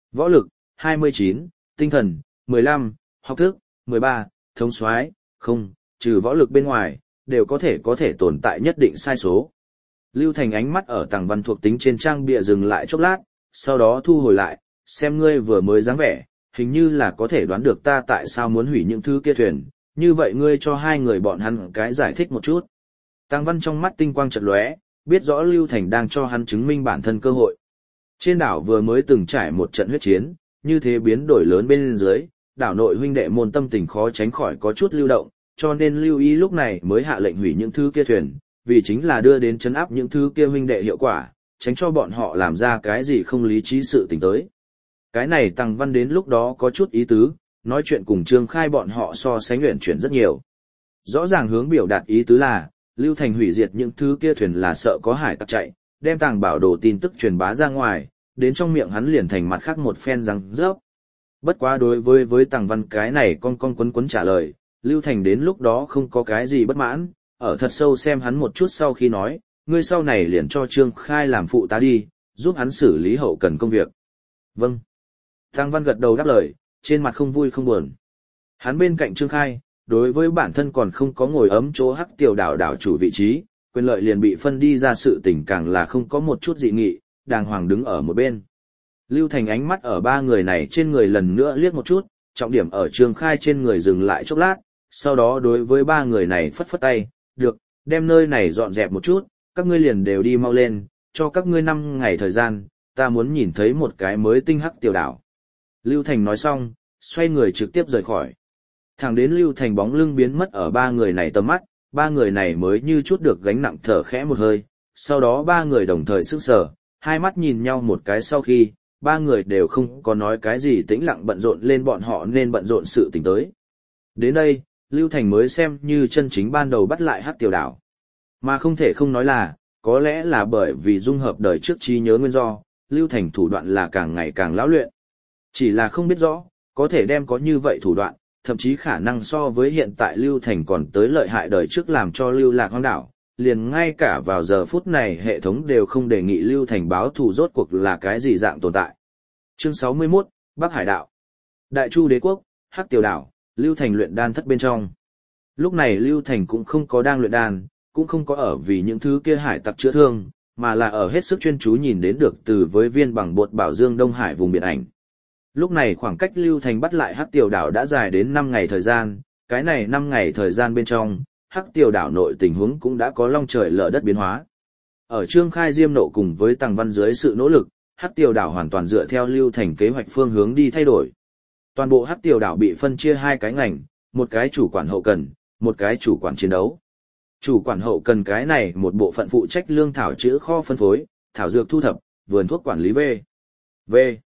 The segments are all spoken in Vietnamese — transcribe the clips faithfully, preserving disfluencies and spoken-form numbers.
Võ lực, hai mươi chín, tinh thần, mười lăm, học thức, mười ba, thống soái, không, trừ võ lực bên ngoài, đều có thể có thể tồn tại nhất định sai số. Lưu Thành ánh mắt ở tàng văn thuộc tính trên trang bìa dừng lại chốc lát, sau đó thu hồi lại, xem ngươi vừa mới dáng vẻ, hình như là có thể đoán được ta tại sao muốn hủy những thứ kia thuyền, như vậy ngươi cho hai người bọn hắn cái giải thích một chút. Tàng văn trong mắt tinh quang chợt lóe, biết rõ Lưu Thành đang cho hắn chứng minh bản thân cơ hội. Trên đảo vừa mới từng trải một trận huyết chiến, như thế biến đổi lớn bên dưới, đảo nội huynh đệ môn tâm tình khó tránh khỏi có chút lưu động, cho nên lưu ý lúc này mới hạ lệnh hủy những thứ kia thuyền, vì chính là đưa đến chấn áp những thứ kia huynh đệ hiệu quả, tránh cho bọn họ làm ra cái gì không lý trí sự tình tới. Cái này Tằng Văn đến lúc đó có chút ý tứ, nói chuyện cùng Trương Khai bọn họ so sánh luyện chuyển rất nhiều. Rõ ràng hướng biểu đạt ý tứ là, Lưu Thành hủy diệt những thứ kia thuyền là sợ có hải tặc chạy, đem tàng bảo đồ tin tức truyền bá ra ngoài, đến trong miệng hắn liền thành mặt khác một phen răng rớp. Bất quá đối với với Tằng Văn cái này con con quấn quấn trả lời, Lưu Thành đến lúc đó không có cái gì bất mãn, ở thật sâu xem hắn một chút sau khi nói, ngươi sau này liền cho Trương Khai làm phụ tá đi, giúp hắn xử lý hậu cần công việc. Vâng. Tằng Văn gật đầu đáp lời, trên mặt không vui không buồn. Hắn bên cạnh Trương Khai, đối với bản thân còn không có ngồi ấm chỗ Hắc Tiểu đảo đảo chủ vị trí, quyền lợi liền bị phân đi ra, sự tình càng là không có một chút dị nghị, đàng hoàng đứng ở một bên. Lưu Thành ánh mắt ở ba người này trên người lần nữa liếc một chút, trọng điểm ở Trương Khai trên người dừng lại chốc lát, sau đó đối với ba người này phất phất tay, được, đem nơi này dọn dẹp một chút, các ngươi liền đều đi mau lên, cho các ngươi năm ngày thời gian, ta muốn nhìn thấy một cái mới tinh Hắc Tiểu đảo. Lưu Thành nói xong, xoay người trực tiếp rời khỏi. Thẳng đến Lưu Thành bóng lưng biến mất ở ba người này tầm mắt, ba người này mới như chút được gánh nặng thở khẽ một hơi, sau đó ba người đồng thời sững sờ, hai mắt nhìn nhau một cái sau khi, ba người đều không có nói cái gì, tĩnh lặng bận rộn lên bọn họ nên bận rộn sự tình tới. Đến đây, Lưu Thành mới xem như chân chính ban đầu bắt lại Hắc Tiểu đảo. Mà không thể không nói là, có lẽ là bởi vì dung hợp đời trước trí nhớ nguyên do, Lưu Thành thủ đoạn là càng ngày càng lão luyện. Chỉ là không biết rõ, có thể đem có như vậy thủ đoạn, thậm chí khả năng so với hiện tại Lưu Thành còn tới lợi hại đời trước làm cho Lưu Lạc hoang đảo, liền ngay cả vào giờ phút này hệ thống đều không đề nghị Lưu Thành báo thù rốt cuộc là cái gì dạng tồn tại. Chương sáu mươi mốt, Bắc Hải đạo. Đại Chu đế quốc, Hắc Tiểu đảo, Lưu Thành luyện đan thất bên trong. Lúc này Lưu Thành cũng không có đang luyện đan, cũng không có ở vì những thứ kia hải tặc chữa thương, mà là ở hết sức chuyên chú nhìn đến được từ với viên bằng bột bảo dương Đông Hải vùng biển ảnh. Lúc này khoảng cách Lưu Thành bắt lại Hắc Tiểu đảo đã dài đến năm ngày thời gian, cái này năm ngày thời gian bên trong, Hắc Tiểu đảo nội tình huống cũng đã có long trời lở đất biến hóa. Ở Trương Khai Diêm nộ cùng với Tằng Văn dưới sự nỗ lực, Hắc Tiểu đảo hoàn toàn dựa theo Lưu Thành kế hoạch phương hướng đi thay đổi. Toàn bộ Hắc Tiểu đảo bị phân chia hai cái ngành, một cái chủ quản hậu cần, một cái chủ quản chiến đấu. Chủ quản hậu cần cái này một bộ phận phụ trách lương thảo trữ kho phân phối, thảo dược thu thập, vườn thuốc quản lý V. V.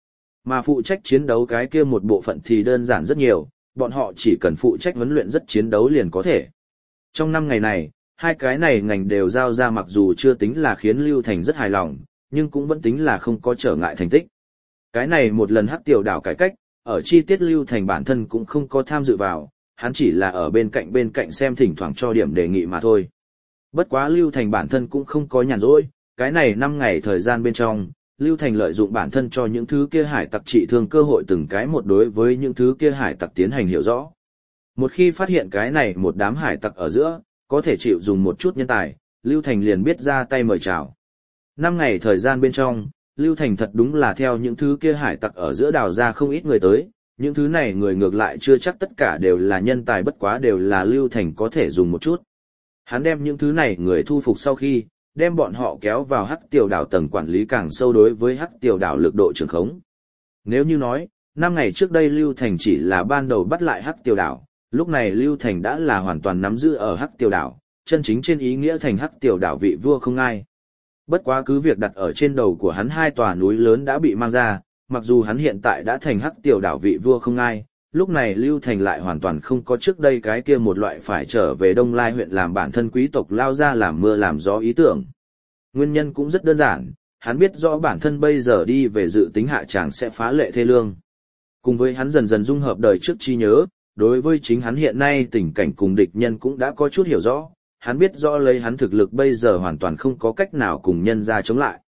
Mà phụ trách chiến đấu cái kia một bộ phận thì đơn giản rất nhiều, bọn họ chỉ cần phụ trách huấn luyện rất chiến đấu liền có thể. Trong năm ngày này, hai cái này ngành đều giao ra, mặc dù chưa tính là khiến Lưu Thành rất hài lòng, nhưng cũng vẫn tính là không có trở ngại thành tích. Cái này một lần Hắc Tiểu đảo cải cách, ở chi tiết Lưu Thành bản thân cũng không có tham dự vào, hắn chỉ là ở bên cạnh bên cạnh xem, thỉnh thoảng cho điểm đề nghị mà thôi. Bất quá Lưu Thành bản thân cũng không có nhàn rỗi, cái này năm ngày thời gian bên trong, Lưu Thành lợi dụng bản thân cho những thứ kia hải tặc trị thương cơ hội từng cái một đối với những thứ kia hải tặc tiến hành hiểu rõ. Một khi phát hiện cái này một đám hải tặc ở giữa, có thể chịu dùng một chút nhân tài, Lưu Thành liền biết ra tay mời chào. Năm ngày thời gian bên trong, Lưu Thành thật đúng là theo những thứ kia hải tặc ở giữa đào ra không ít người tới, những thứ này người ngược lại chưa chắc tất cả đều là nhân tài, bất quá đều là Lưu Thành có thể dùng một chút. Hắn đem những thứ này người thu phục sau khi, đem bọn họ kéo vào Hắc Tiểu đảo tầng quản lý càng sâu đối với Hắc Tiểu đảo lực độ trường khống. Nếu như nói, năm ngày trước đây Lưu Thành chỉ là ban đầu bắt lại Hắc Tiểu đảo, lúc này Lưu Thành đã là hoàn toàn nắm giữ ở Hắc Tiểu đảo, chân chính trên ý nghĩa thành Hắc Tiểu đảo vị vua không ai. Bất quá cứ việc đặt ở trên đầu của hắn hai tòa núi lớn đã bị mang ra, mặc dù hắn hiện tại đã thành Hắc Tiểu đảo vị vua không ai, lúc này Lưu Thành lại hoàn toàn không có trước đây cái kia một loại phải trở về Đông Lai huyện làm bản thân quý tộc lao ra làm mưa làm gió ý tưởng. Nguyên nhân cũng rất đơn giản, hắn biết rõ bản thân bây giờ đi về dự tính hạ tràng sẽ phá lệ thê lương. Cùng với hắn dần dần dung hợp đời trước trí nhớ, đối với chính hắn hiện nay tình cảnh cùng địch nhân cũng đã có chút hiểu rõ, hắn biết rõ lấy hắn thực lực bây giờ hoàn toàn không có cách nào cùng nhân ra chống lại.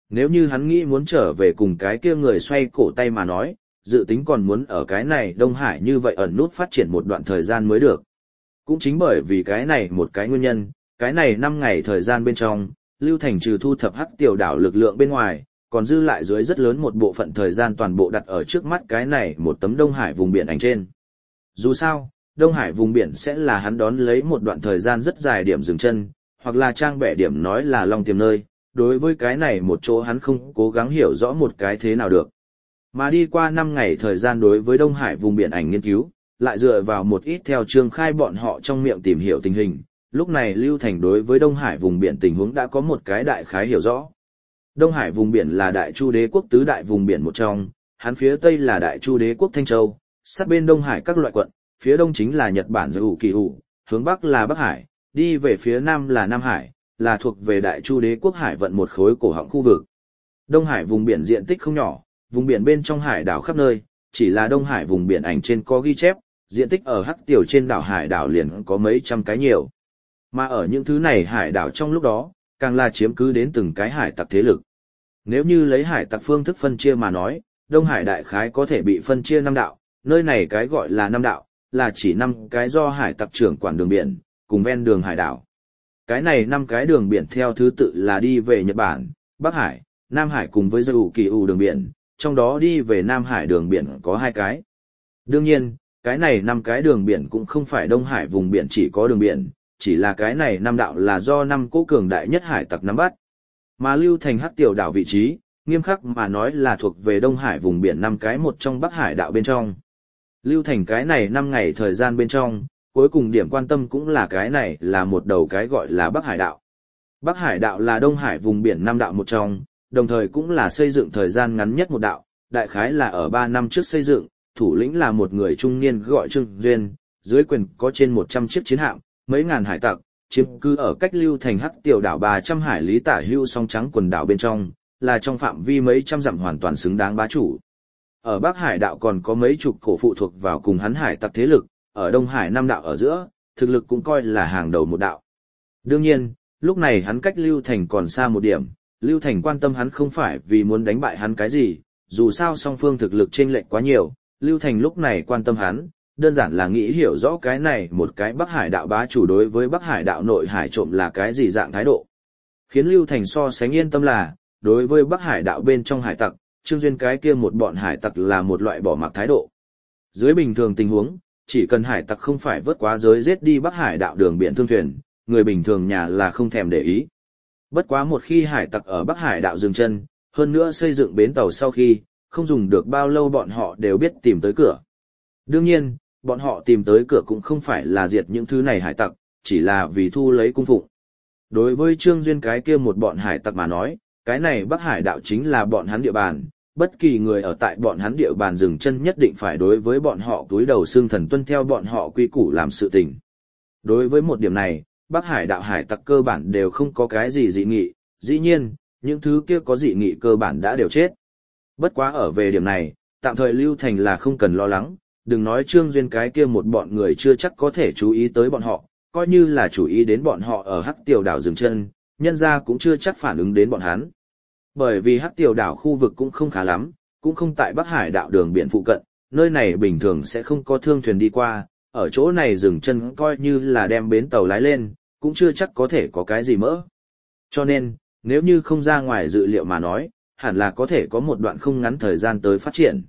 Nếu như hắn nghĩ muốn trở về cùng cái kia người xoay cổ tay mà nói, dự tính còn muốn ở cái này Đông Hải như vậy ẩn nút phát triển một đoạn thời gian mới được. Cũng chính bởi vì cái này một cái nguyên nhân, cái này năm ngày thời gian bên trong, Lưu Thành trừ thu thập hắc tiểu đảo lực lượng bên ngoài, còn dư lại dưới rất lớn một bộ phận thời gian toàn bộ đặt ở trước mắt cái này một tấm Đông Hải vùng biển ảnh trên. Dù sao, Đông Hải vùng biển sẽ là hắn đón lấy một đoạn thời gian rất dài điểm dừng chân, hoặc là trang bẻ điểm nói là long tiềm nơi, đối với cái này một chỗ hắn không cố gắng hiểu rõ một cái thế nào được. Mà đi qua năm ngày thời gian đối với Đông Hải vùng biển ảnh nghiên cứu, lại dựa vào một ít theo Trương Khai bọn họ trong miệng tìm hiểu tình hình, lúc này Lưu Thành đối với Đông Hải vùng biển tình huống đã có một cái đại khái hiểu rõ. Đông Hải vùng biển là Đại Chu đế quốc tứ đại vùng biển một trong, hắn phía tây là Đại Chu đế quốc Thanh Châu, sát bên Đông Hải các loại quận, phía đông chính là Nhật Bản Dụ Kỳ Hủ, hướng bắc là Bắc Hải, đi về phía nam là Nam Hải, là thuộc về Đại Chu đế quốc hải vận một khối cổ họng khu vực. Đông Hải vùng biển diện tích không nhỏ, vùng biển bên trong hải đảo khắp nơi, chỉ là Đông Hải vùng biển ảnh trên có ghi chép, diện tích ở hắc tiểu trên đảo hải đảo liền có mấy trăm cái nhiều. Mà ở những thứ này hải đảo trong lúc đó, càng là chiếm cứ đến từng cái hải tặc thế lực. Nếu như lấy hải tặc phương thức phân chia mà nói, Đông Hải đại khái có thể bị phân chia năm đạo, nơi này cái gọi là năm đạo, là chỉ năm cái do hải tặc trưởng quản đường biển, cùng ven đường hải đảo. Cái này năm cái đường biển theo thứ tự là đi về Nhật Bản, Bắc Hải, Nam Hải cùng với Dụ Kỳ Hủ đường biển, trong đó đi về Nam Hải đường biển có hai cái. Đương nhiên, cái này năm cái đường biển cũng không phải Đông Hải vùng biển chỉ có đường biển, chỉ là cái này năm đạo là do năm cố cường đại nhất hải tặc nắm bắt. Mà Lưu Thành hắc tiểu đảo vị trí, nghiêm khắc mà nói là thuộc về Đông Hải vùng biển năm cái một trong Bắc Hải đạo bên trong. Lưu Thành cái này năm ngày thời gian bên trong, cuối cùng điểm quan tâm cũng là cái này là một đầu cái gọi là Bắc Hải đạo. Bắc Hải đạo là Đông Hải vùng biển năm đạo một trong, đồng thời cũng là xây dựng thời gian ngắn nhất một đạo, đại khái là ở ba năm trước xây dựng, thủ lĩnh là một người trung niên gọi Trương Duyên, dưới quyền có trên một trăm chiếc chiến hạm, mấy ngàn hải tặc, chiếm cứ ở cách Lưu Thành hắc tiểu đảo ba trăm hải lý tả hưu song trắng quần đảo bên trong, là trong phạm vi mấy trăm dặm hoàn toàn xứng đáng bá chủ. Ở Bắc Hải đạo còn có mấy chục cổ phụ thuộc vào cùng hắn hải tặc thế lực, ở Đông Hải năm đạo ở giữa, thực lực cũng coi là hàng đầu một đạo. Đương nhiên, lúc này hắn cách Lưu Thành còn xa một điểm, Lưu Thành quan tâm hắn không phải vì muốn đánh bại hắn cái gì, dù sao song phương thực lực chênh lệch quá nhiều, Lưu Thành lúc này quan tâm hắn, đơn giản là nghĩ hiểu rõ cái này một cái Bắc Hải đạo bá chủ đối với Bắc Hải đạo nội hải trộm là cái gì dạng thái độ. Khiến Lưu Thành so sánh yên tâm là, đối với Bắc Hải đạo bên trong hải tặc, Trương Duyên cái kia một bọn hải tặc là một loại bỏ mặc thái độ. Dưới bình thường tình huống, chỉ cần hải tặc không phải vớt quá giới giết đi Bắc Hải đạo đường biển thương thuyền, người bình thường nhà là không thèm để ý. Bất quá một khi hải tặc ở Bắc Hải đạo dừng chân, hơn nữa xây dựng bến tàu sau khi, không dùng được bao lâu bọn họ đều biết tìm tới cửa. Đương nhiên, bọn họ tìm tới cửa cũng không phải là diệt những thứ này hải tặc, chỉ là vì thu lấy cung phụng. Đối với Trương Duyên cái kia một bọn hải tặc mà nói, cái này Bắc Hải đạo chính là bọn hắn địa bàn, bất kỳ người ở tại bọn hắn địa bàn dừng chân nhất định phải đối với bọn họ cúi đầu xương thần tuân theo bọn họ quy củ làm sự tình. Đối với một điểm này, Bắc Hải đạo hải tặc cơ bản đều không có cái gì dị nghị, dĩ nhiên, những thứ kia có dị nghị cơ bản đã đều chết. Bất quá ở về điểm này, tạm thời Lưu Thành là không cần lo lắng, đừng nói Trương Duyên cái kia một bọn người chưa chắc có thể chú ý tới bọn họ, coi như là chú ý đến bọn họ ở Hắc Tiểu đảo dừng chân, nhân ra cũng chưa chắc phản ứng đến bọn hắn. Bởi vì Hắc Tiểu đảo khu vực cũng không khá lắm, cũng không tại Bắc Hải đạo đường biển phụ cận, nơi này bình thường sẽ không có thương thuyền đi qua, ở chỗ này dừng chân coi như là đem bến tàu lái lên, cũng chưa chắc có thể có cái gì mỡ. Cho nên, nếu như không ra ngoài dự liệu mà nói, hẳn là có thể có một đoạn không ngắn thời gian tới phát triển.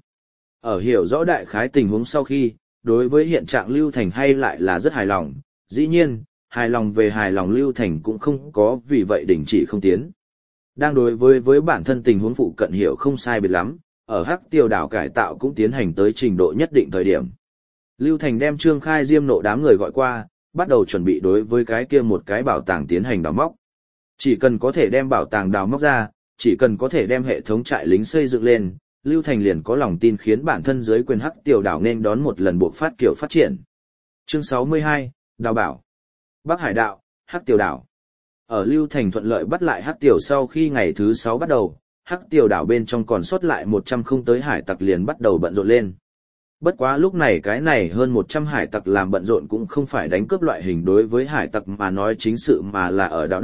Ở hiểu rõ đại khái tình huống sau khi, đối với hiện trạng Lưu Thành hay lại là rất hài lòng, dĩ nhiên, hài lòng về hài lòng Lưu Thành cũng không có vì vậy đình chỉ không tiến. Đang đối với với bản thân tình huống phụ cận hiểu không sai biệt lắm, ở Hắc Tiêu đảo cải tạo cũng tiến hành tới trình độ nhất định thời điểm. Lưu Thành đem Trương Khai Diêm nộ đám người gọi qua, bắt đầu chuẩn bị đối với cái kia một cái bảo tàng tiến hành đào móc. Chỉ cần có thể đem bảo tàng đào móc ra, chỉ cần có thể đem hệ thống trại lính xây dựng lên, Lưu Thành liền có lòng tin khiến bản thân dưới quyền Hắc Tiểu đảo nên đón một lần buộc phát kiểu phát triển. Chương sáu mươi hai, Đào bảo. Bắc Hải đạo, Hắc Tiểu đảo. Ở Lưu Thành thuận lợi bắt lại Hắc Tiểu sau khi ngày thứ sáu bắt đầu, Hắc Tiểu đảo bên trong còn sót lại một trăm không tới hải tặc liền bắt đầu bận rộn lên. Bất quá lúc này cái này hơn một trăm hải tặc làm bận rộn cũng không phải đánh cướp loại hình đối với hải tặc mà nói chính sự mà là ở đào đất,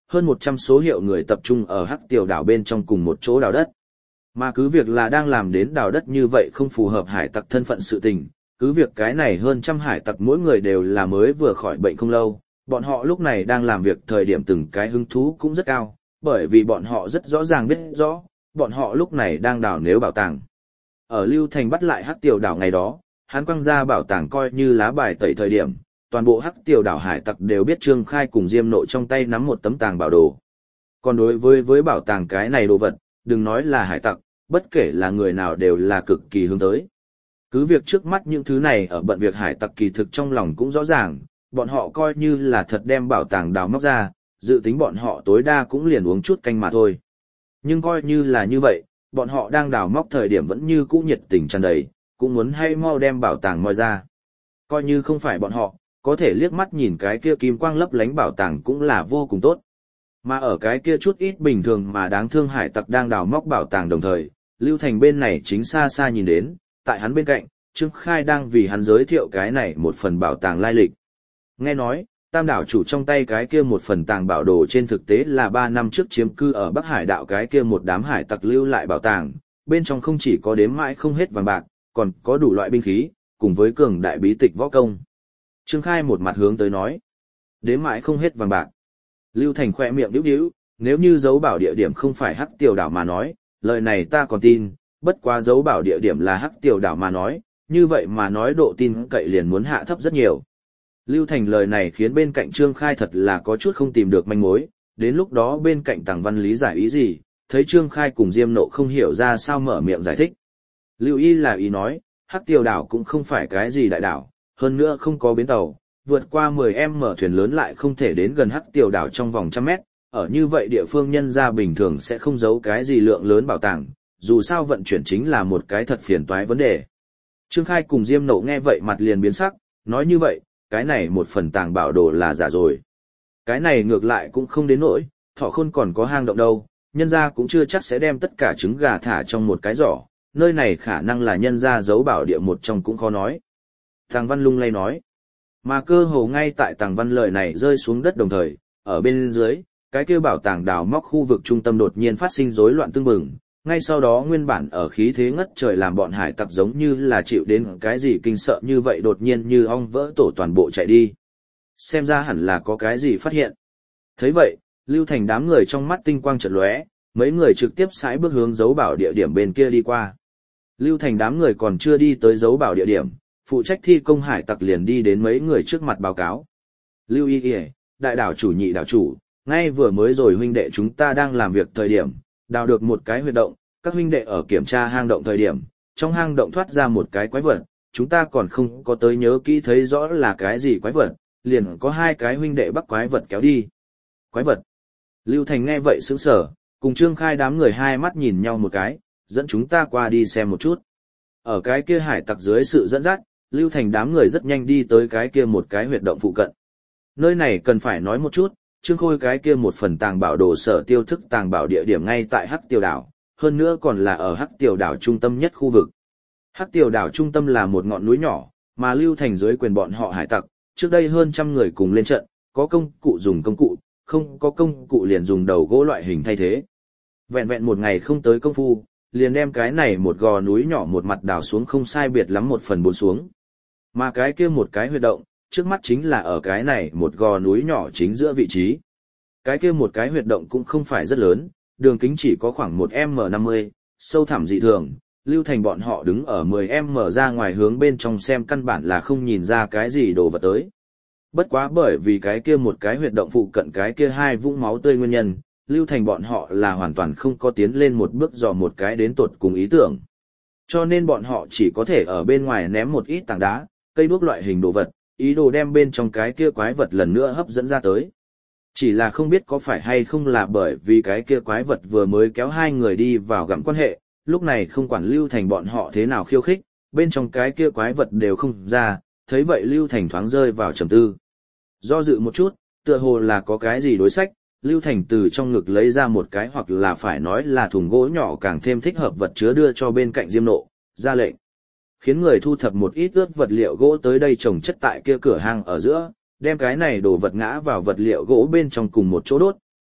hơn một trăm số hiệu người tập trung ở Hắc Tiểu đảo bên trong cùng một chỗ đào đất. Mà cứ việc là đang làm đến đào đất như vậy không phù hợp hải tặc thân phận sự tình, cứ việc cái này hơn trăm hải tặc mỗi người đều là mới vừa khỏi bệnh không lâu, bọn họ lúc này đang làm việc thời điểm từng cái hứng thú cũng rất cao, bởi vì bọn họ rất rõ ràng biết rõ, bọn họ lúc này đang đào nếu bảo tàng. Ở Lưu Thành bắt lại Hắc Tiểu đảo ngày đó, hắn quăng ra bảo tàng coi như lá bài tẩy thời điểm, toàn bộ Hắc Tiểu đảo hải tặc đều biết Trương Khai cùng Diêm Nộ trong tay nắm một tấm tàng bảo đồ. Còn đối với với bảo tàng cái này đồ vật, đừng nói là hải tặc, bất kể là người nào đều là cực kỳ hướng tới. Cứ việc trước mắt những thứ này ở bận việc hải tặc kỳ thực trong lòng cũng rõ ràng, bọn họ coi như là thật đem bảo tàng đào móc ra, dự tính bọn họ tối đa cũng liền uống chút canh mà thôi. Nhưng coi như là như vậy, bọn họ đang đào móc thời điểm vẫn như cũ nhiệt tình tràn đầy, cũng muốn hay mau đem bảo tàng moi ra. Coi như không phải bọn họ, có thể liếc mắt nhìn cái kia kim quang lấp lánh bảo tàng cũng là vô cùng tốt. Mà ở cái kia chút ít bình thường mà đáng thương hải tặc đang đào móc bảo tàng đồng thời, Lưu Thành bên này chính xa xa nhìn đến, tại hắn bên cạnh, Trương Khai đang vì hắn giới thiệu cái này một phần bảo tàng lai lịch. Nghe nói, Tam đảo chủ trong tay cái kia một phần tàng bảo đồ trên thực tế là ba năm trước chiếm cư ở Bắc Hải đảo cái kia một đám hải tặc lưu lại bảo tàng, bên trong không chỉ có đếm mãi không hết vàng bạc, còn có đủ loại binh khí, cùng với cường đại bí tịch võ công. Trương Khai một mặt hướng tới nói, đếm mãi không hết vàng bạc. Lưu Thành khoe miệng điếu điếu, nếu như dấu bảo địa điểm không phải Hắc Tiểu đảo mà nói, lời này ta còn tin, bất quá dấu bảo địa điểm là Hắc Tiểu đảo mà nói, như vậy mà nói độ tin cậy liền muốn hạ thấp rất nhiều. Lưu Thành lời này khiến bên cạnh Trương Khai thật là có chút không tìm được manh mối, đến lúc đó bên cạnh Tằng Văn lý giải ý gì, thấy Trương Khai cùng Diêm Nộ không hiểu ra sao mở miệng giải thích. Lưu Y là ý nói, Hắc Tiểu đảo cũng không phải cái gì đại đảo, hơn nữa không có bến tàu, vượt qua mười em mở thuyền lớn lại không thể đến gần Hắc Tiểu đảo trong vòng trăm mét, ở như vậy địa phương nhân ra bình thường sẽ không giấu cái gì lượng lớn bảo tàng, dù sao vận chuyển chính là một cái thật phiền toái vấn đề. Trương Khai cùng Diêm Nộ nghe vậy mặt liền biến sắc, nói như vậy, cái này một phần tàng bảo đồ là giả rồi. Cái này ngược lại cũng không đến nỗi, Thọ Khôn còn có hang động đâu, nhân gia cũng chưa chắc sẽ đem tất cả trứng gà thả trong một cái giỏ, nơi này khả năng là nhân gia giấu bảo địa một trong cũng khó nói. Tàng Văn lung lay nói, mà cơ hồ ngay tại Tàng Văn lời này rơi xuống đất đồng thời, ở bên dưới, cái kia bảo tàng đào móc khu vực trung tâm đột nhiên phát sinh rối loạn tương bừng, ngay sau đó nguyên bản ở khí thế ngất trời làm bọn hải tặc giống như là chịu đến cái gì kinh sợ như vậy đột nhiên như ong vỡ tổ toàn bộ chạy đi. Xem ra hẳn là có cái gì phát hiện. Thấy vậy, Lưu Thành đám người trong mắt tinh quang chợt lóe, mấy người trực tiếp sải bước hướng dấu bảo địa điểm bên kia đi qua. Lưu Thành đám người còn chưa đi tới dấu bảo địa điểm, phụ trách thi công hải tặc liền đi đến mấy người trước mặt báo cáo. Lưu Y Y, đại đảo chủ nhị đảo chủ, ngay vừa mới rồi huynh đệ chúng ta đang làm việc thời điểm, đào được một cái huyệt động, các huynh đệ ở kiểm tra hang động thời điểm, trong hang động thoát ra một cái quái vật, chúng ta còn không có tới nhớ kỹ thấy rõ là cái gì quái vật, liền có hai cái huynh đệ bắt quái vật kéo đi. Quái vật. Lưu Thành nghe vậy sững sờ, cùng Trương Khai đám người hai mắt nhìn nhau một cái, dẫn chúng ta qua đi xem một chút. Ở cái kia hải tặc dưới sự dẫn dắt, Lưu Thành đám người rất nhanh đi tới cái kia một cái huyệt động phụ cận. Nơi này cần phải nói một chút, Trương Khôi cái kia một phần tàng bảo đồ sở tiêu thức tàng bảo địa điểm ngay tại Hắc Tiểu đảo, hơn nữa còn là ở Hắc Tiểu đảo trung tâm nhất khu vực. Hắc Tiểu đảo trung tâm là một ngọn núi nhỏ, mà Lưu Thành dưới quyền bọn họ hải tặc, trước đây hơn trăm người cùng lên trận, có công cụ dùng công cụ, không có công cụ liền dùng đầu gỗ loại hình thay thế. Vẹn vẹn một ngày không tới công phu, liền đem cái này một gò núi nhỏ một mặt đào xuống không sai biệt lắm một phần bốn xuống. Mà cái kia một cái huyệt động, trước mắt chính là ở cái này một gò núi nhỏ chính giữa vị trí. Cái kia một cái huyệt động cũng không phải rất lớn, đường kính chỉ có khoảng một em năm mươi, sâu thẳm dị thường, Lưu Thành bọn họ đứng ở mười em ra ngoài hướng bên trong xem căn bản là không nhìn ra cái gì đồ vật tới. Bất quá bởi vì cái kia một cái huyệt động phụ cận cái kia hai vũng máu tươi nguyên nhân, Lưu Thành bọn họ là hoàn toàn không có tiến lên một bước dò một cái đến tột cùng ý tưởng. Cho nên bọn họ chỉ có thể ở bên ngoài ném một ít tảng đá, cây đuốc loại hình đồ vật, ý đồ đem bên trong cái kia quái vật lần nữa hấp dẫn ra tới. Chỉ là không biết có phải hay không là bởi vì cái kia quái vật vừa mới kéo hai người đi vào gặm quan hệ, lúc này không quản Lưu Thành bọn họ thế nào khiêu khích, bên trong cái kia quái vật đều không ra, thấy vậy Lưu Thành thoáng rơi vào trầm tư. Do dự một chút, tựa hồ là có cái gì đối sách, Lưu Thành từ trong ngực lấy ra một cái hoặc là phải nói là thùng gỗ nhỏ càng thêm thích hợp vật chứa đưa cho bên cạnh Diêm Nộ, ra lệnh. Khiến người thu thập một ít ướt vật liệu gỗ tới đây trồng chất tại kia cửa hàng ở giữa, đem cái này đồ vật ngã vào vật liệu gỗ bên trong cùng một chỗ đốt,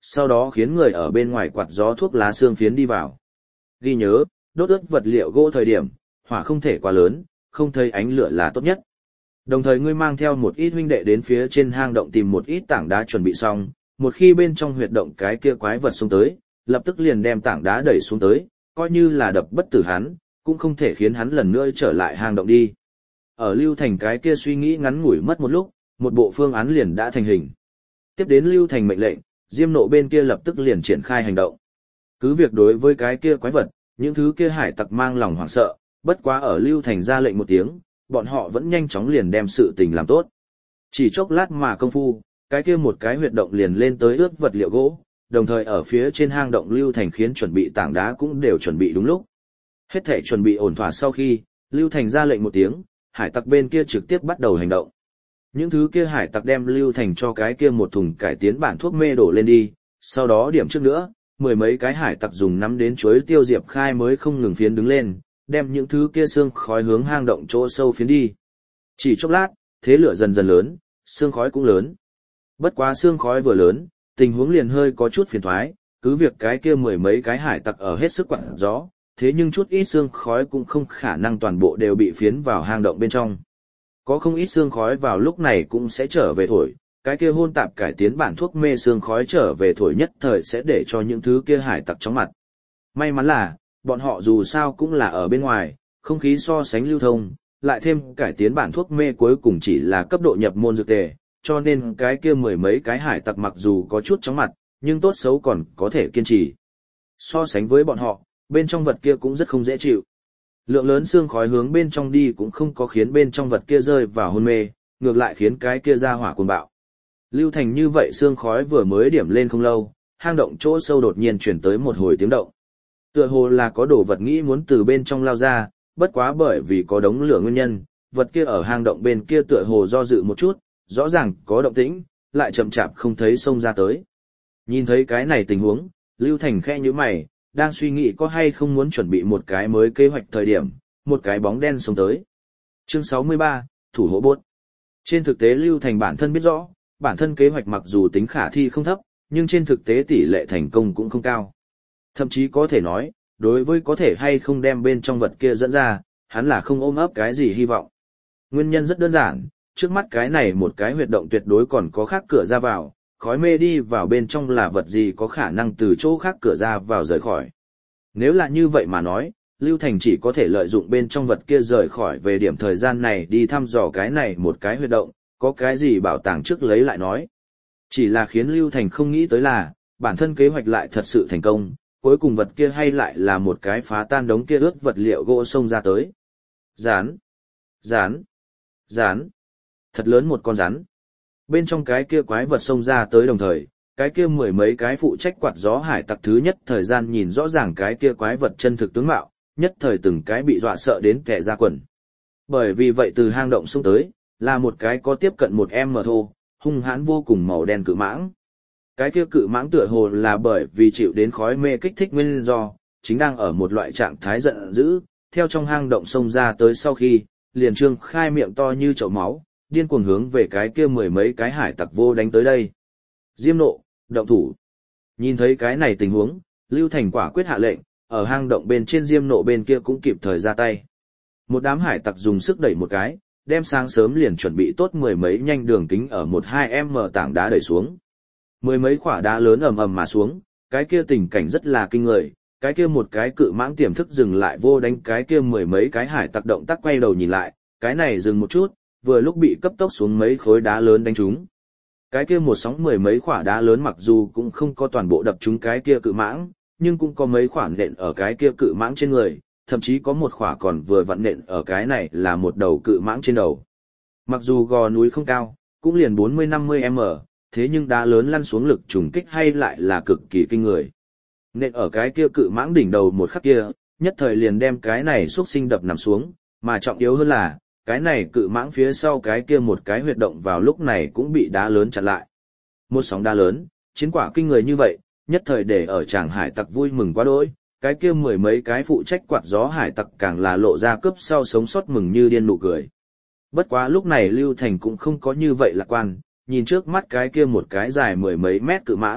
sau đó khiến người ở bên ngoài quạt gió thuốc lá xương phiến đi vào. Ghi nhớ, đốt ướt vật liệu gỗ thời điểm, hỏa không thể quá lớn, không thấy ánh lửa là tốt nhất. Đồng thời ngươi mang theo một ít huynh đệ đến phía trên hang động tìm một ít tảng đá chuẩn bị xong, một khi bên trong huyệt động cái kia quái vật xông tới, lập tức liền đem tảng đá đẩy xuống tới, coi như là đập bất tử hắn, cũng không thể khiến hắn lần nữa trở lại hang động đi. Ở Lưu Thành cái kia suy nghĩ ngắn ngủi mất một lúc, một bộ phương án liền đã thành hình. Tiếp đến Lưu Thành mệnh lệnh, Diêm Nộ bên kia lập tức liền triển khai hành động. Cứ việc đối với cái kia quái vật, những thứ kia hải tặc mang lòng hoảng sợ, bất quá ở Lưu Thành ra lệnh một tiếng, bọn họ vẫn nhanh chóng liền đem sự tình làm tốt. Chỉ chốc lát mà công phu, cái kia một cái huyệt động liền lên tới ướt vật liệu gỗ, đồng thời ở phía trên hang động Lưu Thành khiến chuẩn bị tảng đá cũng đều chuẩn bị đúng lúc. Hết thể chuẩn bị ổn thỏa sau khi, Lưu Thành ra lệnh một tiếng, hải tặc bên kia trực tiếp bắt đầu hành động. Những thứ kia hải tặc đem Lưu Thành cho cái kia một thùng cải tiến bản thuốc mê đổ lên đi, sau đó điểm trước nữa, mười mấy cái hải tặc dùng nắm đến chuối tiêu diệp khai mới không ngừng phiến đứng lên, đem những thứ kia xương khói hướng hang động chỗ sâu phiến đi. Chỉ chốc lát, thế lửa dần dần lớn, xương khói cũng lớn. Bất quá xương khói vừa lớn, tình huống liền hơi có chút phiền thoái, cứ việc cái kia mười mấy cái hải tặc ở hết sức quặn gió, thế nhưng chút ít xương khói cũng không khả năng toàn bộ đều bị phiến vào hang động bên trong. Có không ít xương khói vào lúc này cũng sẽ trở về thổi, cái kia hôn tạp cải tiến bản thuốc mê xương khói trở về thổi nhất thời sẽ để cho những thứ kia hải tặc chóng mặt. May mắn là, bọn họ dù sao cũng là ở bên ngoài, không khí so sánh lưu thông, lại thêm cải tiến bản thuốc mê cuối cùng chỉ là cấp độ nhập môn dược tề, cho nên cái kia mười mấy cái hải tặc mặc dù có chút chóng mặt, nhưng tốt xấu còn có thể kiên trì. So sánh với bọn họ, bên trong vật kia cũng rất không dễ chịu. Lượng lớn xương khói hướng bên trong đi cũng không có khiến bên trong vật kia rơi vào hôn mê, ngược lại khiến cái kia ra hỏa cuồng bạo. Lưu Thành như vậy xương khói vừa mới điểm lên không lâu, hang động chỗ sâu đột nhiên chuyển tới một hồi tiếng động. Tựa hồ là có đồ vật nghĩ muốn từ bên trong lao ra, bất quá bởi vì có đống lửa nguyên nhân, vật kia ở hang động bên kia tựa hồ do dự một chút, rõ ràng có động tĩnh, lại chậm chạp không thấy xông ra tới. Nhìn thấy cái này tình huống, Lưu Thành khẽ nhíu mày, đang suy nghĩ có hay không muốn chuẩn bị một cái mới kế hoạch thời điểm, một cái bóng đen xông tới. Chương sáu mươi ba, Thủ hộ bốt. Trên thực tế Lưu Thành bản thân biết rõ, bản thân kế hoạch mặc dù tính khả thi không thấp, nhưng trên thực tế tỷ lệ thành công cũng không cao. Thậm chí có thể nói, đối với có thể hay không đem bên trong vật kia dẫn ra, hắn là không ôm ấp cái gì hy vọng. Nguyên nhân rất đơn giản, trước mắt cái này một cái huyệt động tuyệt đối còn có khác cửa ra vào, khói mê đi vào bên trong là vật gì có khả năng từ chỗ khác cửa ra vào rời khỏi. Nếu là như vậy mà nói, Lưu Thành chỉ có thể lợi dụng bên trong vật kia rời khỏi về điểm thời gian này đi thăm dò cái này một cái huyệt động, có cái gì bảo tàng trước lấy lại nói. Chỉ là khiến Lưu Thành không nghĩ tới là, bản thân kế hoạch lại thật sự thành công, cuối cùng vật kia hay lại là một cái phá tan đống kia ướt vật liệu gỗ xông ra tới. Rán, rán, rán, thật lớn một con rắn. Bên trong cái kia quái vật xông ra tới đồng thời, cái kia mười mấy cái phụ trách quạt gió hải tặc thứ nhất thời gian nhìn rõ ràng cái kia quái vật chân thực tướng mạo, nhất thời từng cái bị dọa sợ đến kẻ ra quần. Bởi vì vậy từ hang động xuống tới, là một cái có tiếp cận một em mờ thô, hung hãn vô cùng màu đen cự mãng. Cái kia cự mãng tựa hồ là bởi vì chịu đến khói mê kích thích nguyên do, chính đang ở một loại trạng thái giận dữ, theo trong hang động xông ra tới sau khi, liền trương khai miệng to như chậu máu, điên cuồng hướng về cái kia mười mấy cái hải tặc vô đánh tới đây. Diêm Nộ, động thủ. Nhìn thấy cái này tình huống, Lưu Thành quả quyết hạ lệnh, ở hang động bên trên Diêm Nộ bên kia cũng kịp thời ra tay. Một đám hải tặc dùng sức đẩy một cái, đem sáng sớm liền chuẩn bị tốt mười mấy nhanh đường kính ở một hai em tảng đá đẩy xuống. Mười mấy quả đá lớn ầm ầm mà xuống, cái kia tình cảnh rất là kinh người, cái kia một cái cự mãng tiềm thức dừng lại vô đánh cái kia mười mấy cái hải tặc động tác quay đầu nhìn lại, cái này dừng một chút, vừa lúc bị cấp tốc xuống mấy khối đá lớn đánh trúng. Cái kia một sóng mười mấy quả đá lớn mặc dù cũng không có toàn bộ đập trúng cái kia cự mãng, nhưng cũng có mấy quả nện ở cái kia cự mãng trên người, thậm chí có một quả còn vừa vặn nện ở cái này là một đầu cự mãng trên đầu. Mặc dù gò núi không cao, cũng liền bốn mươi năm mươi mét, thế nhưng đá lớn lăn xuống lực trùng kích hay lại là cực kỳ kinh người. Nện ở cái kia cự mãng đỉnh đầu một khắc kia, nhất thời liền đem cái này xúc sinh đập nằm xuống, mà trọng yếu hơn là, cái này cự mãng phía sau cái kia một cái huyệt động vào lúc này cũng bị đá lớn chặn lại. Một sóng đá lớn, chiến quả kinh người như vậy, nhất thời để ở tràng hải tặc vui mừng quá đỗi, cái kia mười mấy cái phụ trách quạt gió hải tặc càng là lộ ra cướp sau sống sót mừng như điên nụ cười. Bất quá lúc này Lưu Thành cũng không có như vậy lạc quan, nhìn trước mắt cái kia một cái dài mười mấy mét cự mãng,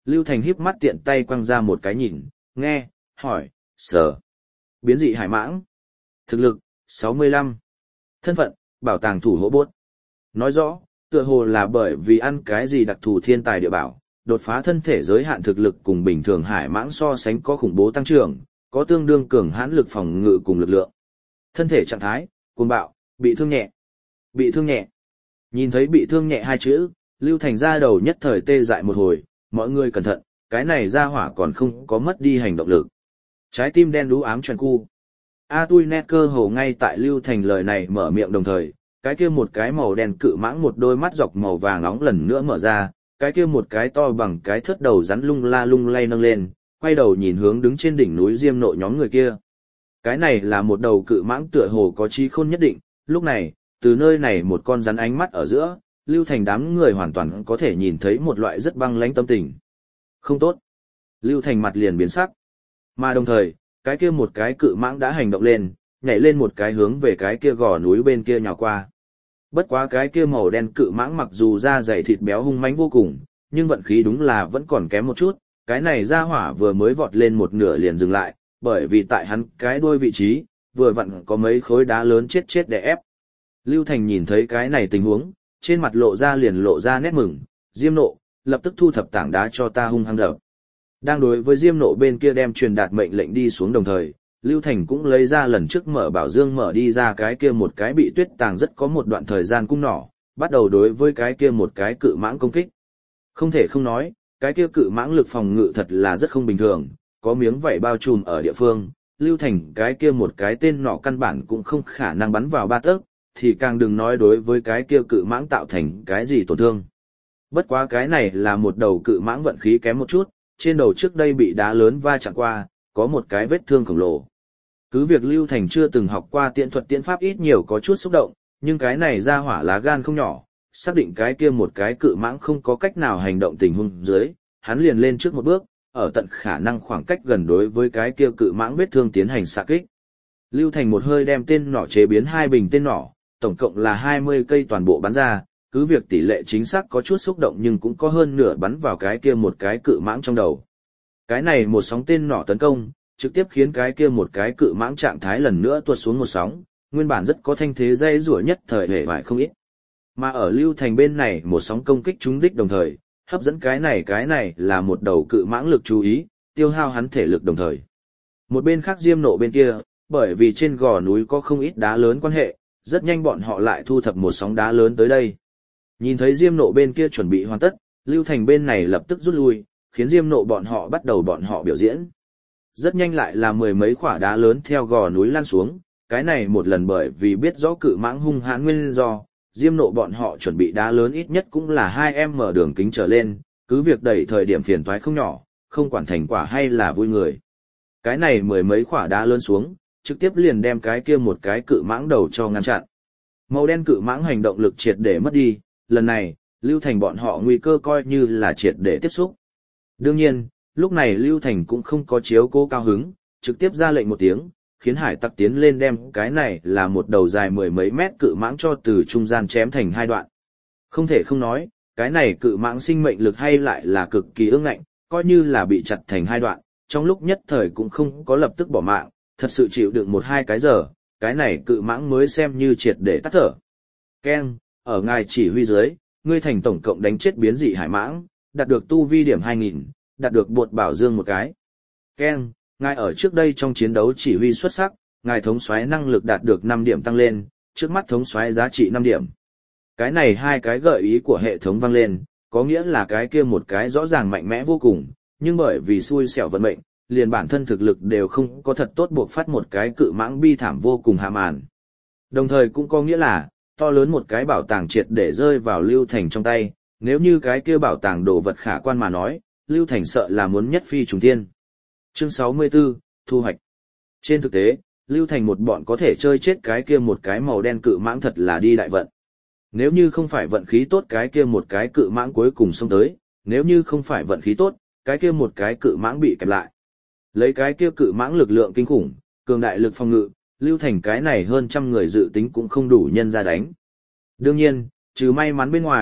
Lưu Thành híp mắt tiện tay quăng ra một cái nhìn, nghe, hỏi, sở. Biến dị hải mãng. Thực lực, sáu mươi lăm. Thân phận, bảo tàng thủ hộ bốt. Nói rõ, tựa hồ là bởi vì ăn cái gì đặc thù thiên tài địa bảo, đột phá thân thể giới hạn thực lực cùng bình thường hải mãng so sánh có khủng bố tăng trưởng, có tương đương cường hãn lực phòng ngự cùng lực lượng. Thân thể trạng thái, cuồng bạo, bị thương nhẹ. Bị thương nhẹ. Nhìn thấy bị thương nhẹ hai chữ, Lưu Thành ra đầu nhất thời tê dại một hồi, mọi người cẩn thận, cái này ra hỏa còn không có mất đi hành động lực. Trái tim đen đú ám tròn cu. A tui nét cơ hồ ngay tại Lưu Thành lời này mở miệng đồng thời, cái kia một cái màu đen cự mãng một đôi mắt dọc màu vàng nóng lần nữa mở ra, cái kia một cái to bằng cái thớt đầu rắn lung la lung lay nâng lên, quay đầu nhìn hướng đứng trên đỉnh núi Diêm Nộ nhóm người kia. Cái này là một đầu cự mãng tựa hồ có trí khôn nhất định, lúc này, từ nơi này một con rắn ánh mắt ở giữa, Lưu Thành đám người hoàn toàn có thể nhìn thấy một loại rất băng lãnh tâm tình. Không tốt. Lưu Thành mặt liền biến sắc. Mà đồng thời, cái kia một cái cự mãng đã hành động lên, nhảy lên một cái hướng về cái kia gò núi bên kia nhào qua. Bất quá cái kia màu đen cự mãng mặc dù da dày thịt béo hung mãnh vô cùng, nhưng vận khí đúng là vẫn còn kém một chút, cái này ra hỏa vừa mới vọt lên một nửa liền dừng lại, bởi vì tại hắn cái đuôi vị trí, vừa vặn có mấy khối đá lớn chết chết để ép. Lưu Thành nhìn thấy cái này tình huống, trên mặt lộ ra liền lộ ra nét mừng, Diêm Nộ, lập tức thu thập tảng đá cho ta hung hăng đập. Đang đối với Diêm Nộ bên kia đem truyền đạt mệnh lệnh đi xuống đồng thời, Lưu Thành cũng lấy ra lần trước mở bảo dương mở đi ra cái kia một cái bị tuyết tàng rất có một đoạn thời gian cung nỏ, bắt đầu đối với cái kia một cái cự mãng công kích. Không thể không nói, cái kia cự mãng lực phòng ngự thật là rất không bình thường, có miếng vảy bao trùm ở địa phương, Lưu Thành cái kia một cái tên nỏ căn bản cũng không khả năng bắn vào ba tấc, thì càng đừng nói đối với cái kia cự mãng tạo thành cái gì tổn thương. Bất quá cái này là một đầu cự mãng vận khí kém một chút, trên đầu trước đây bị đá lớn va chạm qua, có một cái vết thương khổng lồ. Cứ việc Lưu Thành chưa từng học qua tiễn thuật tiễn pháp ít nhiều có chút xúc động, nhưng cái này ra hỏa lá gan không nhỏ, xác định cái kia một cái cự mãng không có cách nào hành động tình huống dưới, hắn liền lên trước một bước, ở tận khả năng khoảng cách gần đối với cái kia cự mãng vết thương tiến hành xạ kích. Lưu Thành một hơi đem tên nỏ chế biến hai bình tên nỏ, tổng cộng là hai mươi cây toàn bộ bắn ra, cứ việc tỷ lệ chính xác có chút xúc động nhưng cũng có hơn nửa bắn vào cái kia một cái cự mãng trong đầu. Cái này một sóng tên nỏ tấn công, trực tiếp khiến cái kia một cái cự mãng trạng thái lần nữa tuột xuống một sóng, nguyên bản rất có thanh thế dây rủa nhất thời hề bại không ít. Mà ở Lưu Thành bên này một sóng công kích trúng đích đồng thời, hấp dẫn cái này cái này là một đầu cự mãng lực chú ý, tiêu hao hắn thể lực đồng thời. Một bên khác Diêm Nộ bên kia, bởi vì trên gò núi có không ít đá lớn quan hệ, rất nhanh bọn họ lại thu thập một sóng đá lớn tới đây. Nhìn thấy Diêm Nộ bên kia chuẩn bị hoàn tất, Lưu Thành bên này lập tức rút lui, khiến Diêm Nộ bọn họ bắt đầu bọn họ biểu diễn. Rất nhanh lại là mười mấy quả đá lớn theo gò núi lan xuống, cái này một lần bởi vì biết rõ cự mãng hung hãn nguyên do, Diêm Nộ bọn họ chuẩn bị đá lớn ít nhất cũng là hai em mở đường kính trở lên, cứ việc đẩy thời điểm phiền toái không nhỏ, không quản thành quả hay là vui người. Cái này mười mấy quả đá lớn xuống, trực tiếp liền đem cái kia một cái cự mãng đầu cho ngăn chặn. Màu đen cự mãng hành động lực triệt để mất đi, lần này, Lưu Thành bọn họ nguy cơ coi như là triệt để tiếp xúc. Đương nhiên, lúc này Lưu Thành cũng không có chiếu cố cao hứng, trực tiếp ra lệnh một tiếng, khiến hải tặc tiến lên đem cái này là một đầu dài mười mấy mét cự mãng cho từ trung gian chém thành hai đoạn. Không thể không nói, cái này cự mãng sinh mệnh lực hay lại là cực kỳ ương ngạnh, coi như là bị chặt thành hai đoạn, trong lúc nhất thời cũng không có lập tức bỏ mạng, thật sự chịu đựng một hai cái giờ, cái này cự mãng mới xem như triệt để tắt thở. Ken, ở ngài chỉ huy dưới, ngươi thành tổng cộng đánh chết biến dị hải mãng, đạt được tu vi điểm hai nghìn, đạt được bột bảo dương một cái. Ken, ngài ở trước đây trong chiến đấu chỉ huy xuất sắc, ngài thống soái năng lực đạt được năm điểm tăng lên, trước mắt thống soái giá trị năm điểm. Cái này hai cái gợi ý của hệ thống vang lên, có nghĩa là cái kia một cái rõ ràng mạnh mẽ vô cùng, nhưng bởi vì xui xẻo vận mệnh, liền bản thân thực lực đều không có thật tốt buộc phát một cái cự mãng bi thảm vô cùng hạ màn. Đồng thời cũng có nghĩa là, to lớn một cái bảo tàng triệt để rơi vào Lưu Thành trong tay, nếu như cái kia bảo tàng đồ vật khả quan mà nói, Lưu Thành sợ là muốn nhất phi trùng thiên. Chương sáu mươi tư, thu hoạch. Trên thực tế, Lưu Thành một bọn có thể chơi chết cái kia một cái màu đen cự mãng thật là đi đại vận. Nếu như không phải vận khí tốt cái kia một cái cự mãng cuối cùng xông tới, nếu như không phải vận khí tốt, cái kia một cái cự mãng bị kẹp lại. Lấy cái kia cự mãng lực lượng kinh khủng, cường đại lực phòng ngự, Lưu Thành cái này hơn trăm người dự tính cũng không đủ nhân ra đánh. Đương nhiên, trừ may mắn bên ngoài,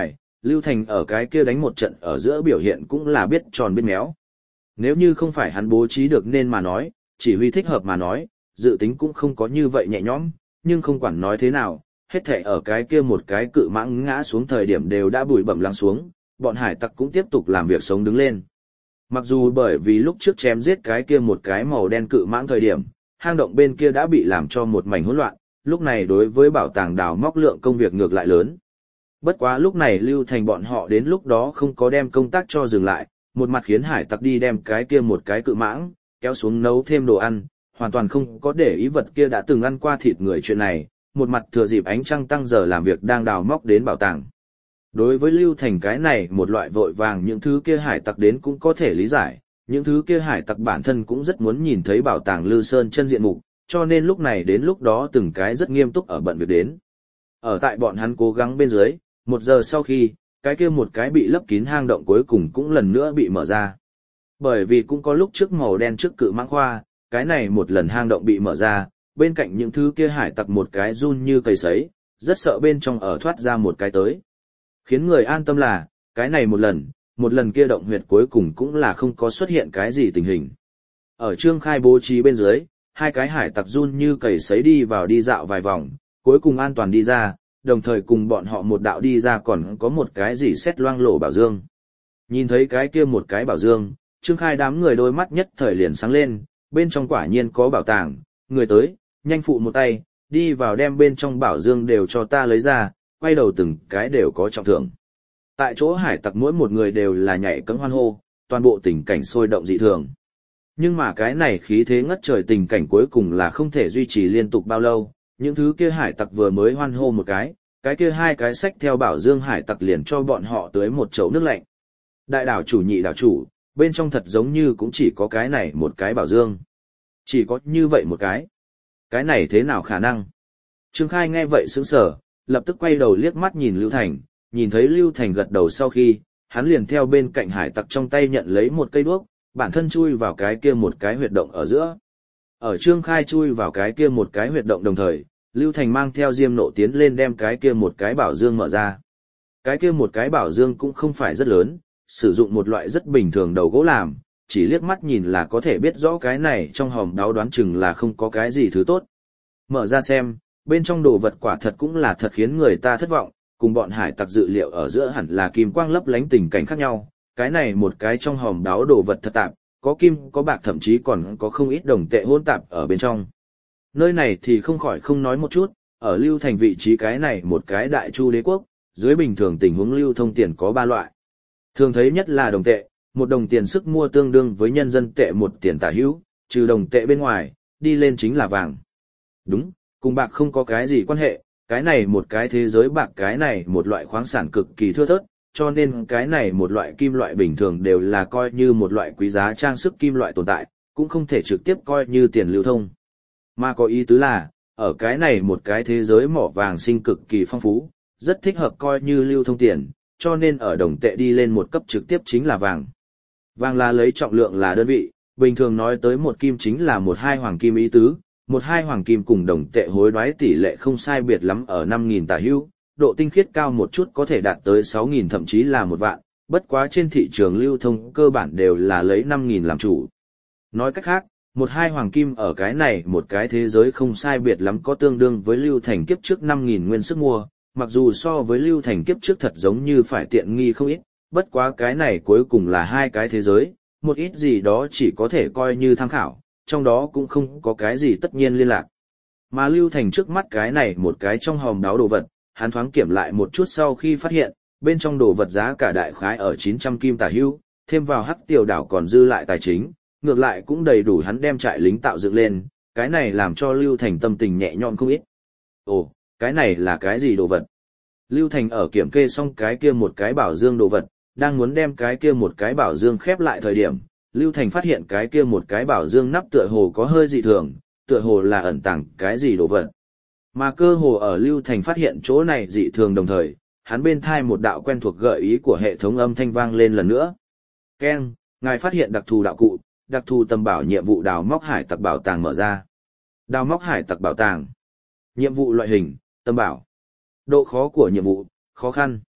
Lưu Thành ở cái kia đánh một trận ở giữa biểu hiện cũng là biết tròn biết méo. Nếu như không phải hắn bố trí được nên mà nói, chỉ huy thích hợp mà nói, dự tính cũng không có như vậy nhẹ nhõm, nhưng không quản nói thế nào, hết thảy ở cái kia một cái cự mãng ngã xuống thời điểm đều đã bụi bặm lắng xuống, bọn hải tặc cũng tiếp tục làm việc sống đứng lên. Mặc dù bởi vì lúc trước chém giết cái kia một cái màu đen cự mãng thời điểm, hang động bên kia đã bị làm cho một mảnh hỗn loạn, lúc này đối với bảo tàng đào móc lượng công việc ngược lại lớn. Bất quá lúc này Lưu Thành bọn họ đến lúc đó không có đem công tác cho dừng lại, một mặt khiến hải tặc đi đem cái kia một cái cự mãng, kéo xuống nấu thêm đồ ăn, hoàn toàn không có để ý vật kia đã từng ăn qua thịt người chuyện này, một mặt thừa dịp ánh trăng tăng giờ làm việc đang đào móc đến bảo tàng. Đối với Lưu Thành cái này một loại vội vàng những thứ kia hải tặc đến cũng có thể lý giải, những thứ kia hải tặc bản thân cũng rất muốn nhìn thấy bảo tàng Lư Sơn chân diện mục, cho nên lúc này đến lúc đó từng cái rất nghiêm túc ở bận việc đến. Ở tại bọn hắn cố gắng bên dưới, một giờ sau khi, cái kia một cái bị lấp kín hang động cuối cùng cũng lần nữa bị mở ra. Bởi vì cũng có lúc trước màu đen trước cự mãng khoa, cái này một lần hang động bị mở ra, bên cạnh những thứ kia hải tặc một cái run như cây sấy, rất sợ bên trong ở thoát ra một cái tới. Khiến người an tâm là, cái này một lần, một lần kia động huyệt cuối cùng cũng là không có xuất hiện cái gì tình hình. Ở Trương Khai bố trí bên dưới, hai cái hải tặc run như cầy sấy đi vào đi dạo vài vòng, cuối cùng an toàn đi ra, đồng thời cùng bọn họ một đạo đi ra còn có một cái gì xét loang lổ bảo dương. Nhìn thấy cái kia một cái bảo dương, Trương Khai đám người đôi mắt nhất thời liền sáng lên, bên trong quả nhiên có bảo tàng, người tới, nhanh phụ một tay, đi vào đem bên trong bảo dương đều cho ta lấy ra, quay đầu từng cái đều có trọng thưởng. Tại chỗ hải tặc mỗi một người đều là nhảy cẫng hoan hô, toàn bộ tình cảnh sôi động dị thường. Nhưng mà cái này khí thế ngất trời tình cảnh cuối cùng là không thể duy trì liên tục bao lâu, những thứ kia hải tặc vừa mới hoan hô một cái, cái kia hai cái xách theo bảo dương hải tặc liền cho bọn họ tới một chậu nước lạnh. Đại đảo chủ nhị đảo chủ, bên trong thật giống như cũng chỉ có cái này một cái bảo dương. Chỉ có như vậy một cái. Cái này thế nào khả năng? Trương Khai nghe vậy sững sờ, lập tức quay đầu liếc mắt nhìn Lưu Thành, nhìn thấy Lưu Thành gật đầu sau khi, hắn liền theo bên cạnh hải tặc trong tay nhận lấy một cây đuốc, bản thân chui vào cái kia một cái huyệt động ở giữa. Ở Trương Khai chui vào cái kia một cái huyệt động đồng thời, Lưu Thành mang theo diêm nộ tiến lên đem cái kia một cái bảo dương mở ra. Cái kia một cái bảo dương cũng không phải rất lớn, sử dụng một loại rất bình thường đầu gỗ làm, chỉ liếc mắt nhìn là có thể biết rõ cái này trong hòm đáo đoán chừng là không có cái gì thứ tốt. Mở ra xem, bên trong đồ vật quả thật cũng là thật khiến người ta thất vọng, cùng bọn hải tặc dự liệu ở giữa hẳn là kim quang lấp lánh tình cảnh khác nhau. Cái này một cái trong hòm đáo đồ vật thật tạp, có kim, có bạc thậm chí còn có không ít đồng tệ hỗn tạp ở bên trong. Nơi này thì không khỏi không nói một chút, ở Lưu Thành vị trí cái này một cái đại chu đế quốc, dưới bình thường tình huống lưu thông tiền có ba loại. Thường thấy nhất là đồng tệ, một đồng tiền sức mua tương đương với nhân dân tệ một tiền tả hữu, trừ đồng tệ bên ngoài, đi lên chính là vàng. Đúng, cùng bạc không có cái gì quan hệ, cái này một cái thế giới bạc cái này một loại khoáng sản cực kỳ thưa thớt, cho nên cái này một loại kim loại bình thường đều là coi như một loại quý giá trang sức kim loại tồn tại, cũng không thể trực tiếp coi như tiền lưu thông. Mà có ý tứ là, ở cái này một cái thế giới mỏ vàng sinh cực kỳ phong phú, rất thích hợp coi như lưu thông tiền, cho nên ở đồng tệ đi lên một cấp trực tiếp chính là vàng. Vàng là lấy trọng lượng là đơn vị, bình thường nói tới một kim chính là một hai hoàng kim ý tứ, một hai hoàng kim cùng đồng tệ hối đoái tỷ lệ không sai biệt lắm ở năm nghìn tả hữu, độ tinh khiết cao một chút có thể đạt tới sáu nghìn thậm chí là một vạn, bất quá trên thị trường lưu thông cơ bản đều là lấy năm nghìn làm chủ. Nói cách khác, một hai hoàng kim ở cái này một cái thế giới không sai biệt lắm có tương đương với Lưu Thành kiếp trước năm nghìn nguyên sức mua, mặc dù so với Lưu Thành kiếp trước thật giống như phải tiện nghi không ít, bất quá cái này cuối cùng là hai cái thế giới, một ít gì đó chỉ có thể coi như tham khảo, trong đó cũng không có cái gì tất nhiên liên lạc. Mà Lưu Thành trước mắt cái này một cái trong hòm đáo đồ vật, hắn thoáng kiểm lại một chút sau khi phát hiện, bên trong đồ vật giá cả đại khái ở chín trăm kim tả hữu, thêm vào hắc tiểu đảo còn dư lại tài chính, ngược lại cũng đầy đủ hắn đem trại lính tạo dựng lên, cái này làm cho Lưu Thành tâm tình nhẹ nhõm không ít. Ồ, cái này là cái gì đồ vật? Lưu Thành ở kiểm kê xong cái kia một cái bảo dương đồ vật, đang muốn đem cái kia một cái bảo dương khép lại thời điểm, Lưu Thành phát hiện cái kia một cái bảo dương nắp tựa hồ có hơi dị thường, tựa hồ là ẩn tàng cái gì đồ vật. Mà cơ hồ ở Lưu Thành phát hiện chỗ này dị thường đồng thời, hắn bên thai một đạo quen thuộc gợi ý của hệ thống âm thanh vang lên lần nữa. Keng, ngài phát hiện đặc thù đạo cụ, đặc thù tầm bảo nhiệm vụ đào móc hải tặc bảo tàng mở ra. Đào móc hải tặc bảo tàng. Nhiệm vụ loại hình, tầm bảo. Độ khó của nhiệm vụ, khó khăn.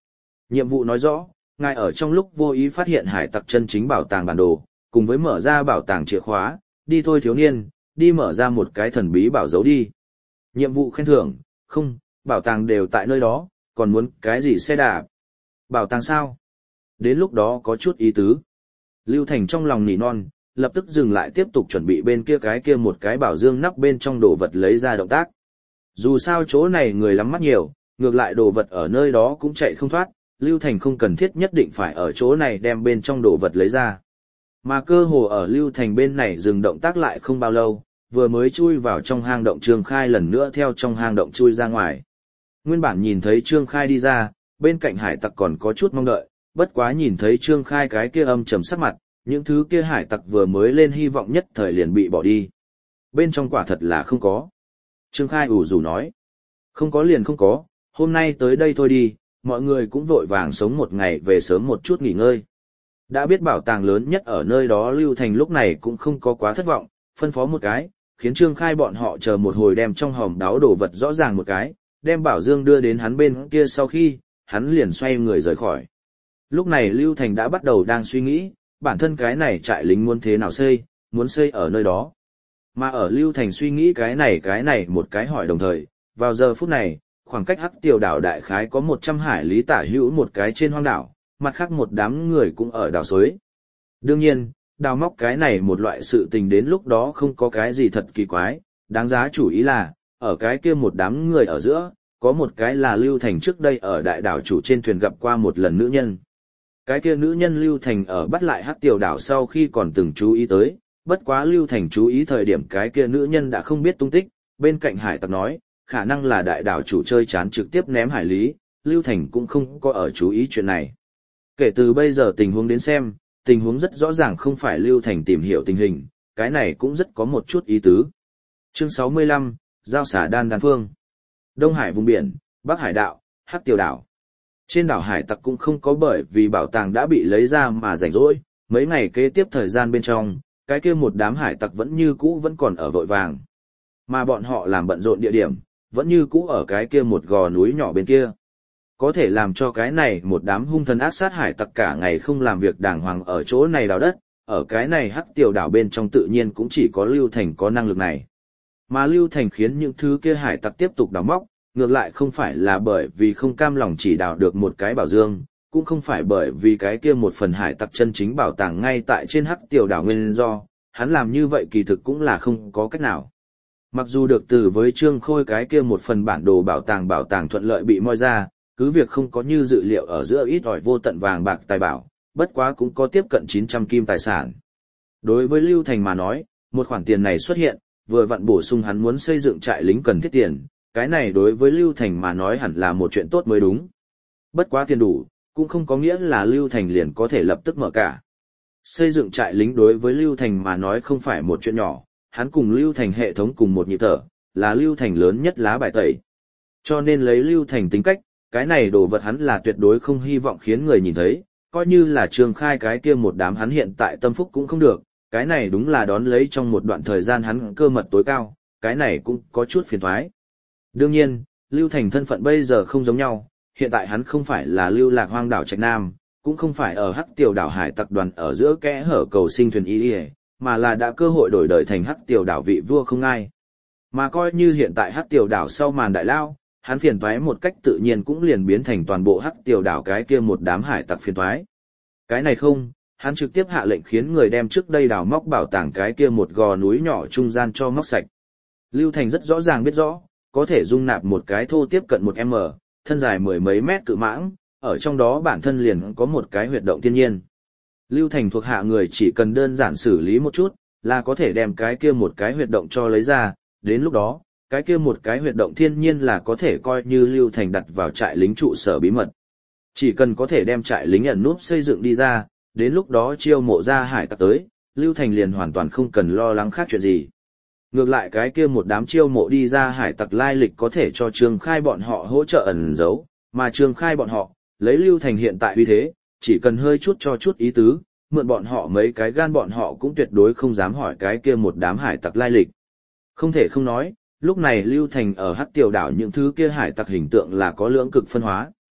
Nhiệm vụ nói rõ, ngài ở trong lúc vô ý phát hiện hải tặc chân chính bảo tàng bản đồ, cùng với mở ra bảo tàng chìa khóa, đi thôi thiếu niên, đi mở ra một cái thần bí bảo dấu đi. Nhiệm vụ khen thưởng, không, bảo tàng đều tại nơi đó, còn muốn cái gì xe đạp? Bảo tàng sao? Đến lúc đó có chút ý tứ. Lưu Thành trong lòng nỉ non, lập tức dừng lại tiếp tục chuẩn bị bên kia cái kia một cái bảo dương nắp bên trong đồ vật lấy ra động tác. Dù sao chỗ này người lắm mắt nhiều, ngược lại đồ vật ở nơi đó cũng chạy không thoát, Lưu Thành không cần thiết nhất định phải ở chỗ này đem bên trong đồ vật lấy ra. Mà cơ hồ ở Lưu Thành bên này dừng động tác lại không bao lâu, vừa mới chui vào trong hang động Trương Khai lần nữa theo trong hang động chui ra ngoài. Nguyên bản nhìn thấy Trương Khai đi ra, bên cạnh hải tặc còn có chút mong đợi, bất quá nhìn thấy Trương Khai cái kia âm trầm sắc mặt, những thứ kia hải tặc vừa mới lên hy vọng nhất thời liền bị bỏ đi. Bên trong quả thật là không có. Trương Khai ủ rủ nói, không có liền không có, hôm nay tới đây thôi đi, mọi người cũng vội vàng sống một ngày về sớm một chút nghỉ ngơi. Đã biết bảo tàng lớn nhất ở nơi đó Lưu Thành lúc này cũng không có quá thất vọng, phân phó một cái, khiến Trương Khai bọn họ chờ một hồi đem trong hòm đáo đồ vật rõ ràng một cái, đem bảo dương đưa đến hắn bên kia sau khi, hắn liền xoay người rời khỏi. Lúc này Lưu Thành đã bắt đầu đang suy nghĩ, bản thân cái này trại lính muốn thế nào xây, muốn xây ở nơi đó. Mà ở Lưu Thành suy nghĩ cái này cái này một cái hỏi đồng thời, vào giờ phút này, khoảng cách Hắc Tiểu đảo đại khái có một trăm hải lý tả hữu một cái trên hoang đảo, mặt khác một đám người cũng ở đảo suối. Đương nhiên, đào móc cái này một loại sự tình đến lúc đó không có cái gì thật kỳ quái, đáng giá chủ ý là, ở cái kia một đám người ở giữa, có một cái là Lưu Thành trước đây ở đại đảo chủ trên thuyền gặp qua một lần nữ nhân. Cái kia nữ nhân Lưu Thành ở bắt lại Hắc Tiểu đảo sau khi còn từng chú ý tới, bất quá Lưu Thành chú ý thời điểm cái kia nữ nhân đã không biết tung tích, bên cạnh hải tặc nói, khả năng là đại đảo chủ chơi chán trực tiếp ném hải lý, Lưu Thành cũng không có ở chú ý chuyện này. Kể từ bây giờ tình huống đến xem, tình huống rất rõ ràng không phải Lưu Thành tìm hiểu tình hình, cái này cũng rất có một chút ý tứ. Chương sáu mươi lăm, Giao xả đan đan phương. Đông Hải vùng biển, Bắc Hải đảo, Hắc Tiểu đảo. Trên đảo hải tặc cũng không có bởi vì bảo tàng đã bị lấy ra mà rảnh rỗi, mấy ngày kế tiếp thời gian bên trong, cái kia một đám hải tặc vẫn như cũ vẫn còn ở vội vàng. Mà bọn họ làm bận rộn địa điểm, vẫn như cũ ở cái kia một gò núi nhỏ bên kia. Có thể làm cho cái này một đám hung thần ác sát hải tặc cả ngày không làm việc đàng hoàng ở chỗ này đào đất, ở cái này Hắc Tiểu đảo bên trong tự nhiên cũng chỉ có Lưu Thành có năng lực này. Mà Lưu Thành khiến những thứ kia hải tặc tiếp tục đào móc, ngược lại không phải là bởi vì không cam lòng chỉ đào được một cái bảo dương, cũng không phải bởi vì cái kia một phần hải tặc chân chính bảo tàng ngay tại trên Hắc Tiểu đảo nguyên do, hắn làm như vậy kỳ thực cũng là không có cách nào. Mặc dù được từ với Trương Khôi cái kia một phần bản đồ bảo tàng bảo tàng thuận lợi bị moi ra, cứ việc không có như dự liệu ở giữa ít ỏi vô tận vàng bạc tài bảo, bất quá cũng có tiếp cận chín trăm kim tài sản. Đối với Lưu Thành mà nói, một khoản tiền này xuất hiện, vừa vặn bổ sung hắn muốn xây dựng trại lính cần thiết tiền, cái này đối với Lưu Thành mà nói hẳn là một chuyện tốt mới đúng. Bất quá tiền đủ, cũng không có nghĩa là Lưu Thành liền có thể lập tức mở cả. Xây dựng trại lính đối với Lưu Thành mà nói không phải một chuyện nhỏ, hắn cùng Lưu Thành hệ thống cùng một nhịp thở, là Lưu Thành lớn nhất lá bài tẩy. Cho nên lấy Lưu Thành tính cách, cái này đồ vật hắn là tuyệt đối không hy vọng khiến người nhìn thấy, coi như là Trương Khai cái kia một đám hắn hiện tại tâm phúc cũng không được, cái này đúng là đón lấy trong một đoạn thời gian hắn cơ mật tối cao, cái này cũng có chút phiền toái. Đương nhiên, Lưu Thành thân phận bây giờ không giống nhau, hiện tại hắn không phải là lưu lạc hoang đảo Trạch Nam, cũng không phải ở Hắc Tiểu đảo hải tặc đoàn ở giữa kẽ hở cầu sinh thuyền y, mà là đã cơ hội đổi đời thành Hắc Tiểu đảo vị vua không ai. Mà coi như hiện tại Hắc Tiểu đảo sau màn đại lao, hắn phiền toái một cách tự nhiên cũng liền biến thành toàn bộ Hắc Tiểu đảo cái kia một đám hải tặc phiền toái. Cái này không, hắn trực tiếp hạ lệnh khiến người đem trước đây đào móc bảo tàng cái kia một gò núi nhỏ trung gian cho móc sạch. Lưu Thành rất rõ ràng biết rõ, có thể dung nạp một cái thô tiếp cận một m, thân dài mười mấy mét cự mãng, ở trong đó bản thân liền có một cái huyệt động thiên nhiên. Lưu Thành thuộc hạ người chỉ cần đơn giản xử lý một chút, là có thể đem cái kia một cái huyệt động cho lấy ra, đến lúc đó, cái kia một cái huyệt động thiên nhiên là có thể coi như Lưu Thành đặt vào trại lính trụ sở bí mật. Chỉ cần có thể đem trại lính ẩn núp xây dựng đi ra, đến lúc đó chiêu mộ ra hải tặc tới, Lưu Thành liền hoàn toàn không cần lo lắng khác chuyện gì. Ngược lại cái kia một đám chiêu mộ đi ra hải tặc lai lịch có thể cho Trương Khai bọn họ hỗ trợ ẩn giấu, mà Trương Khai bọn họ, lấy Lưu Thành hiện tại uy thế, chỉ cần hơi chút cho chút ý tứ, mượn bọn họ mấy cái gan bọn họ cũng tuyệt đối không dám hỏi cái kia một đám hải tặc lai lịch. Không thể không nói, lúc này Lưu Thành ở Hắc Tiểu đảo những thứ kia hải tặc hình tượng là có lưỡng cực phân hóa.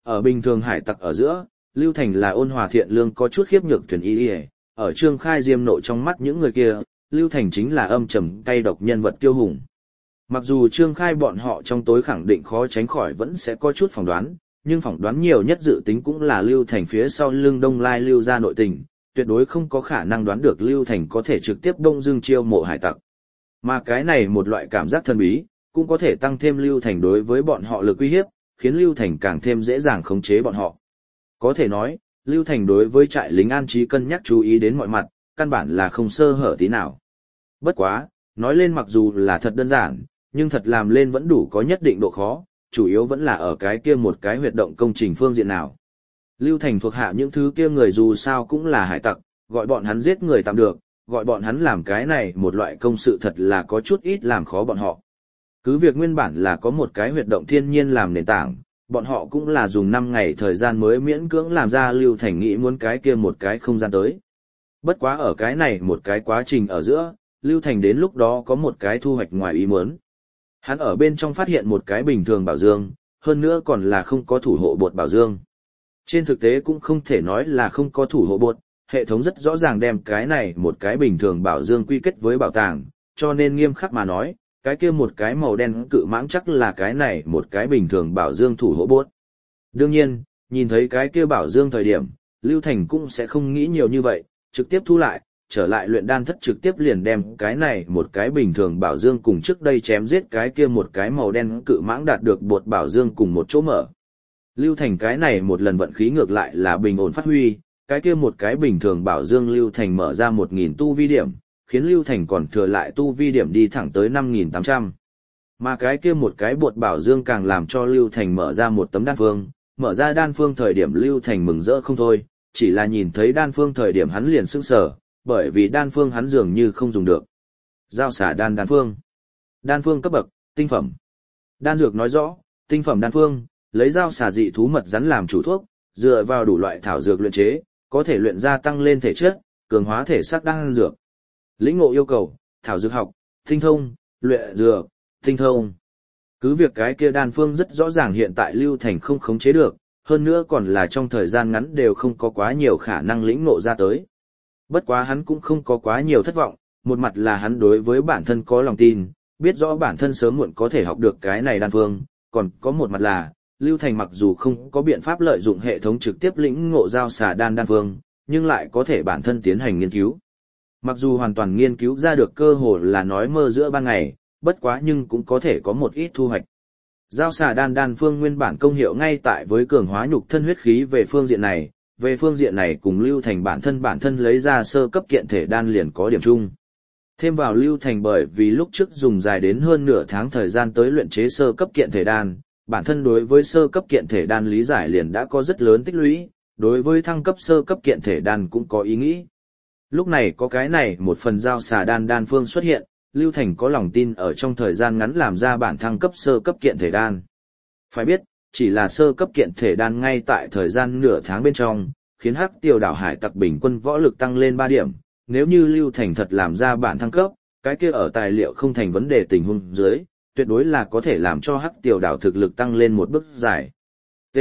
Ở bình thường hải tặc ở giữa, Lưu Thành là ôn hòa thiện lương có chút khiếp nhược thuyền y y, ở Trương Khai diêm nộ trong mắt những người kia, Lưu Thành chính là âm trầm cay độc nhân vật kiêu hùng. Mặc dù Trương Khai bọn họ trong tối khẳng định khó tránh khỏi vẫn sẽ có chút phỏng đoán, nhưng phỏng đoán nhiều nhất dự tính cũng là Lưu Thành phía sau lưng Đông Lai Lưu ra nội tình, tuyệt đối không có khả năng đoán được Lưu Thành có thể trực tiếp đông dương chiêu mộ hải tặc. Mà cái này một loại cảm giác thần bí, cũng có thể tăng thêm Lưu Thành đối với bọn họ lực uy hiếp, khiến Lưu Thành càng thêm dễ dàng khống chế bọn họ. Có thể nói, Lưu Thành đối với trại lính an trí cân nhắc chú ý đến mọi mặt, căn bản là không sơ hở tí nào. Bất quá, nói lên mặc dù là thật đơn giản, nhưng thật làm lên vẫn đủ có nhất định độ khó, chủ yếu vẫn là ở cái kia một cái huyệt động công trình phương diện nào. Lưu Thành thuộc hạ những thứ kia người dù sao cũng là hải tặc, gọi bọn hắn giết người tạm được, gọi bọn hắn làm cái này một loại công sự thật là có chút ít làm khó bọn họ. Cứ việc nguyên bản là có một cái huyệt động thiên nhiên làm nền tảng, bọn họ cũng là dùng năm ngày thời gian mới miễn cưỡng làm ra Lưu Thành nghĩ muốn cái kia một cái không gian tới. Bất quá ở cái này một cái quá trình ở giữa, Lưu Thành đến lúc đó có một cái thu hoạch ngoài ý muốn. Hắn ở bên trong phát hiện một cái bình thường bảo dương, hơn nữa còn là không có thủ hộ bột bảo dương. Trên thực tế cũng không thể nói là không có thủ hộ bột, hệ thống rất rõ ràng đem cái này một cái bình thường bảo dương quy kết với bảo tàng, cho nên nghiêm khắc mà nói, cái kia một cái màu đen cự mãng chắc là cái này một cái bình thường bảo dương thủ hộ bột. Đương nhiên, nhìn thấy cái kia bảo dương thời điểm, Lưu Thành cũng sẽ không nghĩ nhiều như vậy, trực tiếp thu lại, trở lại luyện đan thất trực tiếp liền đem cái này một cái bình thường bảo dương cùng trước đây chém giết cái kia một cái màu đen cự mãng đạt được bột bảo dương cùng một chỗ mở. Lưu Thành cái này một lần vận khí ngược lại là bình ổn phát huy, cái kia một cái bình thường bảo dương Lưu Thành mở ra một nghìn tu vi điểm, khiến Lưu Thành còn thừa lại tu vi điểm đi thẳng tới năm nghìn tám trăm. Mà cái kia một cái bột bảo dương càng làm cho Lưu Thành mở ra một tấm đan phương, mở ra đan phương thời điểm Lưu Thành mừng rỡ không thôi, chỉ là nhìn thấy đan phương thời điểm hắn liền sững sờ, bởi vì đan phương hắn dường như không dùng được. Giao xả đan đan phương. Đan phương cấp bậc, tinh phẩm. Đan dược nói rõ, tinh phẩm đan phương, lấy giao xả dị thú mật rắn làm chủ thuốc, dựa vào đủ loại thảo dược luyện chế, có thể luyện ra tăng lên thể chất, cường hóa thể xác đan dược. Lĩnh ngộ yêu cầu, thảo dược học, tinh thông, luyện dược, tinh thông. Cứ việc cái kia đan phương rất rõ ràng hiện tại Lưu Thành không khống chế được, hơn nữa còn là trong thời gian ngắn đều không có quá nhiều khả năng lĩnh ngộ ra tới. Bất quá hắn cũng không có quá nhiều thất vọng, một mặt là hắn đối với bản thân có lòng tin, biết rõ bản thân sớm muộn có thể học được cái này đan phương, còn có một mặt là, Lưu Thành mặc dù không có biện pháp lợi dụng hệ thống trực tiếp lĩnh ngộ giao xà đan đan phương, nhưng lại có thể bản thân tiến hành nghiên cứu. Mặc dù hoàn toàn nghiên cứu ra được cơ hồ là nói mơ giữa ban ngày, bất quá nhưng cũng có thể có một ít thu hoạch. Giao xà đan đan phương nguyên bản công hiệu ngay tại với cường hóa nhục thân huyết khí về phương diện này, về phương diện này cùng Lưu Thành bản thân bản thân lấy ra sơ cấp kiện thể đan liền có điểm chung. Thêm vào Lưu Thành bởi vì lúc trước dùng dài đến hơn nửa tháng thời gian tới luyện chế sơ cấp kiện thể đan, bản thân đối với sơ cấp kiện thể đan lý giải liền đã có rất lớn tích lũy, đối với thăng cấp sơ cấp kiện thể đan cũng có ý nghĩ. Lúc này có cái này một phần giao xà đan đan phương xuất hiện, Lưu Thành có lòng tin ở trong thời gian ngắn làm ra bản thăng cấp sơ cấp kiện thể đan. Phải biết, chỉ là sơ cấp kiện thể đan ngay tại thời gian nửa tháng bên trong, khiến Hắc Tiêu đảo hải tặc bình quân võ lực tăng lên ba điểm, nếu như Lưu Thành thật làm ra bản thăng cấp, cái kia ở tài liệu không thành vấn đề tình huống dưới, tuyệt đối là có thể làm cho Hắc Tiêu đảo thực lực tăng lên một bước dài. T.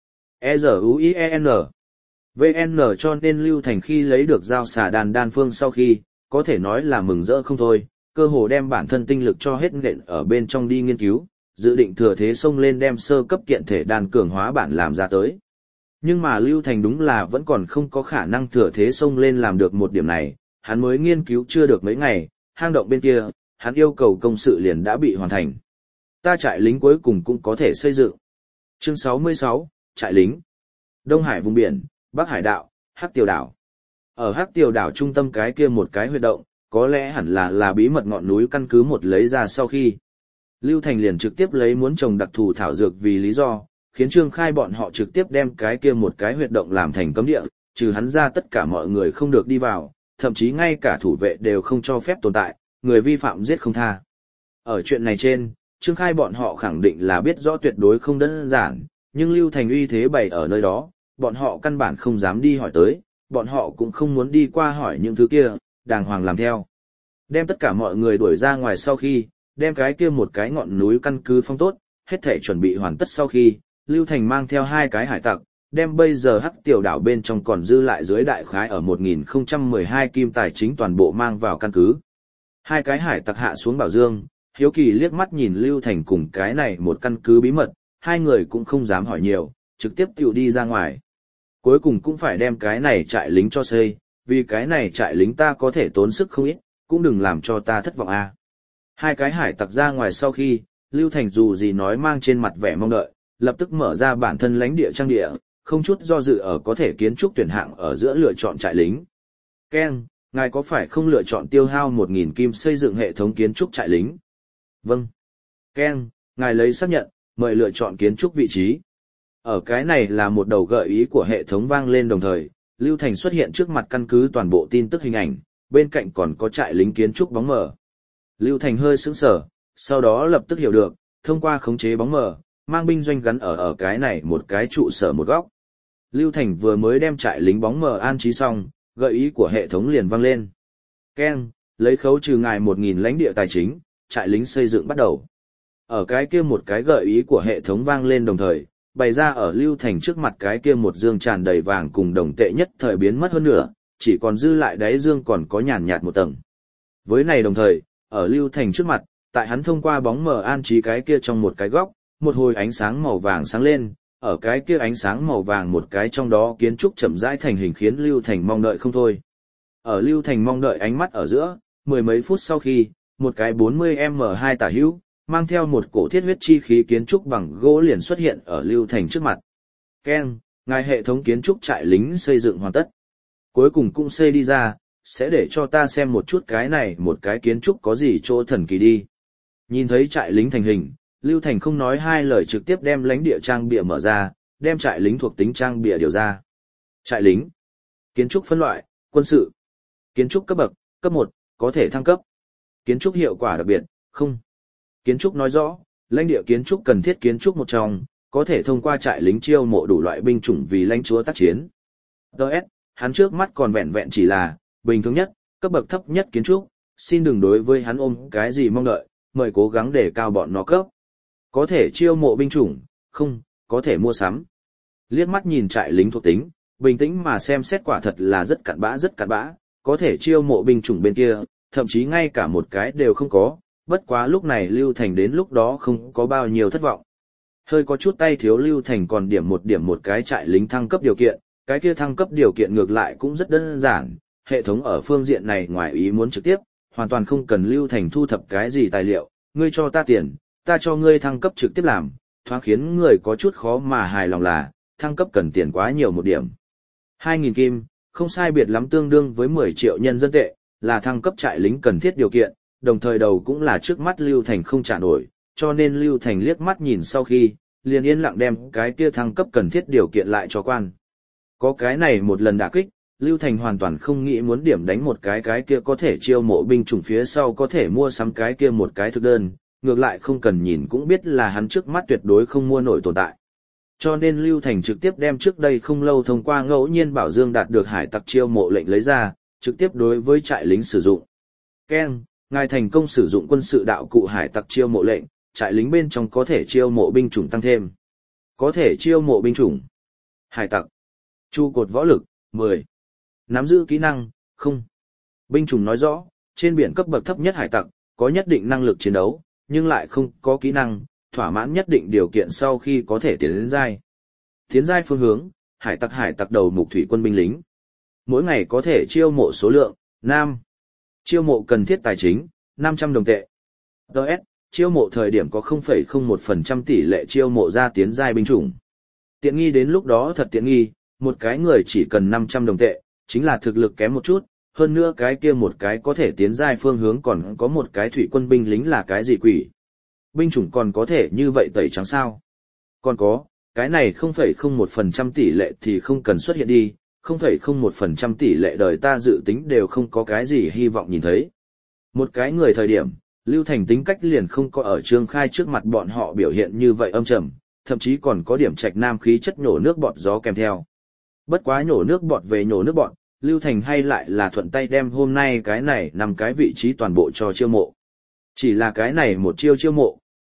E Z U I E N. V N cho nên Lưu Thành khi lấy được giao xà đan đan phương sau khi, có thể nói là mừng rỡ không thôi, cơ hồ đem bản thân tinh lực cho hết nện ở bên trong đi nghiên cứu, dự định thừa thế xông lên đem sơ cấp kiện thể đan cường hóa bản làm ra tới. Nhưng mà Lưu Thành đúng là vẫn còn không có khả năng thừa thế xông lên làm được một điểm này, hắn mới nghiên cứu chưa được mấy ngày, hang động bên kia, hắn yêu cầu công sự liền đã bị hoàn thành. Ta trại lính cuối cùng cũng có thể xây dựng. Chương sáu mươi sáu, trại lính. Đông Hải vùng biển, Bắc Hải đảo, Hắc Tiêu đảo. Ở Hắc Tiêu đảo trung tâm cái kia một cái huyệt động, có lẽ hẳn là là bí mật ngọn núi căn cứ một lấy ra sau khi. Lưu Thành liền trực tiếp lấy muốn trồng đặc thù thảo dược vì lý do, khiến Trương Khai bọn họ trực tiếp đem cái kia một cái huyệt động làm thành cấm địa, trừ hắn ra tất cả mọi người không được đi vào, thậm chí ngay cả thủ vệ đều không cho phép tồn tại, người vi phạm giết không tha. Ở chuyện này trên, Trương Khai bọn họ khẳng định là biết rõ tuyệt đối không đơn giản, nhưng Lưu Thành uy thế bày ở nơi đó, bọn họ căn bản không dám đi hỏi tới, bọn họ cũng không muốn đi qua hỏi những thứ kia, đàng hoàng làm theo. Đem tất cả mọi người đuổi ra ngoài sau khi, đem cái kia một cái ngọn núi căn cứ phong tốt, hết thể chuẩn bị hoàn tất sau khi, Lưu Thành mang theo hai cái hải tặc, đem bây giờ hắc tiểu đảo bên trong còn dư lại dưới đại khái ở một nghìn không trăm mười hai kim tài chính toàn bộ mang vào căn cứ. Hai cái hải tặc hạ xuống bảo dương, hiếu kỳ liếc mắt nhìn Lưu Thành cùng cái này một căn cứ bí mật, hai người cũng không dám hỏi nhiều, trực tiếp tiểu đi ra ngoài. Cuối cùng cũng phải đem cái này trại lính cho xây, vì cái này trại lính ta có thể tốn sức không ít, cũng đừng làm cho ta thất vọng a. Hai cái hải tặc ra ngoài sau khi, Lưu Thành dù gì nói mang trên mặt vẻ mong đợi, lập tức mở ra bản thân lãnh địa trang địa, không chút do dự ở có thể kiến trúc tuyển hạng ở giữa lựa chọn trại lính. Ken, ngài có phải không lựa chọn tiêu hao một nghìn kim xây dựng hệ thống kiến trúc trại lính? Vâng. Ken, ngài lấy xác nhận, mời lựa chọn kiến trúc vị trí. Ở cái này là một đầu gợi ý của hệ thống vang lên đồng thời, Lưu Thành xuất hiện trước mặt căn cứ toàn bộ tin tức hình ảnh, bên cạnh còn có trại lính kiến trúc bóng mờ. Lưu Thành hơi sững sờ, sau đó lập tức hiểu được, thông qua khống chế bóng mờ, mang binh doanh gắn ở ở cái này một cái trụ sở một góc. Lưu Thành vừa mới đem trại lính bóng mờ an trí xong, gợi ý của hệ thống liền vang lên. Ken, lấy khấu trừ ngài một nghìn lãnh địa tài chính, trại lính xây dựng bắt đầu. Ở cái kia một cái gợi ý của hệ thống vang lên đồng thời, bày ra ở Lưu Thành trước mặt cái kia một dương tràn đầy vàng cùng đồng tệ nhất thời biến mất hơn nữa, chỉ còn dư lại đáy dương còn có nhàn nhạt một tầng. Với này đồng thời, ở Lưu Thành trước mặt, tại hắn thông qua bóng mờ an trí cái kia trong một cái góc, một hồi ánh sáng màu vàng sáng lên, ở cái kia ánh sáng màu vàng một cái trong đó kiến trúc chậm rãi thành hình khiến Lưu Thành mong đợi không thôi. Ở Lưu Thành mong đợi ánh mắt ở giữa, mười mấy phút sau khi, một cái bốn mươi mét hai tả hữu, mang theo một cổ thiết huyết chi khí kiến trúc bằng gỗ liền xuất hiện ở Lưu Thành trước mặt. Ken, ngài hệ thống kiến trúc trại lính xây dựng hoàn tất. Cuối cùng cũng xây đi ra, sẽ để cho ta xem một chút cái này một cái kiến trúc có gì chỗ thần kỳ đi. Nhìn thấy trại lính thành hình, Lưu Thành không nói hai lời trực tiếp đem lãnh địa trang bìa mở ra, đem trại lính thuộc tính trang bìa điều ra. Trại lính, kiến trúc phân loại, quân sự, kiến trúc cấp bậc, cấp một, có thể thăng cấp. Kiến trúc hiệu quả đặc biệt, không. Kiến trúc nói rõ, lãnh địa kiến trúc cần thiết kiến trúc một trong, có thể thông qua trại lính chiêu mộ đủ loại binh chủng vì lãnh chúa tác chiến. đê ét, hắn trước mắt còn vẹn vẹn chỉ là, bình thường nhất, cấp bậc thấp nhất kiến trúc, xin đừng đối với hắn ôm cái gì mong đợi, mời cố gắng để cao bọn nó cấp. Có thể chiêu mộ binh chủng, không, có thể mua sắm. Liếc mắt nhìn trại lính thuộc tính, bình tĩnh mà xem xét quả thật là rất cặn bã rất cặn bã, có thể chiêu mộ binh chủng bên kia, thậm chí ngay cả một cái đều không có, bất quá lúc này Lưu Thành đến lúc đó không có bao nhiêu thất vọng. Hơi có chút tay thiếu Lưu Thành còn điểm một điểm một cái trại lính thăng cấp điều kiện, cái kia thăng cấp điều kiện ngược lại cũng rất đơn giản, hệ thống ở phương diện này ngoài ý muốn trực tiếp, hoàn toàn không cần Lưu Thành thu thập cái gì tài liệu, ngươi cho ta tiền, ta cho ngươi thăng cấp trực tiếp làm, thoáng khiến người có chút khó mà hài lòng là, thăng cấp cần tiền quá nhiều một điểm. hai nghìn kim, không sai biệt lắm tương đương với mười triệu nhân dân tệ, là thăng cấp trại lính cần thiết điều kiện, đồng thời đầu cũng là trước mắt Lưu Thành không trả nổi, cho nên Lưu Thành liếc mắt nhìn sau khi, liền yên lặng đem cái kia thăng cấp cần thiết điều kiện lại cho quan. Có cái này một lần đả kích, Lưu Thành hoàn toàn không nghĩ muốn điểm đánh một cái cái kia có thể chiêu mộ binh chủng phía sau có thể mua sắm cái kia một cái thực đơn, ngược lại không cần nhìn cũng biết là hắn trước mắt tuyệt đối không mua nổi tồn tại. Cho nên Lưu Thành trực tiếp đem trước đây không lâu thông qua ngẫu nhiên bảo dương đạt được hải tặc chiêu mộ lệnh lấy ra, trực tiếp đối với trại lính sử dụng. Ken, ngài thành công sử dụng quân sự đạo cụ hải tặc chiêu mộ lệnh, trại lính bên trong có thể chiêu mộ binh chủng tăng thêm. Có thể chiêu mộ binh chủng. Hải tặc. Trụ cột võ lực, mười. Nắm giữ kỹ năng, không. Binh chủng nói rõ, trên biển cấp bậc thấp nhất hải tặc, có nhất định năng lực chiến đấu, nhưng lại không có kỹ năng, thỏa mãn nhất định điều kiện sau khi có thể tiến đến giai. Tiến giai phương hướng, hải tặc hải tặc đầu mục thủy quân binh lính. Mỗi ngày có thể chiêu mộ số lượng, năm. Chiêu mộ cần thiết tài chính, năm trăm đồng tệ. đê ét, chiêu mộ thời điểm có không phẩy không một phần trăm tỷ lệ chiêu mộ ra tiến giai binh chủng. Tiện nghi đến lúc đó thật tiện nghi, một cái người chỉ cần năm trăm đồng tệ, chính là thực lực kém một chút, hơn nữa cái kia một cái có thể tiến giai phương hướng còn có một cái thủy quân binh lính là cái gì quỷ. Binh chủng còn có thể như vậy tẩy trắng sao? Còn có, cái này không phẩy không một phần trăm tỷ lệ thì không cần xuất hiện đi, không phẩy không một phần trăm tỷ lệ đời ta dự tính đều không có cái gì hy vọng nhìn thấy. Một cái người thời điểm, Lưu Thành tính cách liền không có ở Trương Khai trước mặt bọn họ biểu hiện như vậy âm trầm, thậm chí còn có điểm trạch nam khí chất nhổ nước bọt gió kèm theo. Bất quá nhổ nước bọt về nhổ nước bọt, Lưu Thành hay lại là thuận tay đem hôm nay cái này nằm cái vị trí toàn bộ cho chiêu mộ. Chỉ là cái này một chiêu chiêu mộ,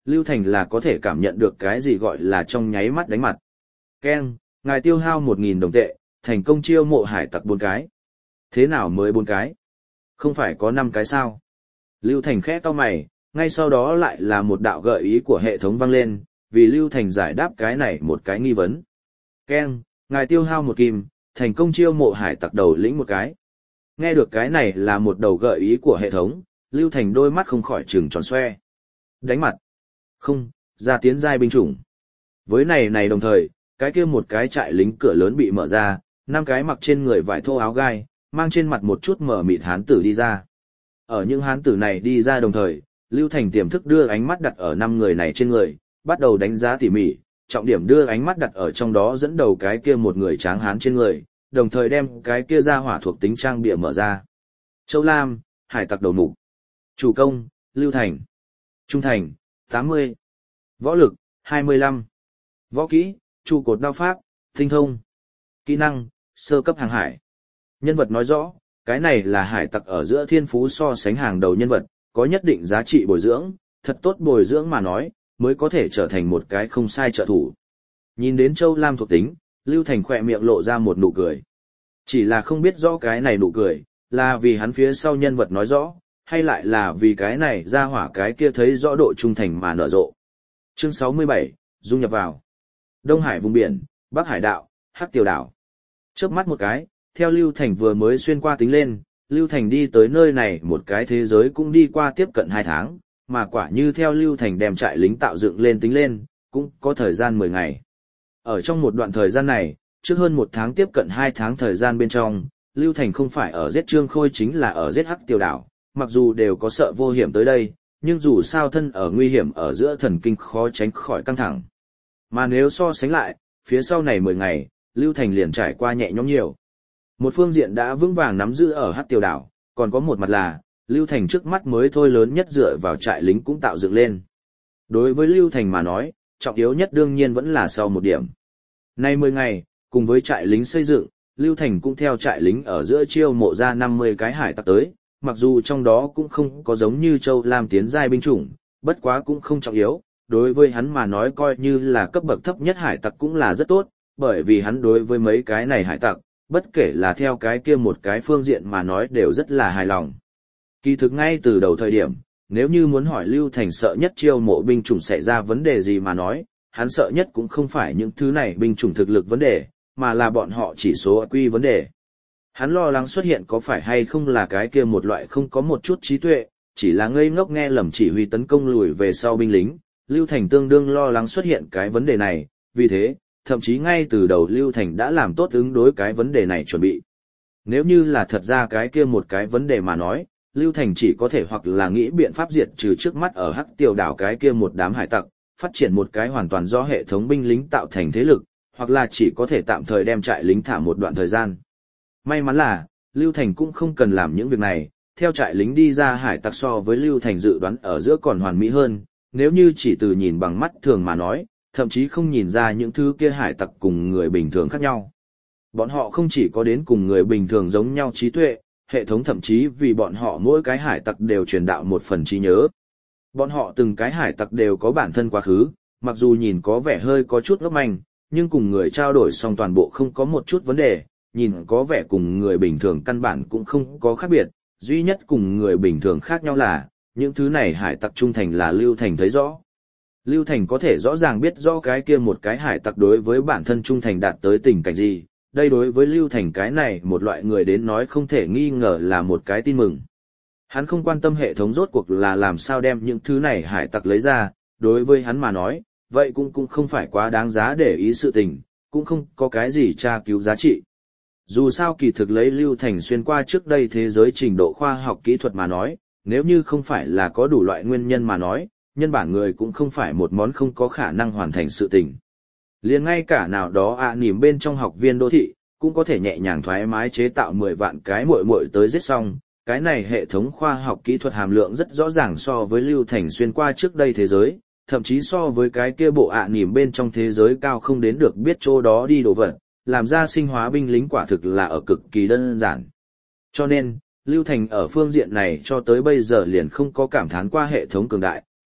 Lưu Thành là có thể cảm nhận được cái gì gọi là trong nháy mắt đánh mặt. Keng, ngài tiêu hao một nghìn đồng tệ, thành công chiêu mộ hải tặc bốn cái. Thế nào mới bốn cái? Không phải có năm cái sao? Lưu Thành khẽ cau mày, ngay sau đó lại là một đạo gợi ý của hệ thống vang lên, vì Lưu Thành giải đáp cái này một cái nghi vấn. Keng, ngài tiêu hao một kim, thành công chiêu mộ hải tặc đầu lĩnh một cái. Nghe được cái này là một đầu gợi ý của hệ thống, Lưu Thành đôi mắt không khỏi trừng tròn xoe. Đánh mặt. Không, ra tiến giai binh chủng. Với này này đồng thời, cái kia một cái trại lính cửa lớn bị mở ra, năm cái mặc trên người vải thô áo gai, mang trên mặt một chút mờ mịt hán tử đi ra. Ở những hán tử này đi ra đồng thời, Lưu Thành tiềm thức đưa ánh mắt đặt ở năm người này trên người, bắt đầu đánh giá tỉ mỉ, trọng điểm đưa ánh mắt đặt ở trong đó dẫn đầu cái kia một người tráng hán trên người, đồng thời đem cái kia ra hỏa thuộc tính trang bịa mở ra. Châu Lam, hải tặc đầu mục. Chủ công, Lưu Thành. Trung thành, tám mươi. Võ lực, hai mươi lăm. Võ kỹ, trụ cột đao pháp, tinh thông. Kỹ năng, sơ cấp hàng hải. Nhân vật nói rõ, cái này là hải tặc ở giữa thiên phú so sánh hàng đầu nhân vật, có nhất định giá trị bồi dưỡng, thật tốt bồi dưỡng mà nói, mới có thể trở thành một cái không sai trợ thủ. Nhìn đến Châu Lam thuộc tính, Lưu Thành khỏe miệng lộ ra một nụ cười. Chỉ là không biết rõ cái này nụ cười, là vì hắn phía sau nhân vật nói rõ, hay lại là vì cái này ra hỏa cái kia thấy rõ độ trung thành mà nở rộ. Chương sáu mươi bảy, dung nhập vào. Đông Hải vùng biển, Bắc Hải đảo, Hắc Tiểu đảo. Chớp mắt một cái, theo Lưu Thành vừa mới xuyên qua tính lên, Lưu Thành đi tới nơi này một cái thế giới cũng đi qua tiếp cận hai tháng, mà quả như theo Lưu Thành đem trại lính tạo dựng lên tính lên, cũng có thời gian mười ngày. Ở trong một đoạn thời gian này, trước hơn một tháng tiếp cận hai tháng thời gian bên trong, Lưu Thành không phải ở giết Trương Khôi chính là ở giết Hắc Tiểu đảo, mặc dù đều có sợ vô hiểm tới đây, nhưng dù sao thân ở nguy hiểm ở giữa thần kinh khó tránh khỏi căng thẳng. Mà nếu so sánh lại, phía sau này mười ngày, Lưu Thành liền trải qua nhẹ nhõm nhiều. Một phương diện đã vững vàng nắm giữ ở Hắc Tiểu đảo, còn có một mặt là, Lưu Thành trước mắt mới thôi lớn nhất dựa vào trại lính cũng tạo dựng lên. Đối với Lưu Thành mà nói, trọng yếu nhất đương nhiên vẫn là sau một điểm. Nay mười ngày, cùng với trại lính xây dựng, Lưu Thành cũng theo trại lính ở giữa chiêu mộ ra năm mươi cái hải tặc tới, mặc dù trong đó cũng không có giống như Châu Lam tiến giai binh chủng, bất quá cũng không trọng yếu, đối với hắn mà nói coi như là cấp bậc thấp nhất hải tặc cũng là rất tốt, bởi vì hắn đối với mấy cái này hải tặc, bất kể là theo cái kia một cái phương diện mà nói đều rất là hài lòng. Kỳ thực ngay từ đầu thời điểm, nếu như muốn hỏi Lưu Thành sợ nhất chiêu mộ binh chủng xảy ra vấn đề gì mà nói, hắn sợ nhất cũng không phải những thứ này binh chủng thực lực vấn đề, mà là bọn họ chỉ số quy vấn đề. Hắn lo lắng xuất hiện có phải hay không là cái kia một loại không có một chút trí tuệ, chỉ là ngây ngốc nghe lầm chỉ huy tấn công lùi về sau binh lính, Lưu Thành tương đương lo lắng xuất hiện cái vấn đề này, vì thế, thậm chí ngay từ đầu Lưu Thành đã làm tốt ứng đối cái vấn đề này chuẩn bị. Nếu như là thật ra cái kia một cái vấn đề mà nói, Lưu Thành chỉ có thể hoặc là nghĩ biện pháp diệt trừ trước mắt ở Hắc Tiểu đảo cái kia một đám hải tặc, phát triển một cái hoàn toàn do hệ thống binh lính tạo thành thế lực, hoặc là chỉ có thể tạm thời đem trại lính thả một đoạn thời gian. May mắn là, Lưu Thành cũng không cần làm những việc này, theo trại lính đi ra hải tặc so với Lưu Thành dự đoán ở giữa còn hoàn mỹ hơn, nếu như chỉ từ nhìn bằng mắt thường mà nói, thậm chí không nhìn ra những thứ kia hải tặc cùng người bình thường khác nhau. Bọn họ không chỉ có đến cùng người bình thường giống nhau trí tuệ, hệ thống thậm chí vì bọn họ mỗi cái hải tặc đều truyền đạo một phần trí nhớ. Bọn họ từng cái hải tặc đều có bản thân quá khứ, mặc dù nhìn có vẻ hơi có chút ngốc manh, nhưng cùng người trao đổi xong toàn bộ không có một chút vấn đề, nhìn có vẻ cùng người bình thường căn bản cũng không có khác biệt, duy nhất cùng người bình thường khác nhau là, những thứ này hải tặc trung thành là Lưu Thành thấy rõ. Lưu Thành có thể rõ ràng biết rõ cái kia một cái hải tặc đối với bản thân trung thành đạt tới tình cảnh gì, đây đối với Lưu Thành cái này một loại người đến nói không thể nghi ngờ là một cái tin mừng. Hắn không quan tâm hệ thống rốt cuộc là làm sao đem những thứ này hải tặc lấy ra, đối với hắn mà nói, vậy cũng cũng không phải quá đáng giá để ý sự tình, cũng không có cái gì tra cứu giá trị. Dù sao kỳ thực lấy Lưu Thành xuyên qua trước đây thế giới trình độ khoa học kỹ thuật mà nói, nếu như không phải là có đủ loại nguyên nhân mà nói, nhân bản người cũng không phải một món không có khả năng hoàn thành sự tình. Liền ngay cả nào đó ạ à, nỉm bên trong học viên đô thị, cũng có thể nhẹ nhàng thoải mái chế tạo mười vạn cái muội muội tới giết xong, cái này hệ thống khoa học kỹ thuật hàm lượng rất rõ ràng so với Lưu Thành xuyên qua trước đây thế giới, thậm chí so với cái kia bộ ạ à, nỉm bên trong thế giới cao không đến được biết chỗ đó đi đồ vật, làm ra sinh hóa binh lính quả thực là ở cực kỳ đơn giản. Cho nên, Lưu Thành ở phương diện này cho tới bây giờ liền không có cảm thán qua hệ thống cường đại,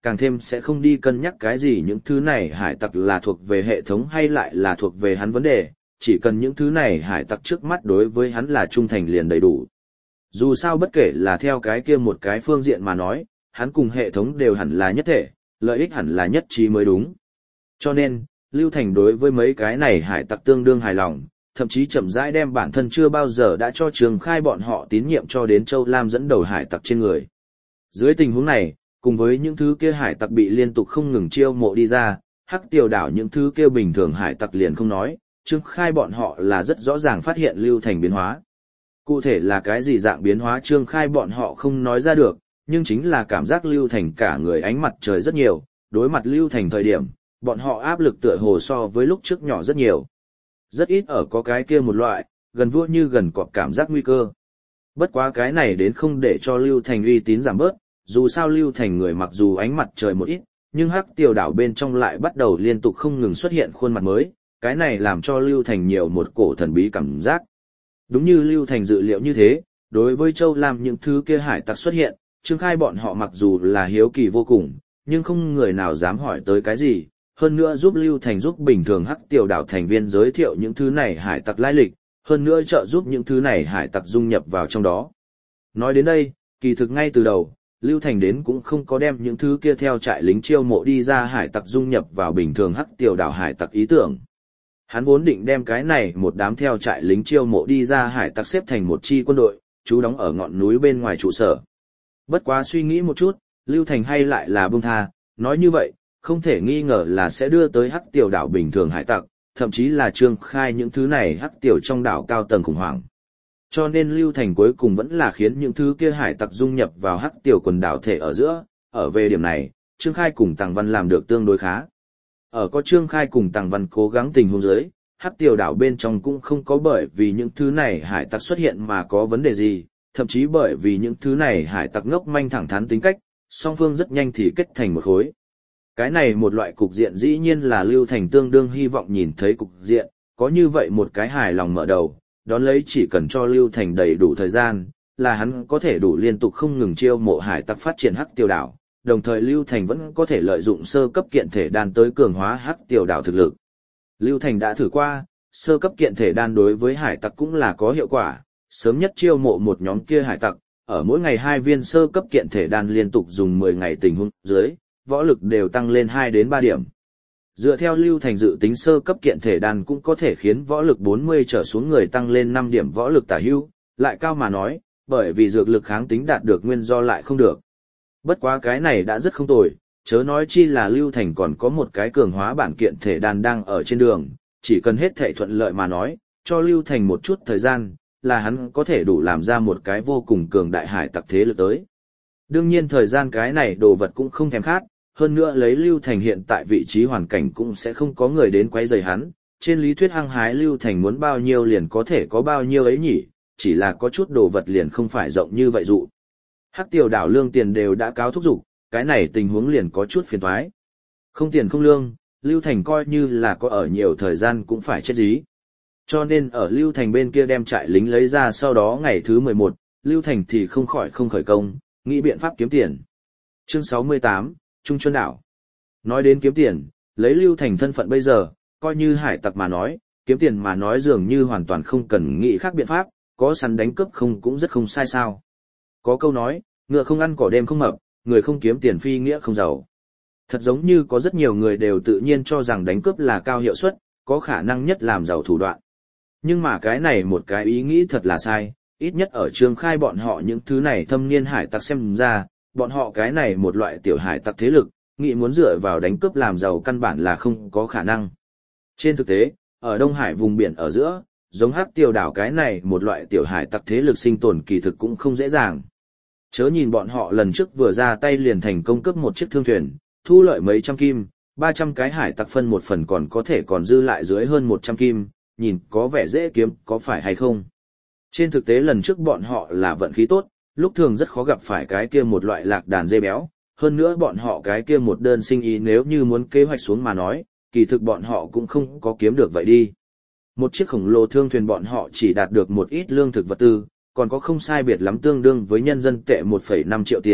càng thêm sẽ không đi cân nhắc cái gì những thứ này hải tặc là thuộc về hệ thống hay lại là thuộc về hắn vấn đề, chỉ cần những thứ này hải tặc trước mắt đối với hắn là trung thành liền đầy đủ. Dù sao bất kể là theo cái kia một cái phương diện mà nói, hắn cùng hệ thống đều hẳn là nhất thể, lợi ích hẳn là nhất trí mới đúng. Cho nên, Lưu Thành đối với mấy cái này hải tặc tương đương hài lòng, thậm chí chậm rãi đem bản thân chưa bao giờ đã cho Trường Khai bọn họ tín nhiệm cho đến Châu Lam dẫn đầu hải tặc trên người. Dưới tình huống này, cùng với những thứ kia hải tặc bị liên tục không ngừng chiêu mộ đi ra, Hắc Tiểu đảo những thứ kia bình thường hải tặc liền không nói, Trương Khai bọn họ là rất rõ ràng phát hiện Lưu Thành biến hóa. Cụ thể là cái gì dạng biến hóa Trương Khai bọn họ không nói ra được, nhưng chính là cảm giác Lưu Thành cả người ánh mặt trời rất nhiều, đối mặt Lưu Thành thời điểm, bọn họ áp lực tựa hồ so với lúc trước nhỏ rất nhiều. Rất ít ở có cái kia một loại, gần vua như gần cọp cảm giác nguy cơ. Bất quá cái này đến không để cho Lưu Thành uy tín giảm bớt, dù sao Lưu Thành người mặc dù ánh mặt trời một ít, nhưng Hắc Tiểu đảo bên trong lại bắt đầu liên tục không ngừng xuất hiện khuôn mặt mới, cái này làm cho Lưu Thành nhiều một cổ thần bí cảm giác. Đúng như Lưu Thành dự liệu như thế, đối với Châu Lam những thứ kia hải tặc xuất hiện, Trương Khai bọn họ mặc dù là hiếu kỳ vô cùng, nhưng không người nào dám hỏi tới cái gì, hơn nữa giúp Lưu Thành giúp bình thường Hắc Tiểu đảo thành viên giới thiệu những thứ này hải tặc lai lịch, hơn nữa trợ giúp những thứ này hải tặc dung nhập vào trong đó. Nói đến đây, kỳ thực ngay từ đầu, Lưu Thành đến cũng không có đem những thứ kia theo trại lính chiêu mộ đi ra hải tặc dung nhập vào bình thường Hắc Tiểu đảo hải tặc ý tưởng. Hắn vốn định đem cái này một đám theo trại lính chiêu mộ đi ra hải tặc xếp thành một chi quân đội, trú đóng ở ngọn núi bên ngoài trụ sở. Bất quá suy nghĩ một chút, Lưu Thành hay lại là buông tha, nói như vậy, không thể nghi ngờ là sẽ đưa tới Hắc Tiểu đảo bình thường hải tặc, thậm chí là Trương Khai những thứ này Hắc Tiểu trong đảo cao tầng khủng hoảng. Cho nên Lưu Thành cuối cùng vẫn là khiến những thứ kia hải tặc dung nhập vào Hắc Tiểu quần đảo thể ở giữa, ở về điểm này, Trương Khai cùng Tằng Văn làm được tương đối khá. Ở có Trương Khai cùng Tằng Văn cố gắng tình huống dưới, Hắc Tiểu đảo bên trong cũng không có bởi vì những thứ này hải tặc xuất hiện mà có vấn đề gì, thậm chí bởi vì những thứ này hải tặc ngốc manh thẳng thắn tính cách, song phương rất nhanh thì kết thành một khối. Cái này một loại cục diện dĩ nhiên là Lưu Thành tương đương hy vọng nhìn thấy cục diện, có như vậy một cái hài lòng mở đầu, đón lấy chỉ cần cho Lưu Thành đầy đủ thời gian, là hắn có thể đủ liên tục không ngừng chiêu mộ hải tặc phát triển Hắc Tiểu đảo, đồng thời Lưu Thành vẫn có thể lợi dụng sơ cấp kiện thể đan tới cường hóa Hắc Tiểu đảo thực lực. Lưu Thành đã thử qua, sơ cấp kiện thể đan đối với hải tặc cũng là có hiệu quả, sớm nhất chiêu mộ một nhóm kia hải tặc, ở mỗi ngày hai viên sơ cấp kiện thể đan liên tục dùng mười ngày tình huống dưới, võ lực đều tăng lên hai đến ba điểm. Dựa theo Lưu Thành dự tính sơ cấp kiện thể đan cũng có thể khiến võ lực bốn mươi trở xuống người tăng lên năm điểm võ lực tả hữu, lại cao mà nói, bởi vì dược lực kháng tính đạt được nguyên do lại không được. Bất quá cái này đã rất không tồi, chớ nói chi là Lưu Thành còn có một cái cường hóa bản kiện thể đan đang ở trên đường, chỉ cần hết thảy thuận lợi mà nói, cho Lưu Thành một chút thời gian, là hắn có thể đủ làm ra một cái vô cùng cường đại hải tặc thế lực tới. Đương nhiên thời gian cái này đồ vật cũng không thèm khát, hơn nữa lấy Lưu Thành hiện tại vị trí hoàn cảnh cũng sẽ không có người đến quấy rầy hắn, trên lý thuyết hăng hái Lưu Thành muốn bao nhiêu liền có thể có bao nhiêu ấy nhỉ, chỉ là có chút đồ vật liền không phải rộng như vậy dụ. Hắc Tiểu đảo lương tiền đều đã cáo thúc giục, cái này tình huống liền có chút phiền toái. Không tiền không lương, Lưu Thành coi như là có ở nhiều thời gian cũng phải chết dí. Cho nên ở Lưu Thành bên kia đem trại lính lấy ra sau đó ngày thứ mười một, Lưu Thành thì không khỏi không khởi công, nghĩ biện pháp kiếm tiền. Chương sáu mươi tám, Trung Chuân đảo. Nói đến kiếm tiền, lấy Lưu Thành thân phận bây giờ, coi như hải tặc mà nói, kiếm tiền mà nói dường như hoàn toàn không cần nghĩ khác biện pháp, có săn đánh cướp không cũng rất không sai sao. Có câu nói, ngựa không ăn cỏ đêm không mập, người không kiếm tiền phi nghĩa không giàu. Thật giống như có rất nhiều người đều tự nhiên cho rằng đánh cướp là cao hiệu suất, có khả năng nhất làm giàu thủ đoạn. Nhưng mà cái này một cái ý nghĩ thật là sai, ít nhất ở Trương Khai bọn họ những thứ này thâm niên hải tặc xem ra, bọn họ cái này một loại tiểu hải tặc thế lực, nghĩ muốn dựa vào đánh cướp làm giàu căn bản là không có khả năng. Trên thực tế, ở Đông Hải vùng biển ở giữa, giống Hắc Tiểu đảo cái này một loại tiểu hải tặc thế lực sinh tồn kỳ thực cũng không dễ dàng. Chớ nhìn bọn họ lần trước vừa ra tay liền thành công cướp một chiếc thương thuyền, thu lợi mấy trăm kim, ba trăm cái hải tặc phân một phần còn có thể còn dư lại dưới hơn một trăm kim, nhìn có vẻ dễ kiếm, có phải hay không? Trên thực tế lần trước bọn họ là vận khí tốt, lúc thường rất khó gặp phải cái kia một loại lạc đàn dê béo, hơn nữa bọn họ cái kia một đơn sinh ý nếu như muốn kế hoạch xuống mà nói, kỳ thực bọn họ cũng không có kiếm được vậy đi. Một chiếc khổng lồ thương thuyền bọn họ chỉ đạt được một ít lương thực vật tư, còn có không sai biệt lắm tương đương với nhân dân tệ một phẩy năm triệu tiền,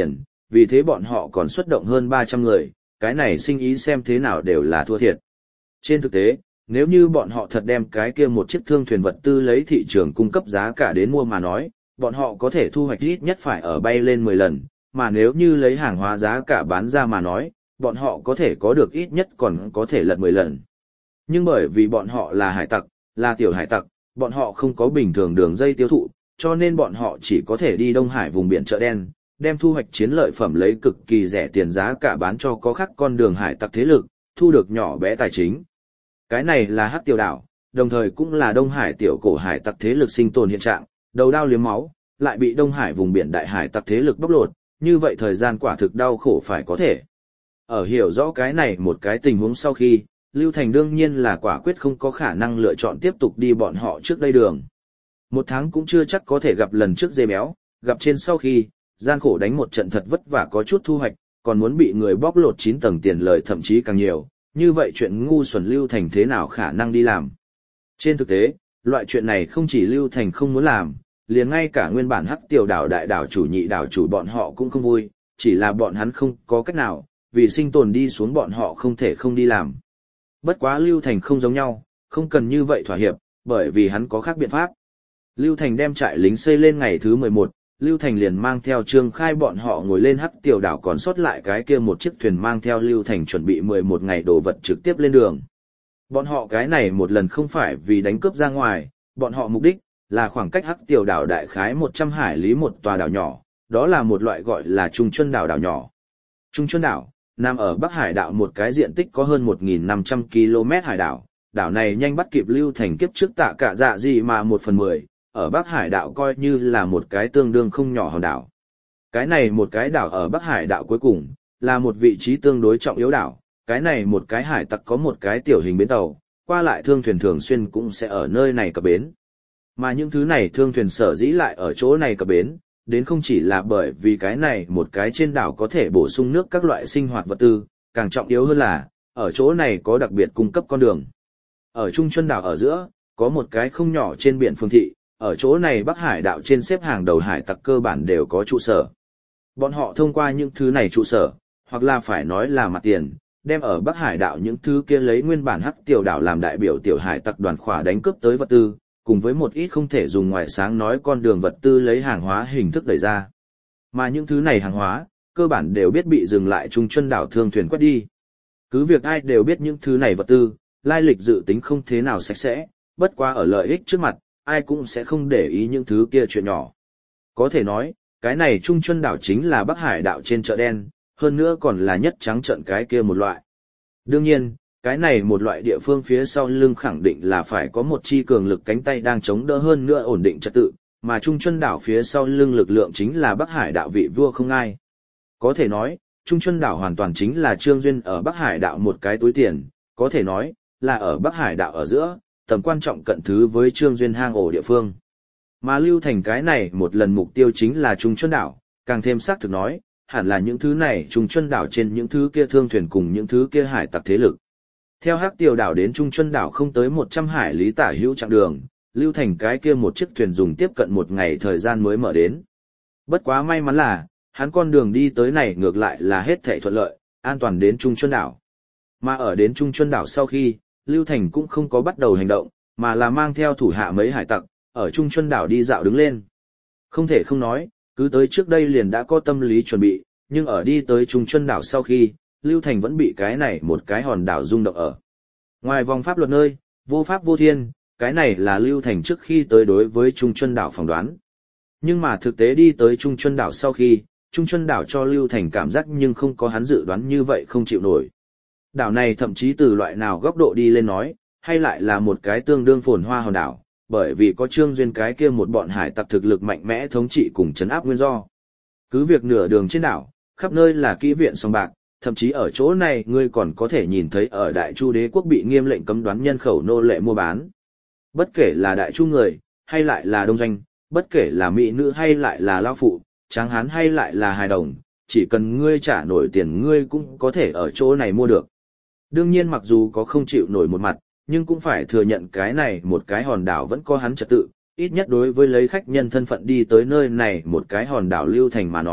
vì thế bọn họ còn xuất động hơn ba trăm người, cái này sinh ý xem thế nào đều là thua thiệt. Trên thực tế, nếu như bọn họ thật đem cái kia một chiếc thương thuyền vật tư lấy thị trường cung cấp giá cả đến mua mà nói, bọn họ có thể thu hoạch ít nhất phải ở bay lên mười lần, mà nếu như lấy hàng hóa giá cả bán ra mà nói, bọn họ có thể có được ít nhất còn có thể lật mười lần. Nhưng bởi vì bọn họ là hải tặc, là tiểu hải tặc, bọn họ không có bình thường đường dây tiêu thụ, cho nên bọn họ chỉ có thể đi Đông Hải vùng biển chợ đen, đem thu hoạch chiến lợi phẩm lấy cực kỳ rẻ tiền giá cả bán cho có khác con đường hải tặc thế lực, thu được nhỏ bé tài chính. Cái này là Hắc Tiểu đảo, đồng thời cũng là Đông Hải tiểu cổ hải tặc thế lực sinh tồn hiện trạng, đầu đao liếm máu, lại bị Đông Hải vùng biển đại hải tặc thế lực bóc lột, như vậy thời gian quả thực đau khổ phải có thể. Ở hiểu rõ cái này một cái tình huống sau khi, Lưu Thành đương nhiên là quả quyết không có khả năng lựa chọn tiếp tục đi bọn họ trước đây đường. Một tháng cũng chưa chắc có thể gặp lần trước dê béo, gặp trên sau khi, gian khổ đánh một trận thật vất vả có chút thu hoạch, còn muốn bị người bóc lột chín tầng tiền lời thậm chí càng nhiều, như vậy chuyện ngu xuẩn Lưu Thành thế nào khả năng đi làm. Trên thực tế, loại chuyện này không chỉ Lưu Thành không muốn làm, liền ngay cả nguyên bản Hắc Tiểu đảo đại đảo chủ nhị đảo chủ bọn họ cũng không vui, chỉ là bọn hắn không có cách nào, vì sinh tồn đi xuống bọn họ không thể không đi làm. Bất quá Lưu Thành không giống nhau, không cần như vậy thỏa hiệp, bởi vì hắn có khác biện pháp. Lưu Thành đem trại lính xây lên ngày thứ mười một, Lưu Thành liền mang theo Trương Khai bọn họ ngồi lên Hắc Tiểu đảo còn sót lại cái kia một chiếc thuyền mang theo Lưu Thành chuẩn bị mười một ngày đồ vật trực tiếp lên đường. Bọn họ cái này một lần không phải vì đánh cướp ra ngoài, bọn họ mục đích là khoảng cách Hắc Tiểu đảo đại khái một trăm hải lý một tòa đảo nhỏ, đó là một loại gọi là Trung Chuân đảo đảo nhỏ. Trung Chuân đảo nằm ở Bắc Hải đảo một cái diện tích có hơn một nghìn năm trăm ki lô mét hải đảo, đảo này nhanh bắt kịp Lưu Thành kiếp trước Tạ Cả Dạ gì mà một phần mười, ở Bắc Hải đảo coi như là một cái tương đương không nhỏ hòn đảo. Cái này một cái đảo ở Bắc Hải đảo cuối cùng, là một vị trí tương đối trọng yếu đảo, cái này một cái hải tặc có một cái tiểu hình bến tàu, qua lại thương thuyền thường xuyên cũng sẽ ở nơi này cập bến. Mà những thứ này thương thuyền sở dĩ lại ở chỗ này cập bến, đến không chỉ là bởi vì cái này một cái trên đảo có thể bổ sung nước các loại sinh hoạt vật tư, càng trọng yếu hơn là, ở chỗ này có đặc biệt cung cấp con đường. Ở Trung Chuân đảo ở giữa, có một cái không nhỏ trên biển phương thị, ở chỗ này Bắc Hải đảo trên xếp hàng đầu hải tặc cơ bản đều có trụ sở. Bọn họ thông qua những thứ này trụ sở, hoặc là phải nói là mặt tiền, đem ở Bắc Hải đảo những thứ kia lấy nguyên bản Hắc Tiểu đảo làm đại biểu tiểu hải tặc đoàn khỏa đánh cướp tới vật tư, cùng với một ít không thể dùng ngoài sáng nói con đường vật tư lấy hàng hóa hình thức đẩy ra. Mà những thứ này hàng hóa, cơ bản đều biết bị dừng lại Trung Chuân đảo thương thuyền quét đi. Cứ việc ai đều biết những thứ này vật tư, lai lịch dự tính không thế nào sạch sẽ, bất quá ở lợi ích trước mặt, ai cũng sẽ không để ý những thứ kia chuyện nhỏ. Có thể nói, cái này Trung Chuân đảo chính là Bắc Hải đảo trên chợ đen, hơn nữa còn là nhất trắng trợn cái kia một loại. Đương nhiên, cái này một loại địa phương phía sau lưng khẳng định là phải có một chi cường lực cánh tay đang chống đỡ hơn nữa ổn định trật tự, mà Trung Chuân đảo phía sau lưng lực lượng chính là Bắc Hải đạo vị vua không ai. Có thể nói, Trung Chuân đảo hoàn toàn chính là Trương Duyên ở Bắc Hải đạo một cái túi tiền, có thể nói, là ở Bắc Hải đạo ở giữa, tầm quan trọng cận thứ với Trương Duyên hang ổ địa phương. Mà Lưu Thành cái này một lần mục tiêu chính là Trung Chuân đảo, càng thêm xác thực nói, hẳn là những thứ này Trung Chuân đảo trên những thứ kia thương thuyền cùng những thứ kia hải tặc thế lực. Theo Hắc Tiểu đảo đến Trung Chuân đảo không tới một trăm hải lý tả hữu chặng đường, Lưu Thành cái kia một chiếc thuyền dùng tiếp cận một ngày thời gian mới mở đến. Bất quá may mắn là, hắn con đường đi tới này ngược lại là hết thảy thuận lợi, an toàn đến Trung Chuân đảo. Mà ở đến Trung Chuân đảo sau khi, Lưu Thành cũng không có bắt đầu hành động, mà là mang theo thủ hạ mấy hải tặc, ở Trung Chuân đảo đi dạo đứng lên. Không thể không nói, cứ tới trước đây liền đã có tâm lý chuẩn bị, nhưng ở đi tới Trung Chuân đảo sau khi, Lưu Thành vẫn bị cái này một cái hòn đảo rung động ở. Ngoài vòng pháp luật nơi, vô pháp vô thiên, cái này là Lưu Thành trước khi tới đối với Trung Chuân đảo phỏng đoán. Nhưng mà thực tế đi tới Trung Chuân đảo sau khi, Trung Chuân đảo cho Lưu Thành cảm giác nhưng không có hắn dự đoán như vậy không chịu nổi. Đảo này thậm chí từ loại nào góc độ đi lên nói, hay lại là một cái tương đương phồn hoa hòn đảo, bởi vì có Trương Duyên cái kia một bọn hải tặc thực lực mạnh mẽ thống trị cùng trấn áp nguyên do. Cứ việc nửa đường trên đảo, khắp nơi là kỹ viện sòng bạc, thậm chí ở chỗ này ngươi còn có thể nhìn thấy ở Đại Chu đế quốc bị nghiêm lệnh cấm đoán nhân khẩu nô lệ mua bán. Bất kể là Đại Chu người, hay lại là đông doanh, bất kể là mỹ nữ hay lại là lao phụ, tráng hán hay lại là hài đồng, chỉ cần ngươi trả nổi tiền ngươi cũng có thể ở chỗ này mua được. Đương nhiên mặc dù có không chịu nổi một mặt, nhưng cũng phải thừa nhận cái này một cái hòn đảo vẫn có hắn trật tự, ít nhất đối với lấy khách nhân thân phận đi tới nơi này một cái hòn đảo Lưu Thành mà nói,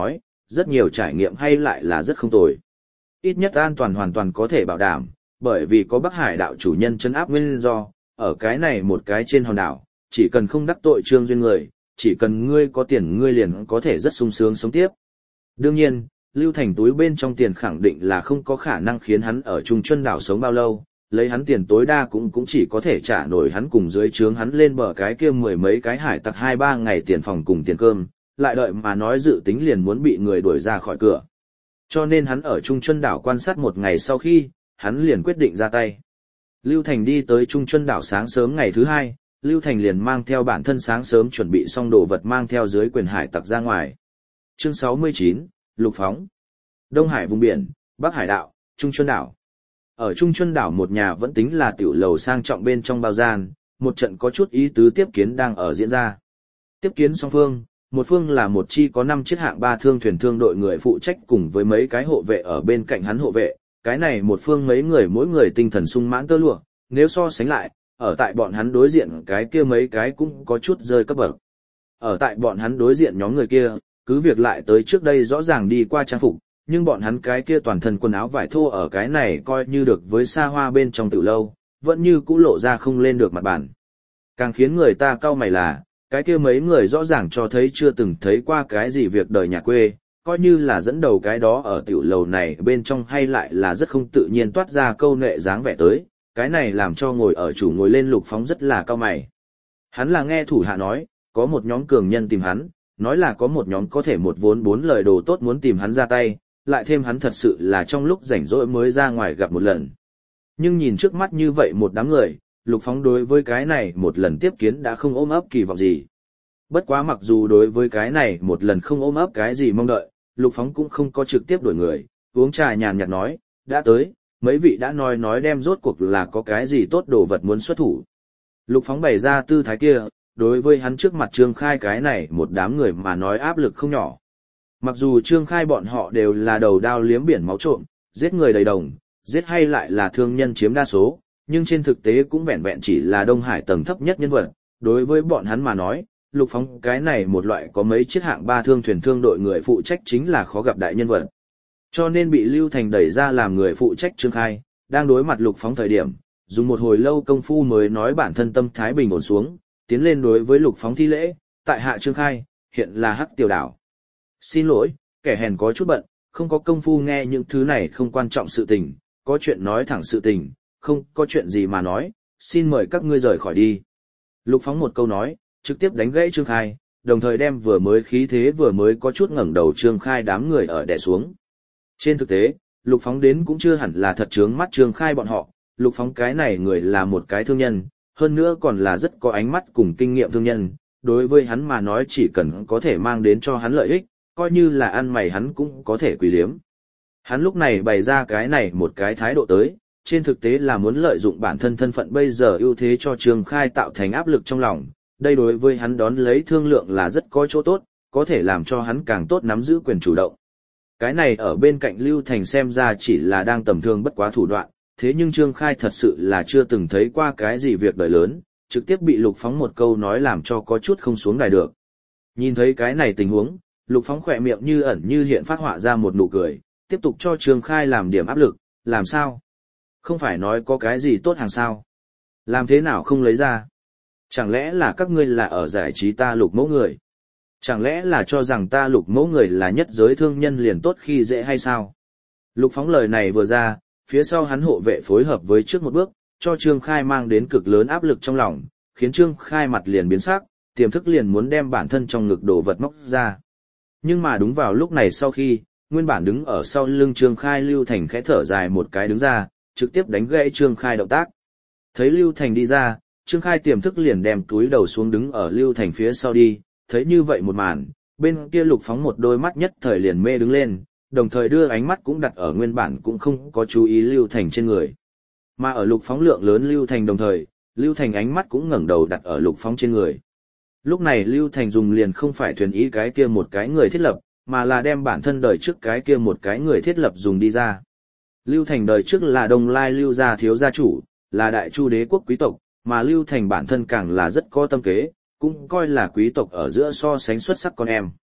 rất nhiều trải nghiệm hay lại là rất không tồi. Ít nhất an toàn hoàn toàn có thể bảo đảm, bởi vì có Bắc Hải đạo chủ nhân trấn áp nguyên do, ở cái này một cái trên hòn đảo, chỉ cần không đắc tội Trương Duyên người, chỉ cần ngươi có tiền ngươi liền có thể rất sung sướng sống tiếp. Đương nhiên, Lưu Thành túi bên trong tiền khẳng định là không có khả năng khiến hắn ở Trung Chuân đảo sống bao lâu, lấy hắn tiền tối đa cũng cũng chỉ có thể trả nổi hắn cùng dưới trướng hắn lên bờ cái kia mười mấy cái hải tặc hai ba ngày tiền phòng cùng tiền cơm, lại đợi mà nói dự tính liền muốn bị người đuổi ra khỏi cửa. Cho nên hắn ở Trung Chuân đảo quan sát một ngày sau khi, hắn liền quyết định ra tay. Lưu Thành đi tới Trung Chuân đảo sáng sớm ngày thứ hai, Lưu Thành liền mang theo bản thân sáng sớm chuẩn bị xong đồ vật mang theo dưới quyền hải tặc ra ngoài. Chương sáu mươi chín, Lục Phóng. Đông Hải vùng biển, Bắc Hải đạo, Trung Chuân đảo. Ở Trung Chuân đảo một nhà vẫn tính là tiểu lầu sang trọng bên trong bao gian, một trận có chút ý tứ tiếp kiến đang ở diễn ra. Tiếp kiến song phương, một phương là một chi có năm chiếc hạng ba thương thuyền thương đội người phụ trách cùng với mấy cái hộ vệ ở bên cạnh hắn hộ vệ, cái này một phương mấy người mỗi người tinh thần sung mãn tơ lụa, nếu so sánh lại, ở tại bọn hắn đối diện cái kia mấy cái cũng có chút rơi cấp bậc. Ở tại bọn hắn đối diện nhóm người kia, cứ việc lại tới trước đây rõ ràng đi qua trang phục, nhưng bọn hắn cái kia toàn thân quần áo vải thô ở cái này coi như được với xa hoa bên trong tiểu lâu, vẫn như cũ lộ ra không lên được mặt bản. Càng khiến người ta cau mày là, cái kia mấy người rõ ràng cho thấy chưa từng thấy qua cái gì việc đời nhà quê, coi như là dẫn đầu cái đó ở tiểu lầu này bên trong hay lại là rất không tự nhiên toát ra câu nệ dáng vẻ tới, cái này làm cho ngồi ở chủ ngồi lên Lục Phóng rất là cau mày. Hắn là nghe thủ hạ nói, có một nhóm cường nhân tìm hắn, nói là có một nhóm có thể một vốn bốn lời đồ tốt muốn tìm hắn ra tay, lại thêm hắn thật sự là trong lúc rảnh rỗi mới ra ngoài gặp một lần. Nhưng nhìn trước mắt như vậy một đám người, Lục Phóng đối với cái này một lần tiếp kiến đã không ôm ấp kỳ vọng gì. Bất quá mặc dù đối với cái này một lần không ôm ấp cái gì mong đợi, Lục Phóng cũng không có trực tiếp đổi người, uống trà nhàn nhạt nói, đã tới, mấy vị đã nói nói đem rốt cuộc là có cái gì tốt đồ vật muốn xuất thủ. Lục Phóng bày ra tư thái kia, đối với hắn trước mặt Trương Khai cái này một đám người mà nói áp lực không nhỏ. Mặc dù Trương Khai bọn họ đều là đầu đao liếm biển máu trộm, giết người đầy đồng, giết hay lại là thương nhân chiếm đa số, nhưng trên thực tế cũng vẹn vẹn chỉ là Đông Hải tầng thấp nhất nhân vật. Đối với bọn hắn mà nói, Lục Phóng cái này một loại có mấy chiếc hạng ba thương thuyền thương đội người phụ trách chính là khó gặp đại nhân vật. Cho nên bị Lưu Thành đẩy ra làm người phụ trách Trương Khai, đang đối mặt Lục Phóng thời điểm, dùng một hồi lâu công phu mới nói bản thân tâm thái bình ổn xuống, tiến lên đối với Lục Phóng thi lễ, tại hạ Trương Khai, hiện là Hắc Tiểu Đảo. Xin lỗi, kẻ hèn có chút bận, không có công phu nghe những thứ này không quan trọng sự tình, có chuyện nói thẳng sự tình, không có chuyện gì mà nói, xin mời các ngươi rời khỏi đi. Lục Phóng một câu nói, trực tiếp đánh gãy Trương Khai, đồng thời đem vừa mới khí thế vừa mới có chút ngẩng đầu Trương Khai đám người ở đè xuống. Trên thực tế, Lục Phóng đến cũng chưa hẳn là thật trướng mắt Trương Khai bọn họ, Lục Phóng cái này người là một cái thương nhân, hơn nữa còn là rất có ánh mắt cùng kinh nghiệm thương nhân, đối với hắn mà nói chỉ cần có thể mang đến cho hắn lợi ích, coi như là ăn mày hắn cũng có thể quỳ liếm. Hắn lúc này bày ra cái này một cái thái độ tới, trên thực tế là muốn lợi dụng bản thân thân phận bây giờ ưu thế cho Trương Khai tạo thành áp lực trong lòng, đây đối với hắn đón lấy thương lượng là rất có chỗ tốt, có thể làm cho hắn càng tốt nắm giữ quyền chủ động. Cái này ở bên cạnh Lưu Thành xem ra chỉ là đang tầm thường bất quá thủ đoạn, thế nhưng Trương Khai thật sự là chưa từng thấy qua cái gì việc đời lớn, trực tiếp bị Lục Phóng một câu nói làm cho có chút không xuống đài được. Nhìn thấy cái này tình huống, Lục Phóng khỏe miệng như ẩn như hiện phát họa ra một nụ cười, tiếp tục cho Trương Khai làm điểm áp lực, làm sao? Không phải nói có cái gì tốt hàng sao? Làm thế nào không lấy ra? Chẳng lẽ là các ngươi là ở giải trí ta Lục mẫu người? Chẳng lẽ là cho rằng ta Lục mẫu người là nhất giới thương nhân liền tốt khi dễ hay sao? Lục Phóng lời này vừa ra, phía sau hắn hộ vệ phối hợp với trước một bước, cho Trương Khai mang đến cực lớn áp lực trong lòng, khiến Trương Khai mặt liền biến sắc, tiềm thức liền muốn đem bản thân trong ngực đồ vật móc ra. Nhưng mà đúng vào lúc này sau khi, nguyên bản đứng ở sau lưng Trương Khai Lưu Thành khẽ thở dài một cái đứng ra, trực tiếp đánh gãy Trương Khai động tác. Thấy Lưu Thành đi ra, Trương Khai tiềm thức liền đem túi đầu xuống đứng ở Lưu Thành phía sau đi, thấy như vậy một màn, bên kia Lục Phóng một đôi mắt nhất thời liền mê đứng lên, đồng thời đưa ánh mắt cũng đặt ở nguyên bản cũng không có chú ý Lưu Thành trên người. Mà ở Lục Phóng lượng lớn Lưu Thành đồng thời, Lưu Thành ánh mắt cũng ngẩng đầu đặt ở Lục Phóng trên người. Lúc này Lưu Thành dùng liền không phải thuyền ý cái kia một cái người thiết lập, mà là đem bản thân đời trước cái kia một cái người thiết lập dùng đi ra. Lưu Thành đời trước là Đông Lai Lưu gia thiếu gia chủ, là đại chu đế quốc quý tộc, mà Lưu Thành bản thân càng là rất có tâm kế, cũng coi là quý tộc ở giữa so sánh xuất sắc con em.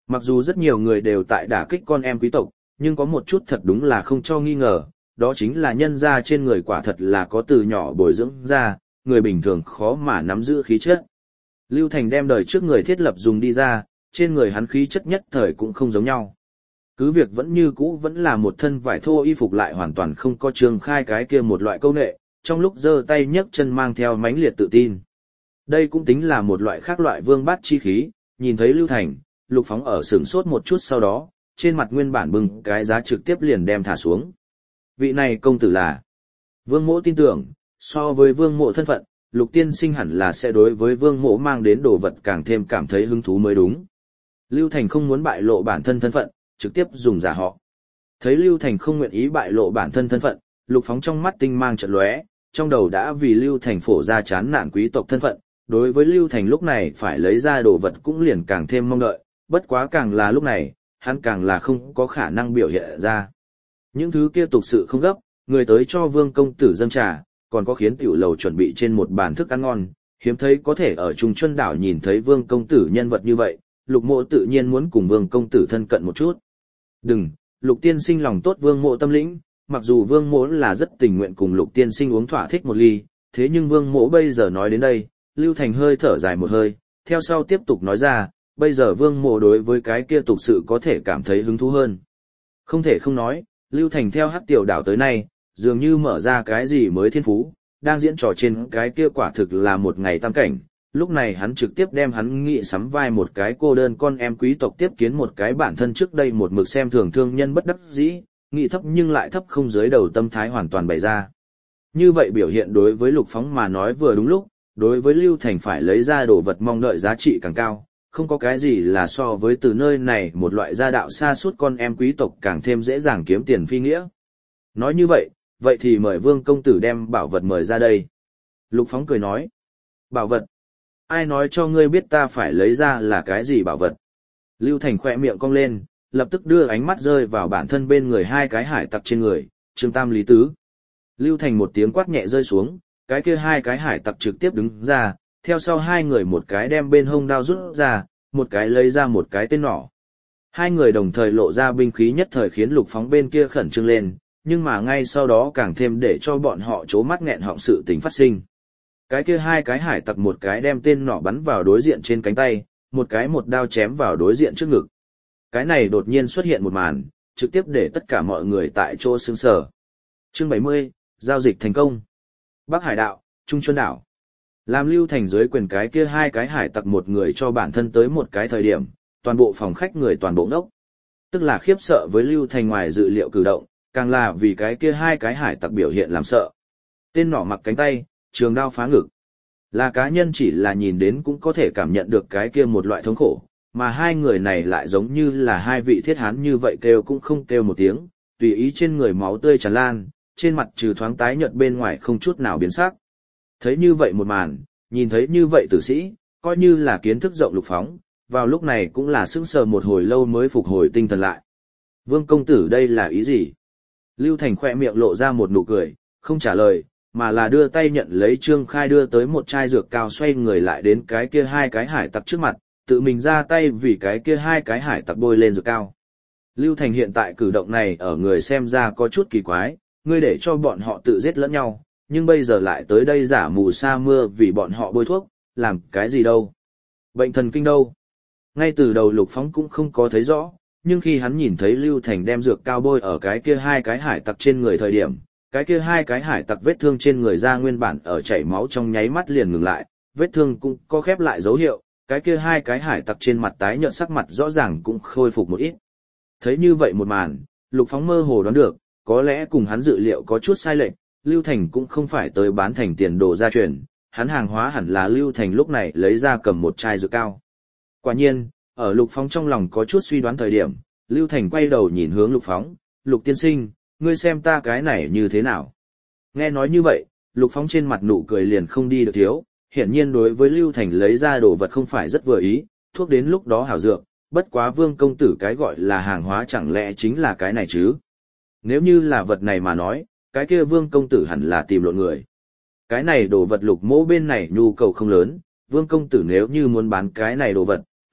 Mặc dù rất nhiều người đều tại đả kích con em quý tộc, nhưng có một chút thật đúng là không cho nghi ngờ, đó chính là nhân gia trên người quả thật là có từ nhỏ bồi dưỡng ra, người bình thường khó mà nắm giữ khí chất. Lưu Thành đem đời trước người thiết lập dùng đi ra, trên người hắn khí chất nhất thời cũng không giống nhau. Cứ việc vẫn như cũ vẫn là một thân vải thô y phục lại hoàn toàn không có trường khai cái kia một loại câu nệ, trong lúc giơ tay nhấc chân mang theo mãnh liệt tự tin. Đây cũng tính là một loại khác loại vương bát chi khí, nhìn thấy Lưu Thành, Lục Phóng ở sửng sốt một chút sau đó, trên mặt nguyên bản bừng cái giá trực tiếp liền đem thả xuống. Vị này công tử là Vương Mỗ tin tưởng, so với Vương Mộ thân phận, Lục tiên sinh hẳn là sẽ đối với Vương Mộ mang đến đồ vật càng thêm cảm thấy hứng thú mới đúng. Lưu Thành không muốn bại lộ bản thân thân phận, trực tiếp dùng giả họ. Thấy Lưu Thành không nguyện ý bại lộ bản thân thân phận, Lục Phóng trong mắt tinh mang chợt lóe, trong đầu đã vì Lưu Thành phổ ra chán nản quý tộc thân phận, đối với Lưu Thành lúc này phải lấy ra đồ vật cũng liền càng thêm mong đợi, bất quá càng là lúc này, hắn càng là không có khả năng biểu hiện ra. Những thứ kia tục sự không gấp, người tới cho Vương công tử dâng trà, còn có khiến tiểu lầu chuẩn bị trên một bàn thức ăn ngon, hiếm thấy có thể ở Trung Chuân đảo nhìn thấy Vương công tử nhân vật như vậy, Lục Mộ tự nhiên muốn cùng Vương công tử thân cận một chút. Đừng, Lục tiên sinh lòng tốt Vương Mộ tâm lĩnh, mặc dù Vương Mộ là rất tình nguyện cùng Lục tiên sinh uống thỏa thích một ly, thế nhưng Vương Mộ bây giờ nói đến đây, Lưu Thành hơi thở dài một hơi, theo sau tiếp tục nói ra, bây giờ Vương Mộ đối với cái kia tục sự có thể cảm thấy hứng thú hơn. Không thể không nói, Lưu Thành theo Hắc Tiểu đảo tới nay, dường như mở ra cái gì mới thiên phú, đang diễn trò trên cái kia quả thực là một ngày tam cảnh. Lúc này hắn trực tiếp đem hắn nghị sắm vai một cái cô đơn con em quý tộc tiếp kiến một cái bản thân trước đây một mực xem thường thương nhân bất đắc dĩ, nghị thấp nhưng lại thấp không dưới đầu tâm thái hoàn toàn bày ra. Như vậy biểu hiện đối với Lục Phóng mà nói vừa đúng lúc, đối với Lưu Thành phải lấy ra đồ vật mong đợi giá trị càng cao, không có cái gì là so với từ nơi này một loại gia đạo xa suốt con em quý tộc càng thêm dễ dàng kiếm tiền phi nghĩa. Nói như vậy, vậy thì mời Vương công tử đem bảo vật mời ra đây. Lục Phóng cười nói, bảo vật? Ai nói cho ngươi biết ta phải lấy ra là cái gì bảo vật? Lưu Thành khỏe miệng cong lên, lập tức đưa ánh mắt rơi vào bản thân bên người hai cái hải tặc trên người, Trương Tam Lý Tứ. Lưu Thành một tiếng quát nhẹ rơi xuống, cái kia hai cái hải tặc trực tiếp đứng ra, theo sau hai người một cái đem bên hông đao rút ra, một cái lấy ra một cái tên nỏ. Hai người đồng thời lộ ra binh khí nhất thời khiến Lục Phóng bên kia khẩn trương lên, nhưng mà ngay sau đó càng thêm để cho bọn họ trố mắt nghẹn họng sự tình phát sinh. Cái kia hai cái hải tặc một cái đem tên nỏ bắn vào đối diện trên cánh tay, một cái một đao chém vào đối diện trước ngực. Cái này đột nhiên xuất hiện một màn, trực tiếp để tất cả mọi người tại chỗ sững sờ. Chương bảy mươi, giao dịch thành công. Bắc Hải đạo, Trung Chuân đảo. Làm Lưu Thành dưới quyền cái kia hai cái hải tặc một người cho bản thân tới một cái thời điểm, toàn bộ phòng khách người toàn bộ ngốc. Tức là khiếp sợ với Lưu Thành ngoài dự liệu cử động, càng là vì cái kia hai cái hải tặc biểu hiện làm sợ. Tên nỏ mặc cánh tay, trường đao phá ngực. Là cá nhân chỉ là nhìn đến cũng có thể cảm nhận được cái kia một loại thống khổ, mà hai người này lại giống như là hai vị thiết hán như vậy kêu cũng không kêu một tiếng, tùy ý trên người máu tươi tràn lan, trên mặt trừ thoáng tái nhợt bên ngoài không chút nào biến sắc. Thấy như vậy một màn, nhìn thấy như vậy tử sĩ, coi như là kiến thức rộng Lục Phóng, vào lúc này cũng là sững sờ một hồi lâu mới phục hồi tinh thần lại. Vương công tử đây là ý gì? Lưu Thành khoe miệng lộ ra một nụ cười, không trả lời, mà là đưa tay nhận lấy Trương Khai đưa tới một chai dược cao, xoay người lại đến cái kia hai cái hải tặc trước mặt, tự mình ra tay vì cái kia hai cái hải tặc bôi lên dược cao. Lưu Thành hiện tại cử động này ở người xem ra có chút kỳ quái, ngươi để cho bọn họ tự giết lẫn nhau, nhưng bây giờ lại tới đây giả mù sa mưa vì bọn họ bôi thuốc, làm cái gì đâu? Bệnh thần kinh đâu? Ngay từ đầu Lục Phóng cũng không có thấy rõ, nhưng khi hắn nhìn thấy Lưu Thành đem dược cao bôi ở cái kia hai cái hải tặc trên người thời điểm, cái kia hai cái hải tặc vết thương trên người ra nguyên bản ở chảy máu trong nháy mắt liền ngừng lại, vết thương cũng có khép lại dấu hiệu, cái kia hai cái hải tặc trên mặt tái nhợt sắc mặt rõ ràng cũng khôi phục một ít. Thấy như vậy một màn, Lục Phóng mơ hồ đoán được, có lẽ cùng hắn dự liệu có chút sai lệch, Lưu Thành cũng không phải tới bán thành tiền đồ gia truyền, hắn hàng hóa hẳn là Lưu Thành lúc này lấy ra cầm một chai dược cao. Quả nhiên, ở Lục Phóng trong lòng có chút suy đoán thời điểm, Lưu Thành quay đầu nhìn hướng Lục Phóng, Lục tiên sinh, ngươi xem ta cái này như thế nào? Nghe nói như vậy, Lục Phóng trên mặt nụ cười liền không đi được thiếu, hiển nhiên đối với Lưu Thành lấy ra đồ vật không phải rất vừa ý, thuốc đến lúc đó hảo dược, bất quá Vương công tử cái gọi là hàng hóa chẳng lẽ chính là cái này chứ? Nếu như là vật này mà nói, cái kia Vương công tử hẳn là tìm lộn người. Cái này đồ vật Lục Mỗ bên này nhu cầu không lớn, Vương công tử nếu như muốn bán cái này đồ vật,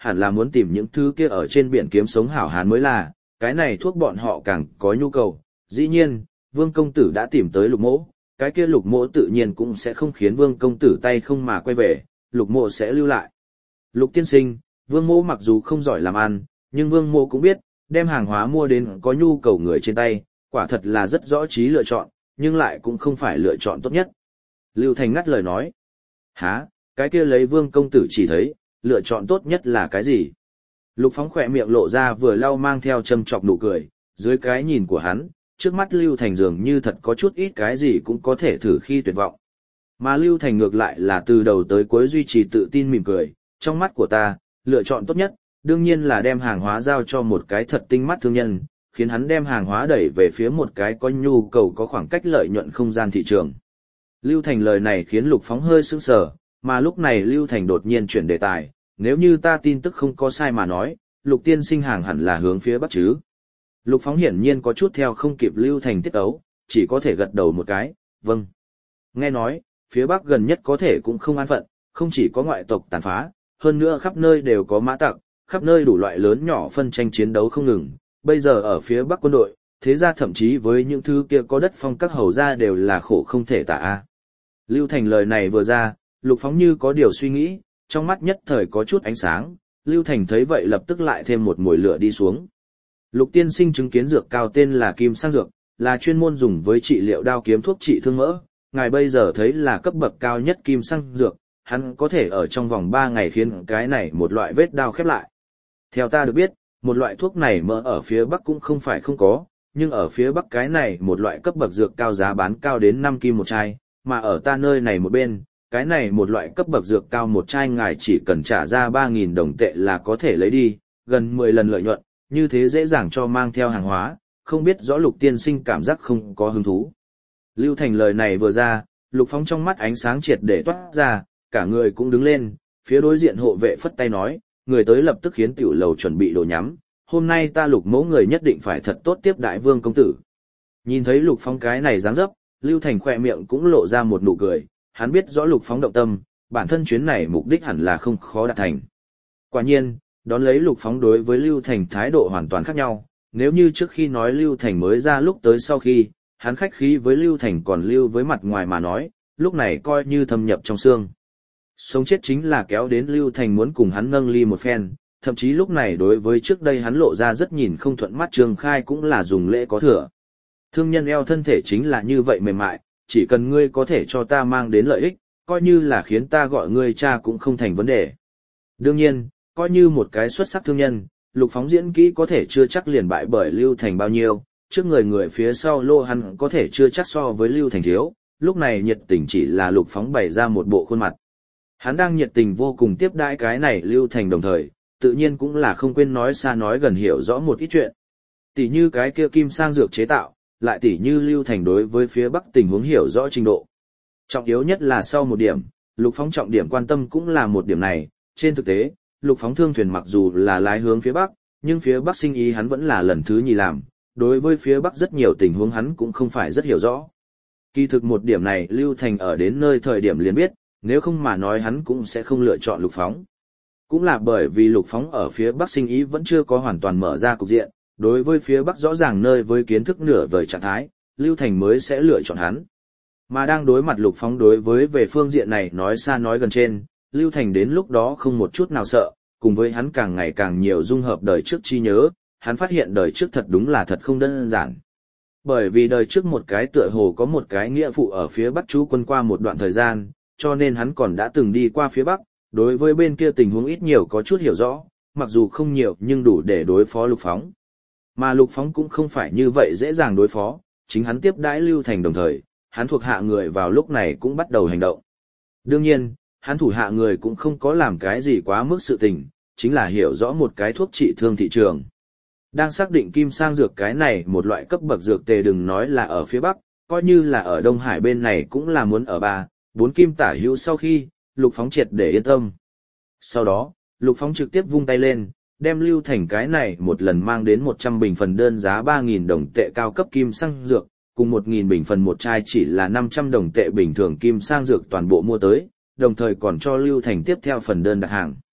hẳn là muốn tìm những thứ kia ở trên biển kiếm sống hảo hán mới là, cái này thuốc bọn họ càng có nhu cầu. Dĩ nhiên, Vương công tử đã tìm tới Lục Mỗ, cái kia Lục Mỗ tự nhiên cũng sẽ không khiến Vương công tử tay không mà quay về, Lục Mỗ sẽ lưu lại. Lục tiên sinh, Vương Mỗ mặc dù không giỏi làm ăn, nhưng Vương Mỗ cũng biết, đem hàng hóa mua đến có nhu cầu người trên tay, quả thật là rất rõ trí lựa chọn, nhưng lại cũng không phải lựa chọn tốt nhất. Lưu Thành ngắt lời nói. Hả, cái kia lấy Vương công tử chỉ thấy, lựa chọn tốt nhất là cái gì? Lục Phóng khỏe miệng lộ ra vừa lau mang theo châm chọc nụ cười, dưới cái nhìn của hắn, trước mắt Lưu Thành dường như thật có chút ít cái gì cũng có thể thử khi tuyệt vọng. Mà Lưu Thành ngược lại là từ đầu tới cuối duy trì tự tin mỉm cười, trong mắt của ta, lựa chọn tốt nhất, đương nhiên là đem hàng hóa giao cho một cái thật tinh mắt thương nhân, khiến hắn đem hàng hóa đẩy về phía một cái có nhu cầu có khoảng cách lợi nhuận không gian thị trường. Lưu Thành lời này khiến Lục Phóng hơi sững sờ, mà lúc này Lưu Thành đột nhiên chuyển đề tài, nếu như ta tin tức không có sai mà nói, Lục tiên sinh hàng hẳn là hướng phía bắc chứ. Lục Phóng hiển nhiên có chút theo không kịp Lưu Thành tiết ấu, chỉ có thể gật đầu một cái, vâng. Nghe nói, phía bắc gần nhất có thể cũng không an phận, không chỉ có ngoại tộc tàn phá, hơn nữa khắp nơi đều có mã tặc, khắp nơi đủ loại lớn nhỏ phân tranh chiến đấu không ngừng. Bây giờ ở phía bắc quân đội, thế ra thậm chí với những thứ kia có đất phong các hầu gia đều là khổ không thể tả a. Lưu Thành lời này vừa ra, Lục Phóng như có điều suy nghĩ, trong mắt nhất thời có chút ánh sáng, Lưu Thành thấy vậy lập tức lại thêm một mồi lửa đi xuống. Lục tiên sinh chứng kiến dược cao tên là kim sang dược, là chuyên môn dùng với trị liệu đao kiếm thuốc trị thương mỡ, ngài bây giờ thấy là cấp bậc cao nhất kim sang dược, hắn có thể ở trong vòng ba ngày khiến cái này một loại vết đao khép lại. Theo ta được biết, một loại thuốc này mỡ ở phía Bắc cũng không phải không có, nhưng ở phía Bắc cái này một loại cấp bậc dược cao giá bán cao đến năm kim một chai, mà ở ta nơi này một bên, cái này một loại cấp bậc dược cao một chai ngài chỉ cần trả ra ba nghìn đồng tệ là có thể lấy đi, gần mười lần lợi nhuận, như thế dễ dàng cho mang theo hàng hóa, không biết rõ Lục tiên sinh cảm giác không có hứng thú. Lưu Thành lời này vừa ra, Lục Phóng trong mắt ánh sáng triệt để toát ra, cả người cũng đứng lên, phía đối diện hộ vệ phất tay nói, người tới lập tức khiến tiểu lầu chuẩn bị đồ nhắm, hôm nay ta Lục mẫu người nhất định phải thật tốt tiếp đại Vương công tử. Nhìn thấy Lục Phóng cái này dáng dấp, Lưu Thành khỏe miệng cũng lộ ra một nụ cười, hắn biết rõ Lục Phóng động tâm, bản thân chuyến này mục đích hẳn là không khó đạt thành. Quả nhiên, đón lấy Lục Phóng đối với Lưu Thành thái độ hoàn toàn khác nhau, nếu như trước khi nói Lưu Thành mới ra lúc tới sau khi, hắn khách khí với Lưu Thành còn lưu với mặt ngoài mà nói, lúc này coi như thâm nhập trong xương. Sống chết chính là kéo đến Lưu Thành muốn cùng hắn nâng ly một phen, thậm chí lúc này đối với trước đây hắn lộ ra rất nhìn không thuận mắt Trường Khai cũng là dùng lễ có thừa. Thương nhân eo thân thể chính là như vậy mềm mại, chỉ cần ngươi có thể cho ta mang đến lợi ích, coi như là khiến ta gọi ngươi cha cũng không thành vấn đề. Đương nhiên, coi như một cái xuất sắc thương nhân, Lục Phóng diễn kỹ có thể chưa chắc liền bại bởi Lưu Thành bao nhiêu, trước người người phía sau lô hắn có thể chưa chắc so với Lưu Thành thiếu, lúc này nhiệt tình chỉ là Lục Phóng bày ra một bộ khuôn mặt. Hắn đang nhiệt tình vô cùng tiếp đãi cái này Lưu Thành đồng thời, tự nhiên cũng là không quên nói xa nói gần hiểu rõ một ít chuyện. Tỷ như cái kia kim sang dược chế tạo, lại tỷ như Lưu Thành đối với phía Bắc tình huống hiểu rõ trình độ. Trọng yếu nhất là sau một điểm, Lục Phóng trọng điểm quan tâm cũng là một điểm này, trên thực tế, Lục Phóng thương thuyền mặc dù là lái hướng phía Bắc, nhưng phía Bắc sinh ý hắn vẫn là lần thứ nhì làm, đối với phía Bắc rất nhiều tình huống hắn cũng không phải rất hiểu rõ. Kỳ thực một điểm này Lưu Thành ở đến nơi thời điểm liền biết, nếu không mà nói hắn cũng sẽ không lựa chọn Lục Phóng. Cũng là bởi vì Lục Phóng ở phía Bắc sinh ý vẫn chưa có hoàn toàn mở ra cục diện, đối với phía Bắc rõ ràng nơi với kiến thức nửa vời trạng thái, Lưu Thành mới sẽ lựa chọn hắn. Mà đang đối mặt Lục Phóng đối với về phương diện này nói xa nói gần trên, Lưu Thành đến lúc đó không một chút nào sợ, cùng với hắn càng ngày càng nhiều dung hợp đời trước chi nhớ, hắn phát hiện đời trước thật đúng là thật không đơn giản. Bởi vì đời trước một cái tựa hồ có một cái nghĩa phụ ở phía Bắc trú quân qua một đoạn thời gian, cho nên hắn còn đã từng đi qua phía Bắc, đối với bên kia tình huống ít nhiều có chút hiểu rõ, mặc dù không nhiều nhưng đủ để đối phó Lục Phóng. Mà Lục Phóng cũng không phải như vậy dễ dàng đối phó, chính hắn tiếp đãi Lưu Thành đồng thời, hắn thuộc hạ người vào lúc này cũng bắt đầu hành động. Đương nhiên, hắn thủ hạ người cũng không có làm cái gì quá mức sự tình, chính là hiểu rõ một cái thuốc trị thương thị trường. Đang xác định kim sang dược cái này một loại cấp bậc dược tề đừng nói là ở phía Bắc, coi như là ở Đông Hải bên này cũng là muốn ở ba, bốn kim tả hữu sau khi, Lục Phóng triệt để yên tâm. Sau đó, Lục Phóng trực tiếp vung tay lên, đem Lưu Thành cái này một lần mang đến một trăm bình phần đơn giá ba nghìn đồng tệ cao cấp kim sang dược, cùng một nghìn bình phần một chai chỉ là năm trăm đồng tệ bình thường kim sang dược toàn bộ mua tới, đồng thời còn cho Lưu Thành tiếp theo phần đơn đặt hàng.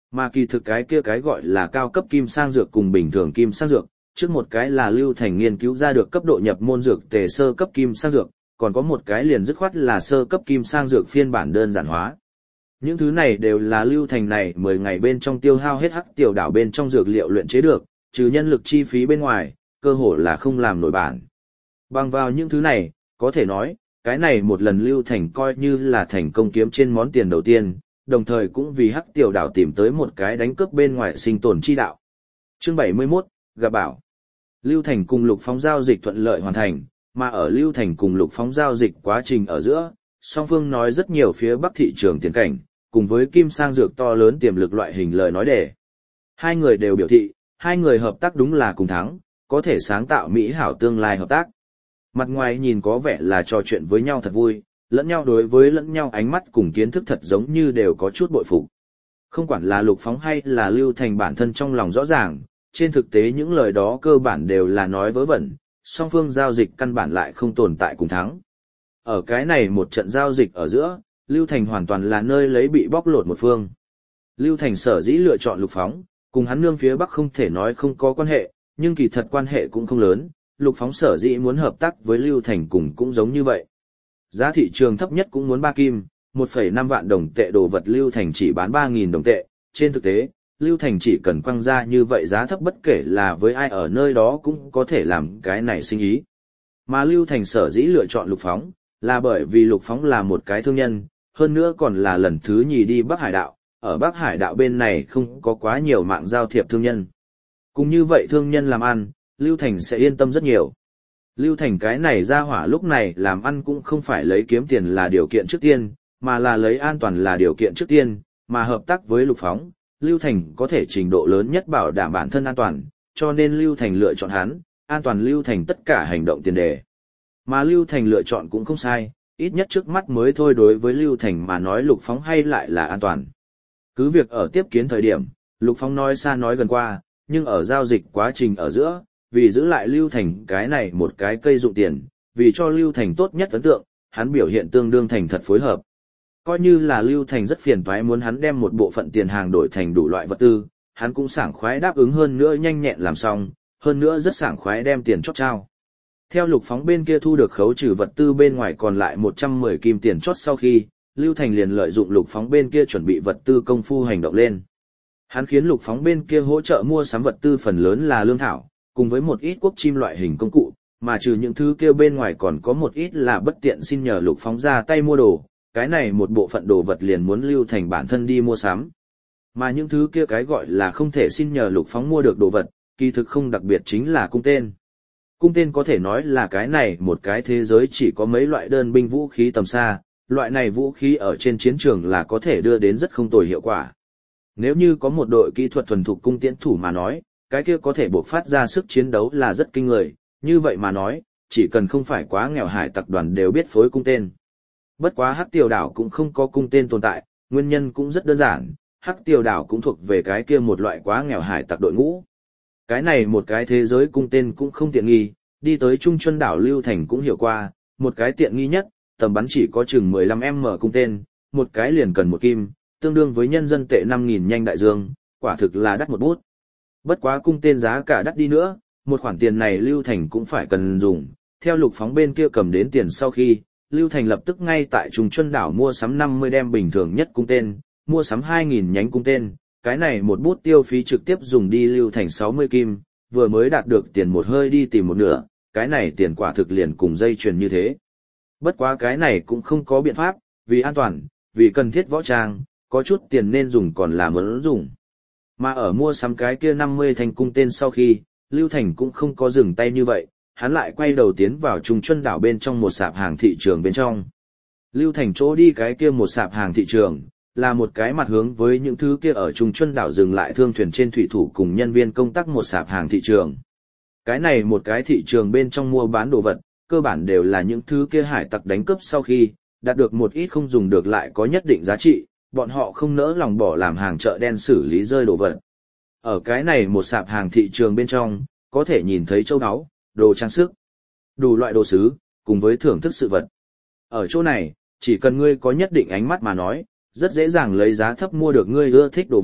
Mà kỳ thực cái kia cái gọi là cao cấp kim sang dược cùng bình thường kim sang dược, trước một cái là Lưu Thành nghiên cứu ra được cấp độ nhập môn dược tề sơ cấp kim sang dược, còn có một cái liền dứt khoát là sơ cấp kim sang dược phiên bản đơn giản hóa. Những thứ này đều là Lưu Thành này mười ngày bên trong tiêu hao hết hắc tiểu đảo bên trong dược liệu luyện chế được, trừ nhân lực chi phí bên ngoài, cơ hội là không làm nổi bản. Bằng vào những thứ này, có thể nói, cái này một lần Lưu Thành coi như là thành công kiếm trên món tiền đầu tiên, đồng thời cũng vì hắc tiểu đảo tìm tới một cái đánh cướp bên ngoài sinh tồn chi đạo. Chương bảy mươi mốt, gặp bảo. Lưu Thành cùng Lục Phóng giao dịch thuận lợi hoàn thành, mà ở Lưu Thành cùng Lục Phóng giao dịch quá trình ở giữa, song phương nói rất nhiều phía Bắc thị trường tiền cảnh, cùng với kim sang dược to lớn tiềm lực loại hình lời nói đề. Hai người đều biểu thị, hai người hợp tác đúng là cùng thắng, có thể sáng tạo mỹ hảo tương lai hợp tác. Mặt ngoài nhìn có vẻ là trò chuyện với nhau thật vui, lẫn nhau đối với lẫn nhau ánh mắt cùng kiến thức thật giống như đều có chút bội phục. Không quản là Lục Phóng hay là Lưu Thành bản thân trong lòng rõ ràng, trên thực tế những lời đó cơ bản đều là nói vớ vẩn, song phương giao dịch căn bản lại không tồn tại cùng thắng. Ở cái này một trận giao dịch ở giữa, Lưu Thành hoàn toàn là nơi lấy bị bóc lột một phương. Lưu Thành sở dĩ lựa chọn Lục Phóng, cùng hắn nương phía Bắc không thể nói không có quan hệ, nhưng kỳ thật quan hệ cũng không lớn, Lục Phóng sở dĩ muốn hợp tác với Lưu Thành cùng cũng giống như vậy. Giá thị trường thấp nhất cũng muốn ba kim, một phẩy năm vạn đồng tệ đồ vật Lưu Thành chỉ bán ba nghìn đồng tệ, trên thực tế, Lưu Thành chỉ cần quăng ra như vậy giá thấp bất kể là với ai ở nơi đó cũng có thể làm cái này sinh ý. Mà Lưu Thành sở dĩ lựa chọn Lục Phóng, là bởi vì Lục Phóng là một cái thương nhân, hơn nữa còn là lần thứ nhì đi Bắc Hải đạo, ở Bắc Hải đạo bên này không có quá nhiều mạng giao thiệp thương nhân. Cũng như vậy thương nhân làm ăn, Lưu Thành sẽ yên tâm rất nhiều. Lưu Thành cái này ra hỏa lúc này làm ăn cũng không phải lấy kiếm tiền là điều kiện trước tiên, mà là lấy an toàn là điều kiện trước tiên, mà hợp tác với Lục Phóng, Lưu Thành có thể trình độ lớn nhất bảo đảm bản thân an toàn, cho nên Lưu Thành lựa chọn hắn, an toàn Lưu Thành tất cả hành động tiền đề. Mà Lưu Thành lựa chọn cũng không sai, ít nhất trước mắt mới thôi đối với Lưu Thành mà nói Lục Phóng hay lại là an toàn. Cứ việc ở tiếp kiến thời điểm, Lục Phóng nói xa nói gần qua, nhưng ở giao dịch quá trình ở giữa, vì giữ lại Lưu Thành cái này một cái cây dụng tiền, vì cho Lưu Thành tốt nhất ấn tượng, hắn biểu hiện tương đương thành thật phối hợp. Coi như là Lưu Thành rất phiền toái muốn hắn đem một bộ phận tiền hàng đổi thành đủ loại vật tư, hắn cũng sảng khoái đáp ứng hơn nữa nhanh nhẹn làm xong, hơn nữa rất sảng khoái đem tiền chót trao. Theo Lục Phóng bên kia thu được khấu trừ vật tư bên ngoài còn lại một trăm mười kim tiền chót sau khi, Lưu Thành liền lợi dụng Lục Phóng bên kia chuẩn bị vật tư công phu hành động lên. Hắn khiến Lục Phóng bên kia hỗ trợ mua sắm vật tư phần lớn là lương thảo, cùng với một ít quốc chim loại hình công cụ, mà trừ những thứ kia bên ngoài còn có một ít là bất tiện xin nhờ Lục Phóng ra tay mua đồ, cái này một bộ phận đồ vật liền muốn Lưu Thành bản thân đi mua sắm. Mà những thứ kia cái gọi là không thể xin nhờ Lục Phóng mua được đồ vật, kỳ thực không đặc biệt chính là cung tên. Cung tên có thể nói là cái này một cái thế giới chỉ có mấy loại đơn binh vũ khí tầm xa, loại này vũ khí ở trên chiến trường là có thể đưa đến rất không tồi hiệu quả. Nếu như có một đội kỹ thuật thuần thục cung tiễn thủ mà nói, cái kia có thể buộc phát ra sức chiến đấu là rất kinh người, như vậy mà nói, chỉ cần không phải quá nghèo hải tặc đoàn đều biết phối cung tên. Bất quá Hắc Tiểu đảo cũng không có cung tên tồn tại, nguyên nhân cũng rất đơn giản, Hắc Tiểu đảo cũng thuộc về cái kia một loại quá nghèo hải tặc đội ngũ. Cái này một cái thế giới cung tên cũng không tiện nghi, đi tới Trung Chuân đảo Lưu Thành cũng hiểu qua, một cái tiện nghi nhất, tầm bắn chỉ có chừng mười lăm em em cung tên, một cái liền cần một kim, tương đương với nhân dân tệ năm nghìn nhanh đại dương, quả thực là đắt một bút. Bất quá cung tên giá cả đắt đi nữa, một khoản tiền này Lưu Thành cũng phải cần dùng, theo Lục Phóng bên kia cầm đến tiền sau khi, Lưu Thành lập tức ngay tại Trung Chuân đảo mua sắm năm mươi đem bình thường nhất cung tên, mua sắm hai nghìn nhánh cung tên, cái này một bút tiêu phí trực tiếp dùng đi Lưu Thành sáu mươi kim, vừa mới đạt được tiền một hơi đi tìm một nửa, cái này tiền quả thực liền cùng dây chuyền như thế. Bất quá cái này cũng không có biện pháp, vì an toàn, vì cần thiết võ trang, có chút tiền nên dùng còn là muốn dùng. Mà ở mua sắm cái kia năm mươi thanh cung tên sau khi, Lưu Thành cũng không có dừng tay như vậy, hắn lại quay đầu tiến vào Trung Chuân đảo bên trong một sạp hàng thị trường bên trong. Lưu Thành chỗ đi cái kia một sạp hàng thị trường, là một cái mặt hướng với những thứ kia ở Trung Chuân đảo dừng lại thương thuyền trên thủy thủ cùng nhân viên công tác một sạp hàng thị trường. Cái này một cái thị trường bên trong mua bán đồ vật, cơ bản đều là những thứ kia hải tặc đánh cướp sau khi, đạt được một ít không dùng được lại có nhất định giá trị, bọn họ không nỡ lòng bỏ làm hàng chợ đen xử lý rơi đồ vật. Ở cái này một sạp hàng thị trường bên trong, có thể nhìn thấy châu áo, đồ trang sức, đủ loại đồ sứ, cùng với thưởng thức sự vật. Ở chỗ này, chỉ cần ngươi có nhất định ánh mắt mà nói, rất dễ dàng lấy giá thấp mua được ngươi ưa thích đồ vật,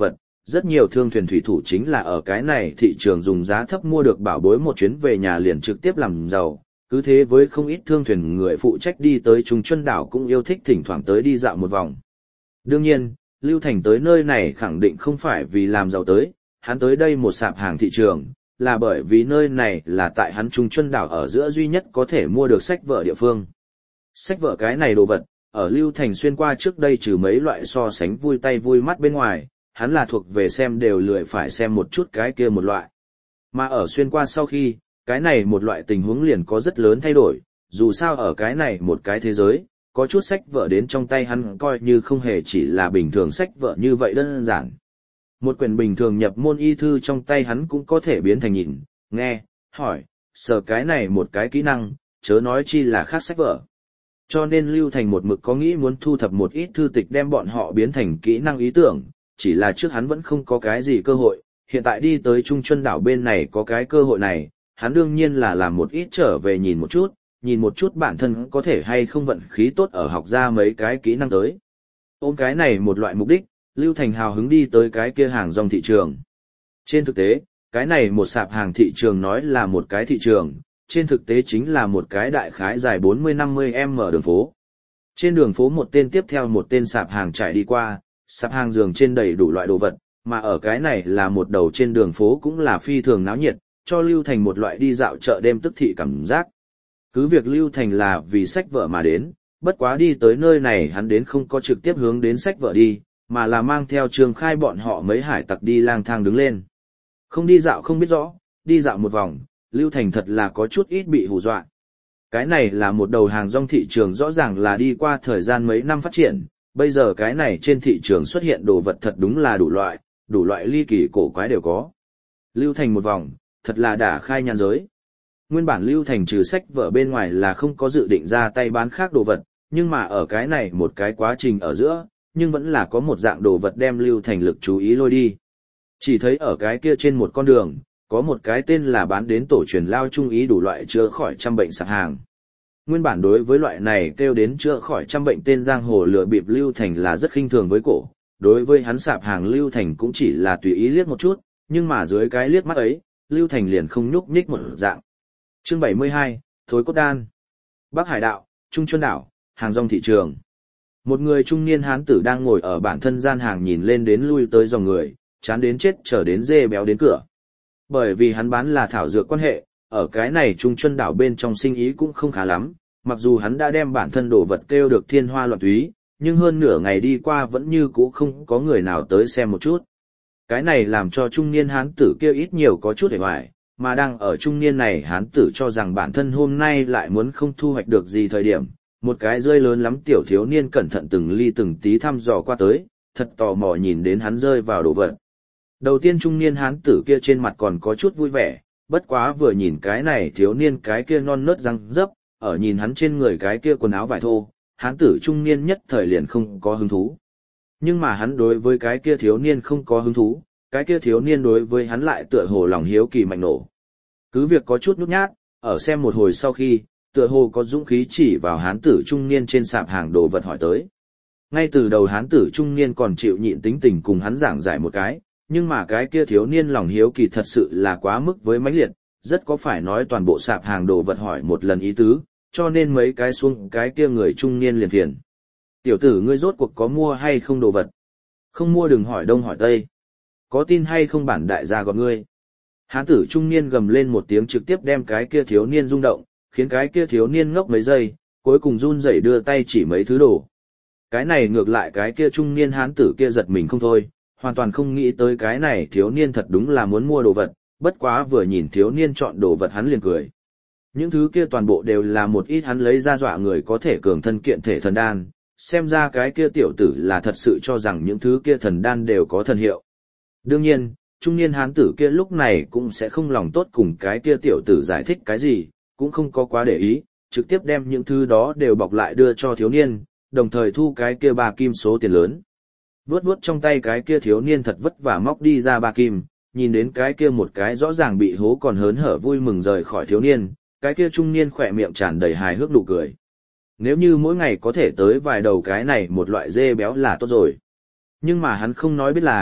rất nhiều thương thuyền thủy thủ chính là ở cái này thị trường dùng giá thấp mua được bảo bối một chuyến về nhà liền trực tiếp làm giàu. Cứ thế với không ít thương thuyền người phụ trách đi tới Trung Chuân đảo cũng yêu thích thỉnh thoảng tới đi dạo một vòng. Đương nhiên, Lưu Thành tới nơi này khẳng định không phải vì làm giàu tới, hắn tới đây một sạp hàng thị trường, là bởi vì nơi này là tại hắn Trung Chuân đảo ở giữa duy nhất có thể mua được sách vở địa phương. Sách vở cái này đồ vật, ở Lưu Thành xuyên qua trước đây trừ mấy loại so sánh vui tay vui mắt bên ngoài, hắn là thuộc về xem đều lười phải xem một chút cái kia một loại. Mà ở xuyên qua sau khi, cái này một loại tình huống liền có rất lớn thay đổi, dù sao ở cái này một cái thế giới, có chút sách vở đến trong tay hắn coi như không hề chỉ là bình thường sách vở như vậy đơn giản. Một quyển bình thường nhập môn y thư trong tay hắn cũng có thể biến thành nhìn, nghe, hỏi, sờ cái này một cái kỹ năng, chớ nói chi là khác sách vở. Cho nên Lưu Thành một mực có nghĩ muốn thu thập một ít thư tịch đem bọn họ biến thành kỹ năng ý tưởng, chỉ là trước hắn vẫn không có cái gì cơ hội, hiện tại đi tới Trung Chuân đảo bên này có cái cơ hội này, hắn đương nhiên là làm một ít trở về nhìn một chút, nhìn một chút bản thân có thể hay không vận khí tốt ở học ra mấy cái kỹ năng tới. Ôm cái này một loại mục đích, Lưu Thành hào hứng đi tới cái kia hàng rong thị trường. Trên thực tế, cái này một sạp hàng thị trường nói là một cái thị trường, trên thực tế chính là một cái đại khái dài bốn mươi năm mươi mét đường phố. Trên đường phố một tên tiếp theo một tên sạp hàng chạy đi qua, sạp hàng giường trên đầy đủ loại đồ vật, mà ở cái này là một đầu trên đường phố cũng là phi thường náo nhiệt, cho Lưu Thành một loại đi dạo chợ đêm tức thị cảm giác. Cứ việc Lưu Thành là vì sách vở mà đến, bất quá đi tới nơi này hắn đến không có trực tiếp hướng đến sách vở đi, mà là mang theo Trương Khai bọn họ mấy hải tặc đi lang thang đứng lên. Không đi dạo không biết rõ, đi dạo một vòng, Lưu Thành thật là có chút ít bị hù dọa. Cái này là một đầu hàng rong thị trường rõ ràng là đi qua thời gian mấy năm phát triển, bây giờ cái này trên thị trường xuất hiện đồ vật thật đúng là đủ loại, đủ loại ly kỳ cổ quái đều có. Lưu Thành một vòng, thật là đã khai nhan giới. Nguyên bản Lưu Thành trừ sách vở bên ngoài là không có dự định ra tay bán khác đồ vật, nhưng mà ở cái này một cái quá trình ở giữa, nhưng vẫn là có một dạng đồ vật đem Lưu Thành lực chú ý lôi đi. Chỉ thấy ở cái kia trên một con đường, có một cái tên là bán đến tổ truyền lao trung ý đủ loại chữa khỏi trăm bệnh sạp hàng. Nguyên bản đối với loại này kêu đến chữa khỏi trăm bệnh tên giang hồ lừa bịp Lưu Thành là rất khinh thường với cổ, đối với hắn sạp hàng Lưu Thành cũng chỉ là tùy ý liếc một chút, nhưng mà dưới cái liếc mắt ấy, Lưu Thành liền không nhúc nhích một dạng. Chương bảy mươi hai, Thối cốt đan. Bắc Hải đạo, Trung Chuân đảo, hàng rong thị trường. Một người trung niên hán tử đang ngồi ở bản thân gian hàng nhìn lên đến lui tới dòng người, chán đến chết chờ đến dê béo đến cửa. Bởi vì hắn bán là thảo dược quan hệ, ở cái này Trung Chuân đảo bên trong sinh ý cũng không khá lắm, mặc dù hắn đã đem bản thân đồ vật kêu được thiên hoa loạn túy, nhưng hơn nửa ngày đi qua vẫn như cũ không có người nào tới xem một chút. Cái này làm cho trung niên hán tử kia ít nhiều có chút hề hoài, mà đang ở trung niên này hán tử cho rằng bản thân hôm nay lại muốn không thu hoạch được gì thời điểm, một cái rơi lớn lắm tiểu thiếu niên cẩn thận từng ly từng tí thăm dò qua tới, thật tò mò nhìn đến hắn rơi vào đồ vật. Đầu tiên trung niên hán tử kia trên mặt còn có chút vui vẻ, bất quá vừa nhìn cái này thiếu niên cái kia non nớt răng dấp, ở nhìn hắn trên người cái kia quần áo vải thô, hán tử trung niên nhất thời liền không có hứng thú. Nhưng mà hắn đối với cái kia thiếu niên không có hứng thú, cái kia thiếu niên đối với hắn lại tựa hồ lòng hiếu kỳ mạnh nổ. Cứ việc có chút nhút nhát, ở xem một hồi sau khi, tựa hồ có dũng khí chỉ vào hán tử trung niên trên sạp hàng đồ vật hỏi tới. Ngay từ đầu hán tử trung niên còn chịu nhịn tính tình cùng hắn giảng giải một cái, nhưng mà cái kia thiếu niên lòng hiếu kỳ thật sự là quá mức với mãnh liệt, rất có phải nói toàn bộ sạp hàng đồ vật hỏi một lần ý tứ, cho nên mấy cái xuống cái kia người trung niên liền phiền. Tiểu tử ngươi rốt cuộc có mua hay không đồ vật? Không mua đừng hỏi đông hỏi tây. Có tin hay không bản đại gia gọi ngươi? Hán tử trung niên gầm lên một tiếng trực tiếp đem cái kia thiếu niên rung động, khiến cái kia thiếu niên ngốc mấy giây, cuối cùng run rẩy đưa tay chỉ mấy thứ đồ. Cái này ngược lại cái kia trung niên hán tử kia giật mình không thôi, hoàn toàn không nghĩ tới cái này thiếu niên thật đúng là muốn mua đồ vật, bất quá vừa nhìn thiếu niên chọn đồ vật hắn liền cười. Những thứ kia toàn bộ đều là một ít hắn lấy ra dọa người có thể cường thân kiện thể thần đan, xem ra cái kia tiểu tử là thật sự cho rằng những thứ kia thần đan đều có thần hiệu. Đương nhiên, trung niên hán tử kia lúc này cũng sẽ không lòng tốt cùng cái kia tiểu tử giải thích cái gì, cũng không có quá để ý, trực tiếp đem những thứ đó đều bọc lại đưa cho thiếu niên, đồng thời thu cái kia ba kim số tiền lớn. Vuốt vuốt trong tay cái kia thiếu niên thật vất vả móc đi ra ba kim, nhìn đến cái kia một cái rõ ràng bị hố còn hớn hở vui mừng rời khỏi thiếu niên, cái kia trung niên khỏe miệng tràn đầy hài hước nụ cười. Nếu như mỗi ngày có thể tới vài đầu cái này một loại dê béo là tốt rồi. Nhưng mà hắn không nói biết là,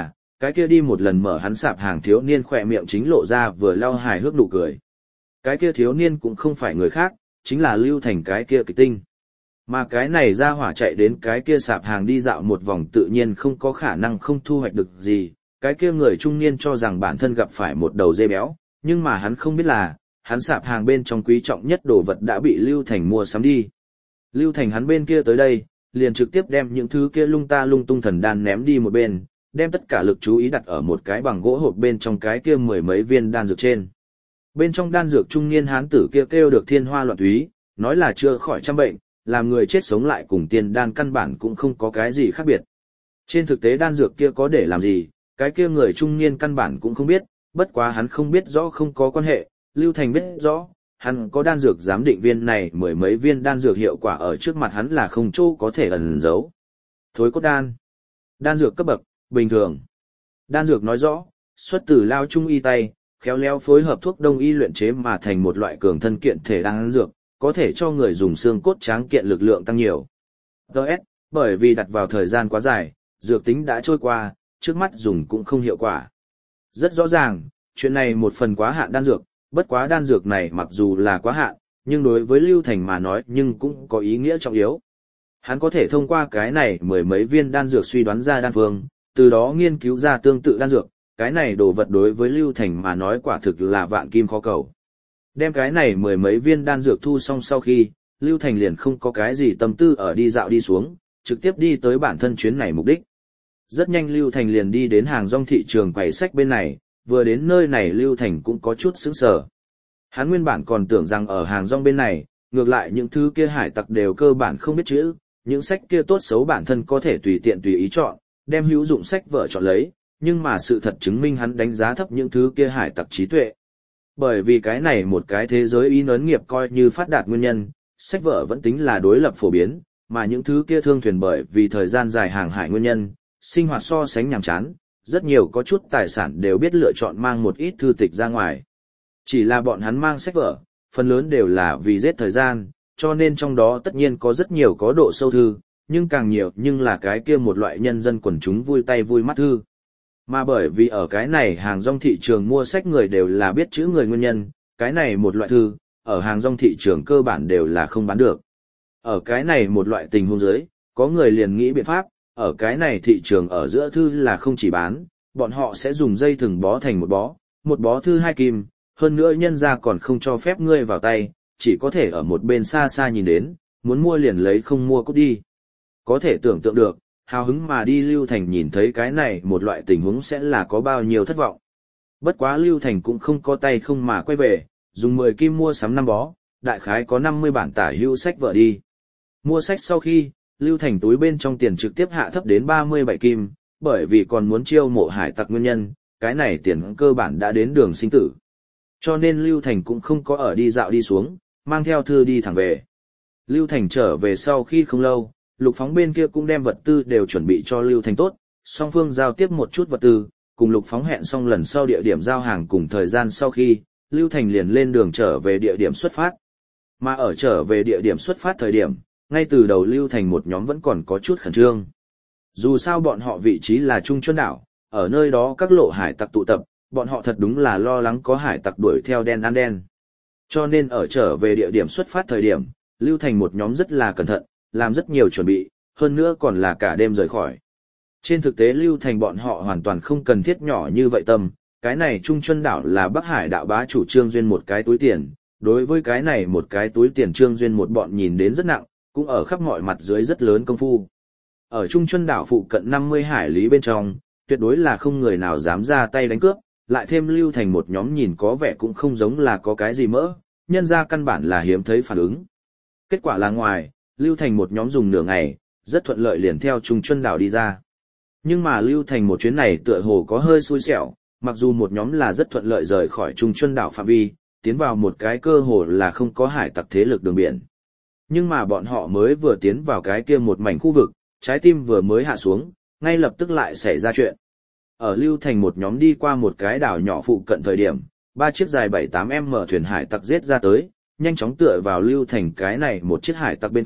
Cái kia đi một lần mở hắn sạp hàng thiếu niên khỏe miệng chính lộ ra vừa lau hài hước nụ cười. Cái kia thiếu niên cũng không phải người khác, chính là Lưu Thành cái kia kịch tinh. Mà cái này ra hỏa chạy đến cái kia sạp hàng đi dạo một vòng tự nhiên không có khả năng không thu hoạch được gì, cái kia người trung niên cho rằng bản thân gặp phải một đầu dê béo, nhưng mà hắn không biết là, hắn sạp hàng bên trong quý trọng nhất đồ vật đã bị Lưu Thành mua sắm đi. Lưu Thành hắn bên kia tới đây, liền trực tiếp đem những thứ kia lung ta lung tung thần đan ném đi một bên, đem tất cả lực chú ý đặt ở một cái bằng gỗ hộp bên trong cái kia mười mấy viên đan dược trên. Bên trong đan dược trung niên hán tử kia kêu được thiên hoa loạn thúy, nói là chưa khỏi trăm bệnh, làm người chết sống lại cùng tiên đan căn bản cũng không có cái gì khác biệt. Trên thực tế đan dược kia có để làm gì, cái kia người trung niên căn bản cũng không biết, bất quá hắn không biết rõ không có quan hệ, Lưu Thành biết rõ, hắn có đan dược giám định viên này mười mấy viên đan dược hiệu quả ở trước mặt hắn là không chỗ có thể ẩn giấu. Thối cốt đan. Đan dược cấp bậc, bình thường. Đan dược nói rõ, xuất từ lao trung y tay, khéo léo phối hợp thuốc đông y luyện chế mà thành một loại cường thân kiện thể đan dược, có thể cho người dùng xương cốt tráng kiện lực lượng tăng nhiều. đê ét, bởi vì đặt vào thời gian quá dài, dược tính đã trôi qua, trước mắt dùng cũng không hiệu quả. Rất rõ ràng, chuyện này một phần quá hạn đan dược, bất quá đan dược này mặc dù là quá hạn, nhưng đối với Lưu Thành mà nói nhưng cũng có ý nghĩa trọng yếu. Hắn có thể thông qua cái này mười mấy viên đan dược suy đoán ra đan phương, từ đó nghiên cứu ra tương tự đan dược, cái này đồ vật đối với Lưu Thành mà nói quả thực là vạn kim khó cầu. Đem cái này mười mấy viên đan dược thu xong sau khi, Lưu Thành liền không có cái gì tâm tư ở đi dạo đi xuống, trực tiếp đi tới bản thân chuyến này mục đích. Rất nhanh Lưu Thành liền đi đến hàng rong thị trường quầy sách bên này, vừa đến nơi này Lưu Thành cũng có chút sững sờ. Hắn nguyên bản còn tưởng rằng ở hàng rong bên này, ngược lại những thứ kia hải tặc đều cơ bản không biết chữ, những sách kia tốt xấu bản thân có thể tùy tiện tùy ý chọn, đem hữu dụng sách vở chọn lấy, nhưng mà sự thật chứng minh hắn đánh giá thấp những thứ kia hải tặc trí tuệ. Bởi vì cái này một cái thế giới y nấn nghiệp coi như phát đạt nguyên nhân, sách vở vẫn tính là đối lập phổ biến, mà những thứ kia thương thuyền bởi vì thời gian dài hàng hải nguyên nhân, sinh hoạt so sánh nhàm chán, rất nhiều có chút tài sản đều biết lựa chọn mang một ít thư tịch ra ngoài. Chỉ là bọn hắn mang sách vở, phần lớn đều là vì giết thời gian, cho nên trong đó tất nhiên có rất nhiều có độ sâu thư, nhưng càng nhiều nhưng là cái kia một loại nhân dân quần chúng vui tay vui mắt thư. Mà bởi vì ở cái này hàng rong thị trường mua sách người đều là biết chữ người nguyên nhân, cái này một loại thư, ở hàng rong thị trường cơ bản đều là không bán được. Ở cái này một loại tình huống dưới, có người liền nghĩ biện pháp, ở cái này thị trường ở giữa thư là không chỉ bán, bọn họ sẽ dùng dây thừng bó thành một bó, một bó thư hai kim, hơn nữa nhân ra còn không cho phép ngươi vào tay, chỉ có thể ở một bên xa xa nhìn đến, muốn mua liền lấy không mua cút đi. Có thể tưởng tượng được, hào hứng mà đi Lưu Thành nhìn thấy cái này một loại tình huống sẽ là có bao nhiêu thất vọng. Bất quá Lưu Thành cũng không có tay không mà quay về, dùng mười kim mua sắm năm bó, đại khái có năm mươi bản tả hữu sách vở đi. Mua sách sau khi, Lưu Thành túi bên trong tiền trực tiếp hạ thấp đến ba mươi bảy kim, bởi vì còn muốn chiêu mộ hải tặc nguyên nhân, cái này tiền cơ bản đã đến đường sinh tử. Cho nên Lưu Thành cũng không có ở đi dạo đi xuống, mang theo thư đi thẳng về. Lưu Thành trở về sau khi không lâu, Lục Phóng bên kia cũng đem vật tư đều chuẩn bị cho Lưu Thành tốt, song phương giao tiếp một chút vật tư, cùng Lục Phóng hẹn xong lần sau địa điểm giao hàng cùng thời gian sau khi, Lưu Thành liền lên đường trở về địa điểm xuất phát. Mà ở trở về địa điểm xuất phát thời điểm, ngay từ đầu Lưu Thành một nhóm vẫn còn có chút khẩn trương. Dù sao bọn họ vị trí là Trung Chuân đảo, ở nơi đó các lộ hải tặc tụ tập, bọn họ thật đúng là lo lắng có hải tặc đuổi theo đen ăn đen. Cho nên ở trở về địa điểm xuất phát thời điểm, Lưu Thành một nhóm rất là cẩn thận, làm rất nhiều chuẩn bị, hơn nữa còn là cả đêm rời khỏi. Trên thực tế Lưu Thành bọn họ hoàn toàn không cần thiết nhỏ như vậy tâm, cái này Trung Chuân đảo là Bắc Hải đạo bá chủ Trương Duyên một cái túi tiền, đối với cái này một cái túi tiền Trương Duyên một bọn nhìn đến rất nặng, cũng ở khắp mọi mặt dưới rất lớn công phu. Ở Trung Chuân đảo phụ cận năm mươi hải lý bên trong, tuyệt đối là không người nào dám ra tay đánh cướp, lại thêm Lưu Thành một nhóm nhìn có vẻ cũng không giống là có cái gì mỡ, nhân ra căn bản là hiếm thấy phản ứng. Kết quả là ngoài, Lưu Thành một nhóm dùng nửa ngày, rất thuận lợi liền theo Trung Chuân đảo đi ra. Nhưng mà Lưu Thành một chuyến này tựa hồ có hơi xui xẻo, mặc dù một nhóm là rất thuận lợi rời khỏi Trung Chuân đảo phạm vi, tiến vào một cái cơ hồ là không có hải tặc thế lực đường biển. Nhưng mà bọn họ mới vừa tiến vào cái kia một mảnh khu vực, trái tim vừa mới hạ xuống, ngay lập tức lại xảy ra chuyện. Ở Lưu Thành một nhóm đi qua một cái đảo nhỏ phụ cận thời điểm, ba chiếc dài bảy tám mét thuyền hải tặc giết ra tới, nhanh chóng tựa vào Lưu Thành cái này một chiếc hải tặc bên cạnh,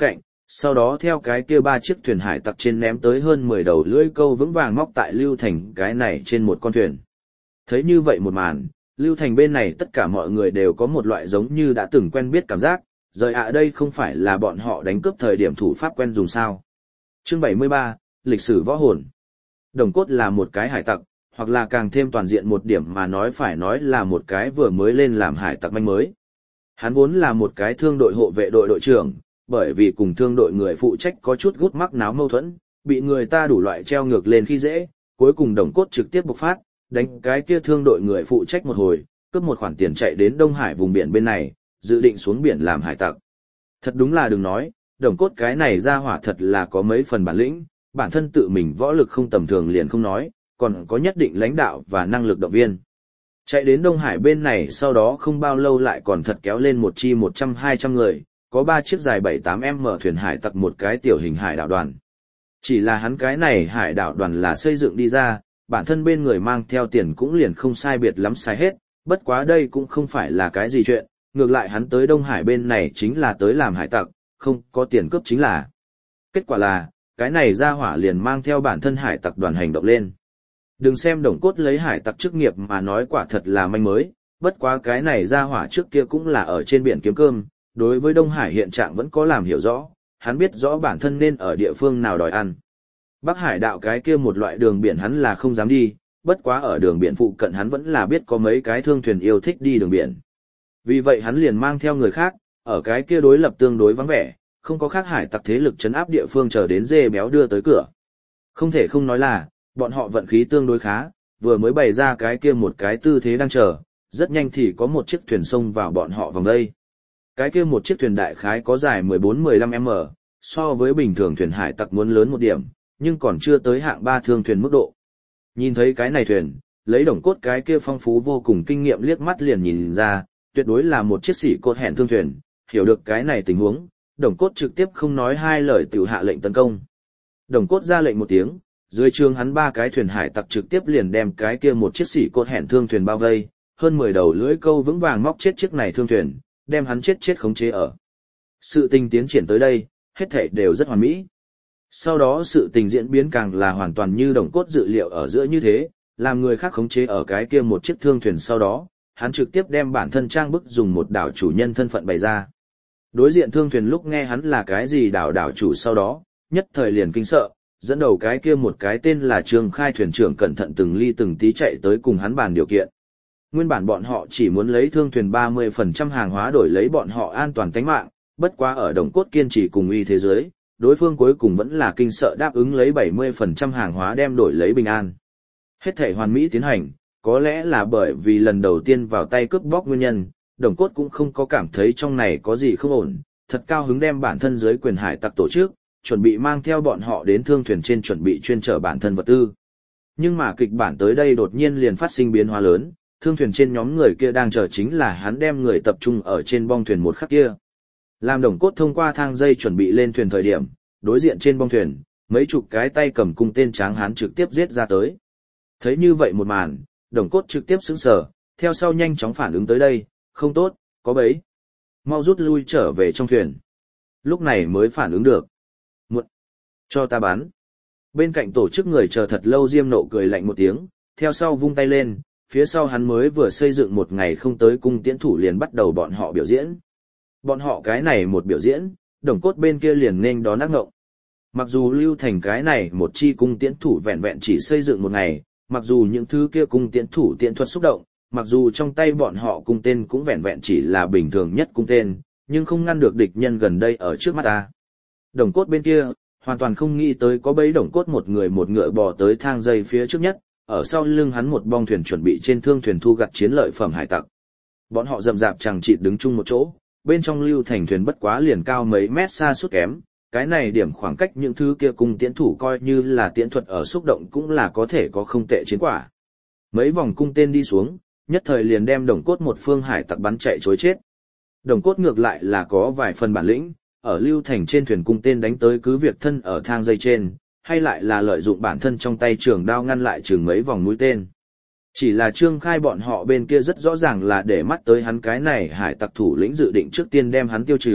Sau đó theo cái kia ba chiếc thuyền hải tặc trên ném tới hơn mười đầu lưỡi câu vững vàng móc tại Lưu Thành cái này trên một con thuyền. Thấy như vậy một màn, Lưu Thành bên này tất cả mọi người đều có một loại giống như đã từng quen biết cảm giác, rời ạ đây không phải là bọn họ đánh cướp thời điểm thủ pháp quen dùng sao. Chương bảy mươi ba, lịch sử võ hồn. Đồng Cốt là một cái hải tặc, hoặc là càng thêm toàn diện một điểm mà nói phải nói là một cái vừa mới lên làm hải tặc manh mới. Hắn vốn là một cái thương đội hộ vệ đội đội trưởng, bởi vì cùng thương đội người phụ trách có chút gút mắc náo mâu thuẫn, bị người ta đủ loại treo ngược lên khi dễ, cuối cùng Đồng Cốt trực tiếp bộc phát, đánh cái kia thương đội người phụ trách một hồi, cướp một khoản tiền chạy đến Đông Hải vùng biển bên này, dự định xuống biển làm hải tặc. Thật đúng là đừng nói, Đồng Cốt cái này ra hỏa thật là có mấy phần bản lĩnh, bản thân tự mình võ lực không tầm thường liền không nói, còn có nhất định lãnh đạo và năng lực động viên. Chạy đến Đông Hải bên này sau đó không bao lâu lại còn thật kéo lên một chi một trăm hai trăm người, có ba chiếc dài bảy tám mét thuyền hải tặc một cái tiểu hình hải đảo đoàn. Chỉ là hắn cái này hải đảo đoàn là xây dựng đi ra, bản thân bên người mang theo tiền cũng liền không sai biệt lắm sai hết, bất quá đây cũng không phải là cái gì chuyện, ngược lại hắn tới Đông Hải bên này chính là tới làm hải tặc, không có tiền cướp chính là. Kết quả là, cái này ra hỏa liền mang theo bản thân hải tặc đoàn hành động lên. Đừng xem Đồng Cốt lấy hải tặc chức nghiệp mà nói quả thật là manh mới, bất quá cái này ra hỏa trước kia cũng là ở trên biển kiếm cơm, đối với Đông Hải hiện trạng vẫn có làm hiểu rõ, hắn biết rõ bản thân nên ở địa phương nào đòi ăn. Bắc Hải đạo cái kia một loại đường biển hắn là không dám đi, bất quá ở đường biển phụ cận hắn vẫn là biết có mấy cái thương thuyền yêu thích đi đường biển. Vì vậy hắn liền mang theo người khác, ở cái kia đối lập tương đối vắng vẻ, không có khác hải tặc thế lực trấn áp địa phương chờ đến dê béo đưa tới cửa. Không thể không nói là, bọn họ vận khí tương đối khá, vừa mới bày ra cái kia một cái tư thế đang chờ, rất nhanh thì có một chiếc thuyền xông vào bọn họ vòng đây. Cái kia một chiếc thuyền đại khái có dài mười bốn mười lăm mét, so với bình thường thuyền hải tặc muốn lớn một điểm, nhưng còn chưa tới hạng ba thương thuyền mức độ. Nhìn thấy cái này thuyền, lấy Đồng Cốt cái kia phong phú vô cùng kinh nghiệm liếc mắt liền nhìn ra, tuyệt đối là một chiếc xỉ cột hẹn thương thuyền, hiểu được cái này tình huống, Đồng Cốt trực tiếp không nói hai lời tiểu hạ lệnh tấn công. Đồng Cốt ra lệnh một tiếng, dưới trường hắn ba cái thuyền hải tặc trực tiếp liền đem cái kia một chiếc xỉ cột hẹn thương thuyền bao vây, hơn mười đầu lưỡi câu vững vàng móc chết chiếc này thương thuyền, đem hắn chết chết khống chế ở. Sự tình tiến triển tới đây, hết thảy đều rất hoàn mỹ. Sau đó sự tình diễn biến càng là hoàn toàn như Đồng Cốt dự liệu ở giữa như thế, làm người khác khống chế ở cái kia một chiếc thương thuyền sau đó, hắn trực tiếp đem bản thân trang bức dùng một đảo chủ nhân thân phận bày ra. Đối diện thương thuyền lúc nghe hắn là cái gì đảo đảo chủ sau đó, nhất thời liền kinh sợ, dẫn đầu cái kia một cái tên là Trương Khai thuyền trưởng cẩn thận từng ly từng tí chạy tới cùng hắn bàn điều kiện. Nguyên bản bọn họ chỉ muốn lấy thương thuyền ba mươi phần trăm hàng hóa đổi lấy bọn họ an toàn tính mạng, bất quá ở Đồng Cốt kiên trì cùng uy thế giới, đối phương cuối cùng vẫn là kinh sợ đáp ứng lấy bảy mươi phần trăm hàng hóa đem đổi lấy bình an. Hết thể hoàn mỹ tiến hành, có lẽ là bởi vì lần đầu tiên vào tay cướp bóc nguyên nhân, Đồng Cốt cũng không có cảm thấy trong này có gì không ổn, thật cao hứng đem bản thân dưới quyền hải tặc tổ chức, chuẩn bị mang theo bọn họ đến thương thuyền trên chuẩn bị chuyên chở bản thân vật tư. Nhưng mà kịch bản tới đây đột nhiên liền phát sinh biến hóa lớn, thương thuyền trên nhóm người kia đang chờ chính là hắn đem người tập trung ở trên bong thuyền một khắc kia. Làm Đồng Cốt thông qua thang dây chuẩn bị lên thuyền thời điểm, đối diện trên bong thuyền, mấy chục cái tay cầm cung tên tráng hán trực tiếp giết ra tới. Thấy như vậy một màn, Đồng Cốt trực tiếp sững sờ, theo sau nhanh chóng phản ứng tới đây, không tốt, có bẫy. Mau rút lui trở về trong thuyền. Lúc này mới phản ứng được. Muộn. Cho ta bắn. Bên cạnh tổ chức người chờ thật lâu Diêm Nộ cười lạnh một tiếng, theo sau vung tay lên, phía sau hắn mới vừa xây dựng một ngày không tới cung tiễn thủ liền bắt đầu bọn họ biểu diễn. Bọn họ cái này một biểu diễn, Đồng Cốt bên kia liền nên đón ác ngộng. Mặc dù Lưu Thành cái này một chi cung tiễn thủ vẹn vẹn chỉ xây dựng một ngày, mặc dù những thứ kia cung tiễn thủ tiễn thuật xúc động, mặc dù trong tay bọn họ cung tên cũng vẹn vẹn chỉ là bình thường nhất cung tên, nhưng không ngăn được địch nhân gần đây ở trước mắt ta. Đồng Cốt bên kia, hoàn toàn không nghĩ tới có bấy Đồng Cốt một người một ngựa bò tới thang dây phía trước nhất, ở sau lưng hắn một bong thuyền chuẩn bị trên thương thuyền thu gặt chiến lợi phẩm hải tặc. Bọn họ rậm rạp chằng chịt đứng chung một chỗ, bên trong Lưu Thành thuyền bất quá liền cao mấy mét xa suốt kém, cái này điểm khoảng cách những thứ kia cung tiễn thủ coi như là tiễn thuật ở xúc động cũng là có thể có không tệ chiến quả. Mấy vòng cung tên đi xuống, nhất thời liền đem Đồng Cốt một phương hải tặc bắn chạy chối chết. Đồng Cốt ngược lại là có vài phần bản lĩnh, ở Lưu Thành trên thuyền cung tên đánh tới cứ việc thân ở thang dây trên, hay lại là lợi dụng bản thân trong tay trường đao ngăn lại chừng mấy vòng mũi tên. Chỉ là Trương Khai bọn họ bên kia rất rõ ràng là để mắt tới hắn cái này hải tặc thủ lĩnh dự định trước tiên đem hắn tiêu trừ,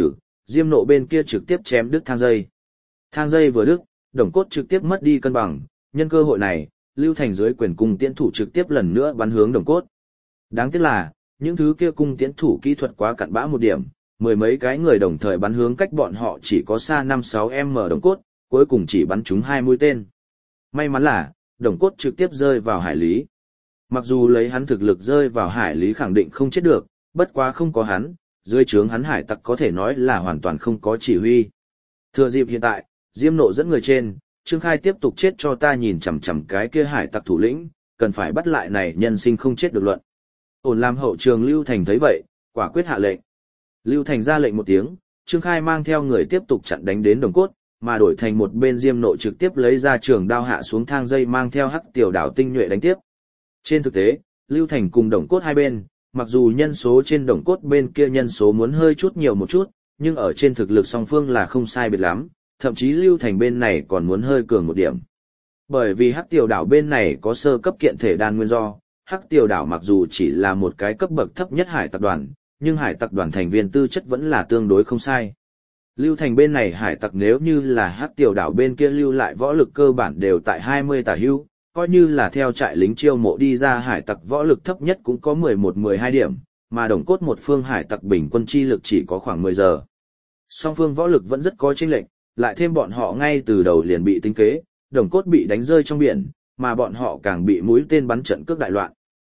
Diêm Nộ bên kia trực tiếp chém đứt thang dây. Thang dây vừa đứt, Đồng Cốt trực tiếp mất đi cân bằng, nhân cơ hội này, Lưu Thành dưới quyền cung tiễn thủ trực tiếp lần nữa bắn hướng Đồng Cốt. Đáng tiếc là, những thứ kia cung tiễn thủ kỹ thuật quá cặn bã một điểm, mười mấy cái người đồng thời bắn hướng cách bọn họ chỉ có xa năm sáu m Đồng Cốt, cuối cùng chỉ bắn trúng hai mũi tên. May mắn là, Đồng Cốt trực tiếp rơi vào hải lý. Mặc dù lấy hắn thực lực rơi vào hải lý khẳng định không chết được, bất quá không có hắn, dưới trướng hắn hải tặc có thể nói là hoàn toàn không có chỉ huy. Thừa dịp hiện tại, Diêm Nộ dẫn người trên, Trương Khai tiếp tục chết cho ta nhìn chằm chằm cái kia hải tặc thủ lĩnh, cần phải bắt lại này nhân sinh không chết được luận. Ổn làm hậu trường Lưu Thành thấy vậy, quả quyết hạ lệnh. Lưu Thành ra lệnh một tiếng, Trương Khai mang theo người tiếp tục chặn đánh đến Đồng Cốt, mà đổi thành một bên Diêm Nộ trực tiếp lấy ra trường đao hạ xuống thang dây mang theo hắc tiểu đảo tinh nhuệ đánh tiếp. Trên thực tế, Lưu Thành cùng Đồng Cốt hai bên, mặc dù nhân số trên Đồng Cốt bên kia nhân số muốn hơi chút nhiều một chút, nhưng ở trên thực lực song phương là không sai biệt lắm, thậm chí Lưu Thành bên này còn muốn hơi cường một điểm. Bởi vì hắc tiểu đảo bên này có sơ cấp kiện thể đan nguyên do, hắc tiểu đảo mặc dù chỉ là một cái cấp bậc thấp nhất hải tặc đoàn, nhưng hải tặc đoàn thành viên tư chất vẫn là tương đối không sai. Lưu Thành bên này hải tặc nếu như là hắc tiểu đảo bên kia lưu lại võ lực cơ bản đều tại hai mươi tả hưu, coi như là theo trại lính chiêu mộ đi ra hải tặc võ lực thấp nhất cũng có mười một mười hai điểm, mà Đồng Cốt một phương hải tặc bình quân chi lực chỉ có khoảng mười giờ. Song phương võ lực vẫn rất có chênh lệch, lại thêm bọn họ ngay từ đầu liền bị tính kế, Đồng Cốt bị đánh rơi trong biển, mà bọn họ càng bị mũi tên bắn trận cước đại loạn.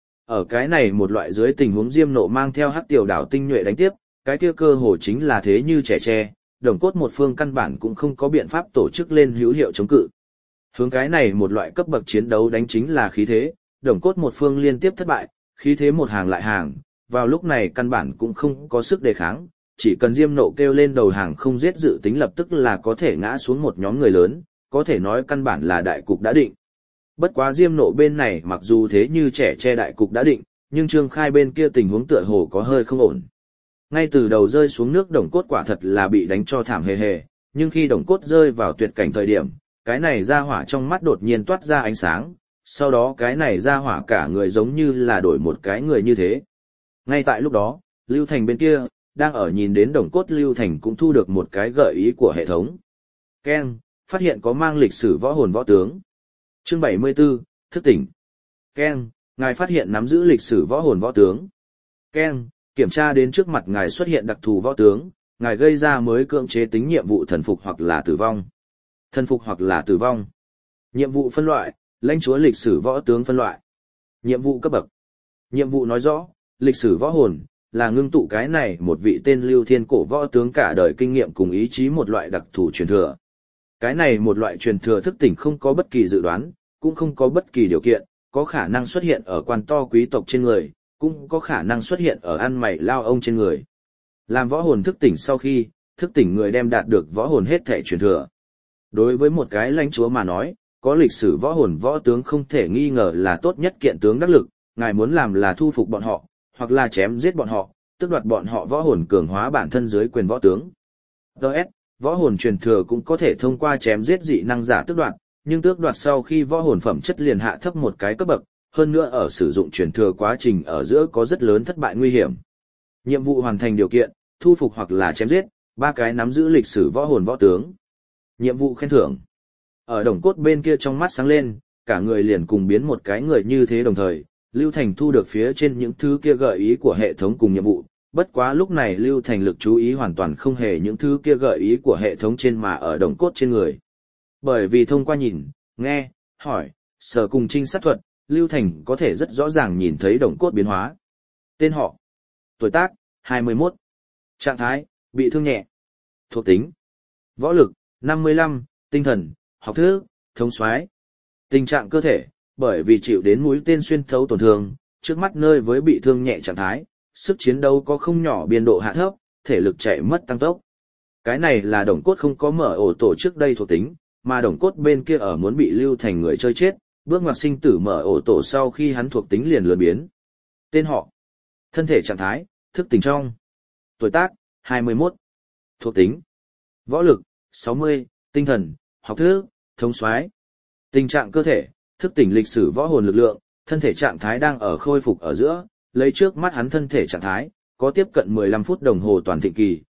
Ở cái này một loại dưới tình huống Diêm Nộ mang theo hắc tiểu đảo tinh nhuệ đánh tiếp, cái kia cơ hồ chính là thế như trẻ tre, Đồng Cốt một phương căn bản cũng không có biện pháp tổ chức lên hữu hiệu chống cự. Hướng cái này một loại cấp bậc chiến đấu đánh chính là khí thế, Đồng Cốt một phương liên tiếp thất bại, khí thế một hàng lại hàng, vào lúc này căn bản cũng không có sức đề kháng, chỉ cần Diêm Nộ kêu lên đầu hàng không giết dự tính lập tức là có thể ngã xuống một nhóm người lớn, có thể nói căn bản là đại cục đã định. Bất quá Diêm Nộ bên này mặc dù thế như trẻ che đại cục đã định, nhưng Trương Khai bên kia tình huống tựa hồ có hơi không ổn. Ngay từ đầu rơi xuống nước Đồng Cốt quả thật là bị đánh cho thảm hề hề, nhưng khi Đồng Cốt rơi vào tuyệt cảnh thời điểm, cái này ra hỏa trong mắt đột nhiên toát ra ánh sáng, sau đó cái này ra hỏa cả người giống như là đổi một cái người như thế. Ngay tại lúc đó, Lưu Thành bên kia, đang ở nhìn đến Đồng Cốt Lưu Thành cũng thu được một cái gợi ý của hệ thống. Ken, phát hiện có mang lịch sử võ hồn võ tướng. Chương bảy mươi tư, thức tỉnh. Ken, ngài phát hiện nắm giữ lịch sử võ hồn võ tướng. Ken, kiểm tra đến trước mặt ngài xuất hiện đặc thù võ tướng, ngài gây ra mới cưỡng chế tính nhiệm vụ thần phục hoặc là tử vong. Thần phục hoặc là tử vong. Nhiệm vụ phân loại, lãnh chúa lịch sử võ tướng phân loại. Nhiệm vụ cấp bậc. Nhiệm vụ nói rõ, lịch sử võ hồn là ngưng tụ cái này một vị tên Lưu Thiên cổ võ tướng cả đời kinh nghiệm cùng ý chí một loại đặc thù truyền thừa. Cái này một loại truyền thừa thức tỉnh không có bất kỳ dự đoán, cũng không có bất kỳ điều kiện, có khả năng xuất hiện ở quan to quý tộc trên người, cũng có khả năng xuất hiện ở ăn mày lao ông trên người. Làm võ hồn thức tỉnh sau khi, thức tỉnh người đem đạt được võ hồn hết thể truyền thừa. Đối với một cái lãnh chúa mà nói, có lịch sử võ hồn võ tướng không thể nghi ngờ là tốt nhất kiện tướng đắc lực, ngài muốn làm là thu phục bọn họ, hoặc là chém giết bọn họ, tước đoạt bọn họ võ hồn cường hóa bản thân dưới quyền võ tướng. đê ét, võ hồn truyền thừa cũng có thể thông qua chém giết dị năng giả tước đoạt, nhưng tước đoạt sau khi võ hồn phẩm chất liền hạ thấp một cái cấp bậc, hơn nữa ở sử dụng truyền thừa quá trình ở giữa có rất lớn thất bại nguy hiểm. Nhiệm vụ hoàn thành điều kiện, thu phục hoặc là chém giết, ba cái nắm giữ lịch sử võ hồn võ tướng. Nhiệm vụ khen thưởng. Ở Đồng Cốt bên kia trong mắt sáng lên, cả người liền cùng biến một cái người như thế đồng thời, Lưu Thành thu được phía trên những thứ kia gợi ý của hệ thống cùng nhiệm vụ, bất quá lúc này Lưu Thành lực chú ý hoàn toàn không hề những thứ kia gợi ý của hệ thống trên mà ở Đồng Cốt trên người. Bởi vì thông qua nhìn, nghe, hỏi, sở cùng trinh sát thuật, Lưu Thành có thể rất rõ ràng nhìn thấy Đồng Cốt biến hóa. Tên họ, tuổi tác, hai mươi mốt, trạng thái, bị thương nhẹ, thuộc tính, võ lực, năm mươi lăm, tinh thần, học thức, thống soái. Tình trạng cơ thể, bởi vì chịu đến mũi tên xuyên thấu tổn thương, trước mắt nơi với bị thương nhẹ trạng thái, sức chiến đấu có không nhỏ biên độ hạ thấp, thể lực chạy mất tăng tốc. Cái này là Đồng Cốt không có mở ổ tổ trước đây thuộc tính, mà Đồng Cốt bên kia ở muốn bị Lưu Thành người chơi chết, bước ngoặt sinh tử mở ổ tổ sau khi hắn thuộc tính liền lừa biến. Tên họ, thân thể trạng thái, thức tỉnh trong, tuổi tác, hai mươi mốt, thuộc tính, võ lực, sáu mươi, tinh thần, học thức, thống soái. Tình trạng cơ thể, thức tỉnh lịch sử võ hồn lực lượng, thân thể trạng thái đang ở khôi phục ở giữa, lấy trước mắt hắn thân thể trạng thái, có tiếp cận mười lăm phút đồng hồ toàn thịnh kỳ,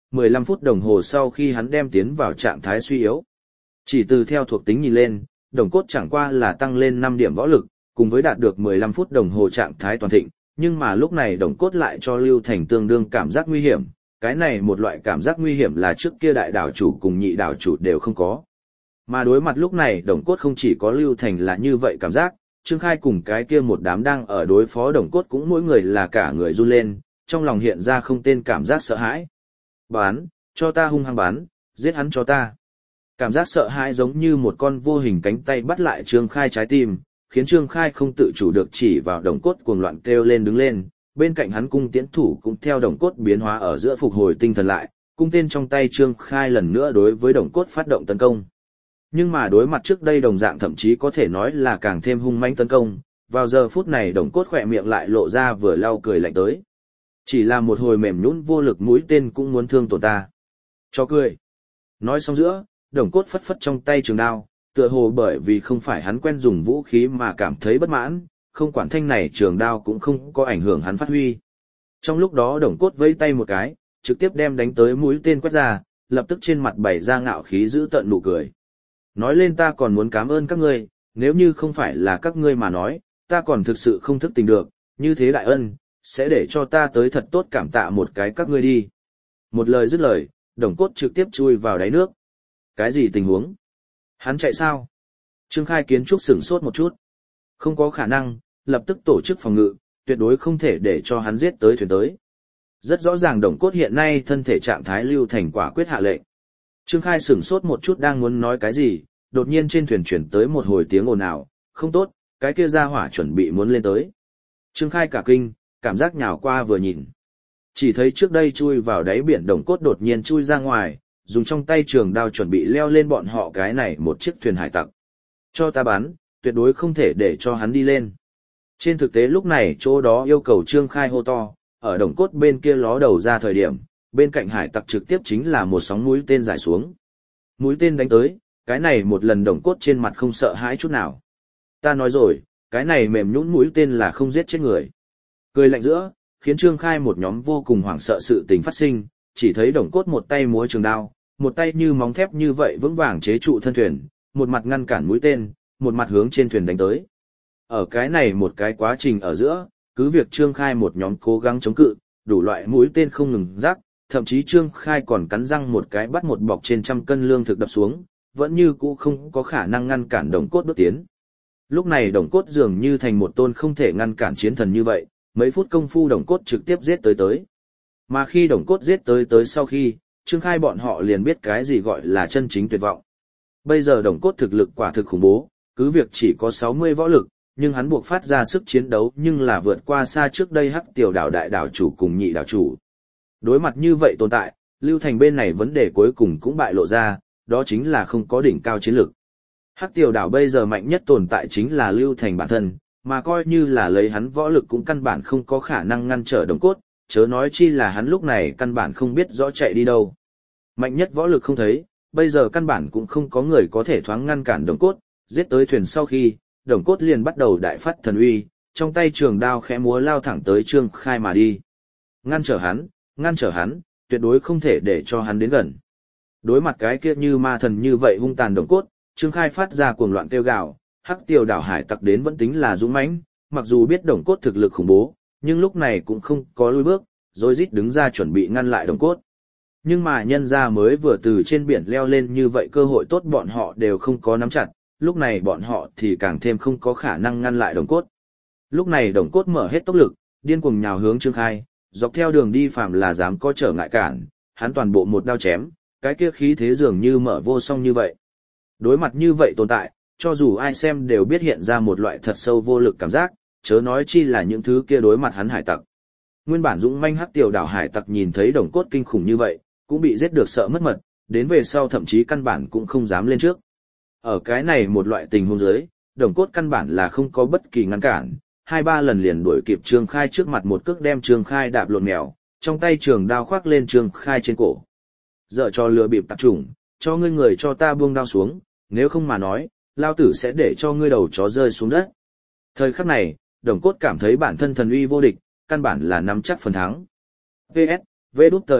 mười lăm phút đồng hồ sau khi hắn đem tiến vào trạng thái suy yếu. Chỉ từ theo thuộc tính nhìn lên, đồng cốt chẳng qua là tăng lên năm điểm võ lực, cùng với đạt được mười lăm phút đồng hồ trạng thái toàn thịnh, nhưng mà lúc này đồng cốt lại cho Lưu Thành tương đương cảm giác nguy hiểm, cái này một loại cảm giác nguy hiểm là trước kia đại đảo chủ cùng nhị đảo chủ đều không có. Mà đối mặt lúc này đồng cốt không chỉ có Lưu Thành là như vậy cảm giác, Trương Khai cùng cái kia một đám đang ở đối phó đồng cốt cũng mỗi người là cả người run lên, trong lòng hiện ra không tên cảm giác sợ hãi. Bán, cho ta hung hăng bán, giết hắn cho ta. Cảm giác sợ hãi giống như một con vô hình cánh tay bắt lại Trương Khai trái tim, khiến Trương Khai không tự chủ được chỉ vào đồng cốt cuồng loạn kêu lên đứng lên, bên cạnh hắn cung tiễn thủ cũng theo đồng cốt biến hóa ở giữa phục hồi tinh thần lại, cung tên trong tay Trương Khai lần nữa đối với đồng cốt phát động tấn công. Nhưng mà đối mặt trước đây đồng dạng thậm chí có thể nói là càng thêm hung mãnh tấn công, vào giờ phút này đồng cốt khỏe miệng lại lộ ra vừa lau cười lạnh tới. Chỉ là một hồi mềm nhũn vô lực mũi tên cũng muốn thương tổn ta. Cho cười. Nói xong giữa, đồng cốt phất phất trong tay trường đao, tựa hồ bởi vì không phải hắn quen dùng vũ khí mà cảm thấy bất mãn, không quản thanh này trường đao cũng không có ảnh hưởng hắn phát huy. Trong lúc đó đồng cốt vẫy tay một cái, trực tiếp đem đánh tới mũi tên quét ra, lập tức trên mặt bày ra ngạo khí giữ tận nụ cười. Nói lên ta còn muốn cảm ơn các ngươi, nếu như không phải là các ngươi mà nói, ta còn thực sự không thức tình được, như thế đại ân, sẽ để cho ta tới thật tốt cảm tạ một cái các ngươi đi. Một lời dứt lời, đồng cốt trực tiếp chui vào đáy nước. Cái gì tình huống? Hắn chạy sao? Trương Khai kiến trúc sửng sốt một chút. Không có khả năng, lập tức tổ chức phòng ngự, tuyệt đối không thể để cho hắn giết tới thuyền tới. Rất rõ ràng đồng cốt hiện nay thân thể trạng thái Lưu Thành quả quyết hạ lệnh. Trương Khai sửng sốt một chút đang muốn nói cái gì, đột nhiên trên thuyền chuyển tới một hồi tiếng ồn ào, không tốt, cái kia ra hỏa chuẩn bị muốn lên tới. Trương Khai cả kinh, cảm giác nhào qua vừa nhìn. Chỉ thấy trước đây chui vào đáy biển đồng cốt đột nhiên chui ra ngoài, dùng trong tay trường đao chuẩn bị leo lên bọn họ cái này một chiếc thuyền hải tặc. Cho ta bắn, tuyệt đối không thể để cho hắn đi lên. Trên thực tế lúc này chỗ đó yêu cầu Trương Khai hô to, ở đồng cốt bên kia ló đầu ra thời điểm, bên cạnh hải tặc trực tiếp chính là một sóng mũi tên rải xuống. Mũi tên đánh tới, cái này một lần đồng cốt trên mặt không sợ hãi chút nào. Ta nói rồi, cái này mềm nhũn mũi tên là không giết chết người. Cười lạnh giữa, khiến Trương Khai một nhóm vô cùng hoảng sợ sự tình phát sinh, chỉ thấy đồng cốt một tay múa trường đao, một tay như móng thép như vậy vững vàng chế trụ thân thuyền, một mặt ngăn cản mũi tên, một mặt hướng trên thuyền đánh tới. Ở cái này một cái quá trình ở giữa, cứ việc Trương Khai một nhóm cố gắng chống cự, đủ loại mũi tên không ngừng rắc, thậm chí Trương Khai còn cắn răng một cái bắt một bọc trên trăm cân lương thực đập xuống, vẫn như cũ không có khả năng ngăn cản đồng cốt bước tiến. Lúc này đồng cốt dường như thành một tôn không thể ngăn cản chiến thần như vậy, mấy phút công phu đồng cốt trực tiếp giết tới tới. Mà khi đồng cốt giết tới tới sau khi, Trương Khai bọn họ liền biết cái gì gọi là chân chính tuyệt vọng. Bây giờ đồng cốt thực lực quả thực khủng bố, cứ việc chỉ có sáu mươi võ lực, nhưng hắn buộc phát ra sức chiến đấu nhưng là vượt qua xa trước đây Hắc Tiểu đảo đại đảo chủ cùng nhị đảo chủ. Đối mặt như vậy tồn tại, Lưu Thành bên này vấn đề cuối cùng cũng bại lộ ra, đó chính là không có đỉnh cao chiến lực. Hắc Tiểu đảo bây giờ mạnh nhất tồn tại chính là Lưu Thành bản thân, mà coi như là lấy hắn võ lực cũng căn bản không có khả năng ngăn trở đồng cốt, chớ nói chi là hắn lúc này căn bản không biết rõ chạy đi đâu. Mạnh nhất võ lực không thấy, bây giờ căn bản cũng không có người có thể thoáng ngăn cản đồng cốt, giết tới thuyền sau khi, đồng cốt liền bắt đầu đại phát thần uy, trong tay trường đao khẽ múa lao thẳng tới Trương Khai mà đi. Ngăn trở hắn, ngăn trở hắn, tuyệt đối không thể để cho hắn đến gần. Đối mặt cái kia như ma thần như vậy hung tàn đồng cốt, Trương Khai phát ra cuồng loạn kêu gào, Hắc Tiểu đảo hải tặc đến vẫn tính là dũng mãnh, mặc dù biết đồng cốt thực lực khủng bố, nhưng lúc này cũng không có lùi bước, rồi rít đứng ra chuẩn bị ngăn lại đồng cốt. Nhưng mà nhân ra mới vừa từ trên biển leo lên như vậy cơ hội tốt bọn họ đều không có nắm chặt, lúc này bọn họ thì càng thêm không có khả năng ngăn lại đồng cốt. Lúc này đồng cốt mở hết tốc lực, điên cuồng nhào hướng Trương Khai, dọc theo đường đi phàm là dám có trở ngại cản, hắn toàn bộ một đao chém, cái kia khí thế dường như mở vô song như vậy. Đối mặt như vậy tồn tại, cho dù ai xem đều biết hiện ra một loại thật sâu vô lực cảm giác, chớ nói chi là những thứ kia đối mặt hắn hải tặc. Nguyên bản dũng manh Hắc Tiểu đảo hải tặc nhìn thấy đồng cốt kinh khủng như vậy, cũng bị giết được sợ mất mật, đến về sau thậm chí căn bản cũng không dám lên trước. Ở cái này một loại tình huống dưới, đồng cốt căn bản là không có bất kỳ ngăn cản, hai ba lần liền đuổi kịp Trương Khai trước mặt một cước đem Trương Khai đạp lộn mèo, trong tay trường đao khoác lên Trương Khai trên cổ. Dợ cho lừa bịp tạp chủng, cho ngươi người cho ta buông đao xuống, nếu không mà nói, lao tử sẽ để cho ngươi đầu chó rơi xuống đất. Thời khắc này, đồng cốt cảm thấy bản thân thần uy vô địch, căn bản là nắm chắc phần thắng. pê ét, vê đút tê ép,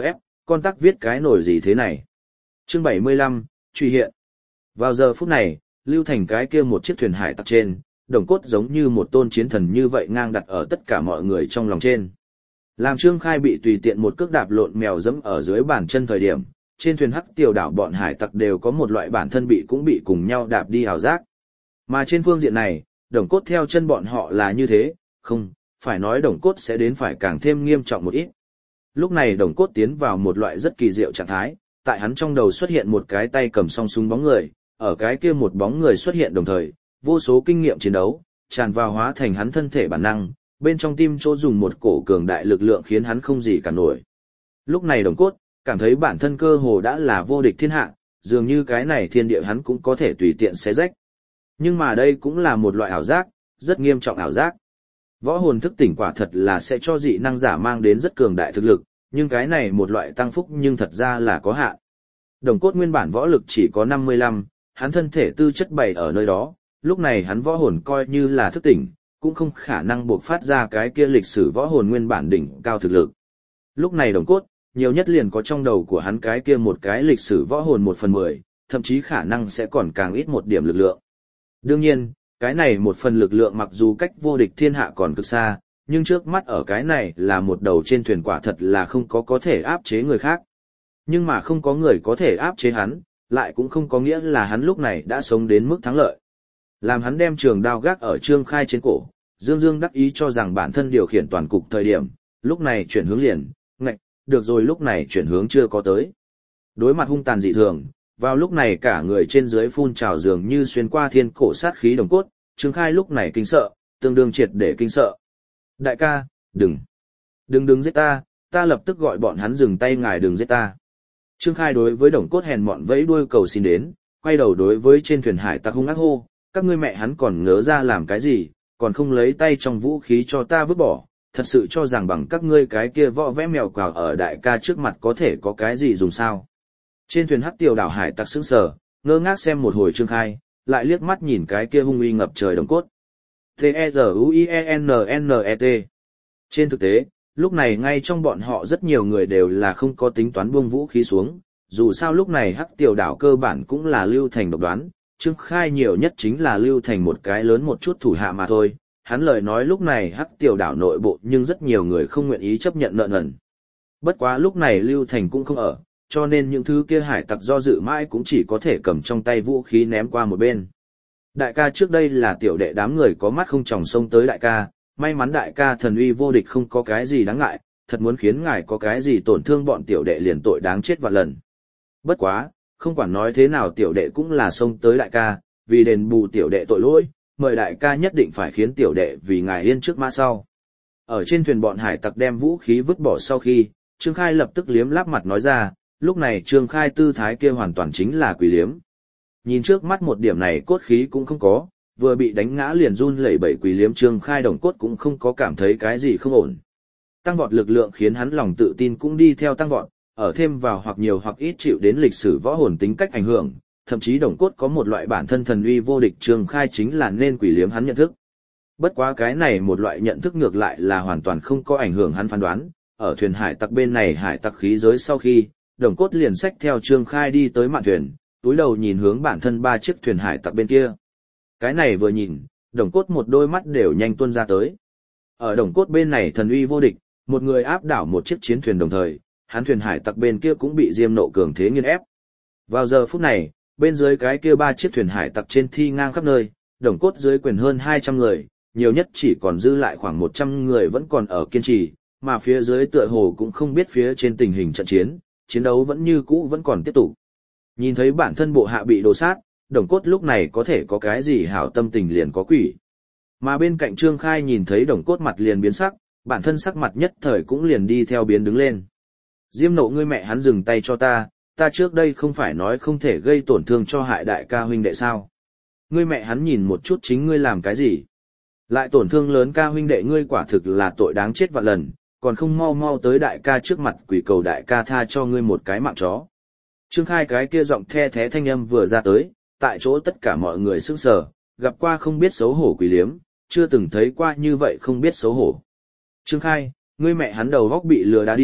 con tắc viết cái nổi gì thế này. Chương bảy mươi lăm, truy hiện. Vào giờ phút này, Lưu Thành cái kia một chiếc thuyền hải tặc trên, Đồng Cốt giống như một tôn chiến thần như vậy ngang đặt ở tất cả mọi người trong lòng trên. Làm Trương Khai bị tùy tiện một cước đạp lộn mèo dẫm ở dưới bàn chân thời điểm, trên thuyền Hắc Tiểu đảo bọn hải tặc đều có một loại bản thân bị cũng bị cùng nhau đạp đi hào giác. Mà trên phương diện này, Đồng Cốt theo chân bọn họ là như thế, không, phải nói Đồng Cốt sẽ đến phải càng thêm nghiêm trọng một ít. Lúc này Đồng Cốt tiến vào một loại rất kỳ diệu trạng thái, tại hắn trong đầu xuất hiện một cái tay cầm song súng bóng người, ở cái kia một bóng người xuất hiện đồng thời, vô số kinh nghiệm chiến đấu, tràn vào hóa thành hắn thân thể bản năng, bên trong tim chỗ dùng một cổ cường đại lực lượng khiến hắn không gì cả nổi. Lúc này Đồng Cốt, cảm thấy bản thân cơ hồ đã là vô địch thiên hạ, dường như cái này thiên địa hắn cũng có thể tùy tiện xé rách. Nhưng mà đây cũng là một loại ảo giác, rất nghiêm trọng ảo giác. Võ hồn thức tỉnh quả thật là sẽ cho dị năng giả mang đến rất cường đại thực lực, nhưng cái này một loại tăng phúc nhưng thật ra là có hạn. Đồng Cốt nguyên bản võ lực chỉ có năm mươi lăm, hắn thân thể tư chất bày ở nơi đó, lúc này hắn võ hồn coi như là thức tỉnh, cũng không khả năng buộc phát ra cái kia lịch sử võ hồn nguyên bản đỉnh cao thực lực. Lúc này Đồng Cốt, nhiều nhất liền có trong đầu của hắn cái kia một cái lịch sử võ hồn một phần mười, thậm chí khả năng sẽ còn càng ít một điểm lực lượng. Đương nhiên, cái này một phần lực lượng mặc dù cách vô địch thiên hạ còn cực xa, nhưng trước mắt ở cái này là một đầu trên thuyền quả thật là không có có thể áp chế người khác. Nhưng mà không có người có thể áp chế hắn, lại cũng không có nghĩa là hắn lúc này đã sống đến mức thắng lợi. Làm hắn đem trường đao gác ở Trương Khai trên cổ, Dương Dương đắc ý cho rằng bản thân điều khiển toàn cục thời điểm, lúc này chuyển hướng liền, ngạch, được rồi lúc này chuyển hướng chưa có tới. Đối mặt hung tàn dị thường, vào lúc này cả người trên dưới phun trào dường như xuyên qua thiên cổ sát khí Đồng Cốt, Trương Khai lúc này kinh sợ, tương đương triệt để kinh sợ. Đại ca, đừng, đừng đừng giết ta, ta lập tức gọi bọn hắn dừng tay ngài đừng giết ta. Trương Khai đối với Đồng Cốt hèn mọn vẫy đuôi cầu xin đến, quay đầu đối với trên thuyền hải tặc hung ác hô, các ngươi mẹ hắn còn ngớ ra làm cái gì, còn không lấy tay trong vũ khí cho ta vứt bỏ, thật sự cho rằng bằng các ngươi cái kia võ vẽ mèo quào ở đại ca trước mặt có thể có cái gì dùng sao. Trên thuyền Hắc Tiểu đảo hải tặc sững sờ, ngơ ngác xem một hồi Trương Khai, lại liếc mắt nhìn cái kia hung uy ngập trời Đồng Cốt. T-E-Z-U-I-E-N-N-E-T. Trên thực tế, lúc này ngay trong bọn họ rất nhiều người đều là không có tính toán buông vũ khí xuống, dù sao lúc này Hắc Tiểu đảo cơ bản cũng là Lưu Thành độc đoán, Trương Khai nhiều nhất chính là Lưu Thành một cái lớn một chút thủ hạ mà thôi. Hắn lời nói lúc này Hắc Tiểu đảo nội bộ nhưng rất nhiều người không nguyện ý chấp nhận nợ nần. Bất quá lúc này Lưu Thành cũng không ở, cho nên những thứ kia hải tặc do dự mãi cũng chỉ có thể cầm trong tay vũ khí ném qua một bên. Đại ca trước đây là tiểu đệ đám người có mắt không tròng sông tới đại ca, may mắn đại ca thần uy vô địch không có cái gì đáng ngại, thật muốn khiến ngài có cái gì tổn thương bọn tiểu đệ liền tội đáng chết vạn lần. Bất quá, không quản nói thế nào tiểu đệ cũng là sông tới đại ca, vì đền bù tiểu đệ tội lỗi, mời đại ca nhất định phải khiến tiểu đệ vì ngài yên trước mã sau. Ở trên thuyền bọn hải tặc đem vũ khí vứt bỏ sau khi, Trương Khai lập tức liếm láp mặt nói ra, lúc này Trương Khai tư thái kia hoàn toàn chính là quỷ liếm. Nhìn trước mắt một điểm này cốt khí cũng không có, vừa bị đánh ngã liền run lẩy bẩy quỷ liếm Trương Khai Đồng Cốt cũng không có cảm thấy cái gì không ổn. Tăng vọt lực lượng khiến hắn lòng tự tin cũng đi theo tăng vọt, ở thêm vào hoặc nhiều hoặc ít chịu đến lịch sử võ hồn tính cách ảnh hưởng, thậm chí Đồng Cốt có một loại bản thân thần uy vô địch Trương Khai chính là nên quỷ liếm hắn nhận thức. Bất quá cái này một loại nhận thức ngược lại là hoàn toàn không có ảnh hưởng hắn phán đoán, ở thuyền hải tặc bên này hải tặc khí giới sau khi, Đồng Cốt liền xách theo Trương Khai đi tới mạn thuyền, túi đầu nhìn hướng bản thân ba chiếc thuyền hải tặc bên kia. Cái này vừa nhìn, Đồng Cốt một đôi mắt đều nhanh tuôn ra tới. Ở Đồng Cốt bên này thần uy vô địch, một người áp đảo một chiếc chiến thuyền đồng thời, hắn thuyền hải tặc bên kia cũng bị Diêm Nộ cường thế nghiền ép. Vào giờ phút này, bên dưới cái kia ba chiếc thuyền hải tặc trên thi ngang khắp nơi, Đồng Cốt dưới quyền hơn hai trăm người, nhiều nhất chỉ còn dư lại khoảng một trăm người vẫn còn ở kiên trì, mà phía dưới tựa hồ cũng không biết phía trên tình hình trận chiến, chiến đấu vẫn như cũ vẫn còn tiếp tục. Nhìn thấy bản thân bộ hạ bị đồ sát, Đồng Cốt lúc này có thể có cái gì hảo tâm tình liền có quỷ. Mà bên cạnh Trương Khai nhìn thấy Đồng Cốt mặt liền biến sắc, bản thân sắc mặt nhất thời cũng liền đi theo biến đứng lên. Diêm Nộ ngươi mẹ hắn dừng tay cho ta, ta trước đây không phải nói không thể gây tổn thương cho hại đại ca huynh đệ sao. Ngươi mẹ hắn nhìn một chút chính ngươi làm cái gì. Lại tổn thương lớn ca huynh đệ ngươi quả thực là tội đáng chết vạn lần, còn không mau mau tới đại ca trước mặt quỷ cầu đại ca tha cho ngươi một cái mạng chó. Trương Khai cái kia giọng the thé thanh âm vừa ra tới, tại chỗ tất cả mọi người sững sờ, gặp qua không biết xấu hổ quỷ liếm, chưa từng thấy qua như vậy không biết xấu hổ. Trương Khai, ngươi mẹ hắn đầu góc bị lừa đá đi,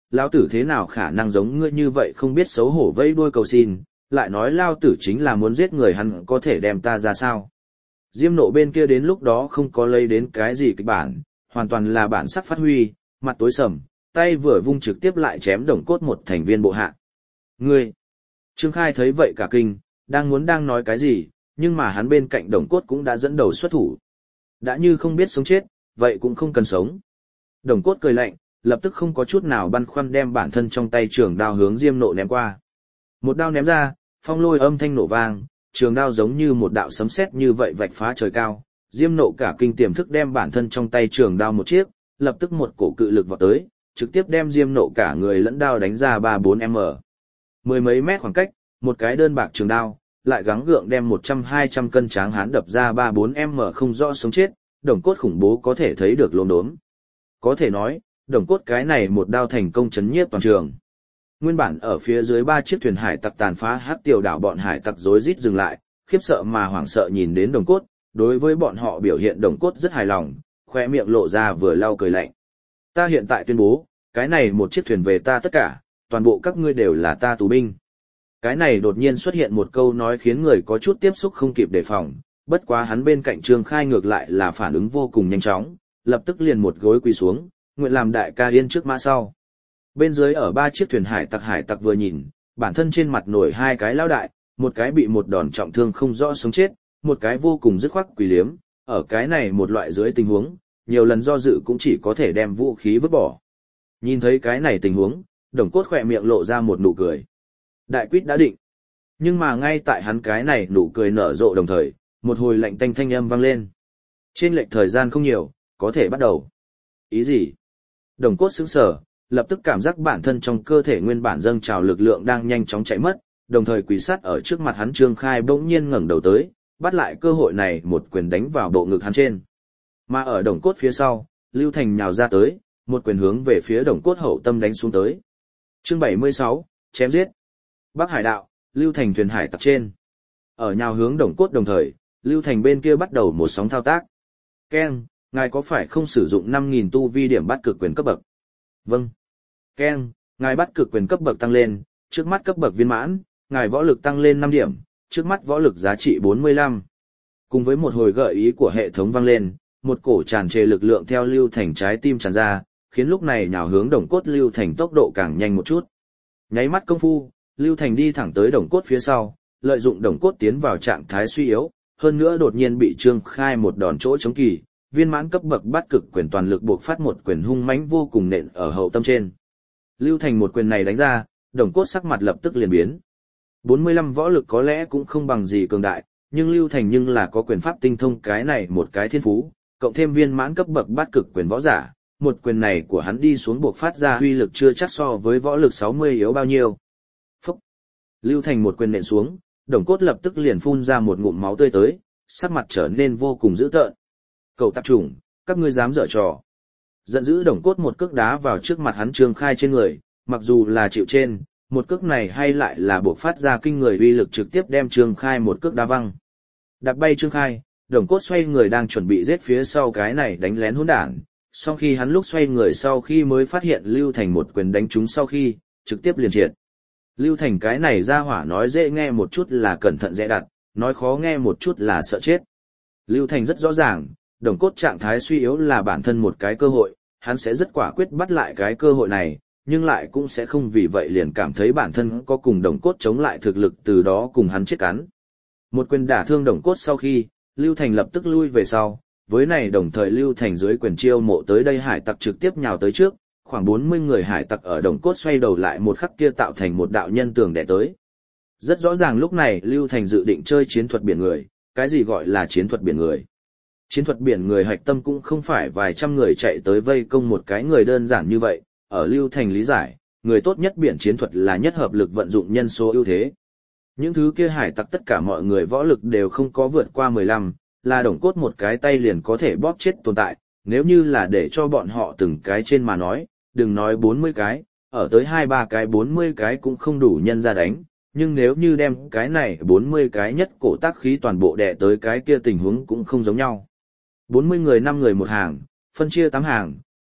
lão tử thế nào khả năng giống ngươi như vậy không biết xấu hổ vẫy đuôi cầu xin, lại nói lao tử chính là muốn giết người hắn có thể đem ta ra sao. Diêm Nộ bên kia đến lúc đó không có lấy đến cái gì kịch bản, hoàn toàn là bản sắc phát huy, mặt tối sầm, tay vừa vung trực tiếp lại chém Đồng Cốt một thành viên bộ hạ. Ngươi! Trương Khai thấy vậy cả kinh, đang muốn đang nói cái gì, nhưng mà hắn bên cạnh Đồng Cốt cũng đã dẫn đầu xuất thủ. Đã như không biết sống chết, vậy cũng không cần sống. Đồng Cốt cười lạnh, lập tức không có chút nào băn khoăn đem bản thân trong tay trường đao hướng Diêm Nộ ném qua. Một đao ném ra, phong lôi âm thanh nổ vang, trường đao giống như một đạo sấm sét như vậy vạch phá trời cao. Diêm Nộ cả kinh tiềm thức đem bản thân trong tay trường đao một chiếc, lập tức một cổ cự lực vọt tới, trực tiếp đem Diêm Nộ cả người lẫn đao đánh ra ba bốn m. Mười mấy mét khoảng cách, một cái đơn bạc trường đao, lại gắng gượng đem một trăm hai trăm cân tráng hán đập ra ba bốn m không rõ sống chết, Đồng Cốt khủng bố có thể thấy được lốm đốm. Có thể nói, Đồng Cốt cái này một đao thành công chấn nhiếp toàn trường. Nguyên bản ở phía dưới ba chiếc thuyền hải tặc tàn phá hắc tiểu đảo bọn hải tặc rối rít dừng lại, khiếp sợ mà hoảng sợ nhìn đến Đồng Cốt, đối với bọn họ biểu hiện Đồng Cốt rất hài lòng, khoe miệng lộ ra vừa lau cười lạnh. Ta hiện tại tuyên bố, cái này một chiếc thuyền về ta tất cả, toàn bộ các ngươi đều là ta tù binh. Cái này đột nhiên xuất hiện một câu nói khiến người có chút tiếp xúc không kịp đề phòng, bất quá hắn bên cạnh Trương Khai ngược lại là phản ứng vô cùng nhanh chóng, lập tức liền một gối quỳ xuống, nguyện làm đại ca yên trước mã sau. Bên dưới ở ba chiếc thuyền hải tặc hải tặc vừa nhìn, bản thân trên mặt nổi hai cái lão đại, một cái bị một đòn trọng thương không rõ sống chết, một cái vô cùng dứt khoát quỳ liếm, ở cái này một loại dưới tình huống, nhiều lần do dự cũng chỉ có thể đem vũ khí vứt bỏ. Nhìn thấy cái này tình huống, Đồng Cốt khỏe miệng lộ ra một nụ cười. Đại quyết đã định. Nhưng mà ngay tại hắn cái này nụ cười nở rộ đồng thời, một hồi lạnh tanh thanh âm vang lên. Trên lệch thời gian không nhiều, có thể bắt đầu. Ý gì? Đồng Cốt sững sờ, lập tức cảm giác bản thân trong cơ thể nguyên bản dâng trào lực lượng đang nhanh chóng chạy mất, đồng thời quỳ sát ở trước mặt hắn Trương Khai bỗng nhiên ngẩng đầu tới, bắt lại cơ hội này một quyền đánh vào bộ ngực hắn trên. Mà ở Đồng Cốt phía sau, Lưu Thành nhào ra tới, một quyền hướng về phía Đồng Cốt hậu tâm đánh xuống tới. Chương bảy mươi sáu, chém giết. Bắc Hải đạo, Lưu Thành thuyền hải tặc trên. Ở nhào hướng Đồng Cốt đồng thời, Lưu Thành bên kia bắt đầu một sóng thao tác. Ken, ngài có phải không sử dụng năm nghìn tu vi điểm bắt cực quyền cấp bậc? Vâng. Ken, ngài bắt cực quyền cấp bậc tăng lên, trước mắt cấp bậc viên mãn, ngài võ lực tăng lên năm điểm, trước mắt võ lực giá trị bốn mươi lăm. Cùng với một hồi gợi ý của hệ thống vang lên, một cổ tràn trề lực lượng theo Lưu Thành trái tim tràn ra, khiến lúc này nhào hướng Đồng Cốt Lưu Thành tốc độ càng nhanh một chút. Nháy mắt công phu, Lưu Thành đi thẳng tới Đồng Cốt phía sau, lợi dụng Đồng Cốt tiến vào trạng thái suy yếu, hơn nữa đột nhiên bị Trương Khai một đòn chỗ chống kỳ, viên mãn cấp bậc bắt cực quyền toàn lực buộc phát một quyền hung mãnh vô cùng nện ở hậu tâm trên. Lưu Thành một quyền này đánh ra, Đồng Cốt sắc mặt lập tức liền biến. bốn mươi lăm võ lực có lẽ cũng không bằng gì cường đại, nhưng Lưu Thành nhưng là có quyền pháp tinh thông cái này một cái thiên phú, cộng thêm viên mãn cấp bậc bắt cực quyền võ giả, một quyền này của hắn đi xuống buộc phát ra uy lực chưa chắc so với võ lực sáu mươi yếu bao nhiêu. Phúc! Lưu Thành một quyền nện xuống, Đồng Cốt lập tức liền phun ra một ngụm máu tươi tới, sắc mặt trở nên vô cùng dữ tợn. Cậu tạp chủng, các ngươi dám dở trò. Giận dữ Đồng Cốt một cước đá vào trước mặt hắn Trương Khai trên người, mặc dù là chịu trên, một cước này hay lại là buộc phát ra kinh người uy lực trực tiếp đem Trương Khai một cước đá văng. Đạp bay Trương Khai, Đồng Cốt xoay người đang chuẩn bị giết phía sau cái này đánh lén hỗn đản, sau khi hắn lúc xoay người sau khi mới phát hiện Lưu Thành một quyền đánh trúng sau khi, trực tiếp liền triệt. Lưu Thành cái này ra hỏa nói dễ nghe một chút là cẩn thận dễ đặt, nói khó nghe một chút là sợ chết. Lưu Thành rất rõ ràng, Đồng Cốt trạng thái suy yếu là bản thân một cái cơ hội, hắn sẽ rất quả quyết bắt lại cái cơ hội này, nhưng lại cũng sẽ không vì vậy liền cảm thấy bản thân có cùng Đồng Cốt chống lại thực lực từ đó cùng hắn chết cắn. Một quyền đả thương Đồng Cốt sau khi, Lưu Thành lập tức lui về sau, với này đồng thời Lưu Thành dưới quyền chiêu mộ tới đây hải tặc trực tiếp nhào tới trước, khoảng bốn mươi người hải tặc ở Đồng Cốt xoay đầu lại một khắc kia tạo thành một đạo nhân tường đè tới. Rất rõ ràng lúc này Lưu Thành dự định chơi chiến thuật biển người, cái gì gọi là chiến thuật biển người? Chiến thuật biển người hạch tâm cũng không phải vài trăm người chạy tới vây công một cái người đơn giản như vậy, ở Lưu Thành lý giải, người tốt nhất biển chiến thuật là nhất hợp lực vận dụng nhân số ưu thế. Những thứ kia hải tặc tất cả mọi người võ lực đều không có vượt qua mười lăm, là Đồng Cốt một cái tay liền có thể bóp chết tồn tại, nếu như là để cho bọn họ từng cái trên mà nói, đừng nói bốn mươi cái, ở tới hai ba cái bốn mươi cái cũng không đủ nhân ra đánh, nhưng nếu như đem cái này bốn mươi cái nhất cổ tác khí toàn bộ đè tới cái kia tình huống cũng không giống nhau. bốn mươi người năm người một hàng, phân chia tám hàng,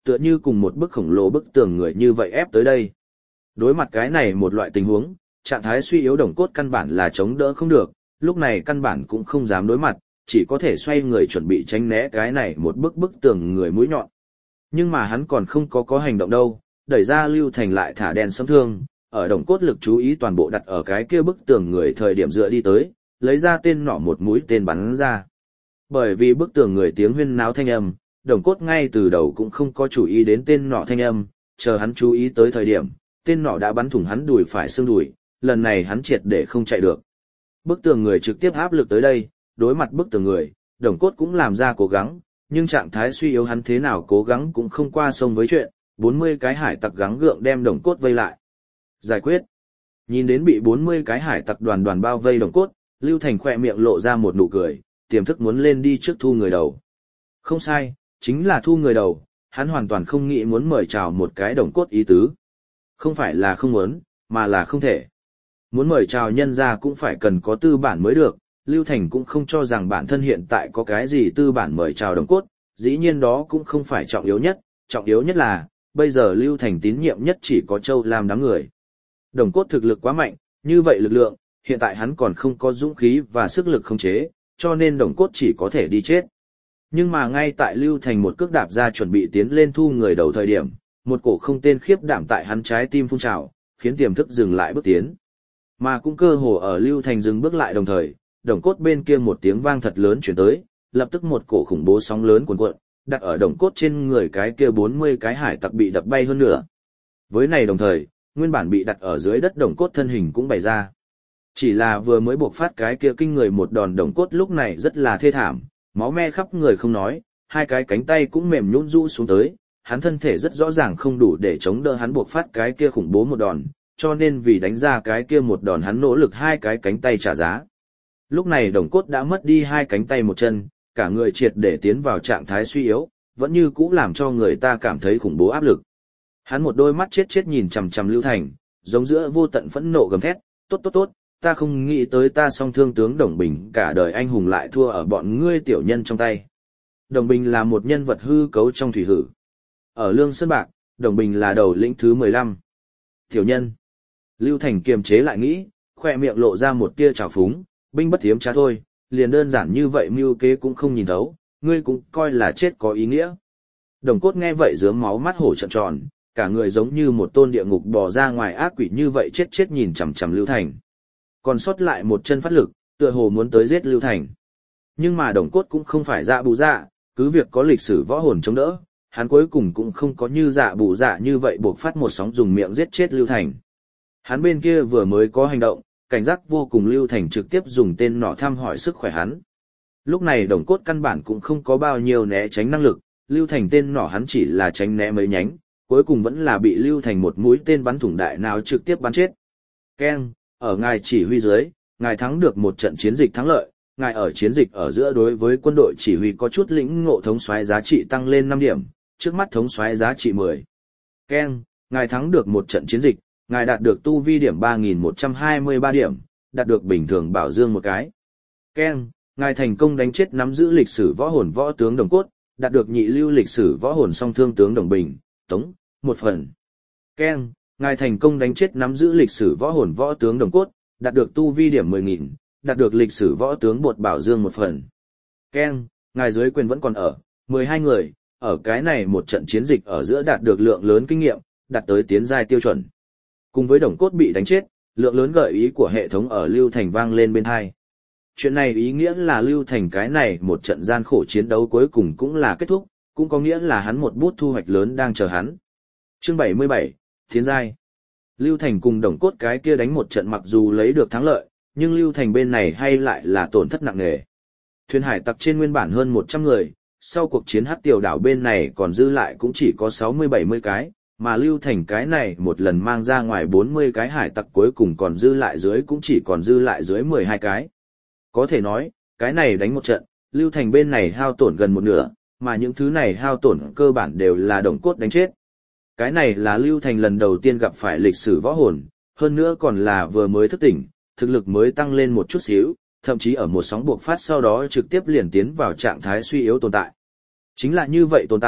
tựa như cùng một bức khổng lồ bức tường người như vậy ép tới đây. Đối mặt cái này một loại tình huống, trạng thái suy yếu đồng cốt căn bản là chống đỡ không được, lúc này căn bản cũng không dám đối mặt, chỉ có thể xoay người chuẩn bị tránh né cái này một bức bức tường người mũi nhọn. Nhưng mà hắn còn không có có hành động đâu, đẩy ra Lưu Thành lại thả đèn sấm thương, ở đồng cốt lực chú ý toàn bộ đặt ở cái kia bức tường người thời điểm dựa đi tới, lấy ra tên nỏ một mũi tên bắn ra. Bởi vì bức tường người tiếng huyên náo thanh âm, đồng cốt ngay từ đầu cũng không có chú ý đến tên nỏ thanh âm, chờ hắn chú ý tới thời điểm, tên nỏ đã bắn thủng hắn đùi phải xương đùi, lần này hắn triệt để không chạy được. Bức tường người trực tiếp áp lực tới đây, đối mặt bức tường người, đồng cốt cũng làm ra cố gắng, nhưng trạng thái suy yếu hắn thế nào cố gắng cũng không qua sông với chuyện, bốn mươi cái hải tặc gắng gượng đem đồng cốt vây lại. Giải quyết. Nhìn đến bị bốn mươi cái hải tặc đoàn đoàn bao vây đồng cốt, Lưu Thành khỏe miệng lộ ra một nụ cười, tiềm thức muốn lên đi trước thu người đầu. Không sai, chính là thu người đầu, hắn hoàn toàn không nghĩ muốn mời chào một cái đồng cốt ý tứ. Không phải là không muốn, mà là không thể. Muốn mời chào nhân ra cũng phải cần có tư bản mới được, Lưu Thành cũng không cho rằng bản thân hiện tại có cái gì tư bản mời chào đồng cốt, dĩ nhiên đó cũng không phải trọng yếu nhất, trọng yếu nhất là, bây giờ Lưu Thành tín nhiệm nhất chỉ có Châu Lam đám người. Đồng cốt thực lực quá mạnh, như vậy lực lượng, hiện tại hắn còn không có dũng khí và sức lực khống chế, cho nên đồng cốt chỉ có thể đi chết. Nhưng mà ngay tại Lưu Thành một cước đạp ra chuẩn bị tiến lên thu người đầu thời điểm, một cổ không tên khiếp đảm tại hắn trái tim phun trào, khiến tiềm thức dừng lại bước tiến. Mà cũng cơ hồ ở Lưu Thành dừng bước lại đồng thời, đồng cốt bên kia một tiếng vang thật lớn chuyển tới, lập tức một cổ khủng bố sóng lớn cuồn cuộn, đặt ở đồng cốt trên người cái kia bốn mươi cái hải tặc bị đập bay hơn nữa. Với này đồng thời, nguyên bản bị đặt ở dưới đất đồng cốt thân hình cũng bày ra. Chỉ là vừa mới buộc phát cái kia kinh người một đòn đồng cốt lúc này rất là thê thảm, máu me khắp người không nói, hai cái cánh tay cũng mềm nhũn rũ xuống tới, hắn thân thể rất rõ ràng không đủ để chống đỡ hắn buộc phát cái kia khủng bố một đòn, cho nên vì đánh ra cái kia một đòn hắn nỗ lực hai cái cánh tay trả giá. Lúc này đồng cốt đã mất đi hai cánh tay một chân, cả người triệt để tiến vào trạng thái suy yếu, vẫn như cũ làm cho người ta cảm thấy khủng bố áp lực. Hắn một đôi mắt chết chết nhìn chằm chằm Lưu Thành, giống giữa vô tận phẫn nộ gầm thét, tốt tốt tốt, ta không nghĩ tới ta song thương tướng Đồng Bình cả đời anh hùng lại thua ở bọn ngươi tiểu nhân trong tay. Đồng Bình là một nhân vật hư cấu trong thủy hử. Ở Lương Sơn Bạc, Đồng Bình là đầu lĩnh thứ mười lăm. Tiểu nhân. Lưu Thành kiềm chế lại nghĩ, khoe miệng lộ ra một tia trào phúng, binh bất tiếm trá thôi, liền đơn giản như vậy mưu kế cũng không nhìn thấu, ngươi cũng coi là chết có ý nghĩa. Đồng cốt nghe vậy rớm máu mắt hổ trợn tròn, cả người giống như một tôn địa ngục bò ra ngoài ác quỷ như vậy chết chết nhìn chằm chằm Lưu Thành. Còn sót lại một chân phát lực, tựa hồ muốn tới giết Lưu Thành. Nhưng mà đồng cốt cũng không phải dạ bù dạ, cứ việc có lịch sử võ hồn chống đỡ, hắn cuối cùng cũng không có như dạ bù dạ như vậy buộc phát một sóng dùng miệng giết chết Lưu Thành. Hắn bên kia vừa mới có hành động, cảnh giác vô cùng Lưu Thành trực tiếp dùng tên nỏ thăm hỏi sức khỏe hắn. Lúc này đồng cốt căn bản cũng không có bao nhiêu né tránh năng lực, Lưu Thành tên nỏ hắn chỉ là tránh né mấy nhánh, cuối cùng vẫn là bị Lưu Thành một mũi tên bắn thủng đại não trực tiếp bắn chết. Keng, ở ngài chỉ huy dưới, ngài thắng được một trận chiến dịch thắng lợi, ngài ở chiến dịch ở giữa đối với quân đội chỉ huy có chút lĩnh ngộ thống soái giá trị tăng lên năm điểm, trước mắt thống soái giá trị mười. Keng, ngài thắng được một trận chiến dịch, ngài đạt được tu vi điểm ba nghìn một trăm hai mươi ba điểm, đạt được bình thường bảo dương một cái. Keng, ngài thành công đánh chết nắm giữ lịch sử võ hồn võ tướng Đồng Cốt, đạt được nhị lưu lịch sử võ hồn song thương tướng Đồng Bình, Tống, một phần. Keng, ngài thành công đánh chết nắm giữ lịch sử võ hồn võ tướng Đồng Cốt, đạt được tu vi điểm mười nghìn, đạt được lịch sử võ tướng bột bảo dương một phần. Keng, ngài dưới quyền vẫn còn ở, mười hai người, ở cái này một trận chiến dịch ở giữa đạt được lượng lớn kinh nghiệm, đạt tới tiến giai tiêu chuẩn. Cùng với Đồng Cốt bị đánh chết, lượng lớn gợi ý của hệ thống ở Lưu Thành vang lên bên tai. Chuyện này ý nghĩa là Lưu Thành cái này một trận gian khổ chiến đấu cuối cùng cũng là kết thúc, cũng có nghĩa là hắn một bút thu hoạch lớn đang chờ hắn. Chương bảy mươi bảy, Tiến giai. Lưu Thành cùng Đồng Cốt cái kia đánh một trận mặc dù lấy được thắng lợi, nhưng Lưu Thành bên này hay lại là tổn thất nặng nề. Thuyền hải tặc trên nguyên bản hơn một trăm người, sau cuộc chiến Hắc Tiểu đảo bên này còn dư lại cũng chỉ có sáu mươi bảy mươi cái, mà Lưu Thành cái này một lần mang ra ngoài bốn mươi cái hải tặc cuối cùng còn dư lại dưới cũng chỉ còn dư lại dưới mười hai cái. Có thể nói, cái này đánh một trận, Lưu Thành bên này hao tổn gần một nửa, mà những thứ này hao tổn cơ bản đều là Đồng Cốt đánh chết. Cái này là Lưu Thành lần đầu tiên gặp phải lịch sử võ hồn, hơn nữa còn là vừa mới thức tỉnh, thực lực mới tăng lên một chút xíu, thậm chí ở một sóng buộc phát sau đó trực tiếp liền tiến vào trạng thái suy yếu tồn tại. Chính là như vậy tồn tại,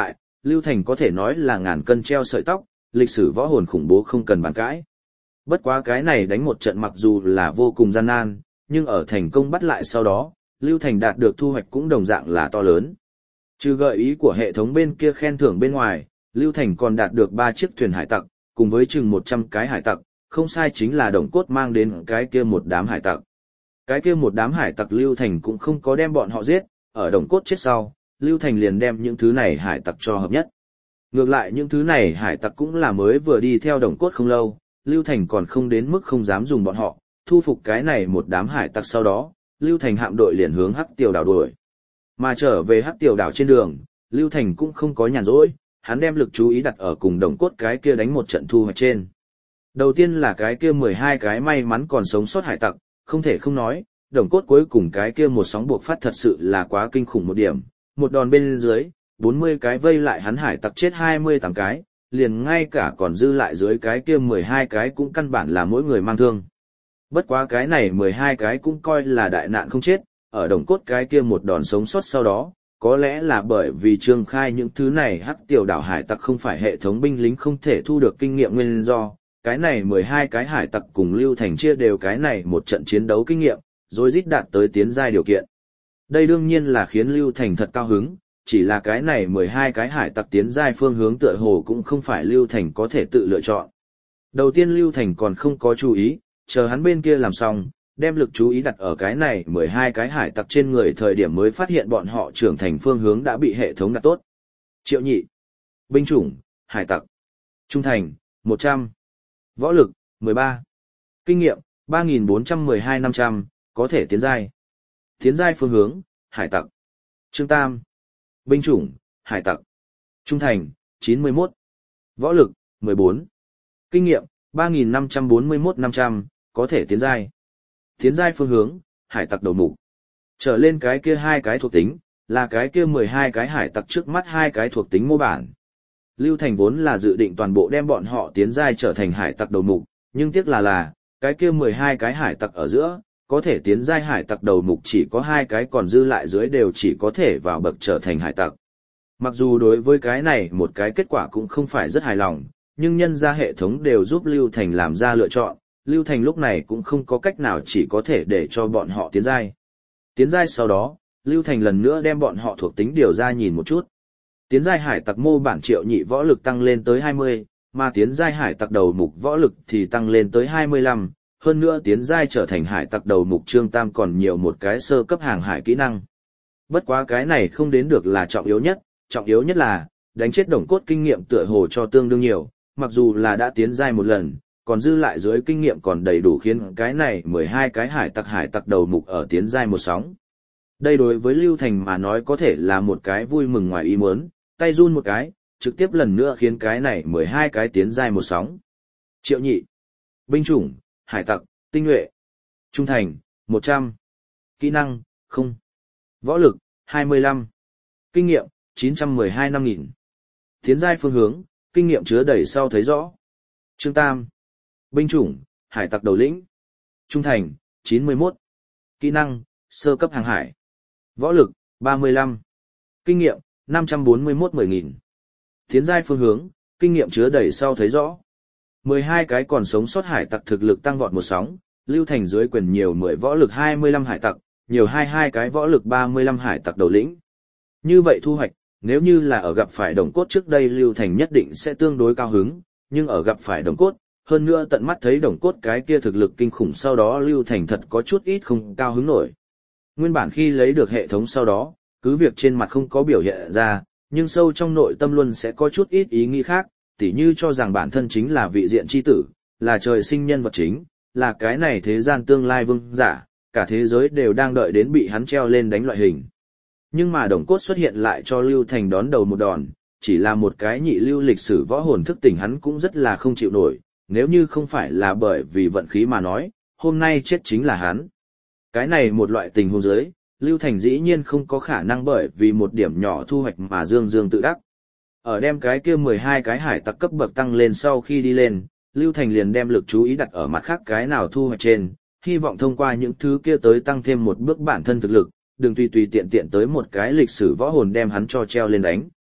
Lưu Thành có thể nói là ngàn cân treo sợi tóc, lịch sử võ hồn khủng bố không cần bàn cãi. Bất quá cái này đánh một trận mặc dù là vô cùng gian nan, nhưng ở thành công bắt lại sau đó, Lưu Thành đạt được thu hoạch cũng đồng dạng là to lớn. Trừ gợi ý của hệ thống bên kia khen thưởng bên ngoài, Lưu Thành còn đạt được ba chiếc thuyền hải tặc, cùng với chừng một trăm cái hải tặc, không sai chính là đồng cốt mang đến cái kia một đám hải tặc. Cái kia một đám hải tặc Lưu Thành cũng không có đem bọn họ giết, ở đồng cốt chết sau, Lưu Thành liền đem những thứ này hải tặc cho hợp nhất. Ngược lại những thứ này hải tặc cũng là mới vừa đi theo đồng cốt không lâu, Lưu Thành còn không đến mức không dám dùng bọn họ, thu phục cái này một đám hải tặc sau đó, Lưu Thành hạm đội liền hướng Hắc Tiểu đảo đuổi. Mà trở về Hắc Tiểu đảo trên đường, Lưu Thành cũng không có nhàn rỗi, hắn đem lực chú ý đặt ở cùng đồng cốt cái kia đánh một trận thu hoạch trên. Đầu tiên là cái kia mười hai cái may mắn còn sống sót hải tặc, không thể không nói, đồng cốt cuối cùng cái kia một sóng buộc phát thật sự là quá kinh khủng một điểm, một đòn bên dưới, bốn mươi cái vây lại hắn hải tặc chết hai mươi tám cái, liền ngay cả còn dư lại dưới cái kia mười hai cái cũng căn bản là mỗi người mang thương. Bất quá cái này mười hai cái cũng coi là đại nạn không chết, ở đồng cốt cái kia một đòn sống sót sau đó, có lẽ là bởi vì Trương Khai những thứ này Hắc Tiểu đảo hải tặc không phải hệ thống binh lính không thể thu được kinh nghiệm nguyên do, cái này mười hai cái hải tặc cùng Lưu Thành chia đều cái này một trận chiến đấu kinh nghiệm, rồi rít đạt tới tiến giai điều kiện. Đây đương nhiên là khiến Lưu Thành thật cao hứng, chỉ là cái này mười hai cái hải tặc tiến giai phương hướng tựa hồ cũng không phải Lưu Thành có thể tự lựa chọn. Đầu tiên Lưu Thành còn không có chú ý, chờ hắn bên kia làm xong, đem lực chú ý đặt ở cái này mười hai cái hải tặc trên người thời điểm mới phát hiện bọn họ trưởng thành phương hướng đã bị hệ thống đặt tốt. Triệu nhị, binh chủng, hải tặc, trung thành, một trăm, võ lực, mười ba, kinh nghiệm, ba nghìn bốn trăm mười hai năm trăm, có thể tiến giai. Tiến giai phương hướng, hải tặc. Trương Tam, binh chủng, hải tặc, trung thành, chín mươi mốt, võ lực, mười bốn, kinh nghiệm, ba nghìn năm trăm bốn mươi mốt năm trăm, có thể tiến giai. Tiến giai phương hướng, hải tặc đầu mục. Trở lên cái kia hai cái thuộc tính, là cái kia mười hai cái hải tặc trước mắt hai cái thuộc tính mô bản. Lưu Thành vốn là dự định toàn bộ đem bọn họ tiến giai trở thành hải tặc đầu mục, nhưng tiếc là là, cái kia mười hai cái hải tặc ở giữa, có thể tiến giai hải tặc đầu mục chỉ có hai cái còn dư lại dưới đều chỉ có thể vào bậc trở thành hải tặc. Mặc dù đối với cái này một cái kết quả cũng không phải rất hài lòng, nhưng nhân ra hệ thống đều giúp Lưu Thành làm ra lựa chọn, Lưu Thành lúc này cũng không có cách nào chỉ có thể để cho bọn họ tiến giai. Tiến giai sau đó, Lưu Thành lần nữa đem bọn họ thuộc tính điều ra nhìn một chút. Tiến giai hải tặc mô bản Triệu nhị võ lực tăng lên tới hai mươi, mà tiến giai hải tặc đầu mục võ lực thì tăng lên tới hai mươi lăm, hơn nữa tiến giai trở thành hải tặc đầu mục Trương Tam còn nhiều một cái sơ cấp hàng hải kỹ năng. Bất quá cái này không đến được là trọng yếu nhất, trọng yếu nhất là, đánh chết đồng cốt kinh nghiệm tựa hồ cho tương đương nhiều, mặc dù là đã tiến giai một lần, còn dư lại dưới kinh nghiệm còn đầy đủ khiến cái này mười hai cái hải tặc hải tặc đầu mục ở tiến giai một sóng. Đây đối với Lưu Thành mà nói có thể là một cái vui mừng ngoài ý muốn, tay run một cái, trực tiếp lần nữa khiến cái này mười hai cái tiến giai một sóng. Triệu nhị, binh chủng, hải tặc, tinh nhuệ, trung thành, một trăm, kỹ năng, không, võ lực, hai mươi lăm, kinh nghiệm, chín trăm mười hai năm nghìn. Tiến giai phương hướng, kinh nghiệm chứa đầy sau thấy rõ. Trương Tam, binh chủng, hải tặc đầu lĩnh, trung thành, chín mươi mốt, kỹ năng, sơ cấp hàng hải, võ lực, ba mươi lăm, kinh nghiệm, năm trăm bốn mươi mốt mười nghìn. Tiến giai phương hướng, kinh nghiệm chứa đầy sau thấy rõ. mười hai cái còn sống sót hải tặc thực lực tăng vọt một sóng, Lưu Thành dưới quyền nhiều mười võ lực hai mươi lăm hải tặc, nhiều hai mươi hai cái võ lực ba mươi lăm hải tặc đầu lĩnh. Như vậy thu hoạch, nếu như là ở gặp phải đồng cốt trước đây Lưu Thành nhất định sẽ tương đối cao hứng, nhưng ở gặp phải đồng cốt, hơn nữa tận mắt thấy đồng cốt cái kia thực lực kinh khủng sau đó Lưu Thành thật có chút ít không cao hứng nổi. Nguyên bản khi lấy được hệ thống sau đó, cứ việc trên mặt không có biểu hiện ra, nhưng sâu trong nội tâm luôn sẽ có chút ít ý nghĩ khác, tỉ như cho rằng bản thân chính là vị diện chi tử, là trời sinh nhân vật chính, là cái này thế gian tương lai vương giả, cả thế giới đều đang đợi đến bị hắn treo lên đánh loại hình. Nhưng mà đồng cốt xuất hiện lại cho Lưu Thành đón đầu một đòn, chỉ là một cái nhị lưu lịch sử võ hồn thức tỉnh hắn cũng rất là không chịu nổi, nếu như không phải là bởi vì vận khí mà nói, hôm nay chết chính là hắn. Cái này một loại tình huống dưới, Lưu Thành dĩ nhiên không có khả năng bởi vì một điểm nhỏ thu hoạch mà dương dương tự đắc. Ở đem cái kia mười hai cái hải tặc cấp bậc tăng lên sau khi đi lên, Lưu Thành liền đem lực chú ý đặt ở mặt khác cái nào thu hoạch trên, hy vọng thông qua những thứ kia tới tăng thêm một bước bản thân thực lực, đừng tùy tùy tiện tiện tới một cái lịch sử võ hồn đem hắn cho treo lên đánh.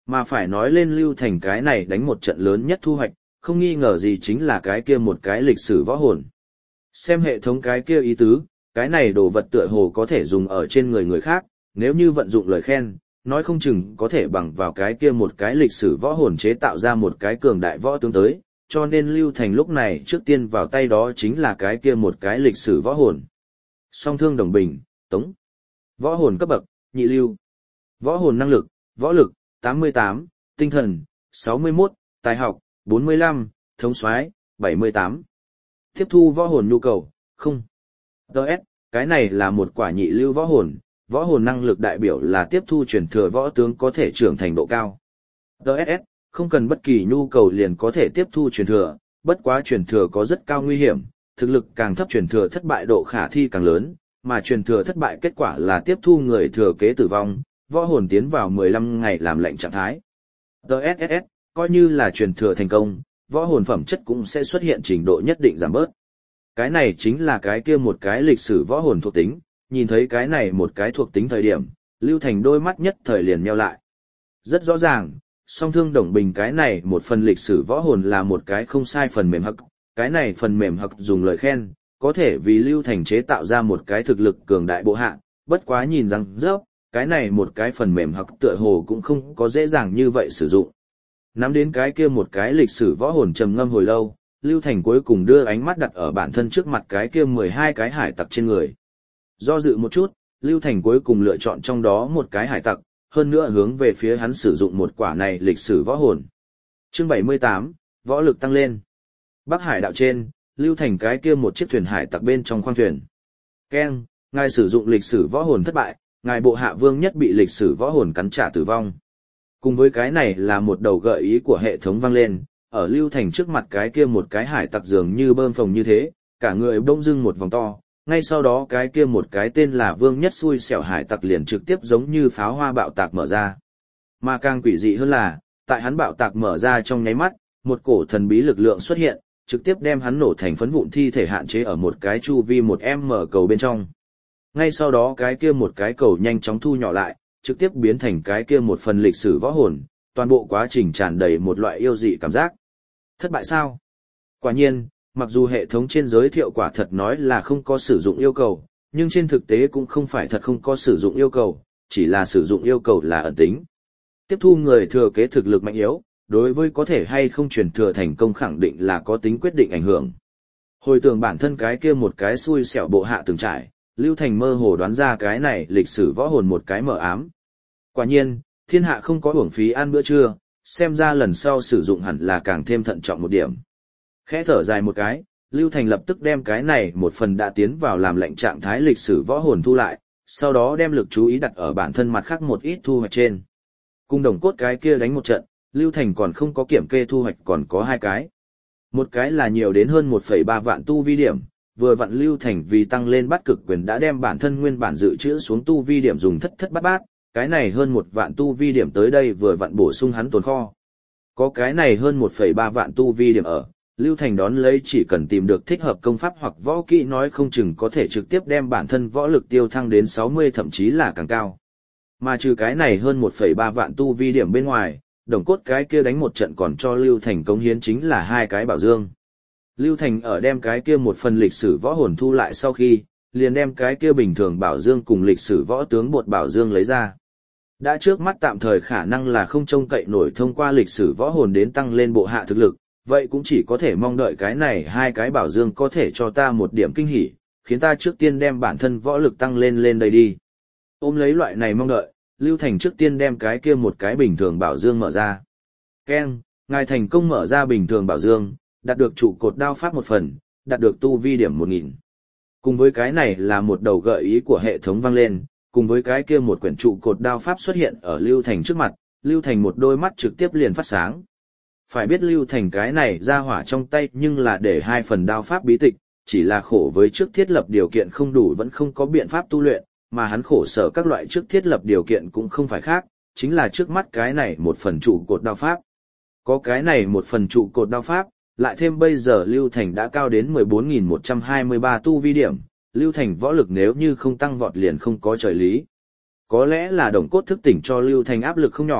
Mà phải nói lên Lưu Thành cái này đánh một trận lớn nhất thu hoạch, không nghi ngờ gì chính là cái kia một cái lịch sử võ hồn. Xem hệ thống cái kia ý tứ, cái này đồ vật tựa hồ có thể dùng ở trên người người khác, nếu như vận dụng lời khen, nói không chừng có thể bằng vào cái kia một cái lịch sử võ hồn chế tạo ra một cái cường đại võ tướng tới, cho nên Lưu Thành lúc này trước tiên vào tay đó chính là cái kia một cái lịch sử võ hồn. Song thương đồng bình, tống. Võ hồn cấp bậc, nhị lưu. Võ hồn năng lực, võ lực, tám mươi tám, tinh thần, sáu mươi mốt, tài học, bốn mươi lăm, thống soái, bảy mươi tám. Tiếp thu võ hồn nhu cầu, không. đê ét, cái này là một quả nhị lưu võ hồn, võ hồn năng lực đại biểu là tiếp thu truyền thừa võ tướng có thể trưởng thành độ cao. đê ét, không cần bất kỳ nhu cầu liền có thể tiếp thu truyền thừa, bất quá truyền thừa có rất cao nguy hiểm, thực lực càng thấp truyền thừa thất bại độ khả thi càng lớn, mà truyền thừa thất bại kết quả là tiếp thu người thừa kế tử vong, võ hồn tiến vào mười lăm ngày làm lệnh trạng thái. đê ét ét ét, coi như là truyền thừa thành công, võ hồn phẩm chất cũng sẽ xuất hiện trình độ nhất định giảm bớt. Cái này chính là cái kia một cái lịch sử võ hồn thuộc tính, nhìn thấy cái này một cái thuộc tính thời điểm, Lưu Thành đôi mắt nhất thời liền nheo lại. Rất rõ ràng, song thương đồng bình cái này một phần lịch sử võ hồn là một cái không sai phần mềm hắc, cái này phần mềm hắc dùng lời khen, có thể vì Lưu Thành chế tạo ra một cái thực lực cường đại bộ hạ, bất quá nhìn rằng rớp, cái này một cái phần mềm hắc tựa hồ cũng không có dễ dàng như vậy sử dụng. Nắm đến cái kia một cái lịch sử võ hồn trầm ngâm hồi lâu, Lưu Thành cuối cùng đưa ánh mắt đặt ở bản thân trước mặt cái kia mười hai cái hải tặc trên người. Do dự một chút, Lưu Thành cuối cùng lựa chọn trong đó một cái hải tặc, hơn nữa hướng về phía hắn sử dụng một quả này lịch sử võ hồn. Chương bảy mươi tám, võ lực tăng lên. Bắc Hải đạo trên, Lưu Thành cái kia một chiếc thuyền hải tặc bên trong khoang thuyền. Keng, ngài sử dụng lịch sử võ hồn thất bại, ngài bộ hạ vương nhất bị lịch sử võ hồn cắn trả tử vong. Cùng với cái này là một đầu gợi ý của hệ thống vang lên, ở Lưu Thành trước mặt cái kia một cái hải tặc dường như bơm phồng như thế, cả người bỗng dưng một vòng to, ngay sau đó cái kia một cái tên là vương nhất xui xẻo hải tặc liền trực tiếp giống như pháo hoa bạo tạc mở ra. Mà càng quỷ dị hơn là, tại hắn bạo tạc mở ra trong nháy mắt, một cổ thần bí lực lượng xuất hiện, trực tiếp đem hắn nổ thành phấn vụn thi thể hạn chế ở một cái chu vi một em mở cầu bên trong. Ngay sau đó cái kia một cái cầu nhanh chóng thu nhỏ lại, trực tiếp biến thành cái kia một phần lịch sử võ hồn, toàn bộ quá trình tràn đầy một loại yêu dị cảm giác. Thất bại sao? Quả nhiên, mặc dù hệ thống trên giới thiệu quả thật nói là không có sử dụng yêu cầu, nhưng trên thực tế cũng không phải thật không có sử dụng yêu cầu, chỉ là sử dụng yêu cầu là ẩn tính. Tiếp thu người thừa kế thực lực mạnh yếu, đối với có thể hay không truyền thừa thành công khẳng định là có tính quyết định ảnh hưởng. Hồi tưởng bản thân cái kia một cái xui xẻo bộ hạ từng trải, Lưu Thành mơ hồ đoán ra cái này lịch sử võ hồn một cái mờ ám. Quả nhiên, thiên hạ không có uổng phí ăn bữa trưa, xem ra lần sau sử dụng hẳn là càng thêm thận trọng một điểm. Khẽ thở dài một cái, Lưu Thành lập tức đem cái này một phần đã tiến vào làm lệnh trạng thái lịch sử võ hồn thu lại, sau đó đem lực chú ý đặt ở bản thân mặt khác một ít thu hoạch trên. Cùng đồng cốt cái kia đánh một trận, Lưu Thành còn không có kiểm kê thu hoạch còn có hai cái. Một cái là nhiều đến hơn một phẩy ba vạn tu vi điểm, vừa vặn Lưu Thành vì tăng lên bắt cực quyền đã đem bản thân nguyên bản dự trữ xuống tu vi điểm dùng thất thất bát bát, cái này hơn một vạn tu vi điểm tới đây vừa vặn bổ sung hắn tồn kho. Có cái này hơn một phẩy ba vạn tu vi điểm ở, Lưu Thành đón lấy chỉ cần tìm được thích hợp công pháp hoặc võ kỹ nói không chừng có thể trực tiếp đem bản thân võ lực tiêu thăng đến sáu mươi thậm chí là càng cao. Mà trừ cái này hơn một phẩy ba vạn tu vi điểm bên ngoài, đồng cốt cái kia đánh một trận còn cho Lưu Thành cống hiến chính là hai cái bảo dương. Lưu Thành ở đem cái kia một phần lịch sử võ hồn thu lại sau khi, liền đem cái kia bình thường bảo dương cùng lịch sử võ tướng bột bảo dương lấy ra. Đã trước mắt tạm thời khả năng là không trông cậy nổi thông qua lịch sử võ hồn đến tăng lên bộ hạ thực lực, vậy cũng chỉ có thể mong đợi cái này hai cái bảo dương có thể cho ta một điểm kinh hỉ, khiến ta trước tiên đem bản thân võ lực tăng lên lên đây đi. Ôm lấy loại này mong đợi, Lưu Thành trước tiên đem cái kia một cái bình thường bảo dương mở ra. Keng, ngài thành công mở ra bình thường bảo dương, đạt được trụ cột đao pháp một phần, đạt được tu vi điểm một nghìn. Cùng với cái này là một đầu gợi ý của hệ thống vang lên, cùng với cái kia một quyển trụ cột đao pháp xuất hiện ở Lưu Thành trước mặt, Lưu Thành một đôi mắt trực tiếp liền phát sáng. Phải biết Lưu Thành cái này ra hỏa trong tay nhưng là để hai phần đao pháp bí tịch, chỉ là khổ với trước thiết lập điều kiện không đủ vẫn không có biện pháp tu luyện, mà hắn khổ sở các loại trước thiết lập điều kiện cũng không phải khác, chính là trước mắt cái này một phần trụ cột đao pháp. Có cái này một phần trụ cột đao pháp, lại thêm bây giờ Lưu Thành đã cao đến mười bốn nghìn một trăm hai mươi ba tu vi điểm, Lưu Thành võ lực nếu như không tăng vọt liền không có trời lý. Có lẽ là đồng cốt thức tỉnh cho Lưu Thành áp lực không nhỏ,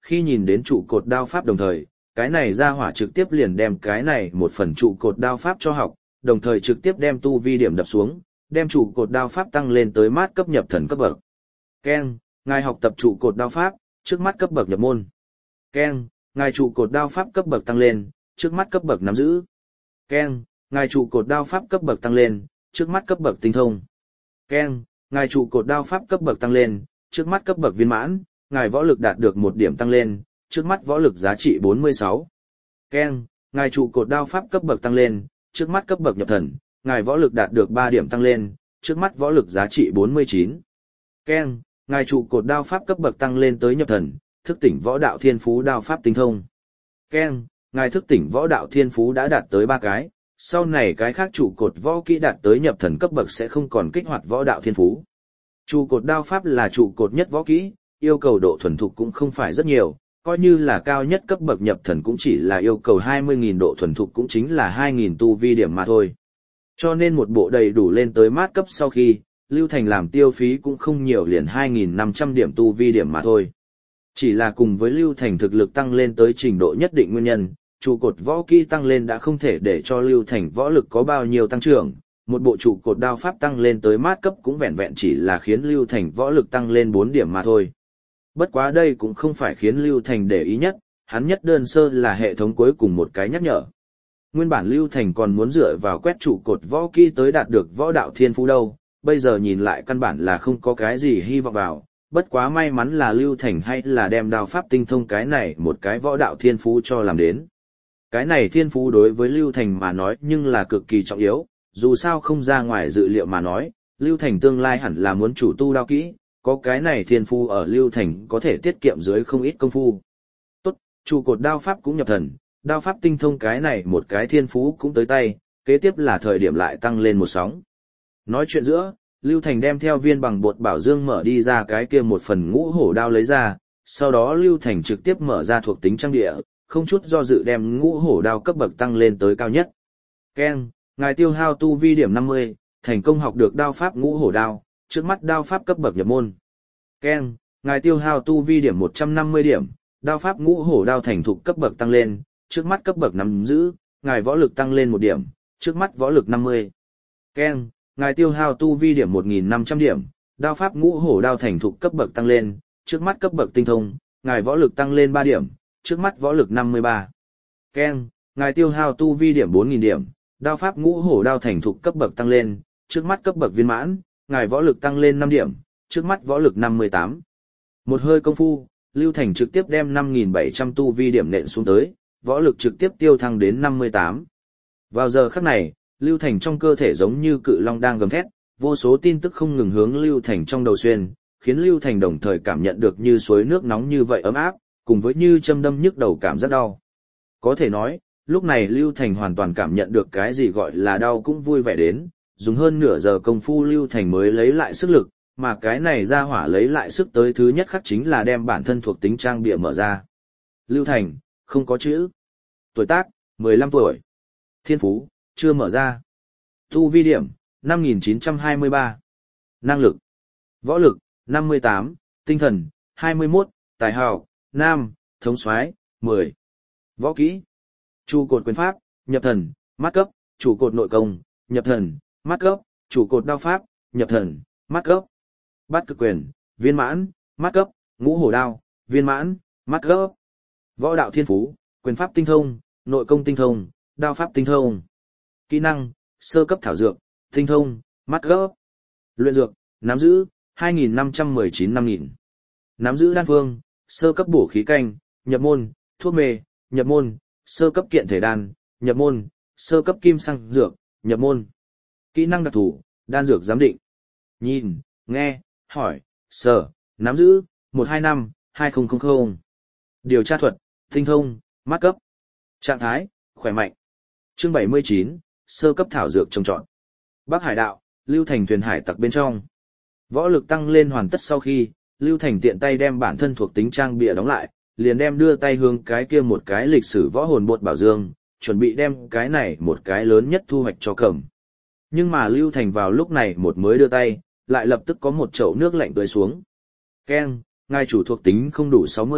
khi nhìn đến trụ cột đao pháp đồng thời, cái này ra hỏa trực tiếp liền đem cái này một phần trụ cột đao pháp cho học, đồng thời trực tiếp đem tu vi điểm đập xuống, đem trụ cột đao pháp tăng lên tới mát cấp nhập thần cấp bậc. Ken, ngài học tập trụ cột đao pháp, trước mắt cấp bậc nhập môn. Ken, ngài trụ cột đao pháp cấp bậc tăng lên, trước mắt cấp bậc nắm giữ. Ken, ngài trụ cột đao pháp cấp bậc tăng lên, trước mắt cấp bậc tinh thông. Ken, ngài trụ cột đao pháp cấp bậc tăng lên, trước mắt cấp bậc viên mãn, ngài võ lực đạt được một điểm tăng lên, trước mắt võ lực giá trị bốn mươi sáu. Ken, ngài trụ cột đao pháp cấp bậc tăng lên, trước mắt cấp bậc nhập thần, ngài võ lực đạt được ba điểm tăng lên, trước mắt võ lực giá trị bốn mươi chín. Ken, ngài trụ cột đao pháp cấp bậc tăng lên tới nhập thần, thức tỉnh võ đạo thiên phú đao pháp tinh thông. Ken, ngài thức tỉnh võ đạo thiên phú đã đạt tới ba cái, sau này cái khác trụ cột võ kỹ đạt tới nhập thần cấp bậc sẽ không còn kích hoạt võ đạo thiên phú. Trụ cột đao pháp là trụ cột nhất võ kỹ, yêu cầu độ thuần thục cũng không phải rất nhiều, coi như là cao nhất cấp bậc nhập thần cũng chỉ là yêu cầu hai mươi nghìn độ thuần thục cũng chính là hai nghìn tu vi điểm mà thôi. Cho nên một bộ đầy đủ lên tới mát cấp sau khi, Lưu Thành làm tiêu phí cũng không nhiều, liền hai nghìn năm trăm điểm tu vi điểm mà thôi. Chỉ là cùng với Lưu Thành thực lực tăng lên tới trình độ nhất định nguyên nhân, trụ cột võ kỹ tăng lên đã không thể để cho Lưu Thành võ lực có bao nhiêu tăng trưởng, một bộ trụ cột đao pháp tăng lên tới mát cấp cũng vẹn vẹn chỉ là khiến Lưu Thành võ lực tăng lên bốn điểm mà thôi. Bất quá đây cũng không phải khiến Lưu Thành để ý nhất, hắn nhất đơn sơ là hệ thống cuối cùng một cái nhắc nhở. Nguyên bản Lưu Thành còn muốn dựa vào quét trụ cột võ kỹ tới đạt được võ đạo thiên phú đâu, bây giờ nhìn lại căn bản là không có cái gì hy vọng vào, bất quá may mắn là Lưu Thành hay là đem đao pháp tinh thông cái này một cái võ đạo thiên phú cho làm đến. Cái này thiên phú đối với Lưu Thành mà nói nhưng là cực kỳ trọng yếu, dù sao không ra ngoài dự liệu mà nói, Lưu Thành tương lai hẳn là muốn chủ tu đao kỹ, có cái này thiên phú ở Lưu Thành có thể tiết kiệm dưới không ít công phu. Tốt, trụ cột đao pháp cũng nhập thần, đao pháp tinh thông cái này một cái thiên phú cũng tới tay, kế tiếp là thời điểm lại tăng lên một sóng. Nói chuyện giữa, Lưu Thành đem theo viên bằng bột bảo dương mở đi ra cái kia một phần ngũ hổ đao lấy ra, sau đó Lưu Thành trực tiếp mở ra thuộc tính trang địa, không chút do dự đem ngũ hổ đao cấp bậc tăng lên tới cao nhất. Ken, ngài tiêu hao tu vi điểm năm mươi, thành công học được đao pháp ngũ hổ đao, trước mắt đao pháp cấp bậc nhập môn. Ken, ngài tiêu hao tu vi điểm một trăm năm mươi điểm, đao pháp ngũ hổ đao thành thục cấp bậc tăng lên, trước mắt cấp bậc nắm giữ, ngài võ lực tăng lên một điểm, trước mắt võ lực năm mươi. Ken, ngài tiêu hao tu vi điểm một nghìn năm trăm điểm, đao pháp ngũ hổ đao thành thục cấp bậc tăng lên, trước mắt cấp bậc tinh thông, ngài võ lực tăng lên ba điểm, trước mắt võ lực năm mươi ba. Ken, ngài tiêu hao tu vi điểm bốn nghìn điểm, đao pháp ngũ hổ đao thành thục cấp bậc tăng lên, trước mắt cấp bậc viên mãn, ngài võ lực tăng lên năm điểm, trước mắt võ lực năm mươi tám. Một hơi công phu, Lưu Thành trực tiếp đem năm nghìn bảy trăm tu vi điểm nện xuống tới, võ lực trực tiếp tiêu thăng đến năm mươi tám. Vào giờ khắc này, Lưu Thành trong cơ thể giống như cự long đang gầm thét, vô số tin tức không ngừng hướng Lưu Thành trong đầu xuyên, khiến Lưu Thành đồng thời cảm nhận được như suối nước nóng như vậy ấm áp, cùng với như châm đâm nhức đầu cảm giác đau. Có thể nói, lúc này Lưu Thành hoàn toàn cảm nhận được cái gì gọi là đau cũng vui vẻ đến, dùng hơn nửa giờ công phu Lưu Thành mới lấy lại sức lực, mà cái này ra hỏa lấy lại sức tới thứ nhất khắc chính là đem bản thân thuộc tính trang bìa mở ra. Lưu Thành, không có chữ. Tuổi tác, mười lăm tuổi. Thiên phú, chưa mở ra. Tu vi điểm, năm nghìn chín trăm hai mươi ba. Năng lực, võ lực, năm mươi tám, tinh thần, hai mươi mốt, tài hào, nam, thống soái, mười. Võ kỹ, trụ cột quyền pháp, nhập thần, mát cấp, trụ cột nội công, nhập thần, mát cấp, trụ cột đao pháp, nhập thần, mát cấp. Bát cực quyền, viên mãn, mát cấp, ngũ hổ đao, viên mãn, mát cấp. Võ đạo thiên phú, quyền pháp tinh thông, nội công tinh thông, đao pháp tinh thông. Kỹ năng, sơ cấp thảo dược, tinh thông, mát cấp. Luyện dược, nắm giữ, hai nghìn năm trăm mười chín năm nghìn. Nắm giữ đan phương, sơ cấp bổ khí canh, nhập môn, thuốc mê, nhập môn, sơ cấp kiện thể đan, nhập môn, sơ cấp kim xăng dược, nhập môn. Kỹ năng đặc thù, đan dược giám định. Nhìn, nghe, hỏi, sở, nắm giữ, một hai năm, hai không không không. Điều tra thuật, tinh thông, mát cấp. Trạng thái, khỏe mạnh. Chương bảy mươi chín, sơ cấp thảo dược trồng trọt. Bắc Hải đạo, Lưu Thành thuyền hải tặc bên trong. Võ lực tăng lên hoàn tất sau khi, Lưu Thành tiện tay đem bản thân thuộc tính trang bìa đóng lại, liền đem đưa tay hướng cái kia một cái lịch sử võ hồn bột bảo dương, chuẩn bị đem cái này một cái lớn nhất thu hoạch cho cầm. Nhưng mà Lưu Thành vào lúc này một mới đưa tay, lại lập tức có một chậu nước lạnh tưới xuống. Keng, ngài chủ thuộc tính không đủ sáu mươi,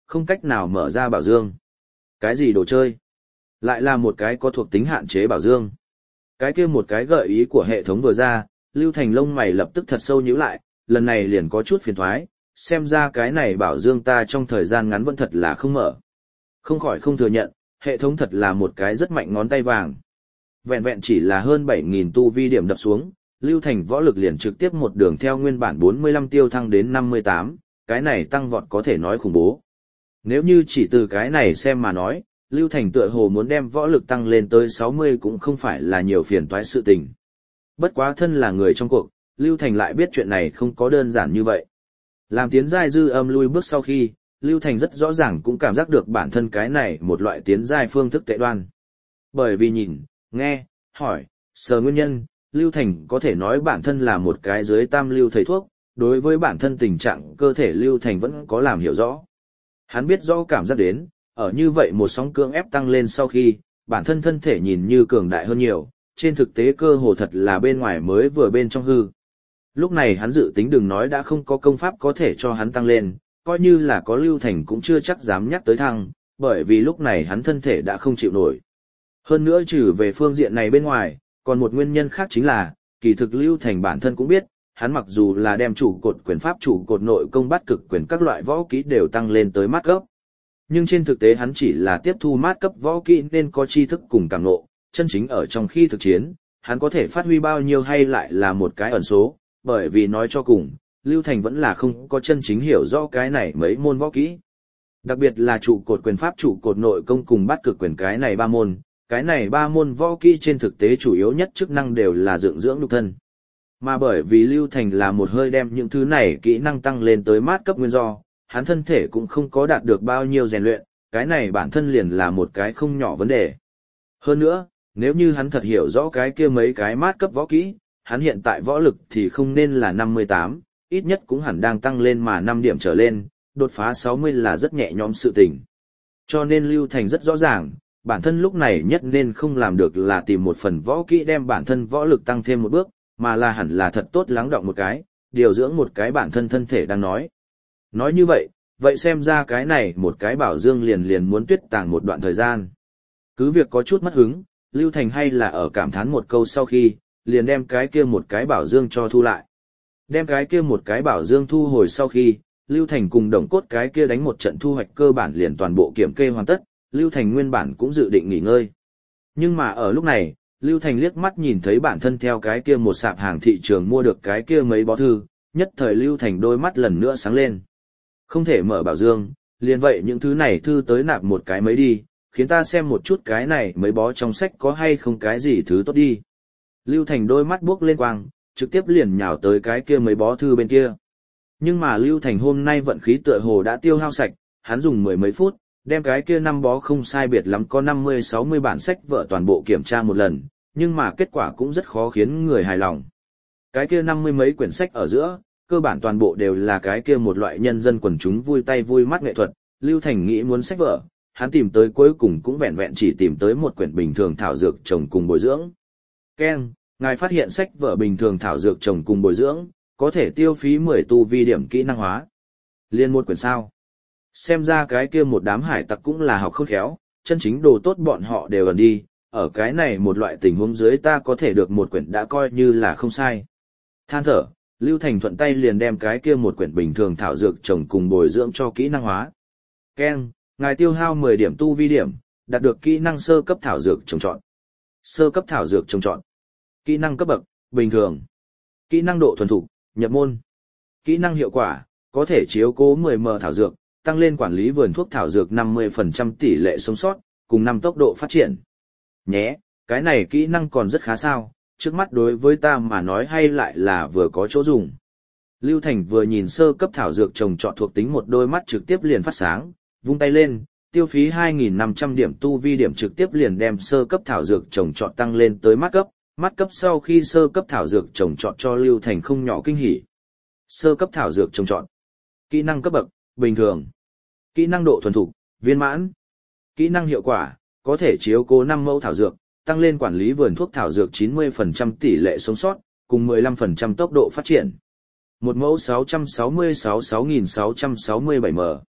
không cách nào mở ra bảo dương. Cái gì đồ chơi? Lại là một cái có thuộc tính hạn chế bảo dương. Cái kia một cái gợi ý của hệ thống vừa ra, Lưu Thành lông mày lập tức thật sâu nhíu lại, lần này liền có chút phiền thoái, xem ra cái này bảo dương ta trong thời gian ngắn vẫn thật là không mở. Không khỏi không thừa nhận, hệ thống thật là một cái rất mạnh ngón tay vàng. Vẹn vẹn chỉ là hơn bảy nghìn tu vi điểm đập xuống, Lưu Thành võ lực liền trực tiếp một đường theo nguyên bản bốn mươi lăm tiêu thăng đến năm mươi tám, cái này tăng vọt có thể nói khủng bố. Nếu như chỉ từ cái này xem mà nói, Lưu Thành tựa hồ muốn đem võ lực tăng lên tới sáu mươi cũng không phải là nhiều phiền toái sự tình. Bất quá thân là người trong cuộc, Lưu Thành lại biết chuyện này không có đơn giản như vậy. Làm tiến giai dư âm lui bước sau khi, Lưu Thành rất rõ ràng cũng cảm giác được bản thân cái này một loại tiến giai phương thức tệ đoan. Bởi vì nhìn, nghe, hỏi, sờ nguyên nhân, Lưu Thành có thể nói bản thân là một cái dưới tam lưu thầy thuốc, đối với bản thân tình trạng cơ thể Lưu Thành vẫn có làm hiểu rõ. Hắn biết rõ cảm giác đến, ở như vậy một sóng cưỡng ép tăng lên sau khi, bản thân thân thể nhìn như cường đại hơn nhiều, trên thực tế cơ hồ thật là bên ngoài mới vừa bên trong hư. Lúc này hắn dự tính đừng nói đã không có công pháp có thể cho hắn tăng lên, coi như là có Lưu Thành cũng chưa chắc dám nhắc tới thăng, bởi vì lúc này hắn thân thể đã không chịu nổi. Hơn nữa trừ về phương diện này bên ngoài, còn một nguyên nhân khác chính là, kỳ thực Lưu Thành bản thân cũng biết, hắn mặc dù là đem chủ cột quyền pháp chủ cột nội công bắt cực quyền các loại võ kỹ đều tăng lên tới mát cấp. Nhưng trên thực tế hắn chỉ là tiếp thu mát cấp võ kỹ nên có tri thức cùng cảm ngộ, chân chính ở trong khi thực chiến, hắn có thể phát huy bao nhiêu hay lại là một cái ẩn số, bởi vì nói cho cùng, Lưu Thành vẫn là không có chân chính hiểu rõ cái này mấy môn võ kỹ. Đặc biệt là trụ cột quyền pháp trụ cột nội công cùng bắt cực quyền cái này ba môn, cái này ba môn võ kỹ trên thực tế chủ yếu nhất chức năng đều là dưỡng dưỡng nhục thân. Mà bởi vì Lưu Thành là một hơi đem những thứ này kỹ năng tăng lên tới mát cấp nguyên do, hắn thân thể cũng không có đạt được bao nhiêu rèn luyện, cái này bản thân liền là một cái không nhỏ vấn đề. Hơn nữa, nếu như hắn thật hiểu rõ cái kia mấy cái mát cấp võ kỹ, hắn hiện tại võ lực thì không nên là năm mươi tám, ít nhất cũng hẳn đang tăng lên mà năm điểm trở lên, đột phá sáu mươi là rất nhẹ nhõm sự tình. Cho nên Lưu Thành rất rõ ràng, bản thân lúc này nhất nên không làm được là tìm một phần võ kỹ đem bản thân võ lực tăng thêm một bước, mà là hẳn là thật tốt lắng đọng một cái, điều dưỡng một cái bản thân thân thể đang nói. Nói như vậy, vậy xem ra cái này một cái bảo dương liền liền muốn tuyết tàng một đoạn thời gian. Cứ việc có chút mất hứng, Lưu Thành hay là ở cảm thán một câu sau khi, liền đem cái kia một cái bảo dương cho thu lại. Đem cái kia một cái bảo dương thu hồi sau khi, Lưu Thành cùng đồng cốt cái kia đánh một trận thu hoạch cơ bản liền toàn bộ kiểm kê hoàn tất, Lưu Thành nguyên bản cũng dự định nghỉ ngơi. Nhưng mà ở lúc này, Lưu Thành liếc mắt nhìn thấy bản thân theo cái kia một sạp hàng thị trường mua được cái kia mấy bó thư, nhất thời Lưu Thành đôi mắt lần nữa sáng lên. Không thể mở bảo dương, liền vậy những thứ này thư tới nạp một cái mấy đi, khiến ta xem một chút cái này mấy bó trong sách có hay không cái gì thứ tốt đi. Lưu Thành đôi mắt buốc lên quang, trực tiếp liền nhào tới cái kia mấy bó thư bên kia. Nhưng mà Lưu Thành hôm nay vận khí tựa hồ đã tiêu hao sạch, hắn dùng mười mấy phút, đem cái kia năm bó không sai biệt lắm có năm mươi sáu mươi bản sách vợ toàn bộ kiểm tra một lần, nhưng mà kết quả cũng rất khó khiến người hài lòng. Cái kia năm mươi mấy quyển sách ở giữa, cơ bản toàn bộ đều là cái kia một loại nhân dân quần chúng vui tay vui mắt nghệ thuật, Lưu Thành nghĩ muốn sách vợ, hắn tìm tới cuối cùng cũng vẹn vẹn chỉ tìm tới một quyển bình thường thảo dược trồng cùng bồi dưỡng. Ken, ngài phát hiện sách vợ bình thường thảo dược trồng cùng bồi dưỡng, có thể tiêu phí mười tu vi điểm kỹ năng hóa. Liên một quyển sao. Xem ra cái kia một đám hải tặc cũng là học khôn khéo, chân chính đồ tốt bọn họ đều ẩn đi, ở cái này một loại tình huống dưới ta có thể được một quyển đã coi như là không sai. Than thở, Lưu Thành thuận tay liền đem cái kia một quyển bình thường thảo dược trồng cùng bồi dưỡng cho kỹ năng hóa. Ken, ngài tiêu hao mười điểm tu vi điểm, đạt được kỹ năng sơ cấp thảo dược trồng trọt. Sơ cấp thảo dược trồng trọt. Kỹ năng cấp bậc, bình thường. Kỹ năng độ thuần thục, nhập môn. Kỹ năng hiệu quả, có thể chiếu cố mười mờ thảo dược, tăng lên quản lý vườn thuốc thảo dược năm mươi phần trăm tỷ lệ sống sót, cùng năm tốc độ phát triển. Nhé, cái này kỹ năng còn rất khá sao, trước mắt đối với ta mà nói hay lại là vừa có chỗ dùng. Lưu Thành vừa nhìn sơ cấp thảo dược trồng trọt thuộc tính một đôi mắt trực tiếp liền phát sáng, vung tay lên, tiêu phí hai nghìn năm trăm điểm tu vi điểm trực tiếp liền đem sơ cấp thảo dược trồng trọt tăng lên tới mắt cấp, mắt cấp sau khi sơ cấp thảo dược trồng trọt cho Lưu Thành không nhỏ kinh hỉ. Sơ cấp thảo dược trồng trọt. Kỹ năng cấp bậc, bình thường. Kỹ năng độ thuần thục, viên mãn. Kỹ năng hiệu quả, có thể chiếu cố năm mẫu thảo dược, tăng lên quản lý vườn thuốc thảo dược chín mươi phần trăm tỷ lệ sống sót, cùng mười lăm phần trăm tốc độ phát triển. Một mẫu sáu trăm sáu mươi sáu sáu nghìn sáu trăm sáu mươi bảy m.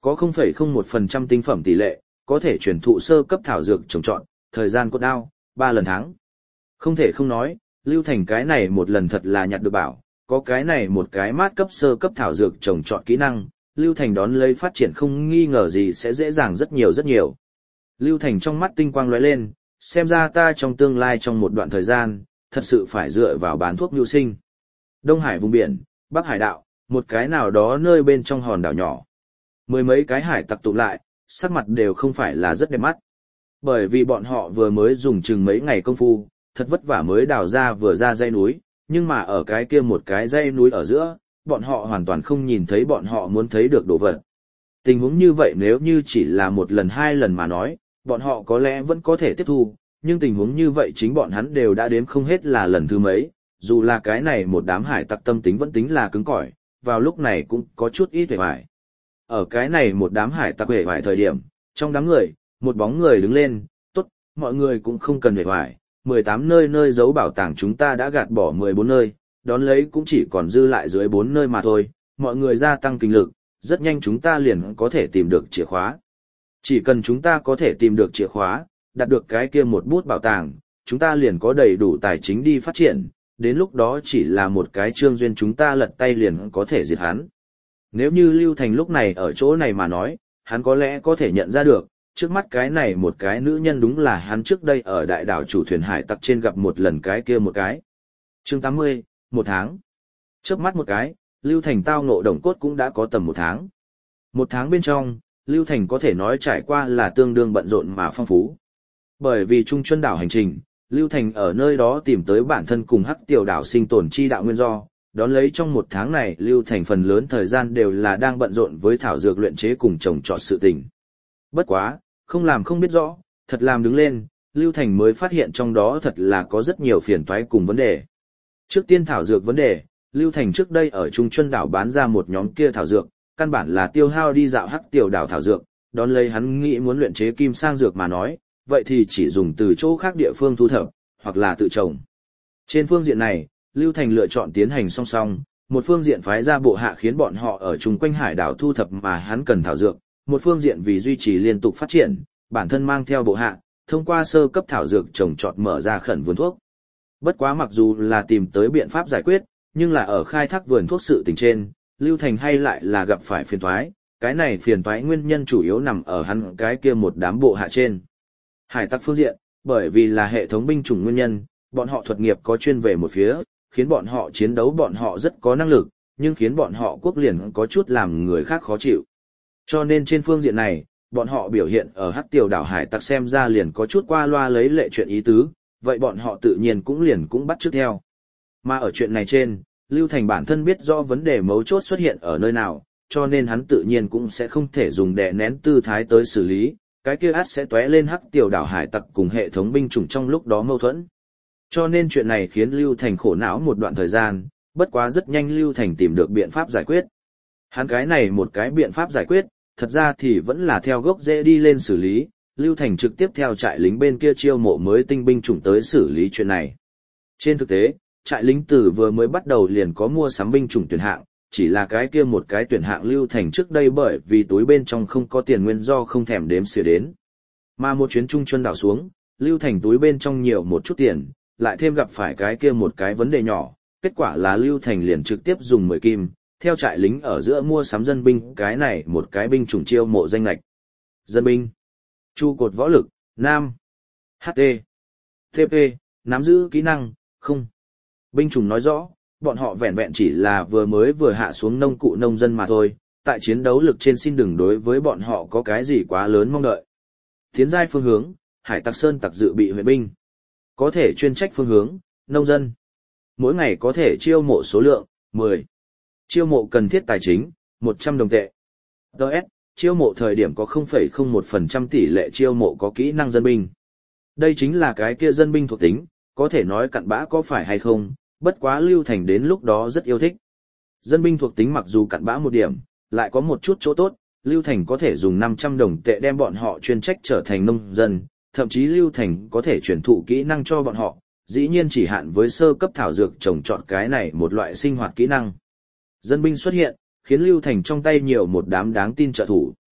Có không phẩy không một phần trăm tinh phẩm tỷ lệ, có thể chuyển thụ sơ cấp thảo dược trồng trọt, thời gian cốt đao, ba lần tháng. Không thể không nói, Lưu Thành cái này một lần thật là nhặt được bảo, có cái này một cái mát cấp sơ cấp thảo dược trồng trọt kỹ năng, Lưu Thành đón lấy phát triển không nghi ngờ gì sẽ dễ dàng rất nhiều rất nhiều. Lưu Thành trong mắt tinh quang lóe lên, xem ra ta trong tương lai trong một đoạn thời gian, thật sự phải dựa vào bán thuốc mưu sinh. Đông Hải vùng biển, Bắc Hải đảo, một cái nào đó nơi bên trong hòn đảo nhỏ. Mười mấy cái hải tặc tụ lại, sắc mặt đều không phải là rất đẹp mắt. Bởi vì bọn họ vừa mới dùng chừng mấy ngày công phu, thật vất vả mới đào ra vừa ra dãy núi, nhưng mà ở cái kia một cái dãy núi ở giữa, bọn họ hoàn toàn không nhìn thấy bọn họ muốn thấy được đồ vật. Tình huống như vậy nếu như chỉ là một lần hai lần mà nói, bọn họ có lẽ vẫn có thể tiếp thu, nhưng tình huống như vậy chính bọn hắn đều đã đếm không hết là lần thứ mấy, dù là cái này một đám hải tặc tâm tính vẫn tính là cứng cỏi, vào lúc này cũng có chút ít vẻ vải. Ở cái này một đám hải tặc vẻ vải thời điểm, trong đám người, một bóng người đứng lên, tốt, mọi người cũng không cần vẻ vải, mười tám nơi nơi giấu bảo tàng chúng ta đã gạt bỏ mười bốn nơi, đón lấy cũng chỉ còn dư lại dưới bốn nơi mà thôi, mọi người gia tăng kinh lực, rất nhanh chúng ta liền có thể tìm được chìa khóa. Chỉ cần chúng ta có thể tìm được chìa khóa, đạt được cái kia một bút bảo tàng, chúng ta liền có đầy đủ tài chính đi phát triển, đến lúc đó chỉ là một cái trương duyên chúng ta lật tay liền có thể diệt hắn. Nếu như Lưu Thành lúc này ở chỗ này mà nói, hắn có lẽ có thể nhận ra được, trước mắt cái này một cái nữ nhân đúng là hắn trước đây ở đại đảo chủ thuyền hải tặc trên gặp một lần cái kia một cái. Chương tám mươi, một tháng. Chớp mắt một cái, Lưu Thành tao ngộ đồng cốt cũng đã có tầm một tháng. Một tháng bên trong, Lưu Thành có thể nói trải qua là tương đương bận rộn mà phong phú. Bởi vì Trung Chuân đảo hành trình, Lưu Thành ở nơi đó tìm tới bản thân cùng Hắc Tiểu đảo sinh tồn chi đạo nguyên do, đón lấy trong một tháng này Lưu Thành phần lớn thời gian đều là đang bận rộn với thảo dược luyện chế cùng trồng trọt sự tình. Bất quá, không làm không biết rõ, thật làm đứng lên, Lưu Thành mới phát hiện trong đó thật là có rất nhiều phiền toái cùng vấn đề. Trước tiên thảo dược vấn đề, Lưu Thành trước đây ở Trung Chuân đảo bán ra một nhóm kia thảo dược, căn bản là tiêu hao đi dạo Hắc Tiểu đảo thảo dược, đón lấy hắn nghĩ muốn luyện chế kim sang dược mà nói, vậy thì chỉ dùng từ chỗ khác địa phương thu thập, hoặc là tự trồng. Trên phương diện này, Lưu Thành lựa chọn tiến hành song song, một phương diện phái ra bộ hạ khiến bọn họ ở chung quanh hải đảo thu thập mà hắn cần thảo dược, một phương diện vì duy trì liên tục phát triển, bản thân mang theo bộ hạ, thông qua sơ cấp thảo dược trồng trọt mở ra khẩn vườn thuốc. Bất quá mặc dù là tìm tới biện pháp giải quyết, nhưng là ở khai thác vườn thuốc sự tình trên, Lưu Thành hay lại là gặp phải phiền toái, cái này phiền toái nguyên nhân chủ yếu nằm ở hắn cái kia một đám bộ hạ trên. Hải tặc phương diện, bởi vì là hệ thống binh chủng nguyên nhân, bọn họ thuật nghiệp có chuyên về một phía, khiến bọn họ chiến đấu bọn họ rất có năng lực, nhưng khiến bọn họ quốc liền có chút làm người khác khó chịu. Cho nên trên phương diện này, bọn họ biểu hiện ở Hắc Tiểu đảo hải tặc xem ra liền có chút qua loa lấy lệ chuyện ý tứ, vậy bọn họ tự nhiên cũng liền cũng bắt chước theo. Mà ở chuyện này trên, Lưu Thành bản thân biết rõ vấn đề mấu chốt xuất hiện ở nơi nào, cho nên hắn tự nhiên cũng sẽ không thể dùng đè nén tư thái tới xử lý, cái kia át sẽ tóe lên Hắc Tiểu đảo hải tặc cùng hệ thống binh chủng trong lúc đó mâu thuẫn. Cho nên chuyện này khiến Lưu Thành khổ não một đoạn thời gian, bất quá rất nhanh Lưu Thành tìm được biện pháp giải quyết. Hắn cái này một cái biện pháp giải quyết, thật ra thì vẫn là theo gốc rễ đi lên xử lý, Lưu Thành trực tiếp theo trại lính bên kia chiêu mộ mới tinh binh chủng tới xử lý chuyện này. Trên thực tế, trại lính từ vừa mới bắt đầu liền có mua sắm binh chủng tuyển hạng, chỉ là cái kia một cái tuyển hạng Lưu Thành trước đây bởi vì túi bên trong không có tiền nguyên do không thèm đếm xỉa đến. Mà một chuyến Trung Chuân đảo xuống, Lưu Thành túi bên trong nhiều một chút tiền, lại thêm gặp phải cái kia một cái vấn đề nhỏ, kết quả là Lưu Thành liền trực tiếp dùng mười kim, theo trại lính ở giữa mua sắm dân binh cái này một cái binh chủng chiêu mộ danh lệch. Dân binh, trụ cột võ lực, nam, hát tê, tê pê, nắm giữ kỹ năng, không. Binh chủng nói rõ, bọn họ vẹn vẹn chỉ là vừa mới vừa hạ xuống nông cụ nông dân mà thôi, tại chiến đấu lực trên xin đừng đối với bọn họ có cái gì quá lớn mong đợi. Tiến giai phương hướng, Hải Tặc Sơn tặc dự bị huyện binh. Có thể chuyên trách phương hướng, nông dân. Mỗi ngày có thể chiêu mộ số lượng, mười. Chiêu mộ cần thiết tài chính, một trăm đồng tệ. đê ét, chiêu mộ thời điểm có không phẩy không một phần trăm tỷ lệ chiêu mộ có kỹ năng dân binh. Đây chính là cái kia dân binh thuộc tính, có thể nói cặn bã có phải hay không, bất quá Lưu Thành đến lúc đó rất yêu thích. Dân binh thuộc tính mặc dù cặn bã một điểm, lại có một chút chỗ tốt, Lưu Thành có thể dùng năm trăm đồng tệ đem bọn họ chuyên trách trở thành nông dân, thậm chí Lưu Thành có thể truyền thụ kỹ năng cho bọn họ, dĩ nhiên chỉ hạn với sơ cấp thảo dược trồng trọt cái này một loại sinh hoạt kỹ năng. Dân binh xuất hiện, khiến Lưu Thành trong tay nhiều một đám đáng tin trợ thủ,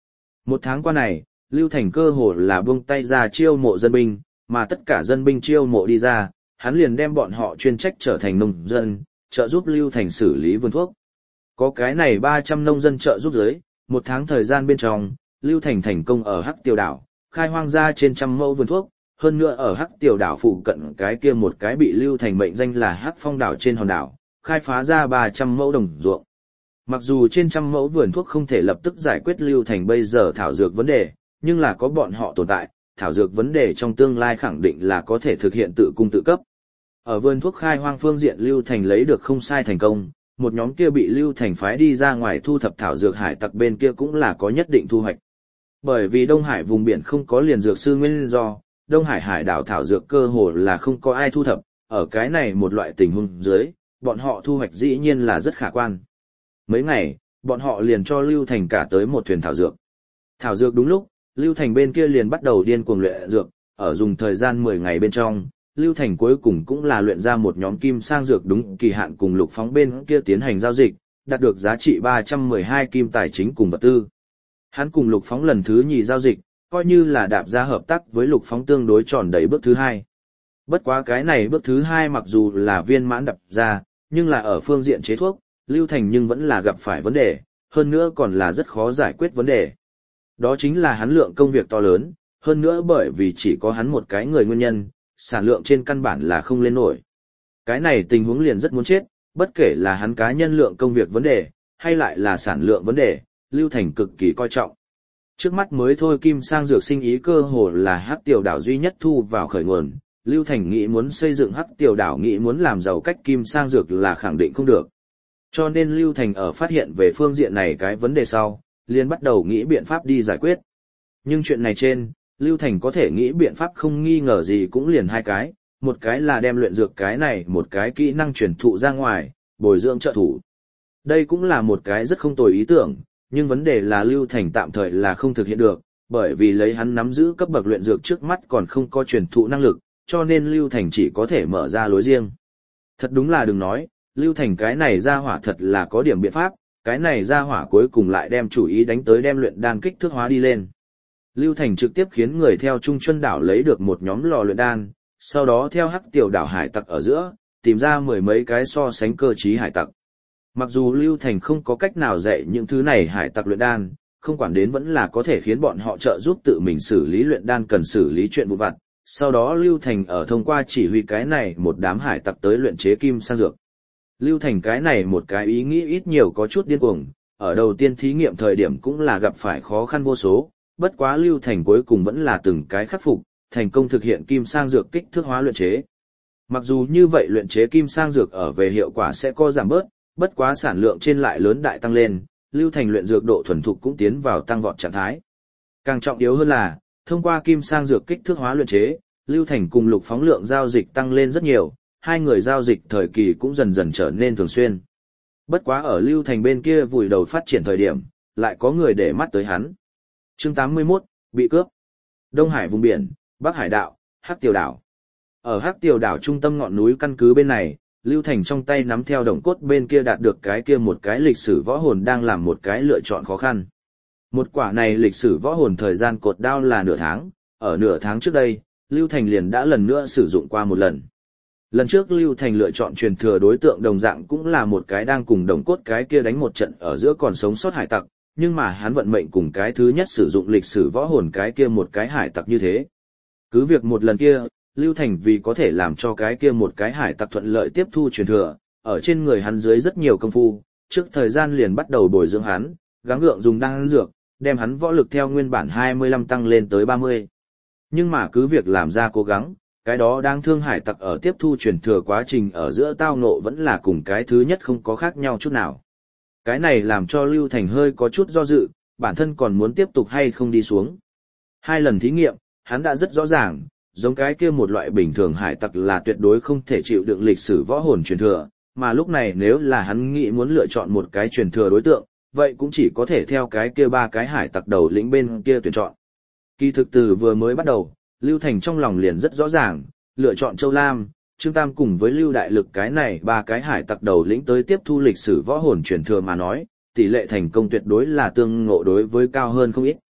Một tháng qua này, Lưu Thành cơ hồ là buông tay ra chiêu mộ dân binh, mà tất cả dân binh chiêu mộ đi ra, hắn liền đem bọn họ chuyên trách trở thành nông dân, trợ giúp Lưu Thành xử lý vườn thuốc. Có cái này ba trăm nông dân trợ giúp dưới, một tháng thời gian bên trong, Lưu Thành thành công ở Hắc Tiểu đảo, khai hoang ra trên trăm mẫu vườn thuốc, hơn nữa ở Hắc Tiểu đảo phụ cận cái kia một cái bị Lưu Thành mệnh danh là Hắc Phong đảo trên hòn đảo, khai phá ra ba trăm mẫu đồng ruộng. Mặc dù trên trăm mẫu vườn thuốc không thể lập tức giải quyết Lưu Thành bây giờ thảo dược vấn đề, nhưng là có bọn họ tồn tại, thảo dược vấn đề trong tương lai khẳng định là có thể thực hiện tự cung tự cấp. Ở vườn thuốc khai hoang phương diện Lưu Thành lấy được không sai thành công, một nhóm kia bị Lưu Thành phái đi ra ngoài thu thập thảo dược hải tặc bên kia cũng là có nhất định thu hoạch. Bởi vì Đông Hải vùng biển không có liền dược sư nguyên do, Đông Hải hải đảo thảo dược cơ hồ là không có ai thu thập, ở cái này một loại tình huống dưới, bọn họ thu hoạch dĩ nhiên là rất khả quan. Mấy ngày, bọn họ liền cho Lưu Thành cả tới một thuyền thảo dược. Thảo dược đúng lúc, Lưu Thành bên kia liền bắt đầu điên cuồng luyện dược, ở dùng thời gian mười ngày bên trong, Lưu Thành cuối cùng cũng là luyện ra một nhóm kim sang dược đúng kỳ hạn cùng Lục Phóng bên kia tiến hành giao dịch, đạt được giá trị ba trăm mười hai kim tài chính cùng vật tư. Hắn cùng Lục Phóng lần thứ nhì giao dịch, coi như là đạp ra hợp tác với Lục Phóng tương đối tròn đầy bước thứ hai. Bất quá cái này bước thứ hai mặc dù là viên mãn đập ra, nhưng là ở phương diện chế thuốc, Lưu Thành nhưng vẫn là gặp phải vấn đề, hơn nữa còn là rất khó giải quyết vấn đề. Đó chính là hắn lượng công việc to lớn, hơn nữa bởi vì chỉ có hắn một cái người nguyên nhân, sản lượng trên căn bản là không lên nổi. Cái này tình huống liền rất muốn chết, bất kể là hắn cá nhân lượng công việc vấn đề, hay lại là sản lượng vấn đề, Lưu Thành cực kỳ coi trọng. Trước mắt mới thôi kim sang dược sinh ý cơ hồ là Hắc Tiểu đảo duy nhất thu vào khởi nguồn, Lưu Thành nghĩ muốn xây dựng Hắc Tiểu đảo nghĩ muốn làm giàu cách kim sang dược là khẳng định không được. Cho nên Lưu Thành ở phát hiện về phương diện này cái vấn đề sau, liền bắt đầu nghĩ biện pháp đi giải quyết. Nhưng chuyện này trên, Lưu Thành có thể nghĩ biện pháp không nghi ngờ gì cũng liền hai cái, một cái là đem luyện dược cái này một cái kỹ năng truyền thụ ra ngoài, bồi dưỡng trợ thủ. Đây cũng là một cái rất không tồi ý tưởng, nhưng vấn đề là Lưu Thành tạm thời là không thực hiện được, bởi vì lấy hắn nắm giữ cấp bậc luyện dược trước mắt còn không có truyền thụ năng lực, cho nên Lưu Thành chỉ có thể mở ra lối riêng. Thật đúng là đừng nói, Lưu Thành cái này ra hỏa thật là có điểm biện pháp, cái này ra hỏa cuối cùng lại đem chủ ý đánh tới đem luyện đan kích thước hóa đi lên. Lưu Thành trực tiếp khiến người theo Trung Chuân đảo lấy được một nhóm lò luyện đan, sau đó theo Hắc Tiểu đảo hải tặc ở giữa, tìm ra mười mấy cái so sánh cơ trí hải tặc. Mặc dù Lưu Thành không có cách nào dạy những thứ này hải tặc luyện đan, không quản đến vẫn là có thể khiến bọn họ trợ giúp tự mình xử lý luyện đan cần xử lý chuyện vụ vặt. Sau đó Lưu Thành ở thông qua chỉ huy cái này một đám hải tặc tới luyện chế kim sang dược. Lưu Thành cái này một cái ý nghĩ ít nhiều có chút điên cuồng, ở đầu tiên thí nghiệm thời điểm cũng là gặp phải khó khăn vô số, bất quá Lưu Thành cuối cùng vẫn là từng cái khắc phục, thành công thực hiện kim sang dược kích thước hóa luyện chế. Mặc dù như vậy luyện chế kim sang dược ở về hiệu quả sẽ có giảm bớt, bất quá sản lượng trên lại lớn đại tăng lên, Lưu Thành luyện dược độ thuần thục cũng tiến vào tăng vọt trạng thái. Càng trọng yếu hơn là, thông qua kim sang dược kích thước hóa luyện chế, Lưu Thành cùng Lục Phóng lượng giao dịch tăng lên rất nhiều, hai người giao dịch thời kỳ cũng dần dần trở nên thường xuyên. Bất quá ở Lưu Thành bên kia vùi đầu phát triển thời điểm, lại có người để mắt tới hắn. Chương tám mươi mốt, bị cướp. Đông Hải vùng biển, Bắc Hải đảo, Hắc Tiểu đảo. Ở Hắc Tiểu đảo trung tâm ngọn núi căn cứ bên này, Lưu Thành trong tay nắm theo đồng cốt bên kia đạt được cái kia một cái lịch sử võ hồn đang làm một cái lựa chọn khó khăn. Một quả này lịch sử võ hồn thời gian cột đao là nửa tháng, ở nửa tháng trước đây, Lưu Thành liền đã lần nữa sử dụng qua một lần. Lần trước Lưu Thành lựa chọn truyền thừa đối tượng đồng dạng cũng là một cái đang cùng đồng cốt cái kia đánh một trận ở giữa còn sống sót hải tặc, nhưng mà hắn vận mệnh cùng cái thứ nhất sử dụng lịch sử võ hồn cái kia một cái hải tặc như thế. Cứ việc một lần kia, Lưu Thành vì có thể làm cho cái kia một cái hải tặc thuận lợi tiếp thu truyền thừa, ở trên người hắn dưới rất nhiều công phu, trước thời gian liền bắt đầu bồi dưỡng hắn, gắng gượng dùng đan dược, đem hắn võ lực theo nguyên bản hai mươi lăm tăng lên tới ba mươi. Nhưng mà cứ việc làm ra cố gắng, cái đó đang thương hải tặc ở tiếp thu truyền thừa quá trình ở giữa tao ngộ vẫn là cùng cái thứ nhất không có khác nhau chút nào. Cái này làm cho Lưu Thành hơi có chút do dự, bản thân còn muốn tiếp tục hay không đi xuống. Hai lần thí nghiệm, hắn đã rất rõ ràng, giống cái kia một loại bình thường hải tặc là tuyệt đối không thể chịu đựng lịch sử võ hồn truyền thừa, mà lúc này nếu là hắn nghĩ muốn lựa chọn một cái truyền thừa đối tượng, vậy cũng chỉ có thể theo cái kia ba cái hải tặc đầu lĩnh bên kia tuyển chọn. Kỳ thực từ vừa mới bắt đầu, Lưu Thành trong lòng liền rất rõ ràng, lựa chọn Châu Lam, Trương Tam cùng với Lưu Đại Lực cái này ba cái hải tặc đầu lĩnh tới tiếp thu lịch sử võ hồn truyền thừa mà nói, tỷ lệ thành công tuyệt đối là tương ngộ đối với cao hơn không ít.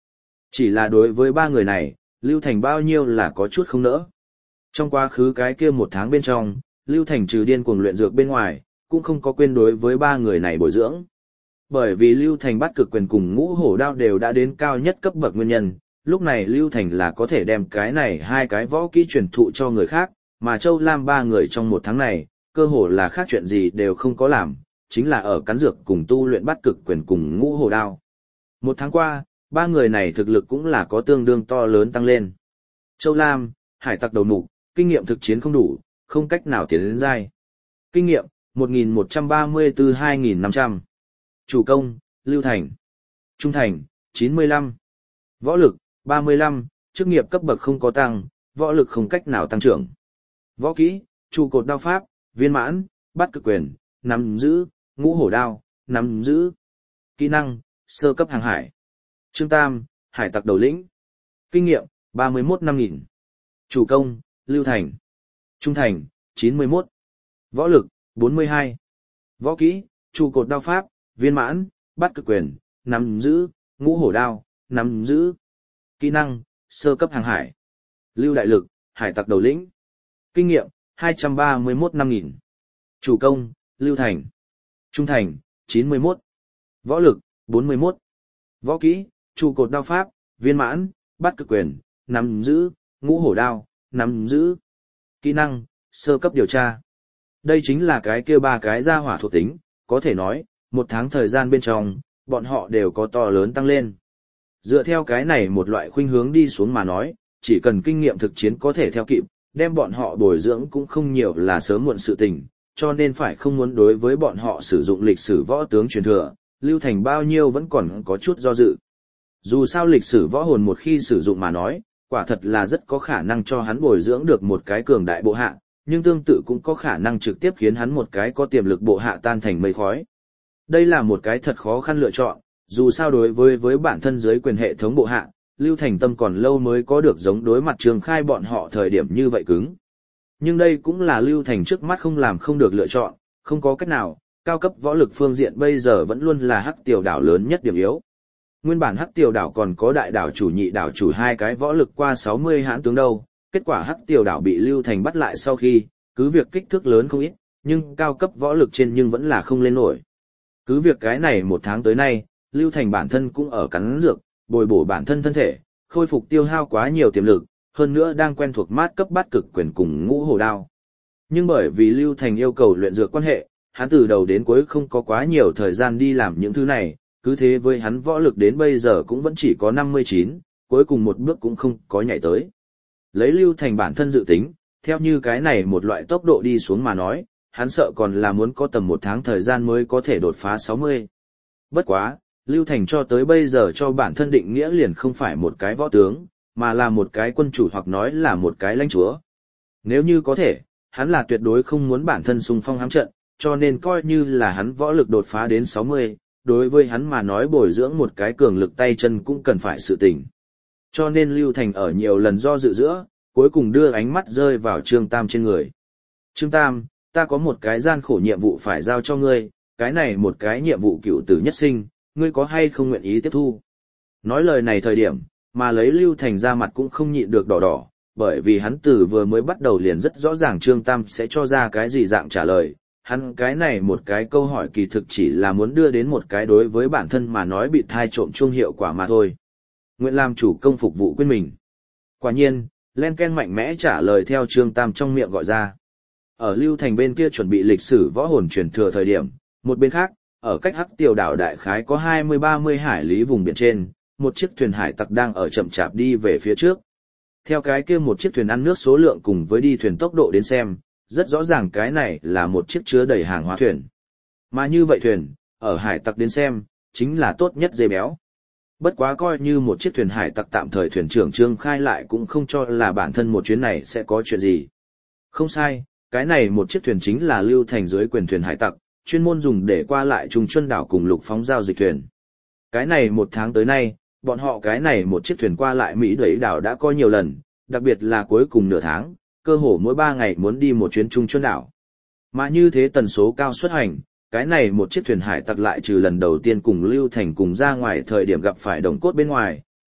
Chỉ là đối với ba người này, Lưu Thành bao nhiêu là có chút không nỡ. Trong quá khứ cái kia một tháng bên trong, Lưu Thành trừ điên cuồng luyện dược bên ngoài, cũng không có quên đối với ba người này bồi dưỡng. Bởi vì Lưu Thành bắt cực quyền cùng ngũ hổ đao đều đã đến cao nhất cấp bậc nguyên nhân, lúc này Lưu Thành là có thể đem cái này hai cái võ kỹ truyền thụ cho người khác, mà Châu Lam ba người trong một tháng này, cơ hồ là khác chuyện gì đều không có làm, chính là ở cắn dược cùng tu luyện bắt cực quyền cùng ngũ hổ đao. Một tháng qua, ba người này thực lực cũng là có tương đương to lớn tăng lên. Châu Lam, hải tặc đầu mục, kinh nghiệm thực chiến không đủ, không cách nào tiến đến giai. Kinh nghiệm, một nghìn một trăm ba mươi tư hai nghìn năm trăm. Chủ công, Lưu Thành. Trung thành, chín mươi lăm. Võ lực, ba mươi lăm, chức nghiệp cấp bậc không có tăng, võ lực không cách nào tăng trưởng. Võ kỹ, trụ cột đao pháp, viên mãn, bắt cực quyền, nắm giữ, ngũ hổ đao, nắm giữ. Kỹ năng, sơ cấp hàng hải. Trương Tam, hải tặc đầu lĩnh. Kinh nghiệm, ba mươi mốt năm nghìn. Chủ công, Lưu Thành. Trung thành, chín mươi mốt. Võ lực, bốn mươi hai. Võ kỹ, trụ cột đao pháp, viên mãn, bắt cực quyền, nắm giữ, ngũ hổ đao, nắm giữ. Kỹ năng, sơ cấp hàng hải. Lưu đại lực, hải tặc đầu lĩnh. Kinh nghiệm, hai trăm ba mươi mốt năm nghìn. Chủ công, Lưu Thành. Trung thành, chín mươi mốt. Võ lực, bốn mươi mốt. Võ kỹ, trụ cột đao pháp, viên mãn, bắt cực quyền, nắm giữ, ngũ hổ đao, nắm giữ. Kỹ năng, sơ cấp điều tra. Đây chính là cái kia ba cái gia hỏa thuộc tính, có thể nói, một tháng thời gian bên trong, bọn họ đều có to lớn tăng lên. Dựa theo cái này một loại khuynh hướng đi xuống mà nói, chỉ cần kinh nghiệm thực chiến có thể theo kịp, đem bọn họ bồi dưỡng cũng không nhiều là sớm muộn sự tình, cho nên phải không muốn đối với bọn họ sử dụng lịch sử võ tướng truyền thừa, Lưu Thành bao nhiêu vẫn còn có chút do dự. Dù sao lịch sử võ hồn một khi sử dụng mà nói, quả thật là rất có khả năng cho hắn bồi dưỡng được một cái cường đại bộ hạ, nhưng tương tự cũng có khả năng trực tiếp khiến hắn một cái có tiềm lực bộ hạ tan thành mây khói. Đây là một cái thật khó khăn lựa chọn, dù sao đối với với bản thân dưới quyền hệ thống bộ hạ, Lưu Thành Tâm còn lâu mới có được giống đối mặt Trường Khai bọn họ thời điểm như vậy cứng. Nhưng đây cũng là Lưu Thành trước mắt không làm không được lựa chọn, không có cách nào, cao cấp võ lực phương diện bây giờ vẫn luôn là Hắc Tiểu đảo lớn nhất điểm yếu. Nguyên bản Hắc Tiểu đảo còn có đại đảo chủ nhị đảo chủ hai cái võ lực qua sáu mươi hãn tướng đâu, kết quả Hắc Tiểu đảo bị Lưu Thành bắt lại sau khi, cứ việc kích thước lớn không ít, nhưng cao cấp võ lực trên nhưng vẫn là không lên nổi. Cứ việc cái này một tháng tới nay, Lưu Thành bản thân cũng ở cắn dược, bồi bổ bản thân thân thể, khôi phục tiêu hao quá nhiều tiềm lực, hơn nữa đang quen thuộc mát cấp bát cực quyền cùng ngũ hổ đao. Nhưng bởi vì Lưu Thành yêu cầu luyện dược quan hệ, hắn từ đầu đến cuối không có quá nhiều thời gian đi làm những thứ này, cứ thế với hắn võ lực đến bây giờ cũng vẫn chỉ có năm mươi chín, cuối cùng một bước cũng không có nhảy tới. Lấy Lưu Thành bản thân dự tính, theo như cái này một loại tốc độ đi xuống mà nói, hắn sợ còn là muốn có tầm một tháng thời gian mới có thể đột phá sáu mươi. Bất quá, Lưu Thành cho tới bây giờ cho bản thân định nghĩa liền không phải một cái võ tướng, mà là một cái quân chủ hoặc nói là một cái lãnh chúa. Nếu như có thể, hắn là tuyệt đối không muốn bản thân xung phong hám trận, cho nên coi như là hắn võ lực đột phá đến sáu mươi, đối với hắn mà nói bồi dưỡng một cái cường lực tay chân cũng cần phải sự tình. Cho nên Lưu Thành ở nhiều lần do dự giữa, cuối cùng đưa ánh mắt rơi vào Trương Tam trên người. Trương Tam, ta có một cái gian khổ nhiệm vụ phải giao cho ngươi, cái này một cái nhiệm vụ cựu tử nhất sinh, ngươi có hay không nguyện ý tiếp thu? Nói lời này thời điểm, mà lấy Lưu Thành ra mặt cũng không nhịn được đỏ đỏ, bởi vì hắn từ vừa mới bắt đầu liền rất rõ ràng Trương Tam sẽ cho ra cái gì dạng trả lời. Hắn cái này một cái câu hỏi kỳ thực chỉ là muốn đưa đến một cái đối với bản thân mà nói bị thai trộm chuông hiệu quả mà thôi. Nguyện làm chủ công phục vụ quên mình. Quả nhiên, len ken mạnh mẽ trả lời theo Trương Tam trong miệng gọi ra. Ở Lưu Thành bên kia chuẩn bị lịch sử võ hồn truyền thừa thời điểm, một bên khác, ở cách Hắc Tiểu đảo đại khái có hai mươi ba mươi hải lý vùng biển trên, một chiếc thuyền hải tặc đang ở chậm chạp đi về phía trước. Theo cái kia một chiếc thuyền ăn nước số lượng cùng với đi thuyền tốc độ đến xem, rất rõ ràng cái này là một chiếc chứa đầy hàng hóa thuyền. Mà như vậy thuyền, ở hải tặc đến xem, chính là tốt nhất dê béo. Bất quá coi như một chiếc thuyền hải tặc tạm thời thuyền trưởng Trương Khai lại cũng không cho là bản thân một chuyến này sẽ có chuyện gì. Không sai, cái này một chiếc thuyền chính là Lưu Thành dưới quyền thuyền hải tặc, chuyên môn dùng để qua lại Trung Chuân đảo cùng Lục Phóng giao dịch thuyền. Cái này một tháng tới nay, bọn họ cái này một chiếc thuyền qua lại Mỹ đẩy đảo đã có nhiều lần, đặc biệt là cuối cùng nửa tháng, cơ hồ mỗi ba ngày muốn đi một chuyến Trung Chuân đảo. Mà như thế tần số cao xuất hành, cái này một chiếc thuyền hải tặc lại trừ lần đầu tiên cùng Lưu Thành cùng ra ngoài thời điểm gặp phải đồng cốt bên ngoài,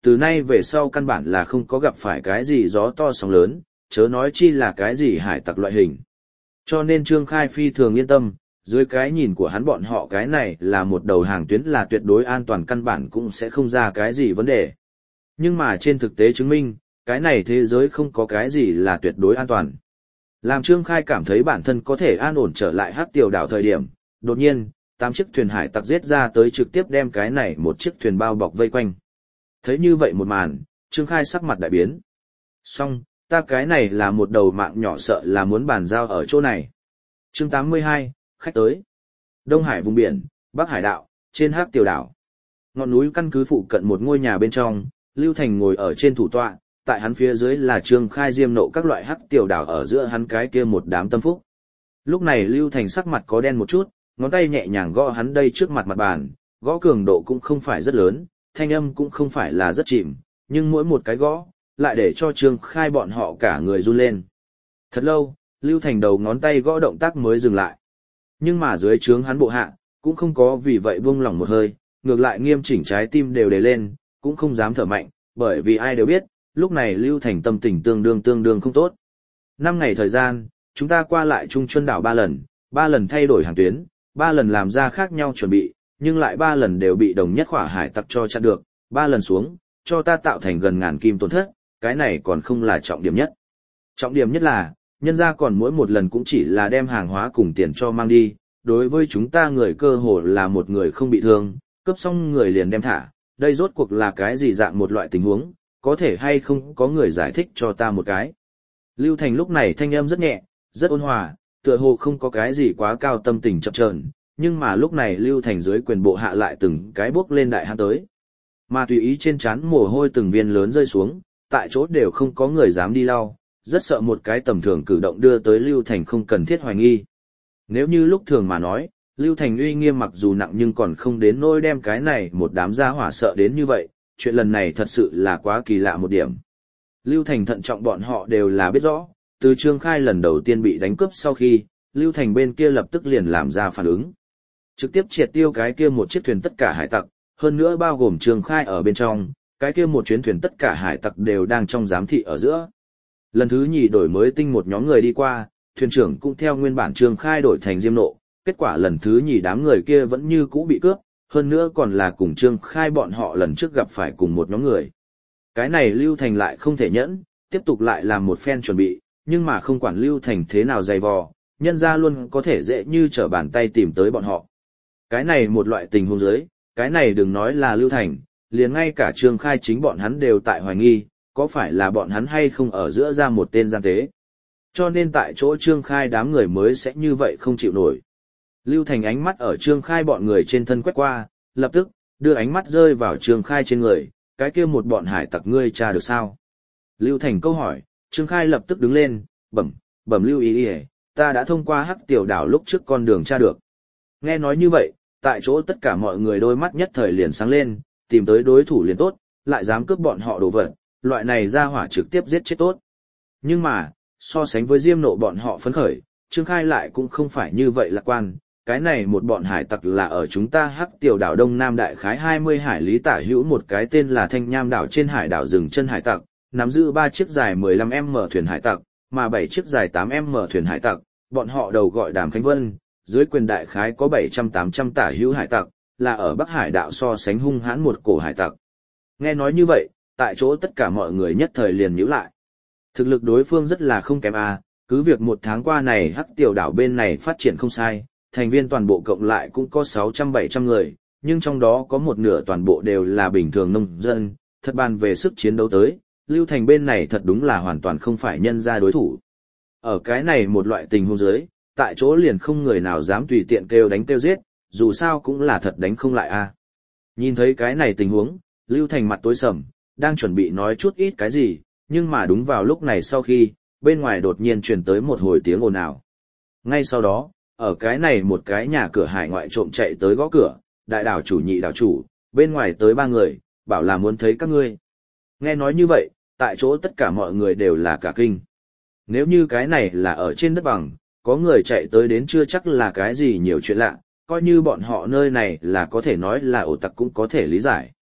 từ nay về sau căn bản là không có gặp phải cái gì gió to sóng lớn, chớ nói chi là cái gì hải tặc loại hình. Cho nên Trương Khai phi thường yên tâm, dưới cái nhìn của hắn bọn họ cái này là một đầu hàng tuyến là tuyệt đối an toàn, căn bản cũng sẽ không ra cái gì vấn đề. Nhưng mà trên thực tế chứng minh, cái này thế giới không có cái gì là tuyệt đối an toàn. Làm Trương Khai cảm thấy bản thân có thể an ổn trở lại Hắc Tiểu đảo thời điểm, đột nhiên, tám chiếc thuyền hải tặc giết ra tới trực tiếp đem cái này một chiếc thuyền bao bọc vây quanh. Thấy như vậy một màn, Trương Khai sắc mặt đại biến. Xong, ta cái này là một đầu mạng nhỏ, sợ là muốn bàn giao ở chỗ này. Chương tám mươi hai, khách tới. Đông Hải vùng biển, Bắc Hải đảo, trên Hắc Tiểu đảo. Ngọn núi căn cứ phụ cận một ngôi nhà bên trong, Lưu Thành ngồi ở trên thủ tọa, tại hắn phía dưới là Trương Khai diêm nộ các loại Hắc Tiểu đảo, ở giữa hắn cái kia một đám tâm phúc. Lúc này Lưu Thành sắc mặt có đen một chút, ngón tay nhẹ nhàng gõ hắn đây trước mặt mặt bàn, gõ cường độ cũng không phải rất lớn, thanh âm cũng không phải là rất chìm, nhưng mỗi một cái gõ, lại để cho Trương Khai bọn họ cả người run lên. Thật lâu, Lưu Thành đầu ngón tay gõ động tác mới dừng lại. Nhưng mà dưới trướng hắn bộ hạ, cũng không có vì vậy buông lỏng một hơi, ngược lại nghiêm chỉnh trái tim đều đề lên, cũng không dám thở mạnh, bởi vì ai đều biết, lúc này Lưu Thành tâm tình tương đương tương đương không tốt. Năm ngày thời gian, chúng ta qua lại Trung Chuân đảo ba lần, ba lần thay đổi hàng tuyến, ba lần làm ra khác nhau chuẩn bị, nhưng lại ba lần đều bị đồng nhất khỏa hải tặc cho chặn được, ba lần xuống, cho ta tạo thành gần ngàn kim tổn thất, cái này còn không là trọng điểm nhất. Trọng điểm nhất là, nhân ra còn mỗi một lần cũng chỉ là đem hàng hóa cùng tiền cho mang đi, đối với chúng ta người cơ hồ là một người không bị thương, cướp xong người liền đem thả, đây rốt cuộc là cái gì dạng một loại tình huống, có thể hay không có người giải thích cho ta một cái. Lưu Thành lúc này thanh âm rất nhẹ, rất ôn hòa, tựa hồ không có cái gì quá cao tâm tình chập chờn, nhưng mà lúc này Lưu Thành dưới quyền bộ hạ lại từng cái bước lên đại hãn tới. Mà tùy ý trên trán mồ hôi từng viên lớn rơi xuống, tại chỗ đều không có người dám đi lau, rất sợ một cái tầm thường cử động đưa tới Lưu Thành không cần thiết hoài nghi. Nếu như lúc thường mà nói, Lưu Thành uy nghiêm mặc dù nặng nhưng còn không đến nỗi đem cái này một đám gia hỏa sợ đến như vậy, chuyện lần này thật sự là quá kỳ lạ một điểm. Lưu Thành thận trọng bọn họ đều là biết rõ, từ Trương Khai lần đầu tiên bị đánh cướp sau khi, Lưu Thành bên kia lập tức liền làm ra phản ứng. Trực tiếp triệt tiêu cái kia một chiếc thuyền tất cả hải tặc, hơn nữa bao gồm Trương Khai ở bên trong, cái kia một chuyến thuyền tất cả hải tặc đều đang trong giám thị ở giữa. Lần thứ nhì đổi mới tinh một nhóm người đi qua, thuyền trưởng cũng theo nguyên bản Trương Khai đổi thành Diêm Nộ, kết quả lần thứ nhì đám người kia vẫn như cũ bị cướp, hơn nữa còn là cùng Trương Khai bọn họ lần trước gặp phải cùng một nhóm người. Cái này Lưu Thành lại không thể nhẫn, tiếp tục lại làm một phen chuẩn bị, nhưng mà không quản Lưu Thành thế nào dày vò, nhân ra luôn có thể dễ như trở bàn tay tìm tới bọn họ. Cái này một loại tình huống dưới, cái này đừng nói là Lưu Thành, liền ngay cả Trương Khai chính bọn hắn đều tại hoài nghi, có phải là bọn hắn hay không ở giữa ra một tên gian tế. Cho nên tại chỗ Trương Khai đám người mới sẽ như vậy không chịu nổi. Lưu Thành ánh mắt ở Trương Khai bọn người trên thân quét qua, lập tức, đưa ánh mắt rơi vào Trương Khai trên người, cái kia một bọn hải tặc ngươi tra được sao? Lưu Thành câu hỏi, Trương Khai lập tức đứng lên, bẩm, bẩm Lưu ý ý, ta đã thông qua Hắc Tiểu đảo lúc trước con đường tra được. Nghe nói như vậy, tại chỗ tất cả mọi người đôi mắt nhất thời liền sáng lên, tìm tới đối thủ liền tốt, lại dám cướp bọn họ đồ vật, loại này ra hỏa trực tiếp giết chết tốt. Nhưng mà, so sánh với Diêm Nộ bọn họ phấn khởi, Trương Khai lại cũng không phải như vậy lạc quan, cái này một bọn hải tặc là ở chúng ta Hắc Tiểu đảo Đông Nam đại khái hai mươi hải lý tả hữu một cái tên là Thanh Nham đảo trên hải đảo rừng chân hải tặc, nắm giữ ba chiếc dài mười lăm mét thuyền hải tặc, mà bảy chiếc dài tám mét thuyền hải tặc, bọn họ đầu gọi Đàm Khánh Vân, dưới quyền đại khái có bảy trăm tám trăm tả hữu hải tặc, là ở Bắc Hải đảo so sánh hung hãn một cổ hải tặc. Nghe nói như vậy, tại chỗ tất cả mọi người nhất thời liền nhíu lại. Thực lực đối phương rất là không kém à, cứ việc một tháng qua này Hắc Tiểu đảo bên này phát triển không sai, thành viên toàn bộ cộng lại cũng có sáu trăm bảy trăm người, nhưng trong đó có một nửa toàn bộ đều là bình thường nông dân, thật bàn về sức chiến đấu tới, Lưu Thành bên này thật đúng là hoàn toàn không phải nhân ra đối thủ. Ở cái này một loại tình huống dưới, tại chỗ liền không người nào dám tùy tiện kêu đánh kêu giết, dù sao cũng là thật đánh không lại a. À. Nhìn thấy cái này tình huống, Lưu Thành mặt tối sầm, đang chuẩn bị nói chút ít cái gì, nhưng mà đúng vào lúc này sau khi, bên ngoài đột nhiên truyền tới một hồi tiếng ồn ào. Ngay sau đó, ở cái này một cái nhà cửa hải ngoại trộm chạy tới gõ cửa, đại đảo chủ nhị đảo chủ, bên ngoài tới ba người, bảo là muốn thấy các ngươi. Nghe nói như vậy, tại chỗ tất cả mọi người đều là cả kinh. Nếu như cái này là ở trên đất bằng, có người chạy tới đến chưa chắc là cái gì nhiều chuyện lạ, coi như bọn họ nơi này là có thể nói là ổ tặc cũng có thể lý giải.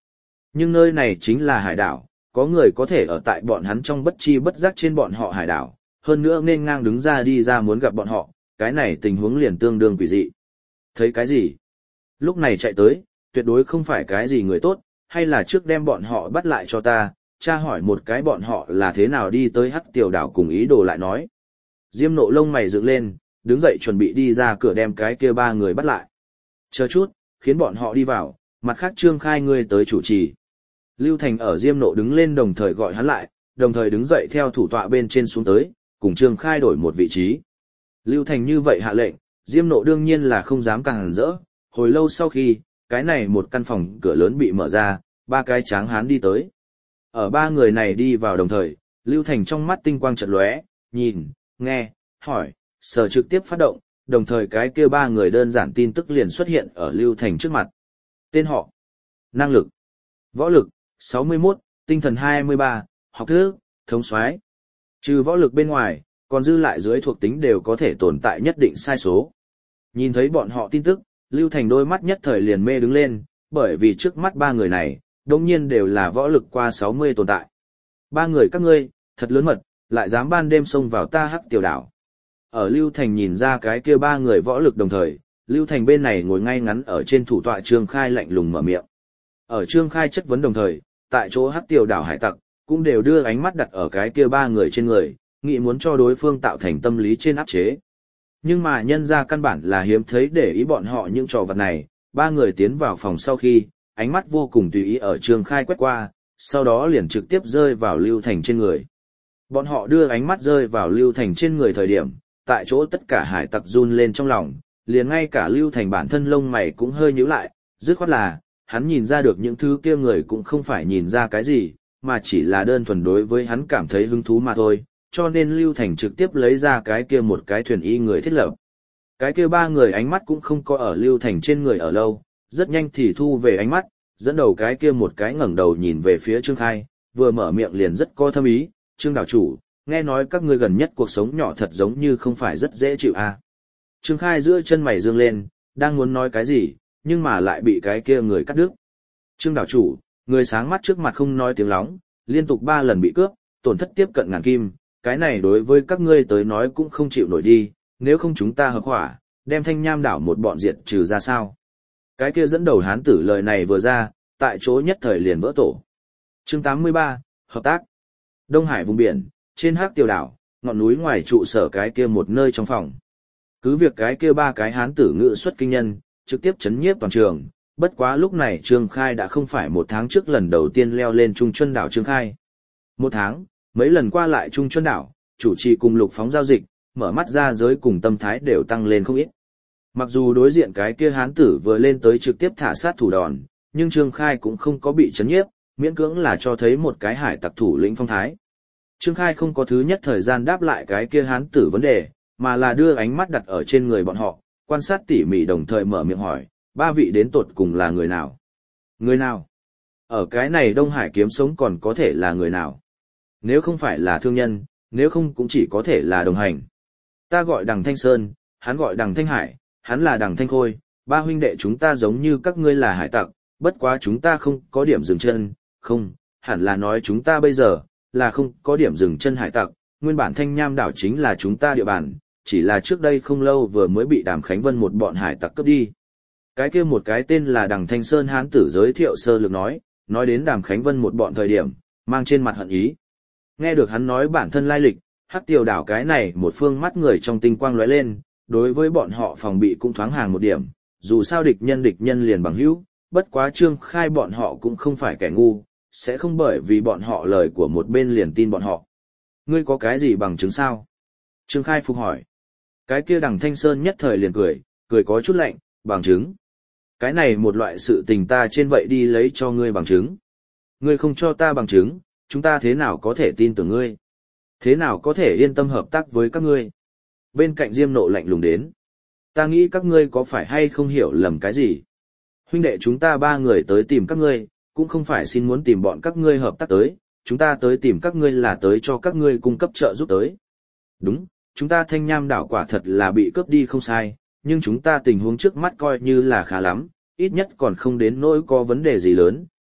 Nhưng nơi này chính là hải đảo, có người có thể ở tại bọn hắn trong bất chi bất giác trên bọn họ hải đảo, hơn nữa nên ngang đứng ra đi ra muốn gặp bọn họ, cái này tình huống liền tương đương quỷ dị. Thấy cái gì? Lúc này chạy tới, tuyệt đối không phải cái gì người tốt, hay là trước đem bọn họ bắt lại cho ta, tra hỏi một cái bọn họ là thế nào đi tới Hắc Tiểu đảo cùng ý đồ lại nói. Diêm Nộ lông mày dựng lên, đứng dậy chuẩn bị đi ra cửa đem cái kia ba người bắt lại. Chờ chút, khiến bọn họ đi vào, mặt khác Trương Khai ngươi tới chủ trì. Lưu Thành ở Diêm Nộ đứng lên đồng thời gọi hắn lại, đồng thời đứng dậy theo thủ tọa bên trên xuống tới, cùng Trương Khai đổi một vị trí. Lưu Thành như vậy hạ lệnh, Diêm Nộ đương nhiên là không dám càng rỡ. Hồi lâu sau khi, cái này một căn phòng cửa lớn bị mở ra, ba cái tráng hán đi tới. Ở ba người này đi vào đồng thời, Lưu Thành trong mắt tinh quang chợt lóe, nhìn, nghe, hỏi, sở trực tiếp phát động, đồng thời cái kia ba người đơn giản tin tức liền xuất hiện ở Lưu Thành trước mặt. Tên họ, năng lực, võ lực, sáu mươi mốt, tinh thần hai mươi ba, học thức, thống soái. Trừ võ lực bên ngoài, còn dư lại dưới thuộc tính đều có thể tồn tại nhất định sai số. Nhìn thấy bọn họ tin tức, Lưu Thành đôi mắt nhất thời liền mê đứng lên, bởi vì trước mắt ba người này, đương nhiên đều là võ lực qua sáu mươi tồn tại. Ba người các ngươi, thật lớn mật, lại dám ban đêm xông vào ta Hắc Tiểu đảo. Ở Lưu Thành nhìn ra cái kia ba người võ lực đồng thời, Lưu Thành bên này ngồi ngay ngắn ở trên thủ tọa Trương Khai lạnh lùng mở miệng. Ở Trương Khai chất vấn đồng thời, tại chỗ Hắc Tiểu đảo hải tặc, cũng đều đưa ánh mắt đặt ở cái kia ba người trên người, nghĩ muốn cho đối phương tạo thành tâm lý trên áp chế. Nhưng mà nhân ra căn bản là hiếm thấy để ý bọn họ những trò vật này, ba người tiến vào phòng sau khi, ánh mắt vô cùng tùy ý ở Trương Khai quét qua, sau đó liền trực tiếp rơi vào Lưu Thành trên người. Bọn họ đưa ánh mắt rơi vào Lưu Thành trên người thời điểm, tại chỗ tất cả hải tặc run lên trong lòng, liền ngay cả Lưu Thành bản thân lông mày cũng hơi nhíu lại, dứt khoát là, hắn nhìn ra được những thứ kia người cũng không phải nhìn ra cái gì, mà chỉ là đơn thuần đối với hắn cảm thấy hứng thú mà thôi, cho nên Lưu Thành trực tiếp lấy ra cái kia một cái thuyền y người thiết lập. Cái kia ba người ánh mắt cũng không có ở Lưu Thành trên người ở lâu, rất nhanh thì thu về ánh mắt, dẫn đầu cái kia một cái ngẩng đầu nhìn về phía Trương Khai, vừa mở miệng liền rất có thâm ý, Trương đảo chủ, nghe nói các ngươi gần nhất cuộc sống nhỏ thật giống như không phải rất dễ chịu à. Trương Khai giữa chân mày dương lên, đang muốn nói cái gì, nhưng mà lại bị cái kia người cắt đứt. Trương đảo chủ, người sáng mắt trước mặt không nói tiếng lóng, liên tục ba lần bị cướp, tổn thất tiếp cận ngàn kim, cái này đối với các ngươi tới nói cũng không chịu nổi đi, nếu không chúng ta hợp hỏa, đem Thanh Nham đảo một bọn diệt trừ ra sao. Cái kia dẫn đầu hán tử lời này vừa ra, tại chỗ nhất thời liền vỡ tổ. Chương tám mươi ba, hợp tác. Đông Hải vùng biển, trên Hắc Tiểu đảo, ngọn núi ngoài trụ sở cái kia một nơi trong phòng. Cứ việc cái kia ba cái hán tử ngự xuất kinh nhân, trực tiếp chấn nhiếp toàn trường, bất quá lúc này Trương Khai đã không phải một tháng trước lần đầu tiên leo lên Trung Chuân đảo Trương Khai. Một tháng, mấy lần qua lại Trung Chuân đảo, chủ trì cùng Lục Phóng giao dịch, mở mắt ra giới cùng tâm thái đều tăng lên không ít. Mặc dù đối diện cái kia hán tử vừa lên tới trực tiếp thả sát thủ đòn, nhưng Trương Khai cũng không có bị chấn nhiếp, miễn cưỡng là cho thấy một cái hải tặc thủ lĩnh phong thái. Trương Khai không có thứ nhất thời gian đáp lại cái kia hán tử vấn đề, mà là đưa ánh mắt đặt ở trên người bọn họ, quan sát tỉ mỉ đồng thời mở miệng hỏi, ba vị đến tột cùng là người nào? Người nào? Ở cái này Đông Hải kiếm sống còn có thể là người nào? Nếu không phải là thương nhân, nếu không cũng chỉ có thể là đồng hành. Ta gọi Đằng Thanh Sơn, hắn gọi Đằng Thanh Hải, hắn là Đằng Thanh Khôi, ba huynh đệ chúng ta giống như các ngươi là hải tặc, bất quá chúng ta không có điểm dừng chân, không, hẳn là nói chúng ta bây giờ, là không có điểm dừng chân hải tặc, nguyên bản Thanh Nham đảo chính là chúng ta địa bàn, chỉ là trước đây không lâu vừa mới bị Đàm Khánh Vân một bọn hải tặc cướp đi. Cái kia một cái tên là Đằng Thanh Sơn hán tử giới thiệu sơ lược nói, nói đến Đàm Khánh Vân một bọn thời điểm, mang trên mặt hận ý. Nghe được hắn nói bản thân lai lịch, Hắc Tiểu đảo cái này một phương mắt người trong tinh quang lóe lên, đối với bọn họ phòng bị cũng thoáng hàng một điểm, dù sao địch nhân địch nhân liền bằng hữu, bất quá Trương Khai bọn họ cũng không phải kẻ ngu, sẽ không bởi vì bọn họ lời của một bên liền tin bọn họ. Ngươi có cái gì bằng chứng sao? Trương Khai phục hỏi. Cái kia Đằng Thanh Sơn nhất thời liền cười, cười có chút lạnh, bằng chứng. Cái này một loại sự tình ta trên vậy đi lấy cho ngươi bằng chứng. Ngươi không cho ta bằng chứng, chúng ta thế nào có thể tin tưởng ngươi? Thế nào có thể yên tâm hợp tác với các ngươi? Bên cạnh Diêm Nộ lạnh lùng đến. Ta nghĩ các ngươi có phải hay không hiểu lầm cái gì? Huynh đệ chúng ta ba người tới tìm các ngươi, cũng không phải xin muốn tìm bọn các ngươi hợp tác tới, chúng ta tới tìm các ngươi là tới cho các ngươi cung cấp trợ giúp tới. Đúng, chúng ta Thanh Nham đảo quả thật là bị cướp đi không sai, nhưng chúng ta tình huống trước mắt coi như là khá lắm, ít nhất còn không đến nỗi có vấn đề gì lớn,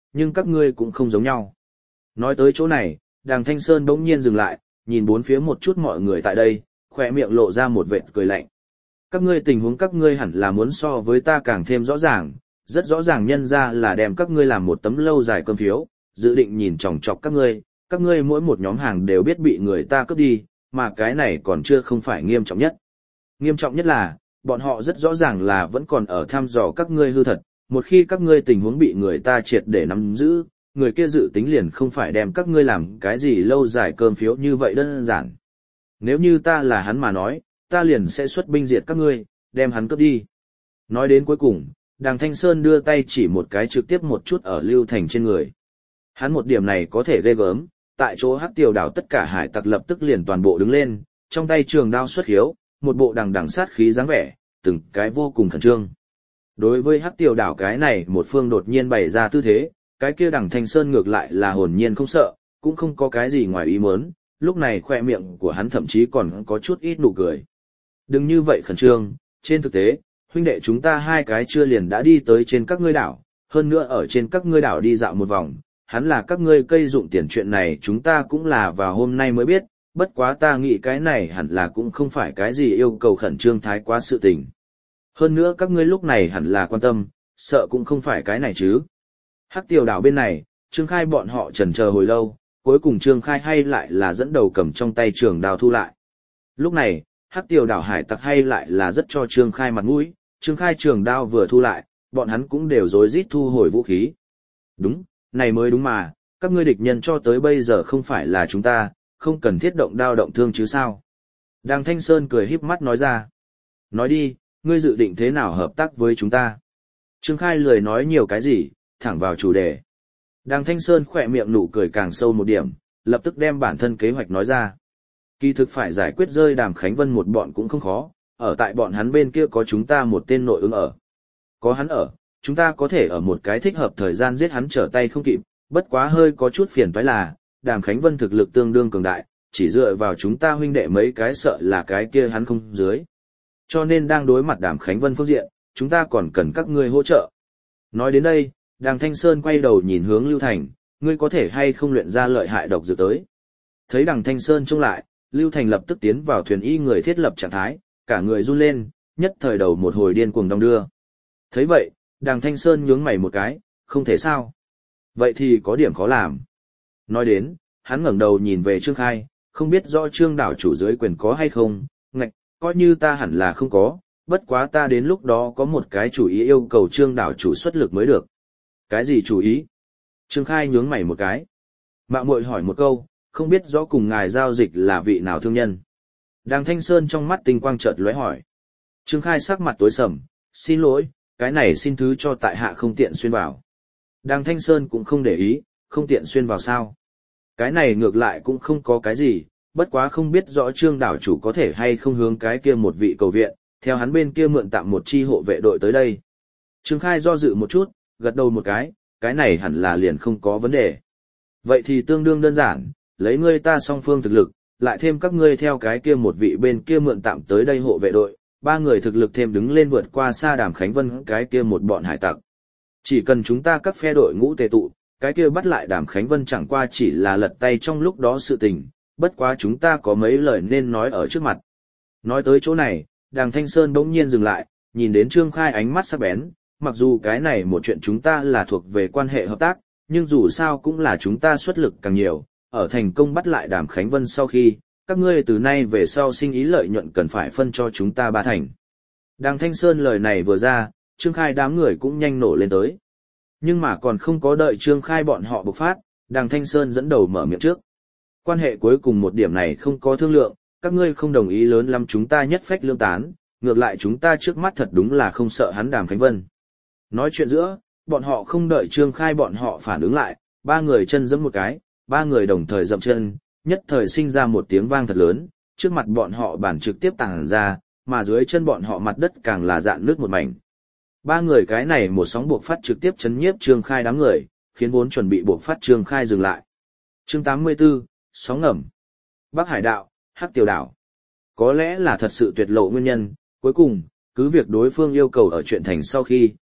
nhưng các ngươi cũng không giống nhau. Nói tới chỗ này, Đàng Thanh Sơn bỗng nhiên dừng lại, nhìn bốn phía một chút mọi người tại đây, khỏe miệng lộ ra một vệt cười lạnh. Các ngươi tình huống các ngươi hẳn là muốn so với ta càng thêm rõ ràng, rất rõ ràng nhân ra là đem các ngươi làm một tấm lâu dài cơm phiếu, dự định nhìn chòng chọc các ngươi, các ngươi mỗi một nhóm hàng đều biết bị người ta cướp đi, mà cái này còn chưa không phải nghiêm trọng nhất. Nghiêm trọng nhất là, bọn họ rất rõ ràng là vẫn còn ở thăm dò các ngươi hư thật, một khi các ngươi tình huống bị người ta triệt để nắm giữ, người kia dự tính liền không phải đem các ngươi làm cái gì lâu dài cơm phiếu như vậy đơn giản. Nếu như ta là hắn mà nói, ta liền sẽ xuất binh diệt các ngươi, đem hắn cướp đi. Nói đến cuối cùng, Đàng Thanh Sơn đưa tay chỉ một cái trực tiếp một chút ở Lưu Thành trên người. Hắn một điểm này có thể ghê gớm, tại chỗ Hắc Tiểu Đảo tất cả hải tặc lập tức liền toàn bộ đứng lên, trong tay trường đao xuất hiếu, một bộ đằng đằng sát khí dáng vẻ, từng cái vô cùng khẩn trương. Đối với Hắc Tiểu Đảo cái này một phương đột nhiên bày ra tư thế, cái kia Đằng Thanh Sơn ngược lại là hồn nhiên không sợ, cũng không có cái gì ngoài ý muốn, lúc này khoe miệng của hắn thậm chí còn có chút ít nụ cười. Đừng như vậy khẩn trương, trên thực tế, huynh đệ chúng ta hai cái chưa liền đã đi tới trên các ngươi đảo, hơn nữa ở trên các ngươi đảo đi dạo một vòng, hắn là các ngươi cây dụng tiền chuyện này chúng ta cũng là vào hôm nay mới biết, bất quá ta nghĩ cái này hẳn là cũng không phải cái gì yêu cầu khẩn trương thái quá sự tình. Hơn nữa các ngươi lúc này hẳn là quan tâm, sợ cũng không phải cái này chứ. Hắc Tiểu Đảo bên này, Trương Khai bọn họ chần chờ hồi lâu, cuối cùng Trương Khai hay lại là dẫn đầu cầm trong tay trường đao thu lại. Lúc này, Hắc Tiểu Đảo hải tặc hay lại là rất cho Trương Khai mặt mũi, Trương Khai trường đao vừa thu lại, bọn hắn cũng đều rối rít thu hồi vũ khí. Đúng, này mới đúng mà, các ngươi địch nhân cho tới bây giờ không phải là chúng ta, không cần thiết động đao động thương chứ sao. Đàng Thanh Sơn cười híp mắt nói ra. Nói đi, ngươi dự định thế nào hợp tác với chúng ta? Trương Khai lười nói nhiều cái gì, thẳng vào chủ đề. Đàng Thanh Sơn khỏe miệng nụ cười càng sâu một điểm, lập tức đem bản thân kế hoạch nói ra. Kỳ thực phải giải quyết rơi Đàm Khánh Vân một bọn cũng không khó, ở tại bọn hắn bên kia có chúng ta một tên nội ứng ở. Có hắn ở, chúng ta có thể ở một cái thích hợp thời gian giết hắn trở tay không kịp, bất quá hơi có chút phiền toái là, Đàm Khánh Vân thực lực tương đương cường đại, chỉ dựa vào chúng ta huynh đệ mấy cái sợ là cái kia hắn không dưới. Cho nên đang đối mặt Đàm Khánh Vân phương diện, chúng ta còn cần các ngươi hỗ trợ. Nói đến đây, Đàng Thanh Sơn quay đầu nhìn hướng Lưu Thành, ngươi có thể hay không luyện ra lợi hại độc dược tới. Thấy Đàng Thanh Sơn trông lại, Lưu Thành lập tức tiến vào thuyền y người thiết lập trạng thái, cả người run lên, nhất thời đầu một hồi điên cuồng đong đưa. Thấy vậy, Đàng Thanh Sơn nhướng mày một cái, không thể sao. Vậy thì có điểm khó làm. Nói đến, hắn ngẩng đầu nhìn về Trương Khai, không biết rõ Trương đảo chủ dưới quyền có hay không, ngạch, coi như ta hẳn là không có, bất quá ta đến lúc đó có một cái chủ ý yêu cầu Trương đảo chủ xuất lực mới được. Cái gì chủ ý? Trương Khai nhướng mày một cái. Mạo muội hỏi một câu, không biết rõ cùng ngài giao dịch là vị nào thương nhân. Đàng Thanh Sơn trong mắt tinh quang chợt lóe hỏi. Trương Khai sắc mặt tối sầm, xin lỗi, cái này xin thứ cho tại hạ không tiện xuyên vào. Đàng Thanh Sơn cũng không để ý, không tiện xuyên vào sao. Cái này ngược lại cũng không có cái gì, bất quá không biết rõ Trương đảo chủ có thể hay không hướng cái kia một vị cầu viện, theo hắn bên kia mượn tạm một chi hộ vệ đội tới đây. Trương Khai do dự một chút, gật đầu một cái, cái này hẳn là liền không có vấn đề. Vậy thì tương đương đơn giản, lấy ngươi ta song phương thực lực, lại thêm các ngươi theo cái kia một vị bên kia mượn tạm tới đây hộ vệ đội, ba người thực lực thêm đứng lên vượt qua xa Đàm Khánh Vân cái kia một bọn hải tặc. Chỉ cần chúng ta các phe đội ngũ tề tụ, cái kia bắt lại Đàm Khánh Vân chẳng qua chỉ là lật tay trong lúc đó sự tình, bất quá chúng ta có mấy lời nên nói ở trước mặt. Nói tới chỗ này, Đàng Thanh Sơn bỗng nhiên dừng lại, nhìn đến Trương Khai ánh mắt sắc bén, mặc dù cái này một chuyện chúng ta là thuộc về quan hệ hợp tác, nhưng dù sao cũng là chúng ta xuất lực càng nhiều, ở thành công bắt lại Đàm Khánh Vân sau khi, các ngươi từ nay về sau sinh ý lợi nhuận cần phải phân cho chúng ta ba thành. Đàng Thanh Sơn lời này vừa ra, Trương Khai đám người cũng nhanh nổ lên tới. Nhưng mà còn không có đợi Trương Khai bọn họ bộc phát, Đàng Thanh Sơn dẫn đầu mở miệng trước. Quan hệ cuối cùng một điểm này không có thương lượng, các ngươi không đồng ý lớn lắm chúng ta nhất phách lương tán, ngược lại chúng ta trước mắt thật đúng là không sợ hắn Đàm Khánh Vân. Nói chuyện giữa, bọn họ không đợi Trương Khai bọn họ phản ứng lại, ba người chân giẫm một cái, ba người đồng thời dậm chân, nhất thời sinh ra một tiếng vang thật lớn, trước mặt bọn họ bản trực tiếp tàng ra, mà dưới chân bọn họ mặt đất càng là dạn nước một mảnh. Ba người cái này một sóng buộc phát trực tiếp chấn nhiếp Trương Khai đám người, khiến vốn chuẩn bị buộc phát Trương Khai dừng lại. Chương tám mươi tư, sóng ngầm. Bắc Hải đạo, Hắc Tiểu đảo. Có lẽ là thật sự tuyệt lộ nguyên nhân, cuối cùng, cứ việc đối phương yêu cầu ở chuyện thành sau khi,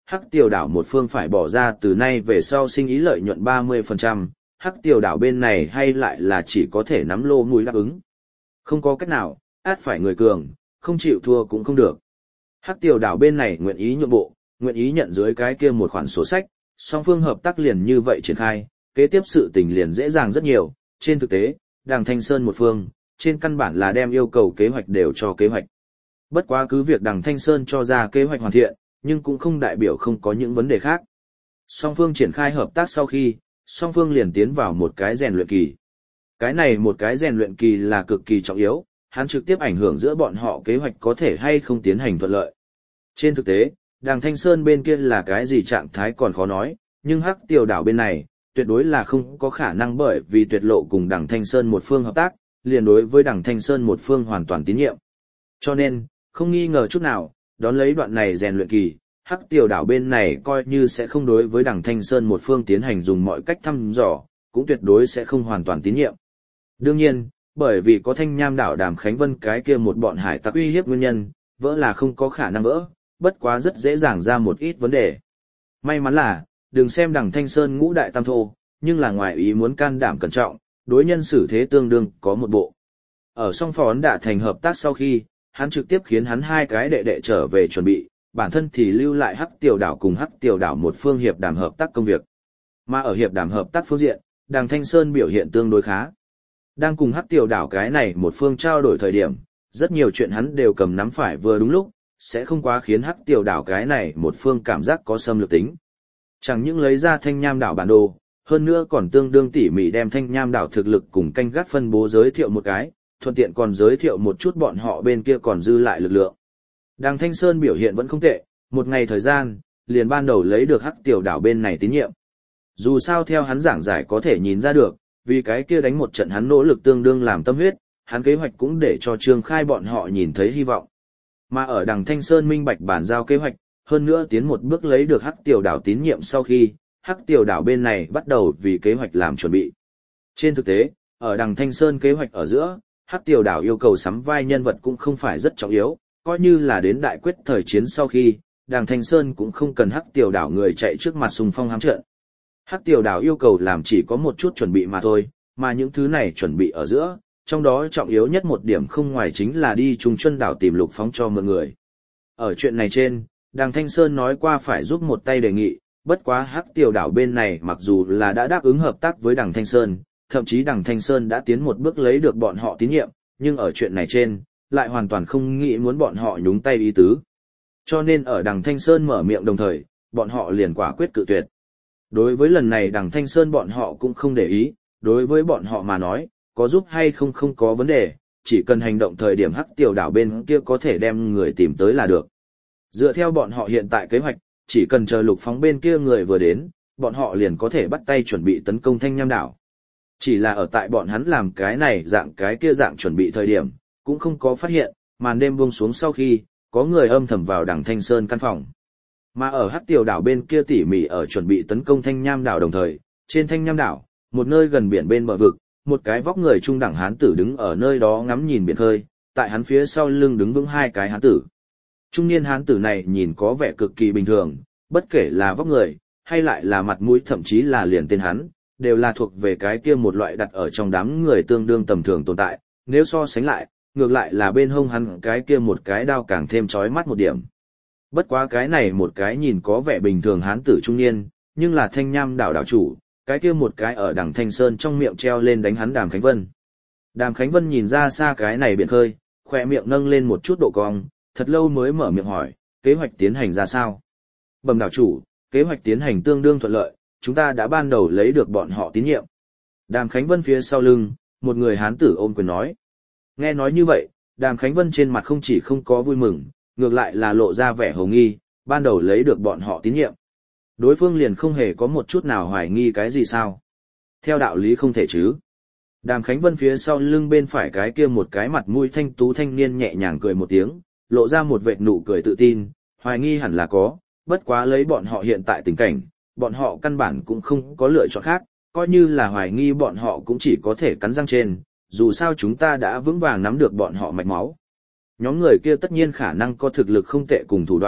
Hắc Tiểu đảo một phương phải bỏ ra từ nay về sau sinh ý lợi nhuận ba mươi phần trăm, Hắc Tiểu đảo bên này hay lại là chỉ có thể nắm lô mũi đáp ứng. Không có cách nào, át phải người cường, không chịu thua cũng không được. Hắc Tiểu đảo bên này nguyện ý nhượng bộ, nguyện ý nhận dưới cái kia một khoản sổ sách, song phương hợp tác liền như vậy triển khai, kế tiếp sự tình liền dễ dàng rất nhiều. Trên thực tế, Đàng Thanh Sơn một phương, trên căn bản là đem yêu cầu kế hoạch đều cho kế hoạch. Bất quá cứ việc Đàng Thanh Sơn cho ra kế hoạch hoàn thiện, nhưng cũng không đại biểu không có những vấn đề khác. Song phương triển khai hợp tác sau khi, song phương liền tiến vào một cái rèn luyện kỳ. Cái này một cái rèn luyện kỳ là cực kỳ trọng yếu, hắn trực tiếp ảnh hưởng giữa bọn họ kế hoạch có thể hay không tiến hành thuận lợi. Trên thực tế, Đàng Thanh Sơn bên kia là cái gì trạng thái còn khó nói, nhưng Hắc Tiểu đảo bên này, tuyệt đối là không có khả năng bởi vì Tuyệt Lộ cùng Đàng Thanh Sơn một phương hợp tác, liền đối với Đàng Thanh Sơn một phương hoàn toàn tín nhiệm. Cho nên, không nghi ngờ chút nào, đón lấy đoạn này rèn luyện kỳ, Hắc Tiểu đảo bên này coi như sẽ không đối với Đàng Thanh Sơn một phương tiến hành dùng mọi cách thăm dò, cũng tuyệt đối sẽ không hoàn toàn tín nhiệm. Đương nhiên, bởi vì có Thanh Nham đảo Đàm Khánh Vân cái kia một bọn hải tặc uy hiếp nguyên nhân, vỡ là không có khả năng vỡ, bất quá rất dễ dàng ra một ít vấn đề. May mắn là, đừng xem Đằng Thanh Sơn ngũ đại tam thô, nhưng là ngoài ý muốn can đảm cẩn trọng, đối nhân xử thế tương đương có một bộ. Ở song phó ấn đã thành hợp tác sau khi, hắn trực tiếp khiến hắn hai cái đệ đệ trở về chuẩn bị, bản thân thì lưu lại Hắc Tiểu đảo cùng Hắc Tiểu đảo một phương hiệp đàm hợp tác công việc. Mà ở hiệp đàm hợp tác phương diện, Đằng Thanh Sơn biểu hiện tương đối khá. Đang cùng Hắc Tiểu đảo cái này một phương trao đổi thời điểm, rất nhiều chuyện hắn đều cầm nắm phải vừa đúng lúc, sẽ không quá khiến Hắc Tiểu đảo cái này một phương cảm giác có xâm lược tính. Chẳng những lấy ra Thanh Nham đảo bản đồ, hơn nữa còn tương đương tỉ mỉ đem Thanh Nham đảo thực lực cùng canh gác phân bố giới thiệu một cái, thuận tiện còn giới thiệu một chút bọn họ bên kia còn dư lại lực lượng. Đàng Thanh Sơn biểu hiện vẫn không tệ, một ngày thời gian, liền ban đầu lấy được Hắc Tiểu đảo bên này tín nhiệm. Dù sao theo hắn giảng giải có thể nhìn ra được, vì cái kia đánh một trận hắn nỗ lực tương đương làm tâm huyết, hắn kế hoạch cũng để cho Trương Khai bọn họ nhìn thấy hy vọng. Mà ở Đằng Thanh Sơn minh bạch bản giao kế hoạch, hơn nữa tiến một bước lấy được Hắc Tiểu đảo tín nhiệm sau khi, Hắc Tiểu đảo bên này bắt đầu vì kế hoạch làm chuẩn bị. Trên thực tế, ở Đằng Thanh Sơn kế hoạch ở giữa, Hắc Tiểu đảo yêu cầu sắm vai nhân vật cũng không phải rất trọng yếu, coi như là đến đại quyết thời chiến sau khi, Đằng Thanh Sơn cũng không cần Hắc Tiểu đảo người chạy trước mặt xung phong hám trận. Hắc Tiểu đảo yêu cầu làm chỉ có một chút chuẩn bị mà thôi, mà những thứ này chuẩn bị ở giữa, trong đó trọng yếu nhất một điểm không ngoài chính là đi Trung Chuân đảo tìm Lục Phóng cho mọi người. Ở chuyện này trên, Đằng Thanh Sơn nói qua phải giúp một tay đề nghị, bất quá Hắc Tiểu đảo bên này mặc dù là đã đáp ứng hợp tác với Đằng Thanh Sơn, thậm chí Đằng Thanh Sơn đã tiến một bước lấy được bọn họ tín nhiệm, nhưng ở chuyện này trên, lại hoàn toàn không nghĩ muốn bọn họ nhúng tay ý tứ. Cho nên ở Đằng Thanh Sơn mở miệng đồng thời, bọn họ liền quả quyết cự tuyệt. Đối với lần này Đằng Thanh Sơn bọn họ cũng không để ý, đối với bọn họ mà nói, có giúp hay không không có vấn đề, chỉ cần hành động thời điểm Hắc Tiểu đảo bên kia có thể đem người tìm tới là được. Dựa theo bọn họ hiện tại kế hoạch, chỉ cần chờ Lục Phóng bên kia người vừa đến, bọn họ liền có thể bắt tay chuẩn bị tấn công Thanh Nham đảo. Chỉ là ở tại bọn hắn làm cái này dạng cái kia dạng chuẩn bị thời điểm, cũng không có phát hiện, màn đêm buông xuống sau khi, có người âm thầm vào Đằng Thanh Sơn căn phòng. Mà ở Hắc Tiểu đảo bên kia tỉ mỉ ở chuẩn bị tấn công Thanh Nham đảo đồng thời, trên Thanh Nham đảo, một nơi gần biển bên bờ vực, một cái vóc người trung đẳng hán tử đứng ở nơi đó ngắm nhìn biển khơi, tại hắn phía sau lưng đứng vững hai cái hán tử. Trung niên hán tử này nhìn có vẻ cực kỳ bình thường, bất kể là vóc người, hay lại là mặt mũi thậm chí là liền tên hắn, đều là thuộc về cái kia một loại đặt ở trong đám người tương đương tầm thường tồn tại, nếu so sánh lại, ngược lại là bên hông hắn cái kia một cái đao càng thêm chói mắt một điểm. Bất quá cái này một cái nhìn có vẻ bình thường hán tử trung niên, nhưng là Thanh Nham đảo đảo chủ, cái kia một cái ở Đằng Thanh Sơn trong miệng treo lên đánh hắn Đàm Khánh Vân. Đàm Khánh Vân nhìn ra xa cái này biển khơi, khỏe miệng nâng lên một chút độ cong, thật lâu mới mở miệng hỏi, kế hoạch tiến hành ra sao? Bẩm đảo chủ, kế hoạch tiến hành tương đương thuận lợi, chúng ta đã ban đầu lấy được bọn họ tín nhiệm. Đàm Khánh Vân phía sau lưng, một người hán tử ôm quyền nói. Nghe nói như vậy, Đàm Khánh Vân trên mặt không chỉ không có vui mừng, ngược lại là lộ ra vẻ hồ nghi, ban đầu lấy được bọn họ tín nhiệm. Đối phương liền không hề có một chút nào hoài nghi cái gì sao? Theo đạo lý không thể chứ. Đàm Khánh Vân phía sau lưng bên phải cái kia một cái mặt mũi thanh tú thanh niên nhẹ nhàng cười một tiếng, lộ ra một vệt nụ cười tự tin, hoài nghi hẳn là có, bất quá lấy bọn họ hiện tại tình cảnh, bọn họ căn bản cũng không có lựa chọn khác, coi như là hoài nghi bọn họ cũng chỉ có thể cắn răng trên, dù sao chúng ta đã vững vàng nắm được bọn họ mạch máu. Nhóm người kia tất nhiên khả năng có thực lực không tệ cùng thủ đoạn,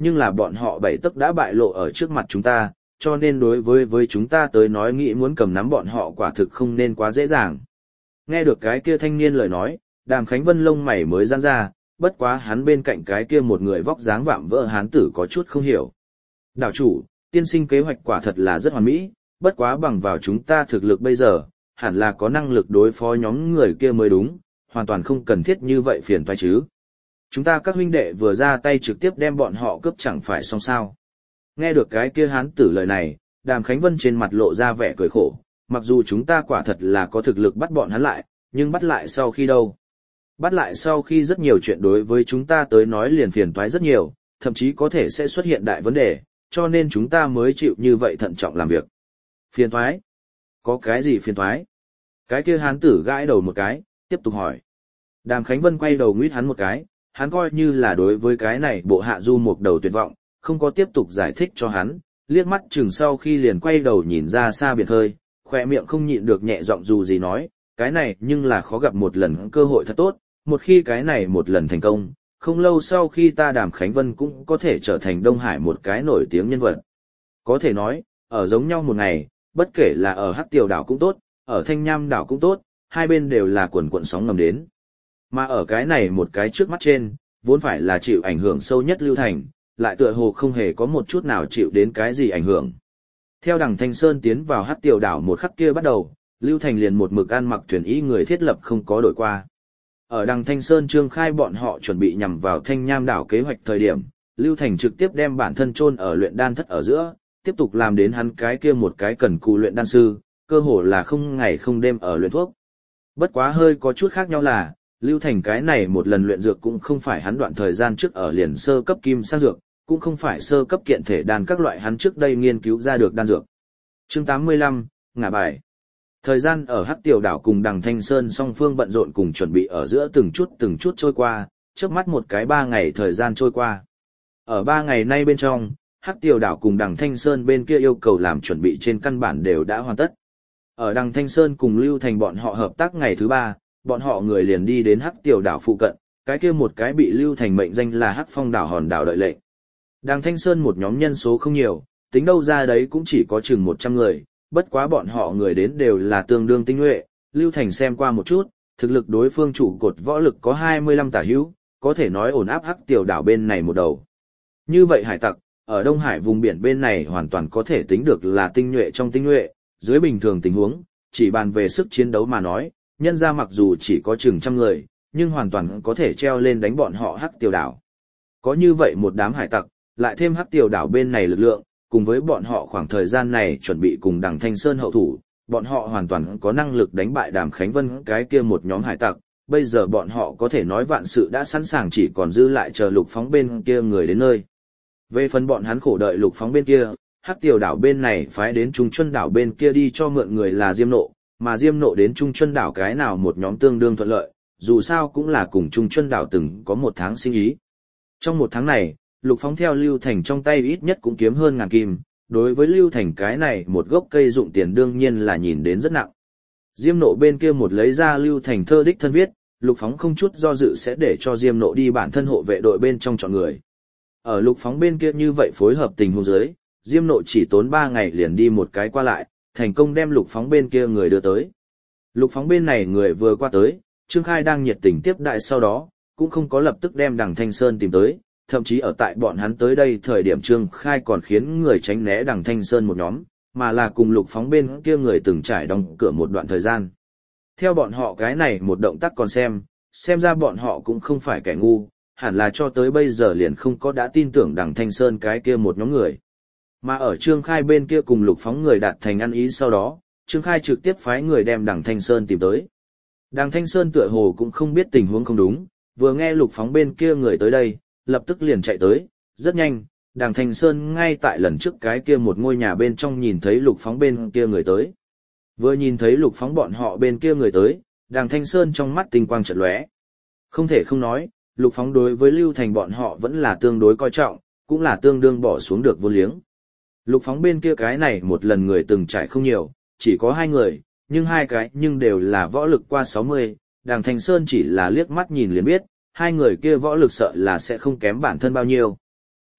nhưng là bọn họ bảy tấc đã bại lộ ở trước mặt chúng ta, cho nên đối với với chúng ta tới nói nghĩ muốn cầm nắm bọn họ quả thực không nên quá dễ dàng. Nghe được cái kia thanh niên lời nói, Đàm Khánh Vân lông mày mới giãn ra, bất quá hắn bên cạnh cái kia một người vóc dáng vạm vỡ hán tử có chút không hiểu. Đảo chủ, tiên sinh kế hoạch quả thật là rất hoàn mỹ, bất quá bằng vào chúng ta thực lực bây giờ, hẳn là có năng lực đối phó nhóm người kia mới đúng, hoàn toàn không cần thiết như vậy phiền toái chứ. Chúng ta các huynh đệ vừa ra tay trực tiếp đem bọn họ cướp chẳng phải xong sao. Nghe được cái kia hán tử lời này, Đàm Khánh Vân trên mặt lộ ra vẻ cười khổ, mặc dù chúng ta quả thật là có thực lực bắt bọn hắn lại, nhưng bắt lại sau khi đâu? Bắt lại sau khi rất nhiều chuyện đối với chúng ta tới nói liền phiền toái rất nhiều, thậm chí có thể sẽ xuất hiện đại vấn đề, cho nên chúng ta mới chịu như vậy thận trọng làm việc. Phiền toái? Có cái gì phiền toái? Cái kia hán tử gãi đầu một cái, tiếp tục hỏi. Đàm Khánh Vân quay đầu nguyết hắn một cái, hắn coi như là đối với cái này bộ hạ du một đầu tuyệt vọng, không có tiếp tục giải thích cho hắn, liếc mắt chừng sau khi liền quay đầu nhìn ra xa biển khơi, khỏe miệng không nhịn được nhẹ giọng dù gì nói, cái này nhưng là khó gặp một lần cơ hội thật tốt, một khi cái này một lần thành công, không lâu sau khi ta Đàm Khánh Vân cũng có thể trở thành Đông Hải một cái nổi tiếng nhân vật. Có thể nói, ở giống nhau một ngày, bất kể là ở Hắc Tiểu đảo cũng tốt, ở Thanh Nham đảo cũng tốt, hai bên đều là quần quần sóng ngầm đến. Mà ở cái này một cái trước mắt trên, vốn phải là chịu ảnh hưởng sâu nhất Lưu Thành, lại tựa hồ không hề có một chút nào chịu đến cái gì ảnh hưởng. Theo Đằng Thanh Sơn tiến vào Hắc Tiểu đảo một khắc kia bắt đầu, Lưu Thành liền một mực ăn mặc thuyền ý người thiết lập không có đổi qua. Ở Đằng Thanh Sơn trương khai bọn họ chuẩn bị nhằm vào Thanh Nham đảo kế hoạch thời điểm, Lưu Thành trực tiếp đem bản thân chôn ở luyện đan thất ở giữa, tiếp tục làm đến hắn cái kia một cái cần cù luyện đan sư, cơ hồ là không ngày không đêm ở luyện thuốc. Bất quá hơi có chút khác nhau là, Lưu Thành cái này một lần luyện dược cũng không phải hắn đoạn thời gian trước ở liền sơ cấp kim sang dược, cũng không phải sơ cấp kiện thể đan các loại hắn trước đây nghiên cứu ra được đan dược. Chương tám mươi lăm, ngả bài. Thời gian ở Hắc Tiểu đảo cùng Đằng Thanh Sơn song phương bận rộn cùng chuẩn bị ở giữa từng chút từng chút trôi qua, chớp mắt một cái ba ngày thời gian trôi qua. Ở ba ngày nay bên trong, Hắc Tiểu đảo cùng Đằng Thanh Sơn bên kia yêu cầu làm chuẩn bị trên căn bản đều đã hoàn tất. Ở Đằng Thanh Sơn cùng Lưu Thành bọn họ hợp tác ngày thứ ba, bọn họ người liền đi đến Hắc Tiểu đảo phụ cận, cái kia một cái bị Lưu Thành mệnh danh là Hắc Phong đảo hòn đảo đợi lệnh. Đằng Thanh Sơn một nhóm nhân số không nhiều, tính đâu ra đấy cũng chỉ có chừng một trăm người, bất quá bọn họ người đến đều là tương đương tinh nhuệ, Lưu Thành xem qua một chút, thực lực đối phương chủ cột võ lực có hai mươi lăm tả hữu, có thể nói ổn áp Hắc Tiểu đảo bên này một đầu. Như vậy hải tặc, ở Đông Hải vùng biển bên này hoàn toàn có thể tính được là tinh nhuệ trong tinh nhuệ, dưới bình thường tình huống, chỉ bàn về sức chiến đấu mà nói, nhân ra mặc dù chỉ có chừng trăm người, nhưng hoàn toàn có thể treo lên đánh bọn họ Hắc Tiểu đảo. Có như vậy một đám hải tặc, lại thêm Hắc Tiểu đảo bên này lực lượng, cùng với bọn họ khoảng thời gian này chuẩn bị cùng Đằng Thanh Sơn hậu thủ, bọn họ hoàn toàn có năng lực đánh bại Đàm Khánh Vân cái kia một nhóm hải tặc, bây giờ bọn họ có thể nói vạn sự đã sẵn sàng chỉ còn giữ lại chờ Lục Phóng bên kia người đến nơi. Về phần bọn hắn khổ đợi Lục Phóng bên kia, Hắc Tiểu đảo bên này phái đến Trung Chuân đảo bên kia đi cho mượn người là Diêm Nộ, mà Diêm Nộ đến Trung Chuân đảo cái nào một nhóm tương đương thuận lợi, dù sao cũng là cùng Trung Chuân đảo từng có một tháng sinh ý. Trong một tháng này, Lục Phóng theo Lưu Thành trong tay ít nhất cũng kiếm hơn ngàn kim, đối với Lưu Thành cái này một gốc cây dụng tiền đương nhiên là nhìn đến rất nặng. Diêm Nộ bên kia một lấy ra Lưu Thành thơ đích thân viết, Lục Phóng không chút do dự sẽ để cho Diêm Nộ đi bản thân hộ vệ đội bên trong chọn người. Ở Lục Phóng bên kia như vậy phối hợp tình huống dưới, Diêm Nộ chỉ tốn ba ngày liền đi một cái qua lại, thành công đem Lục Phóng bên kia người đưa tới. Lục Phóng bên này người vừa qua tới, Trương Khai đang nhiệt tình tiếp đại sau đó, cũng không có lập tức đem Đằng Thanh Sơn tìm tới, thậm chí ở tại bọn hắn tới đây thời điểm Trương Khai còn khiến người tránh né Đằng Thanh Sơn một nhóm, mà là cùng Lục Phóng bên kia người từng trải đóng cửa một đoạn thời gian. Theo bọn họ cái này một động tác còn xem, xem ra bọn họ cũng không phải kẻ ngu, hẳn là cho tới bây giờ liền không có đã tin tưởng Đằng Thanh Sơn cái kia một nhóm người. Mà ở Trương Khai bên kia cùng Lục Phóng người đạt thành ăn ý sau đó, Trương Khai trực tiếp phái người đem Đằng Thanh Sơn tìm tới. Đằng Thanh Sơn tựa hồ cũng không biết tình huống không đúng, vừa nghe Lục Phóng bên kia người tới đây, lập tức liền chạy tới, rất nhanh, Đằng Thanh Sơn ngay tại lần trước cái kia một ngôi nhà bên trong nhìn thấy Lục Phóng bên kia người tới. Vừa nhìn thấy Lục Phóng bọn họ bên kia người tới, Đằng Thanh Sơn trong mắt tinh quang chợt lóe. Không thể không nói, Lục Phóng đối với Lưu Thành bọn họ vẫn là tương đối coi trọng, cũng là tương đương bỏ xuống được vô liếng. Lục Phóng bên kia cái này một lần người từng trải không nhiều, chỉ có hai người, nhưng hai cái nhưng đều là võ lực qua sáu mươi, Đằng Thanh Sơn chỉ là liếc mắt nhìn liền biết, hai người kia võ lực sợ là sẽ không kém bản thân bao nhiêu.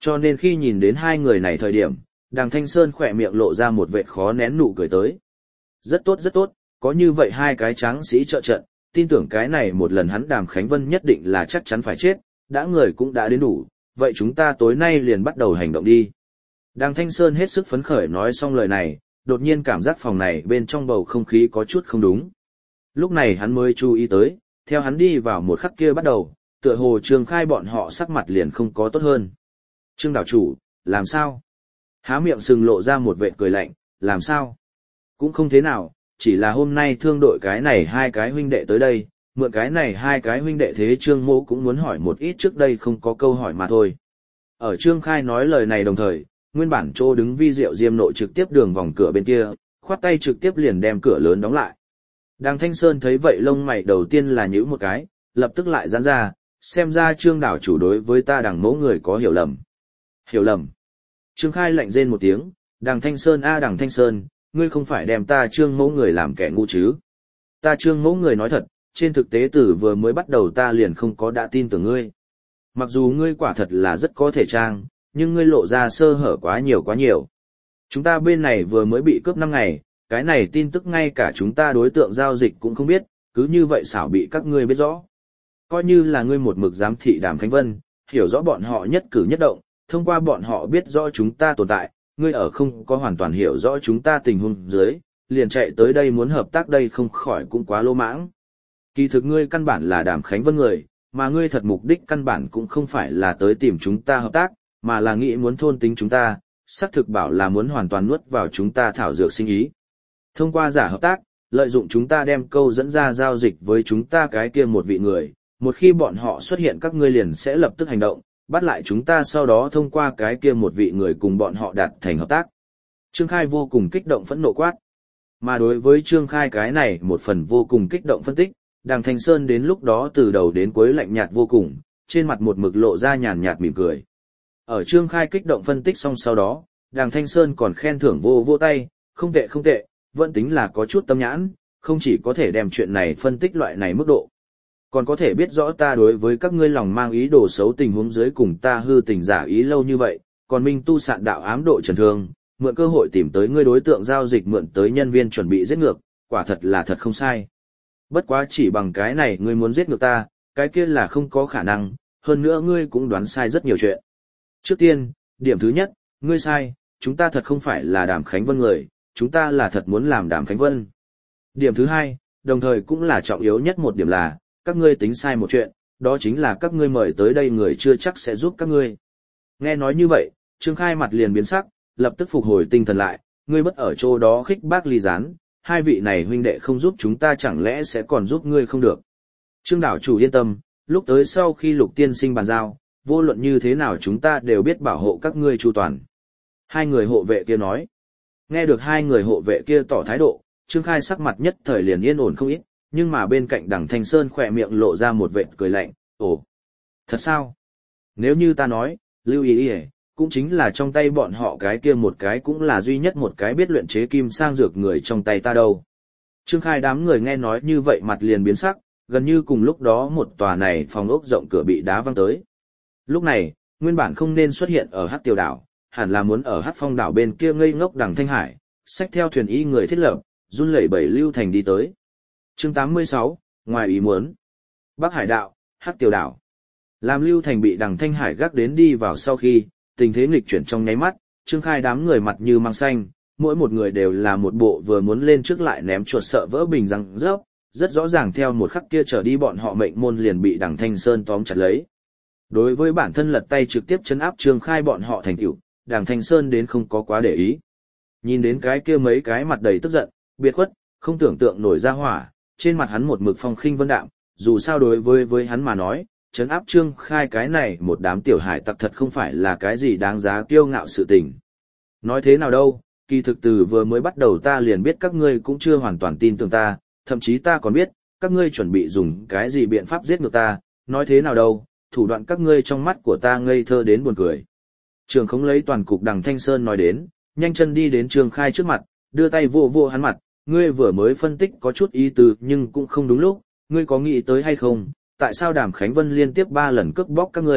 Cho nên khi nhìn đến hai người này thời điểm, Đằng Thanh Sơn khỏe miệng lộ ra một vệt khó nén nụ cười tới. Rất tốt rất tốt, có như vậy hai cái tráng sĩ trợ trận, tin tưởng cái này một lần hắn Đàm Khánh Vân nhất định là chắc chắn phải chết, đã người cũng đã đến đủ, vậy chúng ta tối nay liền bắt đầu hành động đi. Đằng Thanh Sơn hết sức phấn khởi nói xong lời này, đột nhiên cảm giác phòng này bên trong bầu không khí có chút không đúng. Lúc này hắn mới chú ý tới, theo hắn đi vào một khắc kia bắt đầu, tựa hồ Trương Khai bọn họ sắc mặt liền không có tốt hơn. Trương đảo chủ, làm sao? Há miệng sừng lộ ra một vệt cười lạnh, làm sao? Cũng không thế nào, chỉ là hôm nay thương đội cái này hai cái huynh đệ tới đây, mượn cái này hai cái huynh đệ thế Trương Mỗ cũng muốn hỏi một ít trước đây không có câu hỏi mà thôi. Ở Trương Khai nói lời này đồng thời, nguyên bản chỗ đứng vi diệu diêm nội trực tiếp đường vòng cửa bên kia, khoát tay trực tiếp liền đem cửa lớn đóng lại. Đằng Thanh Sơn thấy vậy lông mày đầu tiên là nhíu một cái, lập tức lại giãn ra, xem ra Trương đảo chủ đối với ta Đằng mỗ người có hiểu lầm. Hiểu lầm. Trương Khai lạnh rên một tiếng, Đằng Thanh Sơn a à Đằng Thanh Sơn, ngươi không phải đem ta Trương mỗ người làm kẻ ngu chứ. Ta Trương mỗ người nói thật, trên thực tế từ vừa mới bắt đầu ta liền không có đã tin tưởng ngươi. Mặc dù ngươi quả thật là rất có thể trang, nhưng ngươi lộ ra sơ hở quá nhiều quá nhiều. Chúng ta bên này vừa mới bị cướp năm ngày, cái này tin tức ngay cả chúng ta đối tượng giao dịch cũng không biết, cứ như vậy xảo bị các ngươi biết rõ. Coi như là ngươi một mực giám thị Đàm Khánh Vân, hiểu rõ bọn họ nhất cử nhất động, thông qua bọn họ biết rõ chúng ta tồn tại, ngươi ở không có hoàn toàn hiểu rõ chúng ta tình huống dưới, liền chạy tới đây muốn hợp tác đây không khỏi cũng quá lỗ mãng. Kỳ thực ngươi căn bản là Đàm Khánh Vân người, mà ngươi thật mục đích căn bản cũng không phải là tới tìm chúng ta hợp tác, mà là nghĩ muốn thôn tính chúng ta, xác thực bảo là muốn hoàn toàn nuốt vào chúng ta thảo dược sinh ý. Thông qua giả hợp tác, lợi dụng chúng ta đem câu dẫn ra giao dịch với chúng ta cái kia một vị người, một khi bọn họ xuất hiện các ngươi liền sẽ lập tức hành động, bắt lại chúng ta sau đó thông qua cái kia một vị người cùng bọn họ đạt thành hợp tác. Trương Khai vô cùng kích động phẫn nộ quát. Mà đối với Trương Khai cái này một phần vô cùng kích động phân tích, Đằng Thanh Sơn đến lúc đó từ đầu đến cuối lạnh nhạt vô cùng, trên mặt một mực lộ ra nhàn nhạt mỉm cười. Ở Trương Khai kích động phân tích xong sau đó, Đằng Thanh Sơn còn khen thưởng vô vô tay, không tệ không tệ, vẫn tính là có chút tâm nhãn, không chỉ có thể đem chuyện này phân tích loại này mức độ, còn có thể biết rõ ta đối với các ngươi lòng mang ý đồ xấu tình huống dưới cùng ta hư tình giả ý lâu như vậy, còn minh tu sạn đạo ám độ trần thương, mượn cơ hội tìm tới ngươi đối tượng giao dịch mượn tới nhân viên chuẩn bị giết ngược, quả thật là thật không sai. Bất quá chỉ bằng cái này ngươi muốn giết ngược ta, cái kia là không có khả năng, hơn nữa ngươi cũng đoán sai rất nhiều chuyện. Trước tiên, điểm thứ nhất, ngươi sai, chúng ta thật không phải là Đàm Khánh Vân người, chúng ta là thật muốn làm Đàm Khánh Vân. Điểm thứ hai, đồng thời cũng là trọng yếu nhất một điểm là, các ngươi tính sai một chuyện, đó chính là các ngươi mời tới đây người chưa chắc sẽ giúp các ngươi. Nghe nói như vậy, Trương Khai mặt liền biến sắc, lập tức phục hồi tinh thần lại, ngươi bất ở chỗ đó khích bác ly gián, hai vị này huynh đệ không giúp chúng ta chẳng lẽ sẽ còn giúp ngươi không được. Trương đảo chủ yên tâm, lúc tới sau khi Lục tiên sinh bàn giao, vô luận như thế nào chúng ta đều biết bảo hộ các ngươi chu toàn. Hai người hộ vệ kia nói. Nghe được hai người hộ vệ kia tỏ thái độ, Trương Khai sắc mặt nhất thời liền yên ổn không ít, nhưng mà bên cạnh Đằng Thanh Sơn khỏe miệng lộ ra một vệt cười lạnh, ồ, thật sao? Nếu như ta nói, lưu ý ý, cũng chính là trong tay bọn họ cái kia một cái cũng là duy nhất một cái biết luyện chế kim sang dược người trong tay ta đâu. Trương Khai đám người nghe nói như vậy mặt liền biến sắc, gần như cùng lúc đó một tòa này phòng ốc rộng cửa bị đá văng tới. Lúc này, nguyên bản không nên xuất hiện ở Hắc Tiêu đảo, hẳn là muốn ở Hắc Phong đảo bên kia ngây ngốc Đằng Thanh Hải, xách theo thuyền y người thiết lập, run lẩy bẩy Lưu Thành đi tới. Chương tám mươi sáu, ngoài ý muốn. Bắc Hải đạo, Hắc Tiêu đảo. Làm Lưu Thành bị Đằng Thanh Hải gác đến đi vào sau khi, tình thế nghịch chuyển trong nháy mắt, Trương Khai đám người mặt như măng xanh, mỗi một người đều là một bộ vừa muốn lên trước lại ném chuột sợ vỡ bình răng rớp, rất rõ ràng theo một khắc kia trở đi bọn họ mệnh môn liền bị Đằng Thanh Sơn tóm chặt lấy. Đối với bản thân lật tay trực tiếp chấn áp Trương Khai bọn họ thành tựu, Đằng Thanh Sơn đến không có quá để ý. Nhìn đến cái kia mấy cái mặt đầy tức giận, biệt khuất, không tưởng tượng nổi ra hỏa, trên mặt hắn một mực phong khinh vân đạm, dù sao đối với với hắn mà nói, chấn áp Trương Khai cái này một đám tiểu hải tặc thật không phải là cái gì đáng giá kiêu ngạo sự tình. Nói thế nào đâu, kỳ thực từ vừa mới bắt đầu ta liền biết các ngươi cũng chưa hoàn toàn tin tưởng ta, thậm chí ta còn biết, các ngươi chuẩn bị dùng cái gì biện pháp giết ngược ta, nói thế nào đâu, thủ đoạn các ngươi trong mắt của ta ngây thơ đến buồn cười. Trường không lấy toàn cục Đằng Thanh Sơn nói đến, nhanh chân đi đến Trương Khai trước mặt, đưa tay vô vô hắn mặt, ngươi vừa mới phân tích có chút ý tứ nhưng cũng không đúng lúc, ngươi có nghĩ tới hay không, tại sao Đàm Khánh Vân liên tiếp ba lần cướp bóc các ngươi,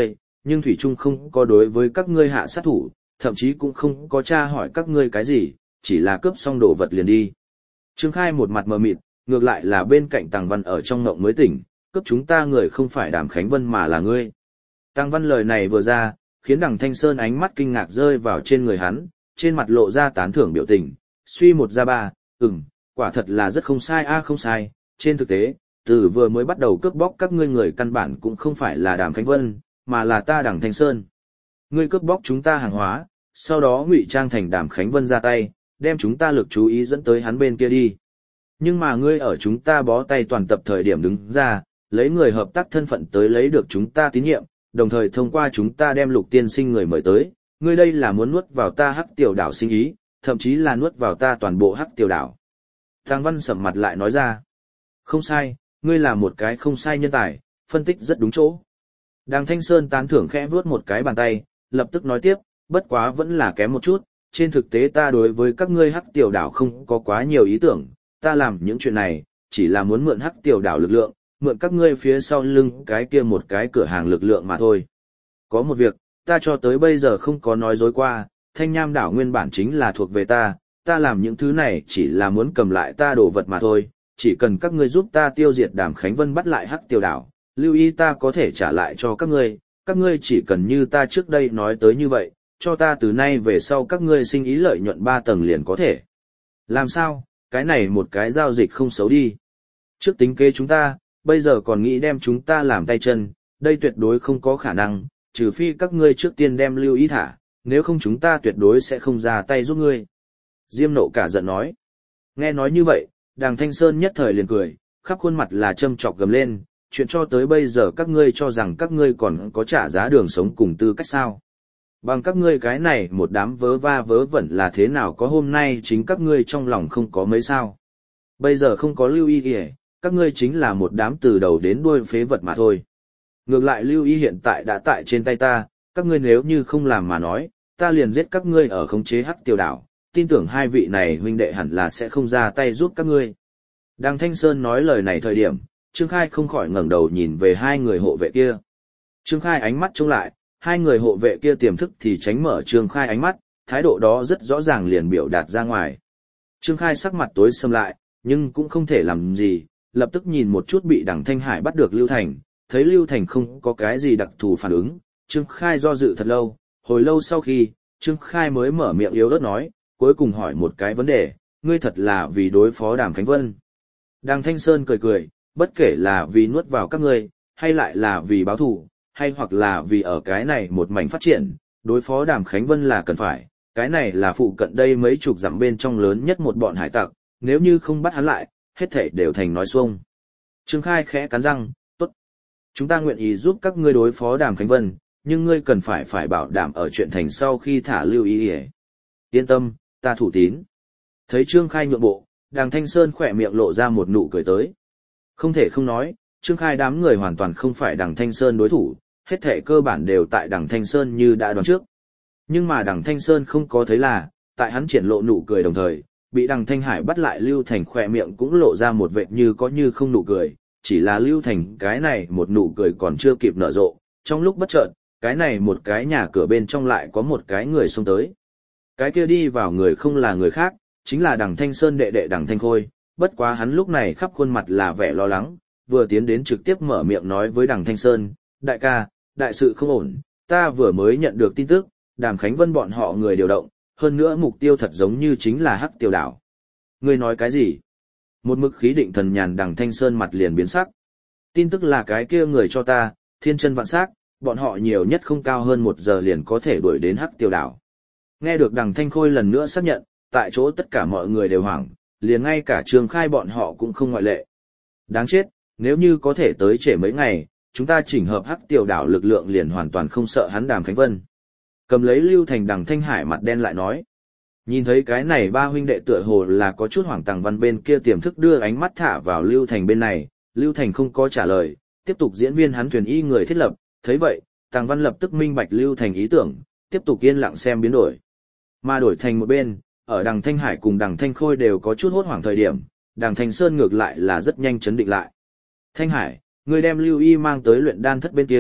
nhưng Thủy Trung không có đối với các ngươi hạ sát thủ, thậm chí cũng không có tra hỏi các ngươi cái gì, chỉ là cướp xong đồ vật liền đi. Trương Khai một mặt mờ mịt, ngược lại là bên cạnh Tàng Văn ở trong ngộng mới tỉnh, cướp chúng ta người không phải Đàm Khánh Vân mà là ngươi. Tàng Văn lời này vừa ra, khiến Đằng Thanh Sơn ánh mắt kinh ngạc rơi vào trên người hắn, trên mặt lộ ra tán thưởng biểu tình, suy một ra ba, ừm, quả thật là rất không sai a không sai, trên thực tế, từ vừa mới bắt đầu cướp bóc các ngươi người căn bản cũng không phải là Đàm Khánh Vân, mà là ta Đằng Thanh Sơn. Ngươi cướp bóc chúng ta hàng hóa, sau đó ngụy trang thành Đàm Khánh Vân ra tay, đem chúng ta lực chú ý dẫn tới hắn bên kia đi. Nhưng mà ngươi ở chúng ta bó tay toàn tập thời điểm đứng ra, lấy người hợp tác thân phận tới lấy được chúng ta tín nhiệm, đồng thời thông qua chúng ta đem Lục tiên sinh người mời tới, ngươi đây là muốn nuốt vào ta Hắc Tiểu đảo sinh ý, thậm chí là nuốt vào ta toàn bộ Hắc Tiểu đảo. Tàng Văn sầm mặt lại nói ra, không sai, ngươi là một cái không sai nhân tài, phân tích rất đúng chỗ. Đàng Thanh Sơn tán thưởng khẽ vuốt một cái bàn tay, lập tức nói tiếp, bất quá vẫn là kém một chút, trên thực tế ta đối với các ngươi Hắc Tiểu đảo không có quá nhiều ý tưởng, ta làm những chuyện này, chỉ là muốn mượn Hắc Tiểu đảo lực lượng, mượn các ngươi phía sau lưng cái kia một cái cửa hàng lực lượng mà thôi. Có một việc, ta cho tới bây giờ không có nói dối qua, Thanh Nham đảo nguyên bản chính là thuộc về ta, ta làm những thứ này chỉ là muốn cầm lại ta đồ vật mà thôi, chỉ cần các ngươi giúp ta tiêu diệt Đàm Khánh Vân bắt lại Hắc Tiểu đảo, lưu ý ta có thể trả lại cho các ngươi, các ngươi chỉ cần như ta trước đây nói tới như vậy, cho ta từ nay về sau các ngươi sinh ý lợi nhuận ba tầng liền có thể. Làm sao, cái này một cái giao dịch không xấu đi. Trước tính kế chúng ta, bây giờ còn nghĩ đem chúng ta làm tay chân, đây tuyệt đối không có khả năng, trừ phi các ngươi trước tiên đem lưu ý thả, nếu không chúng ta tuyệt đối sẽ không ra tay giúp ngươi. Diêm Nộ cả giận nói. Nghe nói như vậy, Đàng Thanh Sơn nhất thời liền cười, khắp khuôn mặt là châm chọc gầm lên, chuyện cho tới bây giờ các ngươi cho rằng các ngươi còn có trả giá đường sống cùng tư cách sao. Bằng các ngươi cái này một đám vớ va vớ vẩn là thế nào có hôm nay chính các ngươi trong lòng không có mấy sao. Bây giờ không có lưu ý kìa, các ngươi chính là một đám từ đầu đến đuôi phế vật mà thôi. Ngược lại lưu ý hiện tại đã tại trên tay ta, các ngươi nếu như không làm mà nói, ta liền giết các ngươi ở khống chế Hắc Tiểu đảo, tin tưởng hai vị này huynh đệ hẳn là sẽ không ra tay giúp các ngươi. Đàng Thanh Sơn nói lời này thời điểm, Trương Khai không khỏi ngẩng đầu nhìn về hai người hộ vệ kia. Trương Khai ánh mắt trông lại, hai người hộ vệ kia tiềm thức thì tránh mở Trương Khai ánh mắt, thái độ đó rất rõ ràng liền biểu đạt ra ngoài. Trương Khai sắc mặt tối sầm lại, nhưng cũng không thể làm gì, lập tức nhìn một chút bị Đằng Thanh Hải bắt được Lưu Thành, thấy Lưu Thành không có cái gì đặc thù phản ứng, Trương Khai do dự thật lâu, hồi lâu sau khi, Trương Khai mới mở miệng yếu ớt nói, cuối cùng hỏi một cái vấn đề, ngươi thật là vì đối phó Đàm Khánh Vân. Đằng Thanh Sơn cười cười, bất kể là vì nuốt vào các ngươi, hay lại là vì báo thù, hay hoặc là vì ở cái này một mảnh phát triển, đối phó Đàm Khánh Vân là cần phải, cái này là phụ cận đây mấy chục dặm bên trong lớn nhất một bọn hải tặc, nếu như không bắt hắn lại, hết thảy đều thành nói xuông. Trương Khai khẽ cắn răng, tốt. Chúng ta nguyện ý giúp các ngươi đối phó Đàm Khánh Vân, nhưng ngươi cần phải phải bảo đảm ở chuyện thành sau khi thả lưu ý hề. Yên tâm, ta thủ tín. Thấy Trương Khai nhượng bộ, Đàng Thanh Sơn khỏe miệng lộ ra một nụ cười tới. Không thể không nói, Trương Khai đám người hoàn toàn không phải Đàng Thanh Sơn đối thủ, hết thảy cơ bản đều tại Đàng Thanh Sơn như đã đoán trước. Nhưng mà Đàng Thanh Sơn không có thấy là, tại hắn triển lộ nụ cười đồng thời, bị Đằng Thanh Hải bắt lại Lưu Thành khỏe miệng cũng lộ ra một vệt như có như không nụ cười, chỉ là Lưu Thành cái này một nụ cười còn chưa kịp nở rộ, trong lúc bất chợt, cái này một cái nhà cửa bên trong lại có một cái người xông tới. Cái kia đi vào người không là người khác, chính là Đằng Thanh Sơn đệ đệ Đằng Thanh Khôi, bất quá hắn lúc này khắp khuôn mặt là vẻ lo lắng, vừa tiến đến trực tiếp mở miệng nói với Đằng Thanh Sơn, đại ca, đại sự không ổn, ta vừa mới nhận được tin tức, Đàm Khánh Vân bọn họ người điều động, hơn nữa mục tiêu thật giống như chính là Hắc Tiểu đảo. Ngươi nói cái gì? Một mực khí định thần nhàn Đằng Thanh Sơn mặt liền biến sắc. Tin tức là cái kia người cho ta, thiên chân vạn sắc, bọn họ nhiều nhất không cao hơn một giờ liền có thể đuổi đến Hắc Tiểu đảo. Nghe được Đằng Thanh Khôi lần nữa xác nhận, tại chỗ tất cả mọi người đều hoảng, liền ngay cả Trương Khai bọn họ cũng không ngoại lệ. Đáng chết, nếu như có thể tới trễ mấy ngày, chúng ta chỉnh hợp Hắc Tiểu đảo lực lượng liền hoàn toàn không sợ hắn Đàm Khánh Vân. Cầm lấy Lưu Thành Đằng Thanh Hải mặt đen lại nói. Nhìn thấy cái này ba huynh đệ tựa hồ là có chút hoảng Tàng Văn bên kia tiềm thức đưa ánh mắt thả vào Lưu Thành bên này, Lưu Thành không có trả lời, tiếp tục diễn viên hắn thuyền y người thiết lập, thấy vậy, Tàng Văn lập tức minh bạch Lưu Thành ý tưởng, tiếp tục yên lặng xem biến đổi. Mà đổi thành một bên, ở Đằng Thanh Hải cùng Đằng Thanh Khôi đều có chút hốt hoảng thời điểm, Đằng Thanh Sơn ngược lại là rất nhanh chấn định lại. Thanh Hải, ngươi đem Lưu Y mang tới luyện đan thất bên kia,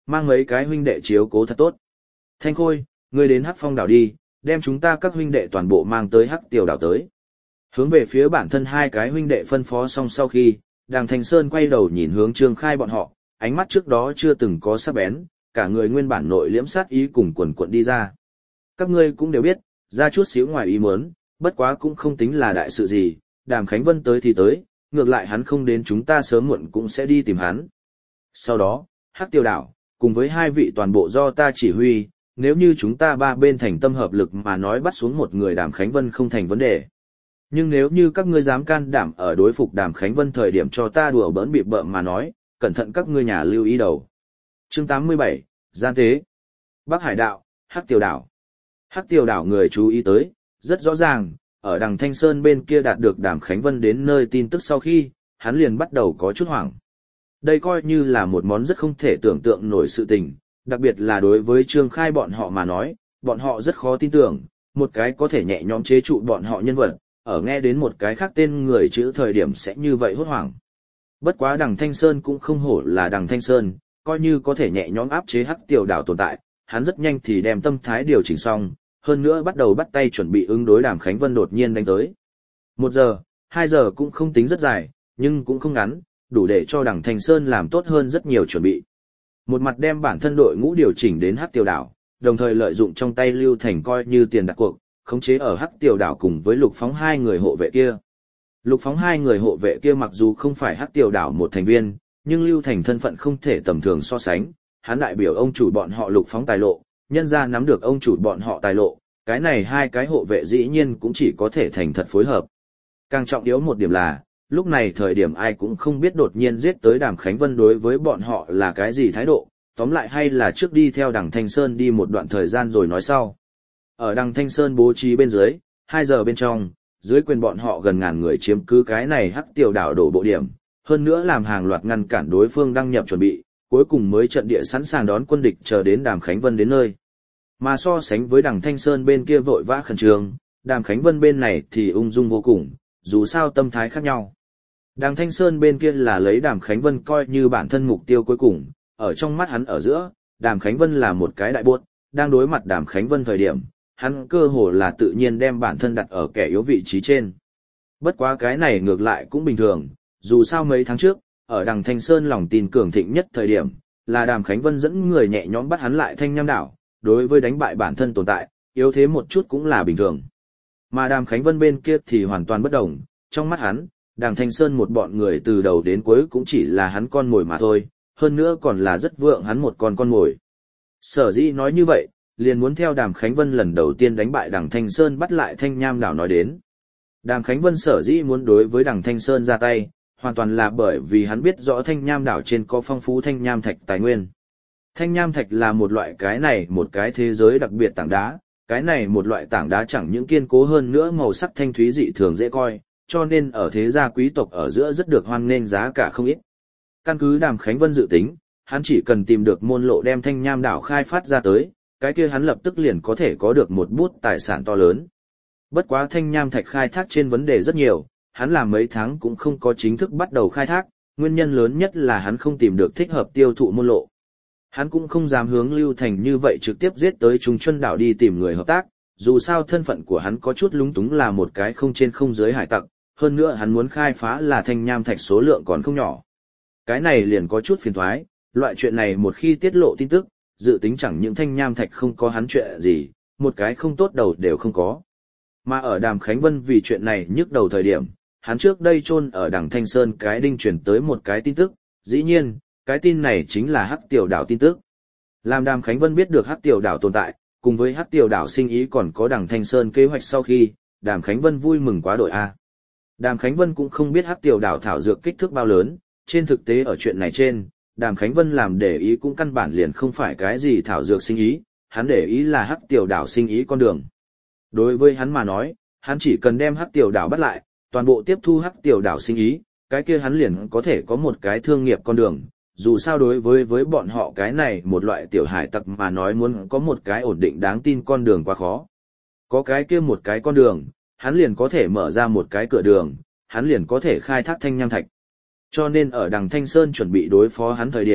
mang mấy cái huynh đệ chiếu cố thật tốt. Thanh Khôi, ngươi đến Hắc Phong đảo đi, đem chúng ta các huynh đệ toàn bộ mang tới Hắc Tiểu đảo tới. Hướng về phía bản thân hai cái huynh đệ phân phó xong sau khi, Đàng Thanh Sơn quay đầu nhìn hướng Trương Khai bọn họ, ánh mắt trước đó chưa từng có sắc bén, cả người nguyên bản nội liễm sát ý cùng quần quận đi ra. Các ngươi cũng đều biết, ra chút xíu ngoài ý muốn, bất quá cũng không tính là đại sự gì, Đàm Khánh Vân tới thì tới, ngược lại hắn không đến chúng ta sớm muộn cũng sẽ đi tìm hắn. Sau đó, Hắc Tiêu đảo, cùng với hai vị toàn bộ do ta chỉ huy, nếu như chúng ta ba bên thành tâm hợp lực mà nói bắt xuống một người Đàm Khánh Vân không thành vấn đề. Nhưng nếu như các ngươi dám can đảm ở đối phục Đàm Khánh Vân thời điểm cho ta đùa bỡn bịp bợm mà nói, cẩn thận các ngươi nhà lưu ý đầu. Chương tám mươi bảy, Gian tế. Bắc Hải đạo, Hắc Tiêu đảo. Hắc Tiêu đảo người chú ý tới, rất rõ ràng, ở đằng Thanh Sơn bên kia đạt được Đàm Khánh Vân đến nơi tin tức sau khi, hắn liền bắt đầu có chút hoảng. Đây coi như là một món rất không thể tưởng tượng nổi sự tình, đặc biệt là đối với Trương Khai bọn họ mà nói, bọn họ rất khó tin tưởng, một cái có thể nhẹ nhõm chế trụ bọn họ nhân vật, ở nghe đến một cái khác tên người chữ thời điểm sẽ như vậy hốt hoảng. Bất quá đằng Thanh Sơn cũng không hổ là đằng Thanh Sơn, coi như có thể nhẹ nhõm áp chế Hắc Tiểu đảo tồn tại, hắn rất nhanh thì đem tâm thái điều chỉnh xong, hơn nữa bắt đầu bắt tay chuẩn bị ứng đối Đàm Khánh Vân đột nhiên đánh tới. Một giờ, hai giờ cũng không tính rất dài, nhưng cũng không ngắn, đủ để cho đằng Thanh Sơn làm tốt hơn rất nhiều chuẩn bị. Một mặt đem bản thân đội ngũ điều chỉnh đến Hắc Tiểu đảo, đồng thời lợi dụng trong tay Lưu Thành coi như tiền đặt cuộc, khống chế ở Hắc Tiểu đảo cùng với Lục Phóng hai người hộ vệ kia. Lục Phóng hai người hộ vệ kia mặc dù không phải Hắc Tiểu đảo một thành viên, nhưng Lưu Thành thân phận không thể tầm thường so sánh, hắn đại biểu ông chủ bọn họ Lục Phóng tài lộ, nhân ra nắm được ông chủ bọn họ tài lộ, cái này hai cái hộ vệ dĩ nhiên cũng chỉ có thể thành thật phối hợp. Càng trọng yếu một điểm là, lúc này thời điểm ai cũng không biết đột nhiên giết tới Đàm Khánh Vân đối với bọn họ là cái gì thái độ, tóm lại hay là trước đi theo đằng Thanh Sơn đi một đoạn thời gian rồi nói sau. Ở đằng Thanh Sơn bố trí bên dưới, hai giờ bên trong, dưới quyền bọn họ gần ngàn người chiếm cứ cái này Hắc Tiểu đảo đổ bộ điểm, hơn nữa làm hàng loạt ngăn cản đối phương đăng nhập chuẩn bị, cuối cùng mới trận địa sẵn sàng đón quân địch chờ đến Đàm Khánh Vân đến nơi. Mà so sánh với đằng Thanh Sơn bên kia vội vã khẩn trương, Đàm Khánh Vân bên này thì ung dung vô cùng, dù sao tâm thái khác nhau. Đằng Thanh Sơn bên kia là lấy Đàm Khánh Vân coi như bản thân mục tiêu cuối cùng, ở trong mắt hắn ở giữa, Đàm Khánh Vân là một cái đại buốt, đang đối mặt Đàm Khánh Vân thời điểm, hắn cơ hồ là tự nhiên đem bản thân đặt ở kẻ yếu vị trí trên. Bất quá cái này ngược lại cũng bình thường, dù sao mấy tháng trước, ở đằng Thanh Sơn lòng tin cường thịnh nhất thời điểm, là Đàm Khánh Vân dẫn người nhẹ nhõm bắt hắn lại Thanh Nham đảo, đối với đánh bại bản thân tồn tại, yếu thế một chút cũng là bình thường. Mà Đàm Khánh Vân bên kia thì hoàn toàn bất đồng, trong mắt hắn, Đàm Thanh Sơn một bọn người từ đầu đến cuối cũng chỉ là hắn con mồi mà thôi, hơn nữa còn là rất vượng hắn một con con mồi. Sở dĩ nói như vậy, liền muốn theo Đàm Khánh Vân lần đầu tiên đánh bại Đằng Thanh Sơn bắt lại Thanh Nham đảo nói đến. Đàm Khánh Vân sở dĩ muốn đối với Đằng Thanh Sơn ra tay, hoàn toàn là bởi vì hắn biết rõ Thanh Nham đảo trên có phong phú Thanh Nham thạch tài nguyên. Thanh Nham thạch là một loại cái này một cái thế giới đặc biệt tảng đá, cái này một loại tảng đá chẳng những kiên cố hơn nữa màu sắc thanh thúy dị thường dễ coi, cho nên ở thế gia quý tộc ở giữa rất được hoan nghênh giá cả không ít. Căn cứ Đàm Khánh Vân dự tính, hắn chỉ cần tìm được môn lộ đem Thanh Nham đảo khai phát ra tới, cái kia hắn lập tức liền có thể có được một bút tài sản to lớn. Bất quá Thanh Nham thạch khai thác trên vấn đề rất nhiều, hắn làm mấy tháng cũng không có chính thức bắt đầu khai thác, nguyên nhân lớn nhất là hắn không tìm được thích hợp tiêu thụ môn lộ. Hắn cũng không dám hướng Lưu Thành như vậy trực tiếp giết tới Trung Chuân đảo đi tìm người hợp tác, dù sao thân phận của hắn có chút lúng túng là một cái không trên không dưới hải tặc, hơn nữa hắn muốn khai phá là Thanh Nham thạch số lượng còn không nhỏ. Cái này liền có chút phiền toái, loại chuyện này một khi tiết lộ tin tức, dự tính chẳng những Thanh Nham thạch không có hắn chuyện gì, một cái không tốt đầu đều không có. Mà ở Đàm Khánh Vân vì chuyện này nhức đầu thời điểm, hắn trước đây chôn ở đằng Thanh Sơn cái đinh truyền tới một cái tin tức, dĩ nhiên, cái tin này chính là Hắc Tiểu đảo tin tức. Làm Đàm Khánh Vân biết được Hắc Tiểu đảo tồn tại, cùng với Hắc Tiểu đảo sinh ý còn có đằng Thanh Sơn kế hoạch sau khi, Đàm Khánh Vân vui mừng quá đội a. Đàm Khánh Vân cũng không biết Hắc Tiểu đảo thảo dược kích thước bao lớn, trên thực tế ở chuyện này trên, Đàm Khánh Vân làm để ý cũng căn bản liền không phải cái gì thảo dược sinh ý, hắn để ý là Hắc Tiểu đảo sinh ý con đường. Đối với hắn mà nói, hắn chỉ cần đem Hắc Tiểu đảo bắt lại, toàn bộ tiếp thu Hắc Tiểu đảo sinh ý, cái kia hắn liền có thể có một cái thương nghiệp con đường. Dù sao đối với với bọn họ cái này một loại tiểu hải tặc mà nói muốn có một cái ổn định đáng tin con đường quá khó. Có cái kia một cái con đường, hắn liền có thể mở ra một cái cửa đường, hắn liền có thể khai thác Thanh Nham thạch. Cho nên ở đằng Thanh Sơn chuẩn bị đối phó hắn thời điểm,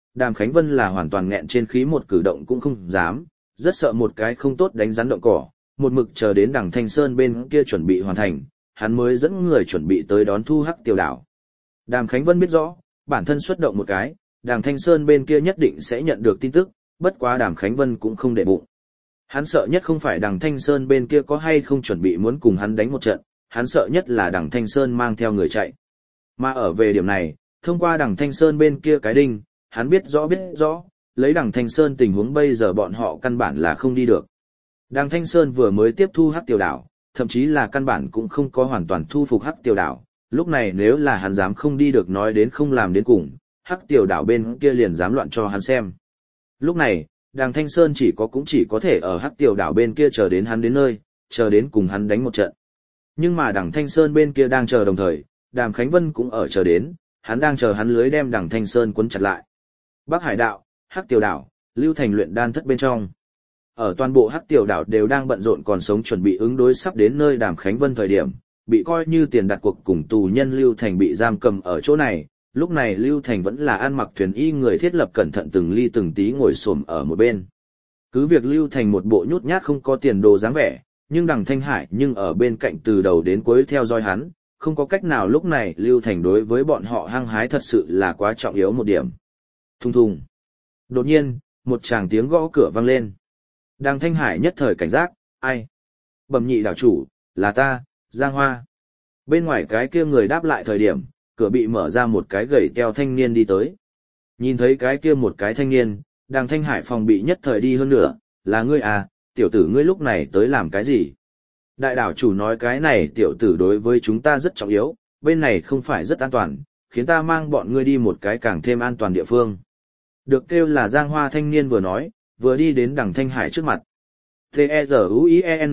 Đàm Khánh Vân là hoàn toàn nghẹn trên khí một cử động cũng không dám, rất sợ một cái không tốt đánh rắn động cỏ, một mực chờ đến đằng Thanh Sơn bên kia chuẩn bị hoàn thành, hắn mới dẫn người chuẩn bị tới đón thu Hắc Tiểu Đảo. Đàm Khánh Vân biết rõ, bản thân xuất động một cái, đằng Thanh Sơn bên kia nhất định sẽ nhận được tin tức, bất quá Đàm Khánh Vân cũng không để bụng. Hắn sợ nhất không phải đằng Thanh Sơn bên kia có hay không chuẩn bị muốn cùng hắn đánh một trận, hắn sợ nhất là đằng Thanh Sơn mang theo người chạy. Mà ở về điểm này, thông qua đằng Thanh Sơn bên kia cái đinh, hắn biết rõ biết rõ, lấy đằng Thanh Sơn tình huống bây giờ bọn họ căn bản là không đi được. Đằng Thanh Sơn vừa mới tiếp thu Hắc Tiểu Đảo, thậm chí là căn bản cũng không có hoàn toàn thu phục Hắc Tiểu Đảo, lúc này nếu là hắn dám không đi được nói đến không làm đến cùng, Hắc Tiểu Đảo bên kia liền dám loạn cho hắn xem. Lúc này, đằng Thanh Sơn chỉ có cũng chỉ có thể ở Hắc Tiểu Đảo bên kia chờ đến hắn đến nơi, chờ đến cùng hắn đánh một trận. Nhưng mà đằng Thanh Sơn bên kia đang chờ đồng thời, Đàm Khánh Vân cũng ở chờ đến, hắn đang chờ hắn lưới đem đằng Thanh Sơn quấn chặt lại. Bắc Hải Đạo, Hắc Tiểu Đảo, Lưu Thành luyện đan thất bên trong. Ở toàn bộ Hắc Tiểu Đảo đều đang bận rộn còn sống chuẩn bị ứng đối sắp đến nơi Đàm Khánh Vân thời điểm, bị coi như tiền đặt cuộc cùng tù nhân Lưu Thành bị giam cầm ở chỗ này. Lúc này Lưu Thành vẫn là ăn mặc thuyền y người thiết lập cẩn thận từng ly từng tí ngồi xổm ở một bên. Cứ việc Lưu Thành một bộ nhút nhát không có tiền đồ dáng vẻ, nhưng đằng Thanh Hải nhưng ở bên cạnh từ đầu đến cuối theo dõi hắn, không có cách nào lúc này Lưu Thành đối với bọn họ hăng hái thật sự là quá trọng yếu một điểm. Thùng thùng. Đột nhiên, một tràng tiếng gõ cửa vang lên. Đằng Thanh Hải nhất thời cảnh giác, ai? Bẩm nhị đảo chủ, là ta, Giang Hoa. Bên ngoài cái kia người đáp lại thời điểm, cửa bị mở ra một cái gầy teo thanh niên đi tới. Nhìn thấy cái kia một cái thanh niên, đằng Thanh Hải phòng bị nhất thời đi hơn nữa, là ngươi à, tiểu tử ngươi lúc này tới làm cái gì? Đại đảo chủ nói cái này tiểu tử đối với chúng ta rất trọng yếu, bên này không phải rất an toàn, khiến ta mang bọn ngươi đi một cái càng thêm an toàn địa phương. Được kêu là Giang Hoa thanh niên vừa nói, vừa đi đến đằng Thanh Hải trước mặt. T-E-Z-U-I-E-N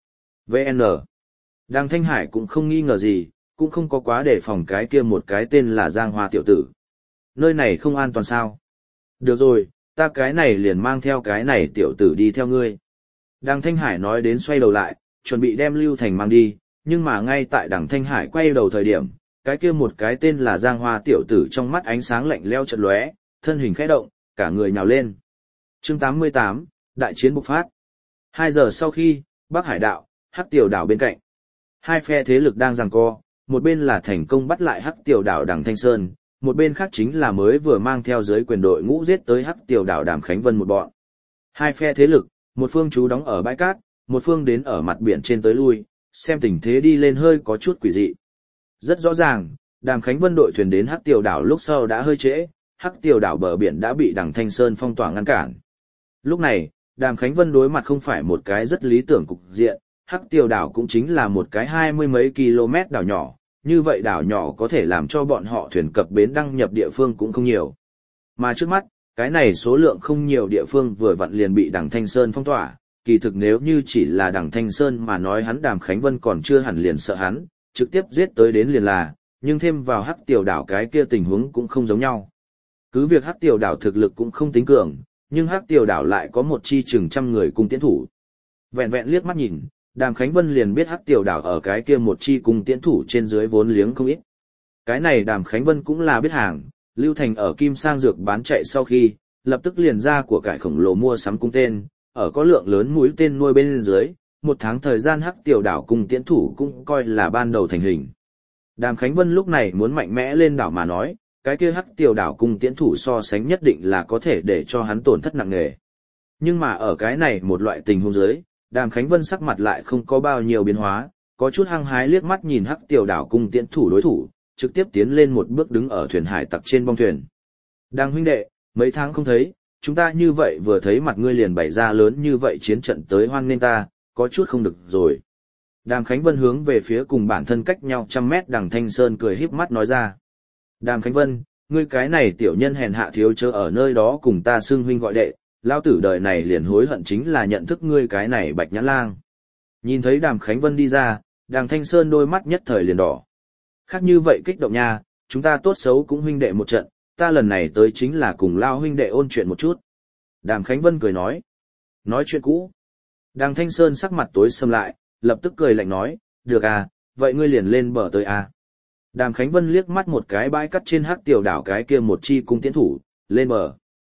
V-N Đằng Thanh Hải cũng không nghi ngờ gì, cũng không có quá đề phòng cái kia một cái tên là Giang Hoa tiểu tử. Nơi này không an toàn sao? Được rồi, ta cái này liền mang theo cái này tiểu tử đi theo ngươi. Đằng Thanh Hải nói đến xoay đầu lại, chuẩn bị đem Lưu Thành mang đi, nhưng mà ngay tại đằng Thanh Hải quay đầu thời điểm, cái kia một cái tên là Giang Hoa tiểu tử trong mắt ánh sáng lạnh lẽo chợt lóe, thân hình khẽ động, cả người nhào lên. Chương tám mươi tám, đại chiến bộc phát. Hai giờ sau khi, Bắc Hải Đạo, Hắc Tiểu Đảo bên cạnh. Hai phe thế lực đang giằng co, một bên là thành công bắt lại Hắc Tiểu Đảo đằng Thanh Sơn, một bên khác chính là mới vừa mang theo dưới quyền đội ngũ giết tới Hắc Tiểu Đảo Đàm Khánh Vân một bọn. Hai phe thế lực, một phương trú đóng ở bãi cát, một phương đến ở mặt biển trên tới lui, xem tình thế đi lên hơi có chút quỷ dị. Rất rõ ràng, Đàm Khánh Vân đội thuyền đến Hắc Tiểu Đảo lúc sau đã hơi trễ, Hắc Tiểu Đảo bờ biển đã bị đằng Thanh Sơn phong tỏa ngăn cản. Lúc này, Đàm Khánh Vân đối mặt không phải một cái rất lý tưởng cục diện, Hắc Tiểu Đảo cũng chính là một cái hai mươi mấy km đảo nhỏ, như vậy đảo nhỏ có thể làm cho bọn họ thuyền cập bến đăng nhập địa phương cũng không nhiều. Mà trước mắt, cái này số lượng không nhiều địa phương vừa vặn liền bị đằng Thanh Sơn phong tỏa, kỳ thực nếu như chỉ là đằng Thanh Sơn mà nói hắn Đàm Khánh Vân còn chưa hẳn liền sợ hắn, trực tiếp giết tới đến liền là, nhưng thêm vào Hắc Tiểu Đảo cái kia tình huống cũng không giống nhau. Cứ việc Hắc Tiểu Đảo thực lực cũng không tính cường, nhưng Hắc Tiểu Đảo lại có một chi chừng trăm người cung tiễn thủ. Vẹn vẹn liếc mắt nhìn, Đàm Khánh Vân liền biết Hắc Tiểu Đảo ở cái kia một chi cung tiễn thủ trên dưới vốn liếng không ít. Cái này Đàm Khánh Vân cũng là biết hàng, Lưu Thành ở Kim Sang Dược bán chạy sau khi, lập tức liền ra của cải khổng lồ mua sắm cung tên, ở có lượng lớn mũi tên nuôi bên dưới, một tháng thời gian Hắc Tiểu Đảo cung tiễn thủ cũng coi là ban đầu thành hình. Đàm Khánh Vân lúc này muốn mạnh mẽ lên đảo mà nói, cái kia Hắc Tiểu Đảo cung tiễn thủ so sánh nhất định là có thể để cho hắn tổn thất nặng nề. Nhưng mà ở cái này một loại tình huống dưới, Đàm Khánh Vân sắc mặt lại không có bao nhiêu biến hóa, có chút hăng hái liếc mắt nhìn Hắc Tiểu Đảo cung tiễn thủ đối thủ, trực tiếp tiến lên một bước đứng ở thuyền hải tặc trên bong thuyền. Đàm huynh đệ, mấy tháng không thấy, chúng ta như vậy vừa thấy mặt ngươi liền bày ra lớn như vậy chiến trận tới hoan nghênh ta, có chút không được rồi. Đàm Khánh Vân hướng về phía cùng bản thân cách nhau trăm mét đằng Thanh Sơn cười híp mắt nói ra. Đàm Khánh Vân, ngươi cái này tiểu nhân hèn hạ thiếu chớ ở nơi đó cùng ta xưng huynh gọi đệ, lao tử đời này liền hối hận chính là nhận thức ngươi cái này bạch nhãn lang. Nhìn thấy Đàm Khánh Vân đi ra, đằng Thanh Sơn đôi mắt nhất thời liền đỏ. Khác như vậy kích động nha, chúng ta tốt xấu cũng huynh đệ một trận, ta lần này tới chính là cùng lao huynh đệ ôn chuyện một chút. Đàm Khánh Vân cười nói. Nói chuyện cũ. Đằng Thanh Sơn sắc mặt tối sầm lại, lập tức cười lạnh nói, được à, vậy ngươi liền lên bờ tới à. Đàm Khánh Vân liếc mắt một cái bãi cắt trên Hắc Tiểu Đảo cái kia một chi cung tiễn thủ, lên bờ.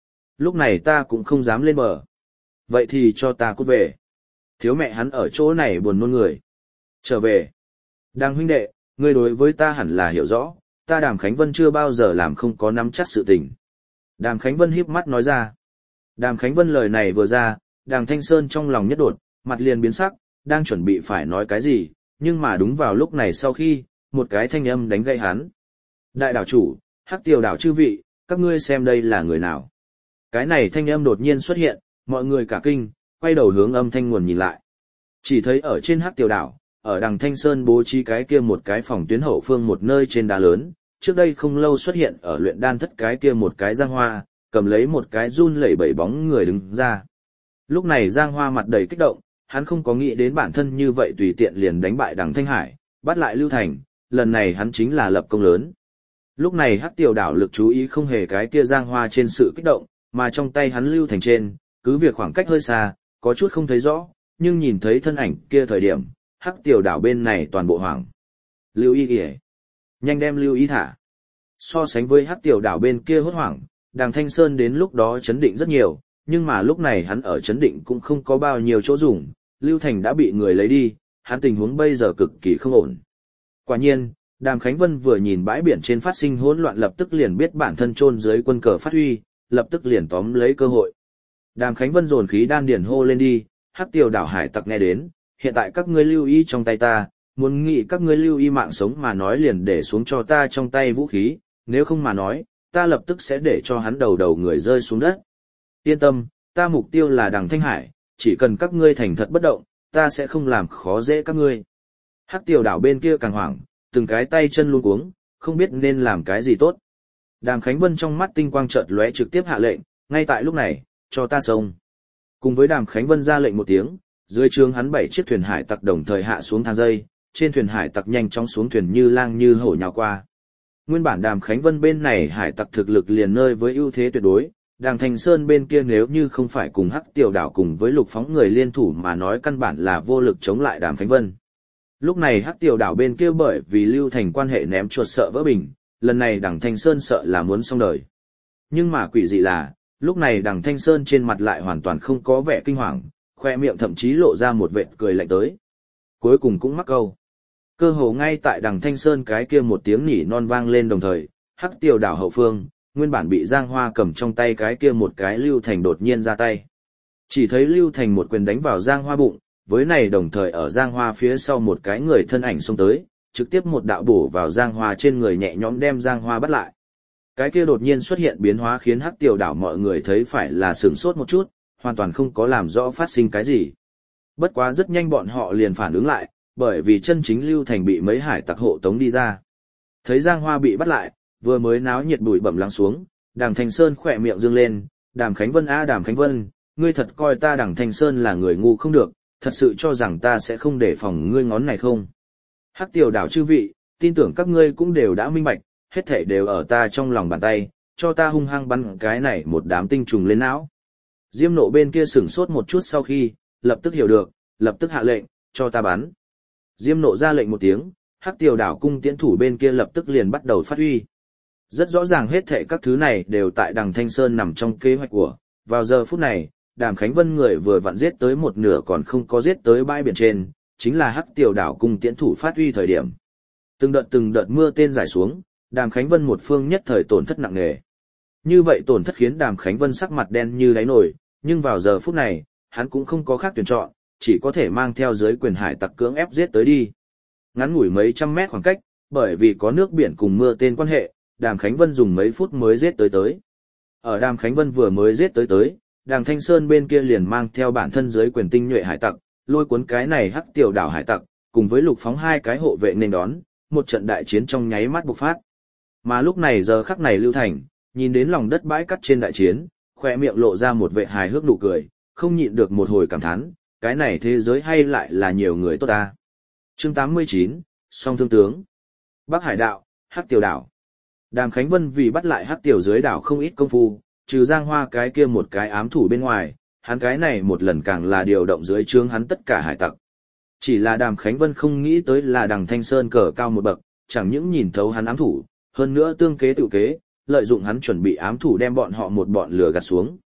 Lúc này ta cũng không dám lên bờ. Vậy thì cho ta cút về. Thiếu mẹ hắn ở chỗ này buồn nôn người. Trở về. Đàng huynh đệ, ngươi đối với ta hẳn là hiểu rõ, ta Đàm Khánh Vân chưa bao giờ làm không có nắm chắc sự tình. Đàm Khánh Vân híp mắt nói ra. Đàm Khánh Vân lời này vừa ra, Đàng Thanh Sơn trong lòng nhất đột, mặt liền biến sắc, đang chuẩn bị phải nói cái gì, nhưng mà đúng vào lúc này sau khi, một cái thanh âm đánh gãy hắn. Đại đảo chủ, Hắc Tiểu đảo chư vị, các ngươi xem đây là người nào? Cái này thanh âm đột nhiên xuất hiện, mọi người cả kinh, quay đầu hướng âm thanh nguồn nhìn lại. Chỉ thấy ở trên Hắc Tiểu đảo, ở Đằng Thanh Sơn bố trí cái kia một cái phòng tuyến hậu phương một nơi trên đá lớn, trước đây không lâu xuất hiện ở luyện đan thất cái kia một cái Giang Hoa, cầm lấy một cái run lẩy bẩy bóng người đứng ra. Lúc này Giang Hoa mặt đầy kích động, hắn không có nghĩ đến bản thân như vậy tùy tiện liền đánh bại Đằng Thanh Hải, bắt lại Lưu Thành, lần này hắn chính là lập công lớn. Lúc này Hắc Tiểu đảo lực chú ý không hề cái kia Giang Hoa trên sự kích động, mà trong tay hắn Lưu Thành trên, cứ việc khoảng cách hơi xa, có chút không thấy rõ, nhưng nhìn thấy thân ảnh kia thời điểm, Hắc Tiểu đảo bên này toàn bộ hoảng. Lưu Y kìa, nhanh đem Lưu Y thả. So sánh với Hắc Tiểu đảo bên kia hốt hoảng, Đàng Thanh Sơn đến lúc đó chấn định rất nhiều, nhưng mà lúc này hắn ở chấn định cũng không có bao nhiêu chỗ dùng, Lưu Thành đã bị người lấy đi, hắn tình huống bây giờ cực kỳ không ổn. Quả nhiên, Đàm Khánh Vân vừa nhìn bãi biển trên phát sinh hỗn loạn lập tức liền biết bản thân chôn dưới quân cờ phát huy, lập tức liền tóm lấy cơ hội. Đàm Khánh Vân dồn khí đan điển hô lên đi, Hắc Tiểu đảo hải tặc nghe đến, hiện tại các ngươi lưu ý trong tay ta, muốn nghĩ các ngươi lưu ý mạng sống mà nói liền để xuống cho ta trong tay vũ khí, nếu không mà nói, ta lập tức sẽ để cho hắn đầu đầu người rơi xuống đất. Yên tâm, ta mục tiêu là Đằng Thanh Hải, chỉ cần các ngươi thành thật bất động, ta sẽ không làm khó dễ các ngươi. Hắc Tiểu đảo bên kia càng hoảng, từng cái tay chân luống cuống, không biết nên làm cái gì tốt. Đàm Khánh Vân trong mắt tinh quang chợt lóe trực tiếp hạ lệnh, ngay tại lúc này, cho ta xông. Cùng với Đàm Khánh Vân ra lệnh một tiếng, dưới trướng hắn bảy chiếc thuyền hải tặc đồng thời hạ xuống thang dây, trên thuyền hải tặc nhanh chóng xuống thuyền như lang như hổ nhào qua. Nguyên bản Đàm Khánh Vân bên này hải tặc thực lực liền nơi với ưu thế tuyệt đối, Đàng Thành Sơn bên kia nếu như không phải cùng Hắc Tiểu đảo cùng với Lục Phóng người liên thủ mà nói căn bản là vô lực chống lại Đàm Khánh Vân. Lúc này Hắc Tiểu đảo bên kia bởi vì Lưu Thành quan hệ ném chuột sợ vỡ bình, lần này Đàng Thanh Sơn sợ là muốn xong đời. Nhưng mà quỷ dị là, lúc này Đàng Thanh Sơn trên mặt lại hoàn toàn không có vẻ kinh hoàng, khoe miệng thậm chí lộ ra một vệt cười lạnh tới. Cuối cùng cũng mắc câu. Cơ hồ ngay tại Đằng Thanh Sơn cái kia một tiếng nỉ non vang lên đồng thời, Hắc Tiểu đảo hậu phương, nguyên bản bị Giang Hoa cầm trong tay cái kia một cái Lưu Thành đột nhiên ra tay. Chỉ thấy Lưu Thành một quyền đánh vào Giang Hoa bụng, với này đồng thời ở Giang Hoa phía sau một cái người thân ảnh xông tới, trực tiếp một đạo bổ vào Giang Hoa trên người nhẹ nhõm đem Giang Hoa bắt lại. Cái kia đột nhiên xuất hiện biến hóa khiến Hắc Tiểu đảo mọi người thấy phải là sửng sốt một chút, hoàn toàn không có làm rõ phát sinh cái gì. Bất quá rất nhanh bọn họ liền phản ứng lại, bởi vì chân chính Lưu Thành bị mấy hải tặc hộ tống đi ra. Thấy Giang Hoa bị bắt lại, vừa mới náo nhiệt bụi bẩm lắng xuống, Đàng Thanh Sơn khỏe miệng dương lên, Đàm Khánh Vân a Đàm Khánh Vân, ngươi thật coi ta Đàng Thanh Sơn là người ngu không được, thật sự cho rằng ta sẽ không để phòng ngươi ngón này không? Hắc Tiểu đảo chư vị, tin tưởng các ngươi cũng đều đã minh bạch, hết thảy đều ở ta trong lòng bàn tay, cho ta hung hăng bắn cái này một đám tinh trùng lên não. Diêm Nộ bên kia sửng sốt một chút sau khi, lập tức hiểu được, lập tức hạ lệnh, cho ta bắn. Diêm Nộ ra lệnh một tiếng, Hắc Tiểu đảo cung tiễn thủ bên kia lập tức liền bắt đầu phát huy. Rất rõ ràng hết thảy các thứ này đều tại Đằng Thanh Sơn nằm trong kế hoạch của, vào giờ phút này, Đàm Khánh Vân người vừa vặn giết tới một nửa còn không có giết tới bãi biển trên, chính là Hắc Tiểu đảo cung tiễn thủ phát huy thời điểm. Từng đợt từng đợt mưa tên rải xuống, Đàm Khánh Vân một phương nhất thời tổn thất nặng nề. Như vậy tổn thất khiến Đàm Khánh Vân sắc mặt đen như đáy nồi, nhưng vào giờ phút này, hắn cũng không có khác tuyển chọn, chỉ có thể mang theo dưới quyền hải tặc cưỡng ép giết tới đi. Ngắn ngủi mấy trăm mét khoảng cách, bởi vì có nước biển cùng mưa tên quan hệ, Đàm Khánh Vân dùng mấy phút mới giết tới tới. Ở Đàm Khánh Vân vừa mới giết tới tới, Đàng Thanh Sơn bên kia liền mang theo bản thân dưới quyền tinh nhuệ hải tặc, lôi cuốn cái này Hắc Tiểu đảo hải tặc, cùng với Lục Phóng hai cái hộ vệ nên đón, một trận đại chiến trong nháy mắt bộc phát. Mà lúc này giờ khắc này Lưu Thành, nhìn đến lòng đất bãi cắt trên đại chiến, khoe miệng lộ ra một vẻ hài hước nụ cười, không nhịn được một hồi cảm thán, cái này thế giới hay lại là nhiều người tốt ta. Chương tám mươi chín, Song Thương Tướng. Bắc Hải Đạo, Hắc Tiểu đảo. Đàm Khánh Vân vì bắt lại Hắc Tiểu dưới đảo không ít công phu, trừ Giang Hoa cái kia một cái ám thủ bên ngoài, hắn cái này một lần càng là điều động dưới trướng hắn tất cả hải tặc. Chỉ là Đàm Khánh Vân không nghĩ tới là Đằng Thanh Sơn cờ cao một bậc, chẳng những nhìn thấu hắn ám thủ, hơn nữa tương kế tự kế, lợi dụng hắn chuẩn bị ám thủ đem bọn họ một bọn lừa gạt xuống,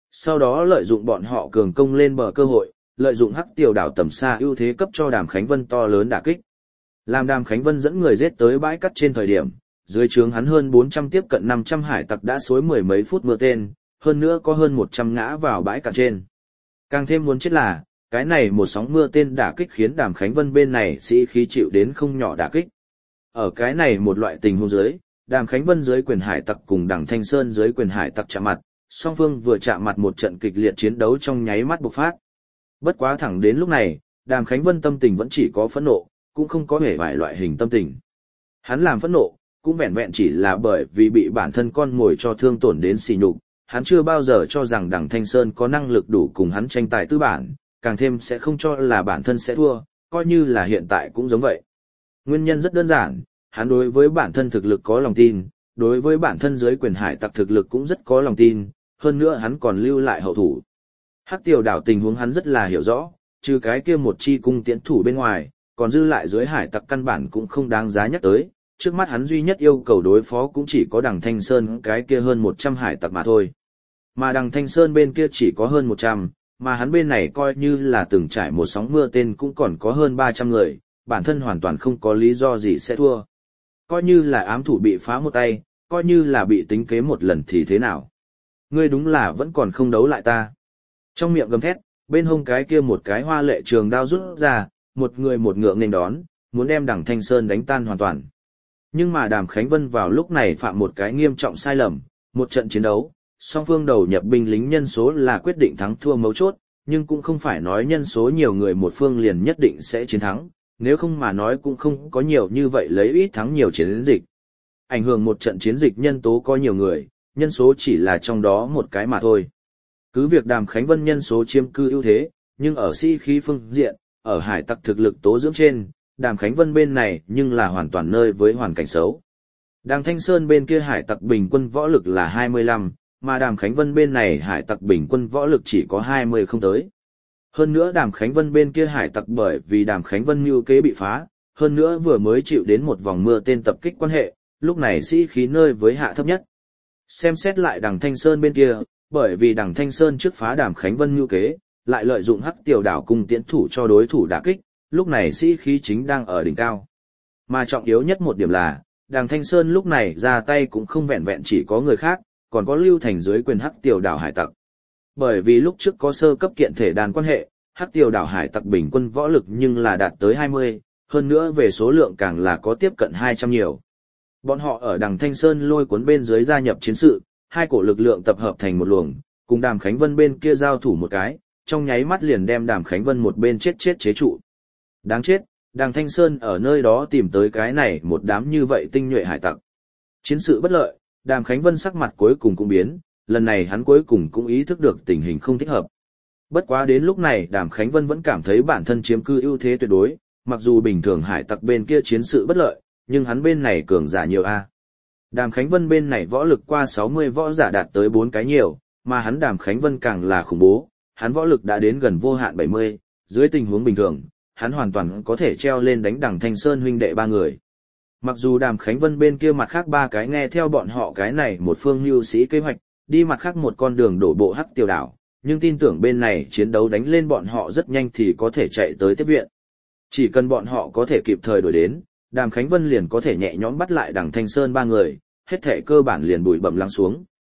Sau đó lợi dụng bọn họ cường công lên bờ cơ hội, lợi dụng hắc tiểu đảo tầm xa ưu thế cấp cho Đàm Khánh Vân to lớn đả kích. Làm Đàm Khánh Vân dẫn người giết tới bãi cắt trên thời điểm, dưới trướng hắn hơn bốn trăm tiếp cận năm trăm hải tặc đã xối mười mấy phút mưa tên, hơn nữa có hơn một trăm ngã vào bãi cạn trên. Càng thêm muốn chết là, cái này một sóng mưa tên đả kích khiến Đàm Khánh Vân bên này sĩ khí chịu đến không nhỏ đả kích. Ở cái này một loại tình huống dưới, Đàm Khánh Vân dưới quyền hải tặc cùng Đằng Thanh Sơn dưới quyền hải tặc chạm mặt, song phương vừa chạm mặt một trận kịch liệt chiến đấu trong nháy mắt bộc phát. Bất quá thẳng đến lúc này, Đàm Khánh Vân tâm tình vẫn chỉ có phẫn nộ, cũng không có hề vài loại hình tâm tình. Hắn làm phẫn nộ, cũng vẹn vẹn chỉ là bởi vì bị bản thân con ngồi cho thương tổn đến xỉ nhục, hắn chưa bao giờ cho rằng Đằng Thanh Sơn có năng lực đủ cùng hắn tranh tài tư bản, càng thêm sẽ không cho là bản thân sẽ thua, coi như là hiện tại cũng giống vậy. Nguyên nhân rất đơn giản, hắn đối với bản thân thực lực có lòng tin, đối với bản thân dưới quyền hải tặc thực lực cũng rất có lòng tin, hơn nữa hắn còn lưu lại hậu thủ. Hắc Tiểu đảo tình huống hắn rất là hiểu rõ, trừ cái kia một chi cung tiễn thủ bên ngoài, còn dư lại dưới hải tặc căn bản cũng không đáng giá nhắc tới, trước mắt hắn duy nhất yêu cầu đối phó cũng chỉ có Đằng Thanh Sơn cái kia hơn một trăm hải tặc mà thôi. Mà Đằng Thanh Sơn bên kia chỉ có hơn một trăm, mà hắn bên này coi như là từng trải một sóng mưa tên cũng còn có hơn ba trăm người, bản thân hoàn toàn không có lý do gì sẽ thua. Coi như là ám thủ bị phá một tay, coi như là bị tính kế một lần thì thế nào. Ngươi đúng là vẫn còn không đấu lại ta. Trong miệng gầm thét, bên hông cái kia một cái hoa lệ trường đao rút ra, một người một ngựa nên đón, muốn đem Đằng Thanh Sơn đánh tan hoàn toàn. Nhưng mà Đàm Khánh Vân vào lúc này phạm một cái nghiêm trọng sai lầm, một trận chiến đấu, song phương đầu nhập binh lính nhân số là quyết định thắng thua mấu chốt, nhưng cũng không phải nói nhân số nhiều người một phương liền nhất định sẽ chiến thắng, nếu không mà nói cũng không có nhiều như vậy lấy ít thắng nhiều chiến dịch. Ảnh hưởng một trận chiến dịch nhân tố có nhiều người, nhân số chỉ là trong đó một cái mà thôi. Cứ việc Đàm Khánh Vân nhân số chiếm cư ưu thế, nhưng ở sĩ khí phương diện, ở hải tặc thực lực tố dưỡng trên, Đàm Khánh Vân bên này nhưng là hoàn toàn nơi với hoàn cảnh xấu. Đằng Thanh Sơn bên kia hải tặc bình quân võ lực là hai mươi lăm, mà Đàm Khánh Vân bên này hải tặc bình quân võ lực chỉ có hai mươi không tới. Hơn nữa Đàm Khánh Vân bên kia hải tặc bởi vì Đàm Khánh Vân mưu kế bị phá, hơn nữa vừa mới chịu đến một vòng mưa tên tập kích quan hệ, lúc này sĩ khí nơi với hạ thấp nhất. Xem xét lại Đằng Thanh Sơn bên kia, bởi vì Đằng Thanh Sơn trước phá Đàm Khánh Vân mưu kế, lại lợi dụng hắc tiểu đảo cùng tiễn thủ cho đối thủ đả kích, lúc này sĩ khí chính đang ở đỉnh cao. Mà trọng yếu nhất một điểm là, Đằng Thanh Sơn lúc này ra tay cũng không vẹn vẹn chỉ có người khác, còn có Lưu Thành dưới quyền hắc tiểu đảo hải tặc. Bởi vì lúc trước có sơ cấp kiện thể đàn quan hệ, hắc tiểu đảo hải tặc bình quân võ lực nhưng là đạt tới hai mươi, hơn nữa về số lượng càng là có tiếp cận hai trăm nhiều. Bọn họ ở Đằng Thanh Sơn lôi cuốn bên dưới gia nhập chiến sự, hai cổ lực lượng tập hợp thành một luồng, cùng Đàm Khánh Vân bên kia giao thủ một cái, trong nháy mắt liền đem Đàm Khánh Vân một bên chết chết chế trụ. Đáng chết, Đằng Thanh Sơn ở nơi đó tìm tới cái này một đám như vậy tinh nhuệ hải tặc. Chiến sự bất lợi, Đàm Khánh Vân sắc mặt cuối cùng cũng biến, lần này hắn cuối cùng cũng ý thức được tình hình không thích hợp. Bất quá đến lúc này Đàm Khánh Vân vẫn cảm thấy bản thân chiếm cư ưu thế tuyệt đối, mặc dù bình thường hải tặc bên kia chiến sự bất lợi, nhưng hắn bên này cường giả nhiều a. Đàm Khánh Vân bên này võ lực qua sáu mươi võ giả đạt tới bốn cái nhiều, mà hắn Đàm Khánh Vân càng là khủng bố, hắn võ lực đã đến gần vô hạn bảy mươi, dưới tình huống bình thường, hắn hoàn toàn có thể treo lên đánh Đằng Thanh Sơn huynh đệ ba người. Mặc dù Đàm Khánh Vân bên kia mặt khác ba cái nghe theo bọn họ cái này một phương mưu sĩ kế hoạch, đi mặt khác một con đường đổ bộ hắc tiểu đảo, nhưng tin tưởng bên này chiến đấu đánh lên bọn họ rất nhanh thì có thể chạy tới tiếp viện. Chỉ cần bọn họ có thể kịp thời đuổi đến, Đàm Khánh Vân liền có thể nhẹ nhõm bắt lại Đằng Thanh Sơn ba người, hết thể cơ bản liền bụi bặm lắng xuống.